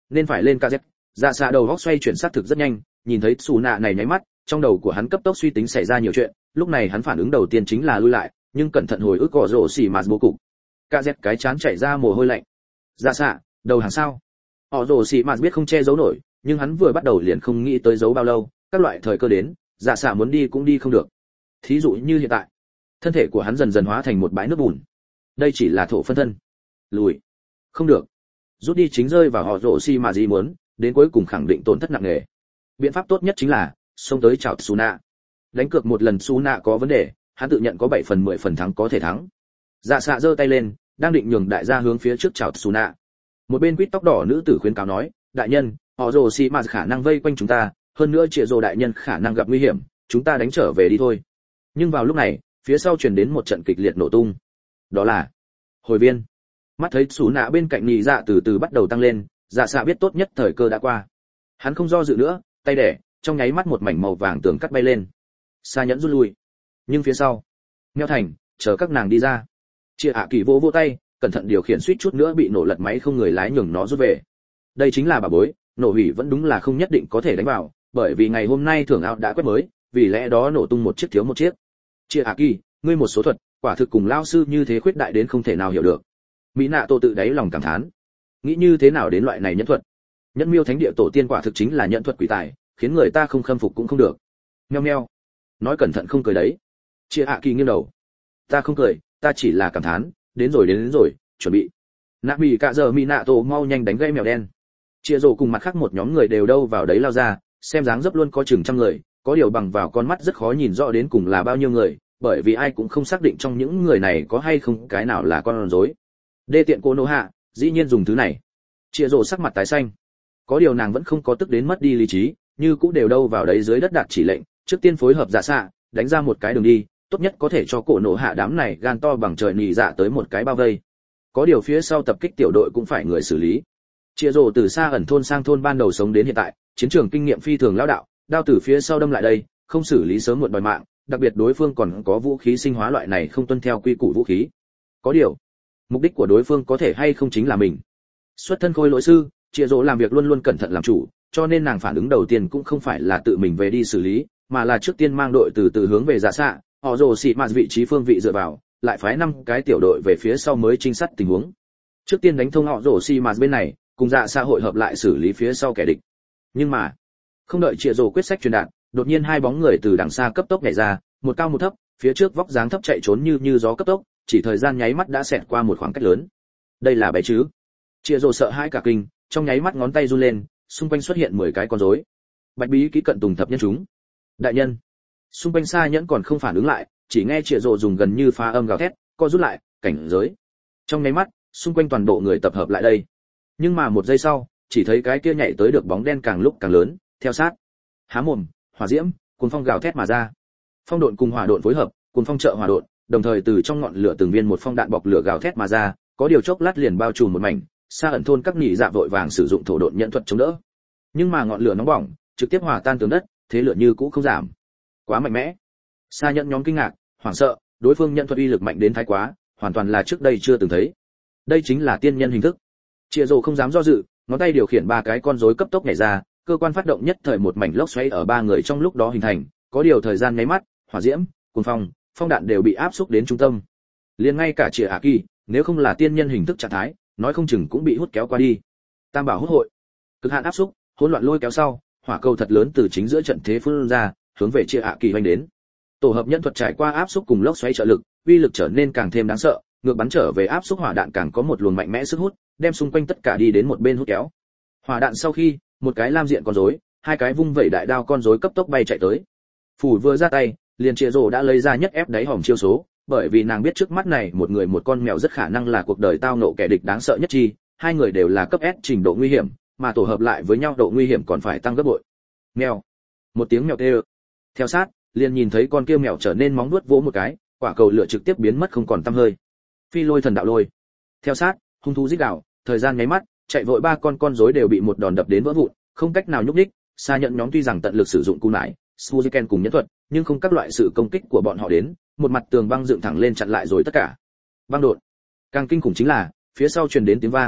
nên phải lên KZ. Dạ xạ đầu góc xoay chuyển sát thực rất nhanh, nhìn thấy xù nạ này nháy mắt, trong đầu của hắn cấp tốc suy tính xảy ra nhiều chuyện, lúc này hắn phản ứng đầu tiên chính là lui lại, nhưng cẩn thận hồi ức cỏ rổ xỉ mạt bố cục. KZ cái chán chảy ra mồ hôi lạnh. Dạ xạ, đầu hàng sao? Họ rổ xỉ mạt biết không che giấu nổi, nhưng hắn vừa bắt đầu liền không nghĩ tới giấu bao lâu, các loại thời cơ đến, dạ xạ muốn đi cũng đi không được. Thí dụ như hiện tại, thân thể của hắn dần dần hóa thành một bãi nước bùn. Đây chỉ là thổ phân thân. Lùi. Không được. Rút đi chính rơi vào họ rổ xỉ mà gì muốn, đến cuối cùng khẳng định tổn thất nặng nề. Biện pháp tốt nhất chính là xông tới chảo Suna. Đánh cược một lần Suna có vấn đề, hắn tự nhận có 7 phần 10 phần thắng có thể thắng. Dạ xạ giơ tay lên, đang định nhường đại gia hướng phía trước chảo Suna. Một bên quýt tóc đỏ nữ tử khuyên cáo nói, đại nhân, họ rồ xì mà khả năng vây quanh chúng ta, hơn nữa Triệu Dồ đại nhân khả năng gặp nguy hiểm, chúng ta đánh trở về đi thôi. Nhưng vào lúc này, phía sau truyền đến một trận kịch liệt nổ tung. Đó là hồi viên. Mắt thấy Suna bên cạnh nhị dạ từ từ bắt đầu tăng lên, dạ xạ biết tốt nhất thời cơ đã qua. Hắn không do dự nữa, tay đẻ, trong nháy mắt một mảnh màu vàng tường cắt bay lên. Sa nhẫn rút lui. Nhưng phía sau, Meo Thành, chờ các nàng đi ra. Chia ạ kỳ vỗ tay, cẩn thận điều khiển suýt chút nữa bị nổ lật máy không người lái nhường nó rút về. Đây chính là bà bối, nổ hủy vẫn đúng là không nhất định có thể đánh vào, bởi vì ngày hôm nay thưởng áo đã quét mới, vì lẽ đó nổ tung một chiếc thiếu một chiếc. Chia ạ kỳ, ngươi một số thuật, quả thực cùng lao sư như thế khuyết đại đến không thể nào hiểu được. Mỹ nạ tô tự đáy lòng cảm thán, nghĩ như thế nào đến loại này nhẫn thuật. Nhẫn miêu thánh địa tổ tiên quả thực chính là nhẫn thuật quỷ tài, khiến người ta không khâm phục cũng không được. Meo meo, nói cẩn thận không cười đấy. Chia ạ kỳ nghiêng đầu, ta không cười, ta chỉ là cảm thán, đến rồi, chuẩn bị. Nạ bị cả giờ Mỹ nạ tổ mau nhanh đánh gây mèo đen. Chia rồ cùng mặt khác một nhóm người đều đâu vào đấy lao ra, xem dáng dấp luôn có chừng trăm người, có điều bằng vào con mắt rất khó nhìn rõ đến cùng là bao nhiêu người, bởi vì ai cũng không xác định trong những người này có hay không cái nào là con rối. Đê tiện cô nô hạ, dĩ nhiên dùng thứ này. Chia rồ sắc mặt tái xanh. Có điều nàng vẫn không có tức đến mất đi lý trí, như cũng đều đâu vào đấy dưới đất đạt chỉ lệnh, trước tiên phối hợp dạ xạ, đánh ra một cái đường đi, tốt nhất có thể cho cổ nổ hạ đám này gan to bằng trời nỉ dạ tới một cái bao vây. Có điều phía sau tập kích tiểu đội cũng phải người xử lý. Chia rồ từ xa ẩn thôn sang thôn ban đầu sống đến hiện tại, chiến trường kinh nghiệm phi thường lão đạo, đao từ phía sau đâm lại đây, không xử lý sớm muộn đòi mạng, đặc biệt đối phương còn có vũ khí sinh hóa loại này không tuân theo quy củ vũ khí. Có điều, mục đích của đối phương có thể hay không chính là mình. Xuất thân khôi lỗi sư, Chia rồ làm việc luôn luôn cẩn thận làm chủ, cho nên nàng phản ứng đầu tiên cũng không phải là tự mình về đi xử lý, mà là trước tiên mang đội từ từ hướng về giả xạ, họ rồ xị mạt vị trí phương vị dựa vào, lại phái 5 cái tiểu đội về phía sau mới trinh sát tình huống. Trước tiên đánh thông họ rồ xị mạt bên này, cùng dạ xạ hội hợp lại xử lý phía sau kẻ địch. Nhưng mà, không đợi Triệu Dồ quyết sách truyền đạt, đột nhiên hai bóng người từ đằng xa cấp tốc nhảy ra, một cao một thấp, phía trước vóc dáng thấp chạy trốn như gió cấp tốc, chỉ thời gian nháy mắt đã xẹt qua một khoảng cách lớn. Đây là bé chứ? Triệu Dồ sợ hãi cả kinh, trong nháy mắt ngón tay run lên, xung quanh xuất hiện 10 cái con rối. Bạch bí kỹ cận tùng thập nhân chúng. Đại nhân. Xung quanh xa nhẫn còn không phản ứng lại, chỉ nghe Triệu Dồ dùng gần như phá âm gào thét, co rút lại, cảnh giới. Trong nháy mắt, xung quanh toàn bộ người tập hợp lại đây. Nhưng mà một giây sau, chỉ thấy cái kia nhảy tới được bóng đen càng lúc càng lớn, theo sát. Há mồm, hỏa diễm, cuồng phong gào thét mà ra. Phong độn cùng hỏa độn phối hợp, cuồng phong trợ hỏa độn, đồng thời từ trong ngọn lửa từng viên một phong đạn bọc lửa gào thét mà ra, có điều chốc lát liền bao trùm một mảnh, xa ẩn thôn các nhị dạ vội vàng sử dụng thổ độn nhận thuật chống đỡ. Nhưng mà ngọn lửa nóng bỏng, trực tiếp hòa tan tường đất, thế lửa như cũ không giảm. Quá mạnh mẽ. Xa nhận nhóm kinh ngạc, hoảng sợ, đối phương nhận thuật uy lực mạnh đến thái quá, hoàn toàn là trước đây chưa từng thấy. Đây chính là tiên nhân hình thức. Triệu Dồ không dám do dự, ngón tay điều khiển 3 cái con rối cấp tốc nhảy ra, cơ quan phát động nhất thời một mảnh lốc xoáy ở 3 người trong lúc đó hình thành, có điều thời gian nháy mắt, hỏa diễm, cuồng phong đạn đều bị áp xúc đến trung tâm. Liền ngay cả Triệu Hạ Kỳ, nếu không là tiên nhân hình thức trạng thái, nói không chừng cũng bị hút kéo qua đi. Tam bảo hút hội, cực hạn áp xúc, hỗn loạn lôi kéo sau, hỏa cầu thật lớn từ chính giữa trận thế phun ra, hướng về Triệu Hạ Kỳ hoành đến. Tổ hợp nhân thuật trải qua áp xúc cùng lốc xoáy trợ lực, uy lực trở nên càng thêm đáng sợ, ngược bắn trở về áp xúc hỏa đạn càng có một luồng mạnh mẽ sức hút, đem xung quanh tất cả đi đến một bên hút kéo. Hỏa đạn sau khi, một cái lam diện con rối, 2 cái vung vẩy đại đao con rối cấp tốc bay chạy tới. Phủ vừa ra tay, liền Triệu Dồ đã lấy ra nhất ép đáy hòm chiêu số, bởi vì nàng biết trước mắt này một người một con mèo rất khả năng là cuộc đời tao nộ kẻ địch đáng sợ nhất chi, hai người đều là cấp S trình độ nguy hiểm, mà tổ hợp lại với nhau độ nguy hiểm còn phải tăng gấp bội. Mèo. Một tiếng mèo kêu. Theo sát, liền nhìn thấy con kia mèo trở nên móng vuốt vỗ một cái, quả cầu lửa trực tiếp biến mất không còn tăm hơi. Phi lôi thần đạo lôi. Theo sát, hung thú rít gào, thời gian nháy mắt, chạy vội 3 con rối đều bị một đòn đập đến vỡ vụn, không cách nào nhúc nhích. Xa nhận nhóm tuy rằng tận lực sử dụng cú nải, Suzuken cùng nhẫn thuật, nhưng không các loại sự công kích của bọn họ đến, một mặt tường băng dựng thẳng lên chặn lại rồi tất cả. Băng đột. Càng kinh khủng chính là, phía sau truyền đến tiếng vang,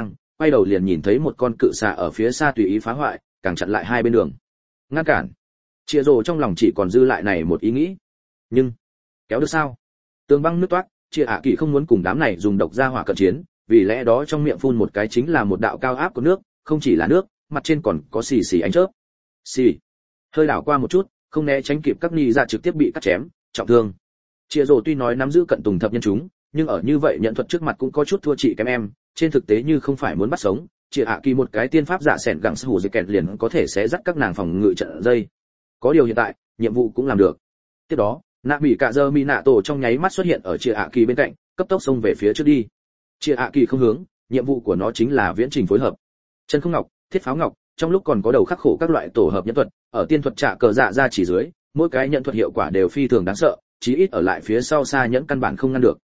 quay đầu liền nhìn thấy một con cự xà ở phía xa tùy ý phá hoại, càng chặn lại hai bên đường. Ngăn cản. Chia rồ trong lòng chỉ còn dư lại này một ý nghĩ. Nhưng kéo được sao? Tường băng nứt toác, Chia ạ kỳ không muốn cùng đám này dùng độc ra hỏa cận chiến, vì lẽ đó trong miệng phun một cái chính là một đạo cao áp của nước, không chỉ là nước, mặt trên còn có xì xì ánh chớp. Xì. Hơi đảo qua một chút, không né tránh kịp các ni ra trực tiếp bị cắt chém, trọng thương. Chia rồ tuy nói nắm giữ cận tùng thập nhân chúng, nhưng ở như vậy nhận thuật trước mặt cũng có chút thua chị kém em, trên thực tế như không phải muốn bắt sống, Chia ạ kỳ một cái tiên pháp giả sẻn gặng hủ dây kẹt liền có thể sẽ dắt các nàng phòng ngự trận dây. Có điều hiện tại, nhiệm vụ cũng làm được. Tiếp đó, nạ mỹ cạ dơ mi nạ tổ trong nháy mắt xuất hiện ở Chia ạ kỳ bên cạnh, cấp tốc xông về phía trước đi. Chia ạ kỳ không hướng, nhiệm vụ của nó chính là viễn trình phối hợp. Chân không ngọc, thiết pháo ngọc, trong lúc còn có đầu khắc khổ các loại tổ hợp nhân thuật, ở tiên thuật trả cờ dạ ra chỉ dưới, mỗi cái nhận thuật hiệu quả đều phi thường đáng sợ, chí ít ở lại phía sau xa nhẫn căn bản không ngăn được.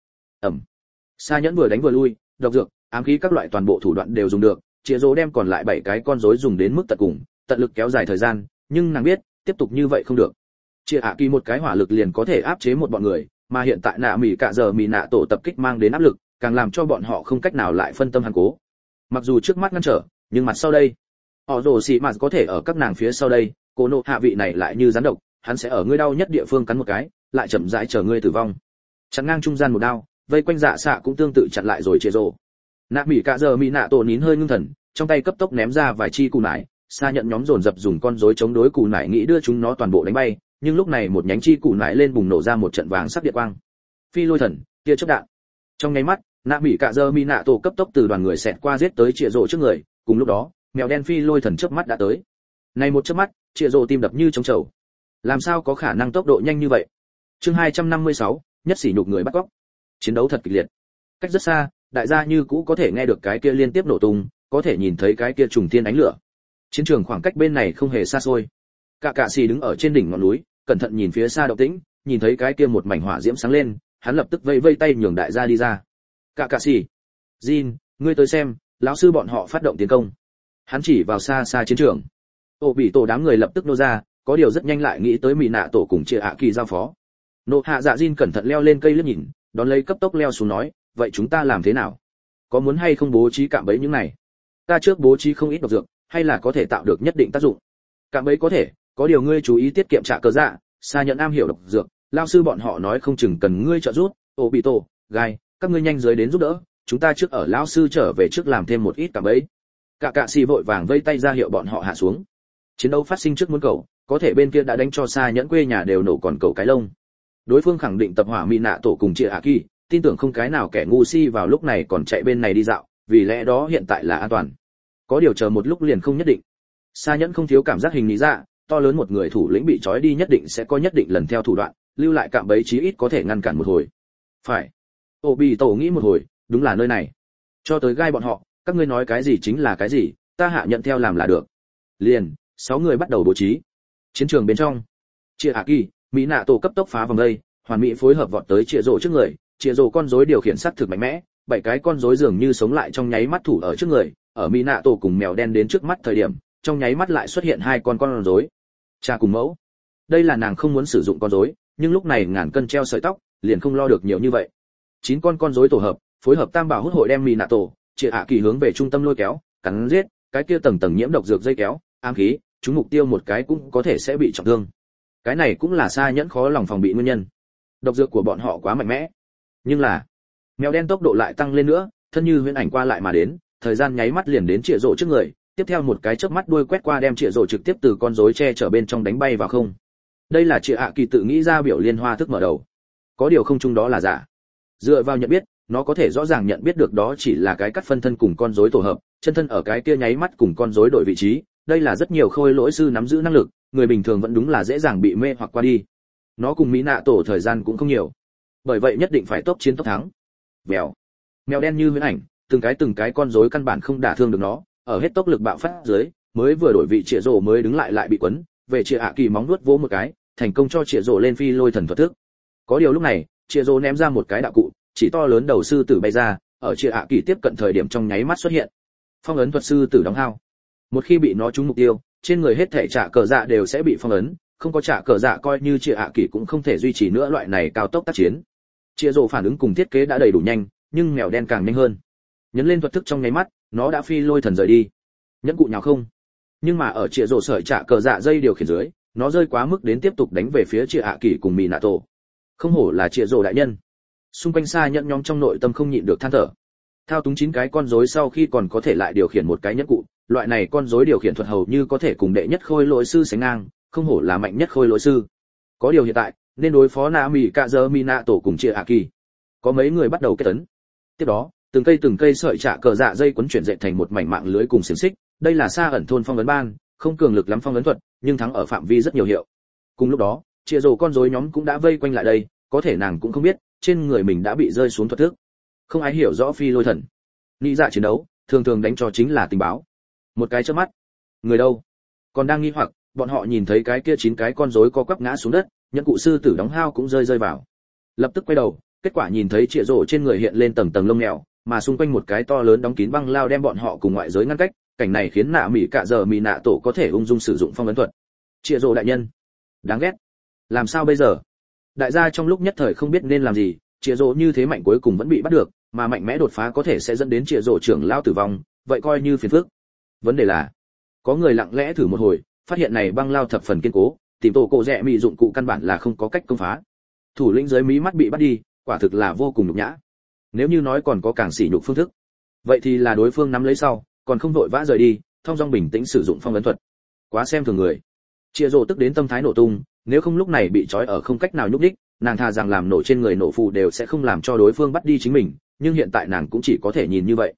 Xa nhẫn vừa đánh vừa lui, độc dược, ám khí các loại toàn bộ thủ đoạn đều dùng được, Chia Dỗ đem còn lại 7 cái con rối dùng đến mức tận cùng, tận lực kéo dài thời gian, nhưng nàng biết, tiếp tục như vậy không được. Chia ạ kỳ một cái hỏa lực liền có thể áp chế một bọn người, mà hiện tại nạ mỹ cả giờ mỹ nạ tổ tập kích mang đến áp lực, càng làm cho bọn họ không cách nào lại phân tâm hàn cố. Mặc dù trước mắt ngăn trở, nhưng mặt sau đây, họ rồ xì mà có thể ở các nàng phía sau đây, cô nộ hạ vị này lại như rắn độc, hắn sẽ ở ngươi đau nhất địa phương cắn một cái, lại chậm rãi chờ ngươi tử vong. Chặn ngang trung gian một đao, vây quanh dạ xạ cũng tương tự chặn lại rồi Chia Dỗ. Nạ mỹ cả giờ mỹ nạ tổ nín hơi ngưng thần, trong tay cấp tốc ném ra vài chi cù nải, xa nhận nhóm dồn dập dùng con rối chống đối cù nải nghĩ đưa chúng nó toàn bộ đánh bay, nhưng lúc này một nhánh chi cù nải lên bùng nổ ra một trận vàng sắc điện quang. Phi lôi thần, tia chớp đạn. Trong nháy mắt, nạ mỹ cả giờ mỹ nạ tổ cấp tốc từ đoàn người xẹt qua giết tới Chia Dỗ trước người, cùng lúc đó, mèo đen phi lôi thần chớp mắt đã tới. Này một chớp mắt, Chia Dỗ tim đập như trống trầu. Làm sao có khả năng tốc độ nhanh như vậy? Chương 256, nhất sỉ nhục người bắt cóc. Chiến đấu thật kịch liệt. Cách rất xa, đại gia như cũ có thể nghe được cái kia liên tiếp nổ tung, có thể nhìn thấy cái kia trùng thiên ánh lửa. Chiến trường khoảng cách bên này không hề xa xôi. Cả xì đứng ở trên đỉnh ngọn núi, cẩn thận nhìn phía xa động tĩnh, nhìn thấy cái kia một mảnh hỏa diễm sáng lên, hắn lập tức vây vây tay nhường đại gia đi ra. Cả xì, Jin, ngươi tới xem, lão sư bọn họ phát động tiến công. Hắn chỉ vào xa xa chiến trường. Tổ bị tổ đám người lập tức nô ra, có điều rất nhanh lại nghĩ tới mỹ nạ tổ cùng Chia ạ kỳ giao phó. Nộ hạ dạ Jin cẩn thận leo lên cây liếc nhìn, đón lấy cấp tốc leo xuống nói, vậy chúng ta làm thế nào? Có muốn hay không bố trí cạm bẫy những này? Ta trước bố trí không ít độc dược, hay là có thể tạo được nhất định tác dụng. Cạm bẫy có thể, có điều ngươi chú ý tiết kiệm trả cờ dạ, xa nhận am hiểu độc dược, lao sư bọn họ nói không chừng cần ngươi trợ giúp. Ô bị tổ, gai, các ngươi nhanh dưới đến giúp đỡ, chúng ta trước ở lao sư trở về trước làm thêm một ít cạm bẫy. Cả xì vội vàng vây tay ra hiệu bọn họ hạ xuống. Chiến đấu phát sinh trước muốn cầu, có thể bên kia đã đánh cho xa nhẫn quê nhà đều nổ còn cầu cái lông. Đối phương khẳng định tập hỏa mỹ nạ tổ cùng Chia ạ kỳ, tin tưởng không cái nào kẻ ngu si vào lúc này còn chạy bên này đi dạo, vì lẽ đó hiện tại là an toàn. Có điều chờ một lúc liền không nhất định. Sa nhẫn không thiếu cảm giác hình lý dạ, to lớn một người thủ lĩnh bị trói đi nhất định sẽ có nhất định lần theo thủ đoạn, lưu lại cạm bẫy chí ít có thể ngăn cản một hồi. Phải. Ô bị tổ nghĩ một hồi, đúng là nơi này. Cho tới gai bọn họ, các ngươi nói cái gì chính là cái gì, ta hạ nhận theo làm là được. Liền, 6 người bắt đầu bố trí. Chiến trường bên trong, Chia ạ kỳ, mỹ nạ tổ cấp tốc phá vòng đây, hoàn mỹ phối hợp vọt tới Chia Dỗ trước người, Chia Dỗ con rối điều khiển sát thực mạnh mẽ, 7 cái con rối dường như sống lại trong nháy mắt thủ ở trước người, ở mỹ nạ tổ cùng mèo đen đến trước mắt thời điểm, trong nháy mắt lại xuất hiện 2 con rối. Cha cùng mẫu. Đây là nàng không muốn sử dụng con rối, nhưng lúc này ngàn cân treo sợi tóc, liền không lo được nhiều như vậy. 9 con rối tổ hợp, phối hợp tam bảo hút hội đem mỹ nạ tổ, Chia ạ kỳ hướng về trung tâm lôi kéo, cắn giết, cái kia tầng tầng nhiễm độc dược dây kéo, ám khí, chúng mục tiêu một cái cũng có thể sẽ bị trọng thương. Cái này cũng là Sa nhẫn khó lòng phòng bị nguyên nhân. Độc dược của bọn họ quá mạnh mẽ. Nhưng là, mèo đen tốc độ lại tăng lên nữa, thân như huyễn ảnh qua lại mà đến, thời gian nháy mắt liền đến Chia Dỗ trước người, tiếp theo một cái chớp mắt đuôi quét qua đem Chia Dỗ trực tiếp từ con rối che chở bên trong đánh bay vào không. Đây là Chia ạ kỳ tự nghĩ ra biểu liên hoa thức mở đầu. Có điều không chung đó là giả. Dựa vào nhận biết, nó có thể rõ ràng nhận biết được đó chỉ là cái cắt phân thân cùng con rối tổ hợp, chân thân ở cái kia nháy mắt cùng con rối đổi vị trí, đây là rất nhiều khôi lỗi sư nắm giữ năng lực, người bình thường vẫn đúng là dễ dàng bị mê hoặc qua đi. Nó cùng mỹ nạ tổ thời gian cũng không nhiều, bởi vậy nhất định phải tốc chiến tốc thắng. Vèo, mèo đen như huyễn ảnh, từng cái con rối căn bản không đả thương được nó, ở hết tốc lực bạo phát dưới, mới vừa đổi vị Chia Dỗ mới đứng lại bị quấn, về Chia ạ kỳ móng vuốt vỗ một cái, thành công cho Chia Dỗ lên phi lôi thần thuật thức. Có điều lúc này, Chia Dỗ ném ra một cái đạo cụ, chỉ to lớn đầu sư tử bay ra, ở Chia ạ kỳ tiếp cận thời điểm trong nháy mắt xuất hiện. Phong ấn thuật sư tử đóng hao. Một khi bị nó trúng mục tiêu, trên người hết thảy trả cờ dạ đều sẽ bị phong ấn, không có trả cờ dạ coi như Chia ạ kỳ cũng không thể duy trì nữa loại này cao tốc tác chiến. Chia Dỗ phản ứng cùng thiết kế đã đầy đủ nhanh, nhưng mèo đen càng nhanh hơn. Nhấn lên thuật thức trong nháy mắt, nó đã phi lôi thần rời đi. Nhẫn cụ nhào không, nhưng mà ở Triệu Dụ sợi trả cờ dạ dây điều khiển dưới, nó rơi quá mức đến tiếp tục đánh về phía Triệu Hạ Kỳ cùng Minato. Không hổ là Triệu Dụ đại nhân. Xung quanh xa nhẫn nhóm trong nội tâm không nhịn được than thở. Thao túng 9 cái con rối sau khi còn có thể lại điều khiển một cái nhẫn cụ, loại này con rối điều khiển thuật hầu như có thể cùng đệ nhất khôi lỗi sư sánh ngang, không hổ là mạnh nhất khôi lỗi sư. Có điều hiện tại, nên đối phó Nami Kaze Minato cùng Triệu Hạ Kỳ. Có mấy người bắt đầu kết tấn. Tiếp đó, từng cây sợi trả cờ dạ dây quấn chuyển dệt thành một mảnh mạng lưới cùng xiềng xích, đây là Sa ẩn thôn phong ấn ban, không cường lực lắm phong ấn thuật, nhưng thắng ở phạm vi rất nhiều hiệu. Cùng lúc đó, Triệu Dụ con rối nhóm cũng đã vây quanh lại đây, có thể nàng cũng không biết, trên người mình đã bị rơi xuống thuật thức. Không ai hiểu rõ phi lôi thần. Nghĩ dạ chiến đấu, thường thường đánh cho chính là tình báo. Một cái chớp mắt, người đâu? Còn đang nghi hoặc, bọn họ nhìn thấy cái kia 9 cái con rối co quắp ngã xuống đất, nhẫn cụ sư tử đóng hao cũng rơi vào. Lập tức quay đầu, kết quả nhìn thấy Triệu Dụ trên người hiện lên tầng tầng lông mèo, mà xung quanh một cái to lớn đóng kín băng lao đem bọn họ cùng ngoại giới ngăn cách, cảnh này khiến nạ mỹ cả giờ mỹ nạ tổ có thể ung dung sử dụng phong ấn thuật. Triệu Dụ đại nhân, đáng ghét. Làm sao bây giờ? Đại gia trong lúc nhất thời không biết nên làm gì, Triệu Dụ như thế mạnh cuối cùng vẫn bị bắt được, mà mạnh mẽ đột phá có thể sẽ dẫn đến Triệu Dụ trưởng lao tử vong, vậy coi như phiền phức. Vấn đề là, có người lặng lẽ thử một hồi, phát hiện này băng lao thập phần kiên cố, tìm tổ cổ rẻ mị dụng cụ căn bản là không có cách công phá. Thủ lĩnh dưới mí mắt bị bắt đi, quả thực là vô cùng nhục nhã. Nếu như nói còn có càng sỉ nhục phương thức, vậy thì là đối phương nắm lấy sau, còn không vội vã rời đi, thong dong bình tĩnh sử dụng phong ấn thuật. Quá xem thường người. Triệu Dụ tức đến tâm thái nổ tung, nếu không lúc này bị trói ở không cách nào nhúc nhích, nàng thà rằng làm nổ trên người nổ phù đều sẽ không làm cho đối phương bắt đi chính mình, nhưng hiện tại nàng cũng chỉ có thể nhìn như vậy.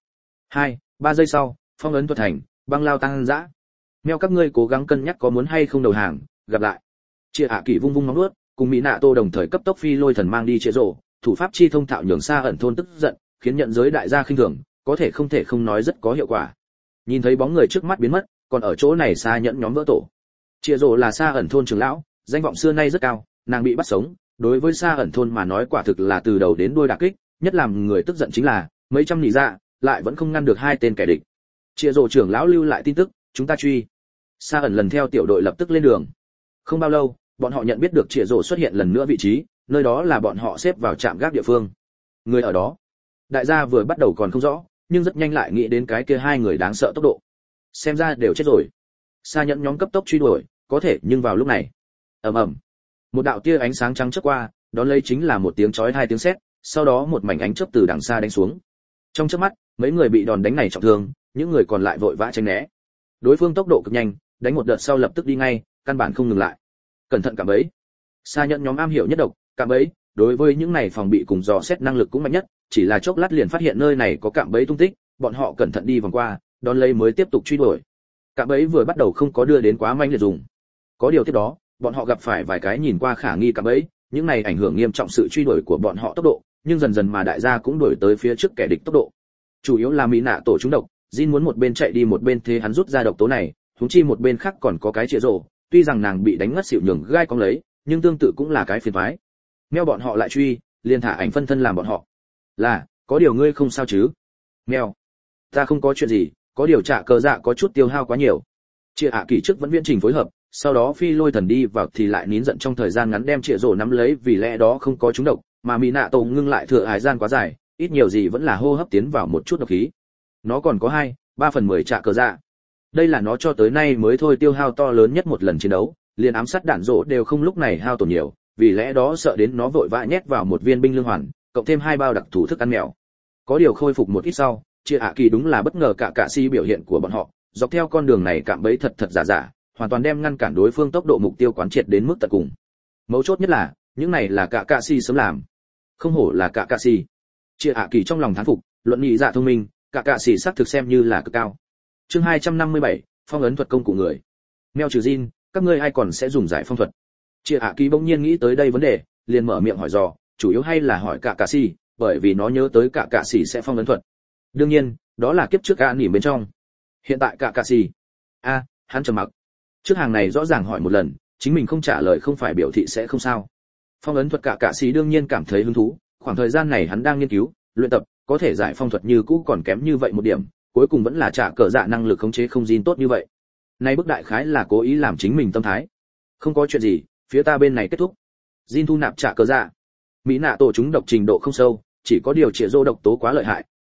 2-3 giây sau, phong ấn thuật thành, băng lao tăng dã. Meo các ngươi cố gắng cân nhắc có muốn hay không đầu hàng, gặp lại. Triệu Hạ Kỳ vung vung móng vuốt, cùng Minato đồng thời cấp tốc phi lôi thần mang đi Triệu Dụ, thủ pháp chi thông thạo nhường Sa ẩn thôn tức giận, khiến nhận giới đại gia khinh thường, có thể không nói rất có hiệu quả. Nhìn thấy bóng người trước mắt biến mất, còn ở chỗ này Sa nhẫn nhóm vỡ tổ. Triệu Dụ là Sa ẩn thôn trưởng lão, danh vọng xưa nay rất cao, nàng bị bắt sống, đối với Sa ẩn thôn mà nói quả thực là từ đầu đến đuôi đả kích, nhất làm người tức giận chính là mấy trăm nị dạ lại vẫn không ngăn được 2 tên kẻ địch. Triệu Dụ trưởng lão lưu lại tin tức, chúng ta truy. Sa ẩn lần theo tiểu đội lập tức lên đường. Không bao lâu, bọn họ nhận biết được Triệu Dụ xuất hiện lần nữa vị trí, nơi đó là bọn họ xếp vào trạm gác địa phương. Người ở đó, đại gia vừa bắt đầu còn không rõ, nhưng rất nhanh lại nghĩ đến cái kia 2 người đáng sợ tốc độ. Xem ra đều chết rồi. Sa nhẫn nhóm cấp tốc truy đuổi, có thể nhưng vào lúc này, ầm ầm, một đạo tia ánh sáng trắng chớp qua, đón lấy chính là một tiếng chói 2 tiếng sét, sau đó một mảnh ánh chớp từ đằng xa đánh xuống. Trong chớp mắt, mấy người bị đòn đánh này trọng thương, những người còn lại vội vã tránh né. Đối phương tốc độ cực nhanh, đánh một đợt sau lập tức đi ngay, căn bản không ngừng lại. Cẩn thận cạm bẫy. Sa nhẫn nhóm am hiểu nhất độc, cạm bẫy, đối với những này phòng bị cùng dò xét năng lực cũng mạnh nhất, chỉ là chốc lát liền phát hiện nơi này có cạm bẫy tung tích, bọn họ cẩn thận đi vòng qua, đón lấy mới tiếp tục truy đuổi. Cạm bẫy vừa bắt đầu không có đưa đến quá manh liệt dùng. Có điều tiếp đó, bọn họ gặp phải vài cái nhìn qua khả nghi cạm bẫy, những này ảnh hưởng nghiêm trọng sự truy đuổi của bọn họ tốc độ, nhưng dần dần mà đại gia cũng đuổi tới phía trước kẻ địch tốc độ. Chủ yếu là Mỹ nạ tổ trúng độc, Jin muốn một bên chạy đi một bên thế hắn rút ra độc tố này, huống chi một bên khác còn có cái Triệu Dụ, tuy rằng nàng bị đánh ngất xỉu nhường gai cong lấy, nhưng tương tự cũng là cái phiền toái. Meo bọn họ lại truy, liền thả ảnh phân thân làm bọn họ. Là, có điều ngươi không sao chứ? Meo, ta không có chuyện gì, có điều trả cờ dạ có chút tiêu hao quá nhiều. Triệu Hạ Kỳ trước vẫn viễn trình phối hợp, sau đó phi lôi thần đi vào thì lại nín giận trong thời gian ngắn đem Triệu Dụ nắm lấy, vì lẽ đó không có trúng độc, mà Mỹ nạ tổ ngưng lại thừa hải gian quá dài, ít nhiều gì vẫn là hô hấp tiến vào một chút độc khí. Nó còn có 2/3 trả cờ dạ. Đây là nó cho tới nay mới thôi tiêu hao to lớn nhất một lần chiến đấu, liền ám sát đạn rổ đều không lúc này hao tổn nhiều, vì lẽ đó sợ đến nó vội vã nhét vào một viên binh lương hoàn, cộng thêm 2 bao đặc thủ thức ăn mèo. Có điều khôi phục một ít sau, Triệu Hạ Kỳ đúng là bất ngờ cả si biểu hiện của bọn họ, dọc theo con đường này cạm bẫy thật giả, hoàn toàn đem ngăn cản đối phương tốc độ mục tiêu quán triệt đến mức tận cùng. Mấu chốt nhất là, những này là cả si sớm làm. Không hổ là cả si. Triệu Hạ Kỳ trong lòng thán phục, luận nhị dạ thông minh, cả si xác thực xem như là cực cao. Chương 257, phong ấn thuật công cụ người. Meo trừ Jin, các ngươi ai còn sẽ dùng giải phong thuật? Triệu Hạ Kỳ bỗng nhiên nghĩ tới đây vấn đề, liền mở miệng hỏi dò, chủ yếu hay là hỏi cả si, bởi vì nó nhớ tới cả si sẽ phong ấn thuật. Đương nhiên, đó là kiếp trước nỉm bên trong. Hiện tại cả si. Hắn trầm mặc. Trước hàng này rõ ràng hỏi một lần, chính mình không trả lời không phải biểu thị sẽ không sao. Phong ấn thuật cả si đương nhiên cảm thấy hứng thú, khoảng thời gian này hắn đang nghiên cứu, luyện tập, có thể giải phong thuật như cũ còn kém như vậy một điểm, cuối cùng vẫn là trả cờ dạ năng lực khống chế không Jin tốt như vậy. Nay bức đại khái là cố ý làm chính mình tâm thái. Không có chuyện gì, phía ta bên này kết thúc. Jin thu nạp trả cờ dạ. Mỹ nạ tổ chúng độc trình độ không sâu, chỉ có điều Triệu Dụ độc tố quá lợi hại,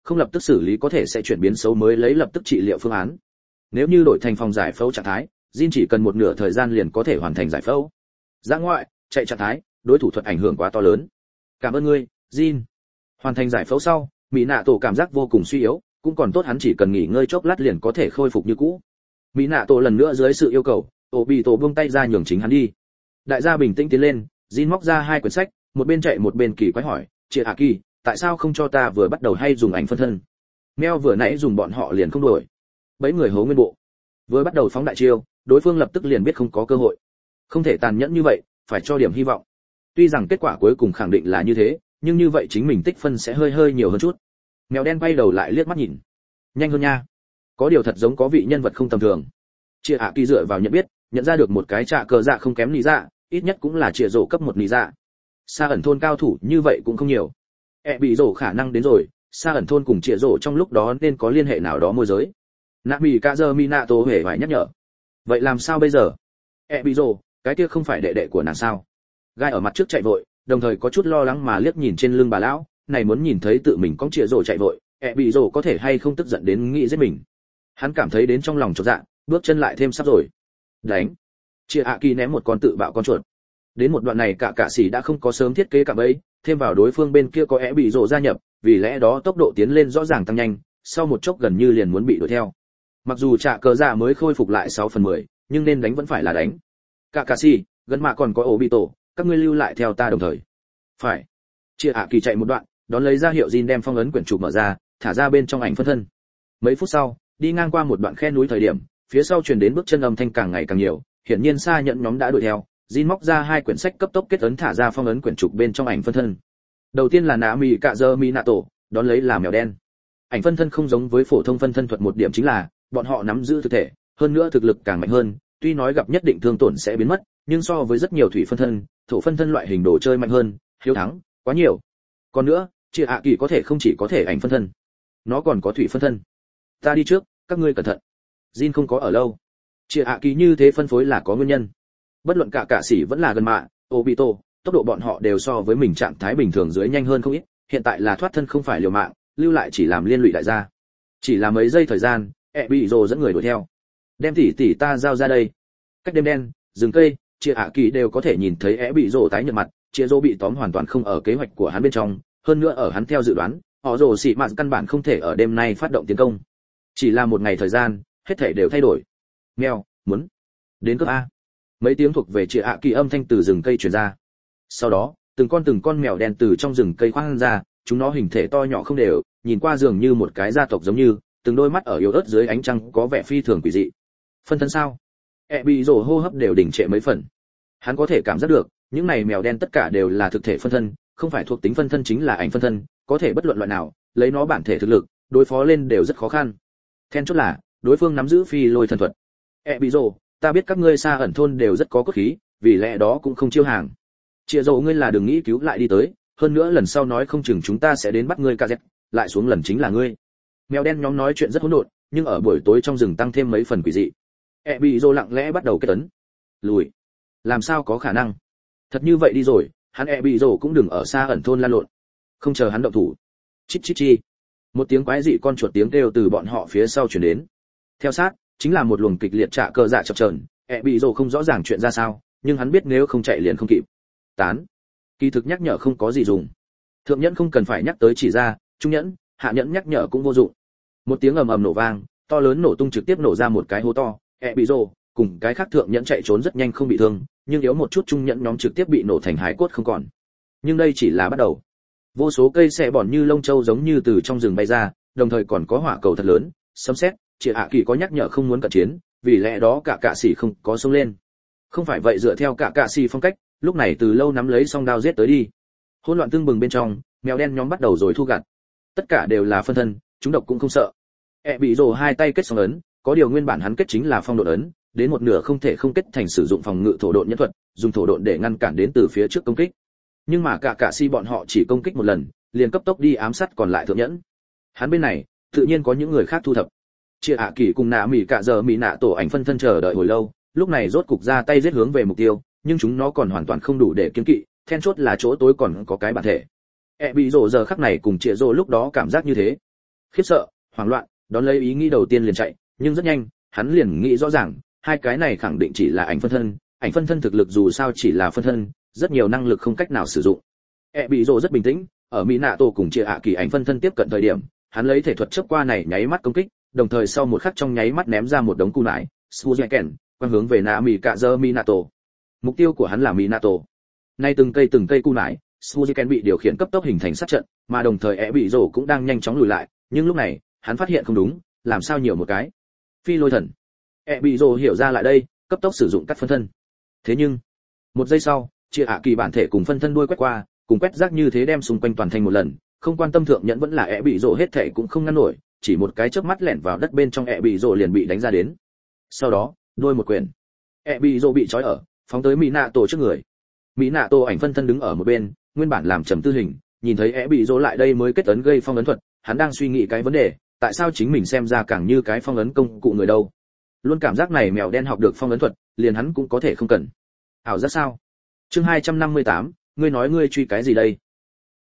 không lập tức xử lý có thể sẽ chuyển biến xấu mới lấy lập tức trị liệu phương án. Nếu như đổi thành phòng giải phẫu trạng thái, Jin chỉ cần một nửa thời gian liền có thể hoàn thành giải phẫu. Ra ngoại, chạy trạng thái, đối thủ thuật ảnh hưởng quá to lớn. Cảm ơn ngươi, Jin. Hoàn thành giải phẫu sau, Mỹ Nạ Tổ cảm giác vô cùng suy yếu, cũng còn tốt hắn chỉ cần nghỉ ngơi chốc lát liền có thể khôi phục như cũ. Mỹ Nạ Tổ lần nữa dưới sự yêu cầu, Obito buông tay ra nhường chính hắn đi. Đại gia bình tĩnh tiến lên, Jin móc ra 2 quyển sách, một bên chạy một bên kỳ quái hỏi, "Chị Aki, tại sao không cho ta vừa bắt đầu hay dùng ảnh phân thân?" Meo vừa nãy dùng bọn họ liền không đổi. Bấy người hố nguyên bộ. Vừa bắt đầu phóng đại chiêu, đối phương lập tức liền biết không có cơ hội. Không thể tàn nhẫn như vậy, phải cho điểm hy vọng. Tuy rằng kết quả cuối cùng khẳng định là như thế, nhưng như vậy chính mình tích phân sẽ hơi nhiều hơn chút. Mèo đen quay đầu lại liếc mắt nhìn. Nhanh hơn nha. Có điều thật giống có vị nhân vật không tầm thường. Chia ạ kỳ dựa vào nhận biết, nhận ra được một cái trạ cờ dạ không kém nị dạ, ít nhất cũng là chia rổ cấp 1 nị dạ. Sa ẩn thôn cao thủ như vậy cũng không nhiều. Bị rổ khả năng đến rồi, Sa ẩn thôn cùng chia rổ trong lúc đó nên có liên hệ nào đó môi giới. Nami Kazu Minato hề phải nhắc nhở. Vậy làm sao bây giờ? Bị rổ, cái kia không phải đệ đệ của nàng sao? Gai ở mặt trước chạy vội, đồng thời có chút lo lắng mà liếc nhìn trên lưng bà lão, này muốn nhìn thấy tự mình con chia rổ chạy vội, bị rổ có thể hay không tức giận đến nghĩ giết mình. Hắn cảm thấy đến trong lòng chột dạ, bước chân lại thêm sắp rồi. Đánh. Chia ạ kỳ ném một con tự bạo con chuột. Đến một đoạn này cả sĩ đã không có sớm thiết kế cả bấy, thêm vào đối phương bên kia có bị rổ gia nhập, vì lẽ đó tốc độ tiến lên rõ ràng tăng nhanh, sau một chốc gần như liền muốn bị đuổi theo. Mặc dù trạ cờ dạ mới khôi phục lại 6/10, nhưng nên đánh vẫn phải là đánh. Cả sĩ, gần mà còn có Obito, các ngươi lưu lại theo ta đồng thời. Phải. Chia ạ kỳ chạy một đoạn, đón lấy ra hiệu Jin đem phong ấn quyển trục mở ra, thả ra bên trong ảnh phân thân. Mấy phút sau, đi ngang qua một đoạn khe núi thời điểm, phía sau truyền đến bước chân âm thanh càng ngày càng nhiều, hiển nhiên Sa nhận nhóm đã đuổi theo. Jin móc ra 2 quyển sách cấp tốc kết ấn thả ra phong ấn quyển trục bên trong ảnh phân thân. Đầu tiên là Nami Kazu Minato, đón lấy là mèo đen. Ảnh phân thân không giống với phổ thông phân thân thuật một điểm chính là, bọn họ nắm giữ thực thể, hơn nữa thực lực càng mạnh hơn, tuy nói gặp nhất định thương tổn sẽ biến mất, nhưng so với rất nhiều thủy phân thân, thổ phân thân loại hình đồ chơi mạnh hơn, hiếu thắng, quá nhiều. Còn nữa, Chia ạ kỳ có thể không chỉ có thể ảnh phân thân, nó còn có thủy phân thân. Ta đi trước, các ngươi cẩn thận. Jin không có ở lâu. Chia ạ kỳ như thế phân phối là có nguyên nhân. Bất luận cả sĩ vẫn là gần mạ, Obito, tốc độ bọn họ đều so với mình trạng thái bình thường dưới nhanh hơn không ít, hiện tại là thoát thân không phải liều mạng, lưu lại chỉ làm liên lụy đại gia. Chỉ là mấy giây thời gian, bị rồ dẫn người đuổi theo. Đem tỷ ta giao ra đây. Cách đêm đen, rừng cây, Chia ạ kỳ đều có thể nhìn thấy bị rồ tái nhợt mặt, Chia rồ bị tóm hoàn toàn không ở kế hoạch của hắn bên trong, hơn nữa ở hắn theo dự đoán, họ rồ xị mạn căn bản không thể ở đêm nay phát động tiến công. Chỉ là một ngày thời gian, hết thảy đều thay đổi. Mèo, muốn đến cướp a. Mấy tiếng thuộc về Chia ạ kỳ âm thanh từ rừng cây truyền ra. Sau đó, từng con mèo đen từ trong rừng cây khoan ra, chúng nó hình thể to nhỏ không đều, nhìn qua dường như một cái gia tộc giống như, từng đôi mắt ở yếu ớt dưới ánh trăng có vẻ phi thường quỷ dị. Phân thân sao? Bị rồ hô hấp đều đình trệ mấy phần. Hắn có thể cảm giác được, những này mèo đen tất cả đều là thực thể phân thân, không phải thuộc tính phân thân chính là ảnh phân thân, có thể bất luận loại nào, lấy nó bản thể thực lực, đối phó lên đều rất khó khăn. Then chốt là, đối phương nắm giữ phi lôi thần thuật. Bị rồ, ta biết các ngươi Sa ẩn thôn đều rất có cốt khí, vì lẽ đó cũng không chiêu hàng. Chia rồ ngươi là đừng nghĩ cứu lại đi tới, hơn nữa lần sau nói không chừng chúng ta sẽ đến bắt ngươi KZ, lại xuống lần chính là ngươi. Mèo đen nhóm nói chuyện rất hỗn độn, nhưng ở buổi tối trong rừng tăng thêm mấy phần quỷ dị. Bị rồ lặng lẽ bắt đầu kết tấn. Lùi. Làm sao có khả năng? Thật như vậy đi rồi, hắn bị rồ cũng đừng ở Sa ẩn thôn lan lộn. Không chờ hắn động thủ. Chít chít chi. Một tiếng quái dị con chuột tiếng kêu từ bọn họ phía sau truyền đến. Theo sát, chính là một luồng kịch liệt trạ cờ dạ chập chờn. Bị rồ không rõ ràng chuyện ra sao, nhưng hắn biết nếu không chạy liền không kịp. Tán. Kỳ thực nhắc nhở không có gì dùng. Thượng nhẫn không cần phải nhắc tới chỉ ra, trung nhẫn, hạ nhẫn nhắc nhở cũng vô dụng. Một tiếng ầm ầm nổ vang, to lớn nổ tung trực tiếp nổ ra một cái hố to. Bị rồ cùng cái khác thượng nhẫn chạy trốn rất nhanh không bị thương, nhưng yếu một chút trung nhẫn nhóm trực tiếp bị nổ thành hải cốt không còn. Nhưng đây chỉ là bắt đầu. Vô số cây xẻ bòn như lông châu giống như từ trong rừng bay ra, đồng thời còn có hỏa cầu thật lớn, sấm sét. Chị hạ kỳ có nhắc nhở không muốn cận chiến, vì lẽ đó cả sĩ không có xông lên. Không phải vậy dựa theo cả sĩ phong cách, lúc này từ lâu nắm lấy song đao giết tới đi. Hỗn loạn tương bừng bên trong, mèo đen nhóm bắt đầu rồi thu gặt. Tất cả đều là phân thân, chúng độc cũng không sợ. Bị rồ hai tay kết song ấn, có điều nguyên bản hắn kết chính là phong độn ấn, đến một nửa không thể không kết thành sử dụng phòng ngự thổ độn nhân thuật, dùng thổ độn để ngăn cản đến từ phía trước công kích. Nhưng mà cả si bọn họ chỉ công kích một lần, liền cấp tốc đi ám sát còn lại thượng nhẫn. Hắn bên này, tự nhiên có những người khác thu thập. Chia ạ kỳ cùng nạ mỉ cả giờ mỉ nạ tổ ảnh phân thân chờ đợi hồi lâu, lúc này rốt cục ra tay giết hướng về mục tiêu, nhưng chúng nó còn hoàn toàn không đủ để kiên kỵ, then chốt là chỗ tối còn có cái bản thể. Bị rồ giờ khắc này cùng Chia rồ lúc đó cảm giác như thế. khiếp sợ, hoảng loạn, đón lấy ý nghĩ đầu tiên liền chạy, nhưng rất nhanh, hắn liền nghĩ rõ ràng, hai cái này khẳng định chỉ là ảnh phân thân thực lực dù sao chỉ là phân thân, rất nhiều năng lực không cách nào sử dụng. Bị rồ rất bình tĩnh, ở mỹ nạ tổ cùng chia ạ kỳ ảnh phân thân tiếp cận thời điểm, hắn lấy thể thuật chớp qua này nháy mắt công kích, đồng thời sau một khắc trong nháy mắt ném ra một đống cù nải, Suzuken, quang hướng về nạ mỹ cạ dơ Minato. Mục tiêu của hắn là Minato. Nay từng cây cù nải, Suzuken bị điều khiển cấp tốc hình thành sát trận, mà đồng thời bị rồ cũng đang nhanh chóng lùi lại, nhưng lúc này, hắn phát hiện không đúng, làm sao nhiều một cái phi lôi thần. Bị rồ hiểu ra lại đây, cấp tốc sử dụng cắt phân thân. Thế nhưng, một giây sau, chia ạ kỳ bản thể cùng phân thân đuôi quét qua, cùng quét rác như thế đem xung quanh toàn thành một lần, không quan tâm thượng nhẫn vẫn là bị rồ hết thể cũng không ngăn nổi, chỉ một cái chớp mắt lẻn vào đất bên trong bị rồ liền bị đánh ra đến. Sau đó, đuôi một quyền, bị rồ bị trói ở, phóng tới mỹ nạ tổ trước người. Mỹ nạ tổ ảnh phân thân đứng ở một bên, nguyên bản làm trầm tư hình, nhìn thấy bị rồ lại đây mới kết ấn gây phong ấn thuật, hắn đang suy nghĩ cái vấn đề, tại sao chính mình xem ra càng như cái phong ấn công cụ người đâu. Luôn cảm giác này mèo đen học được phong ấn thuật, liền hắn cũng có thể không cần. Ảo giác sao? Chương 258, ngươi nói ngươi truy cái gì đây?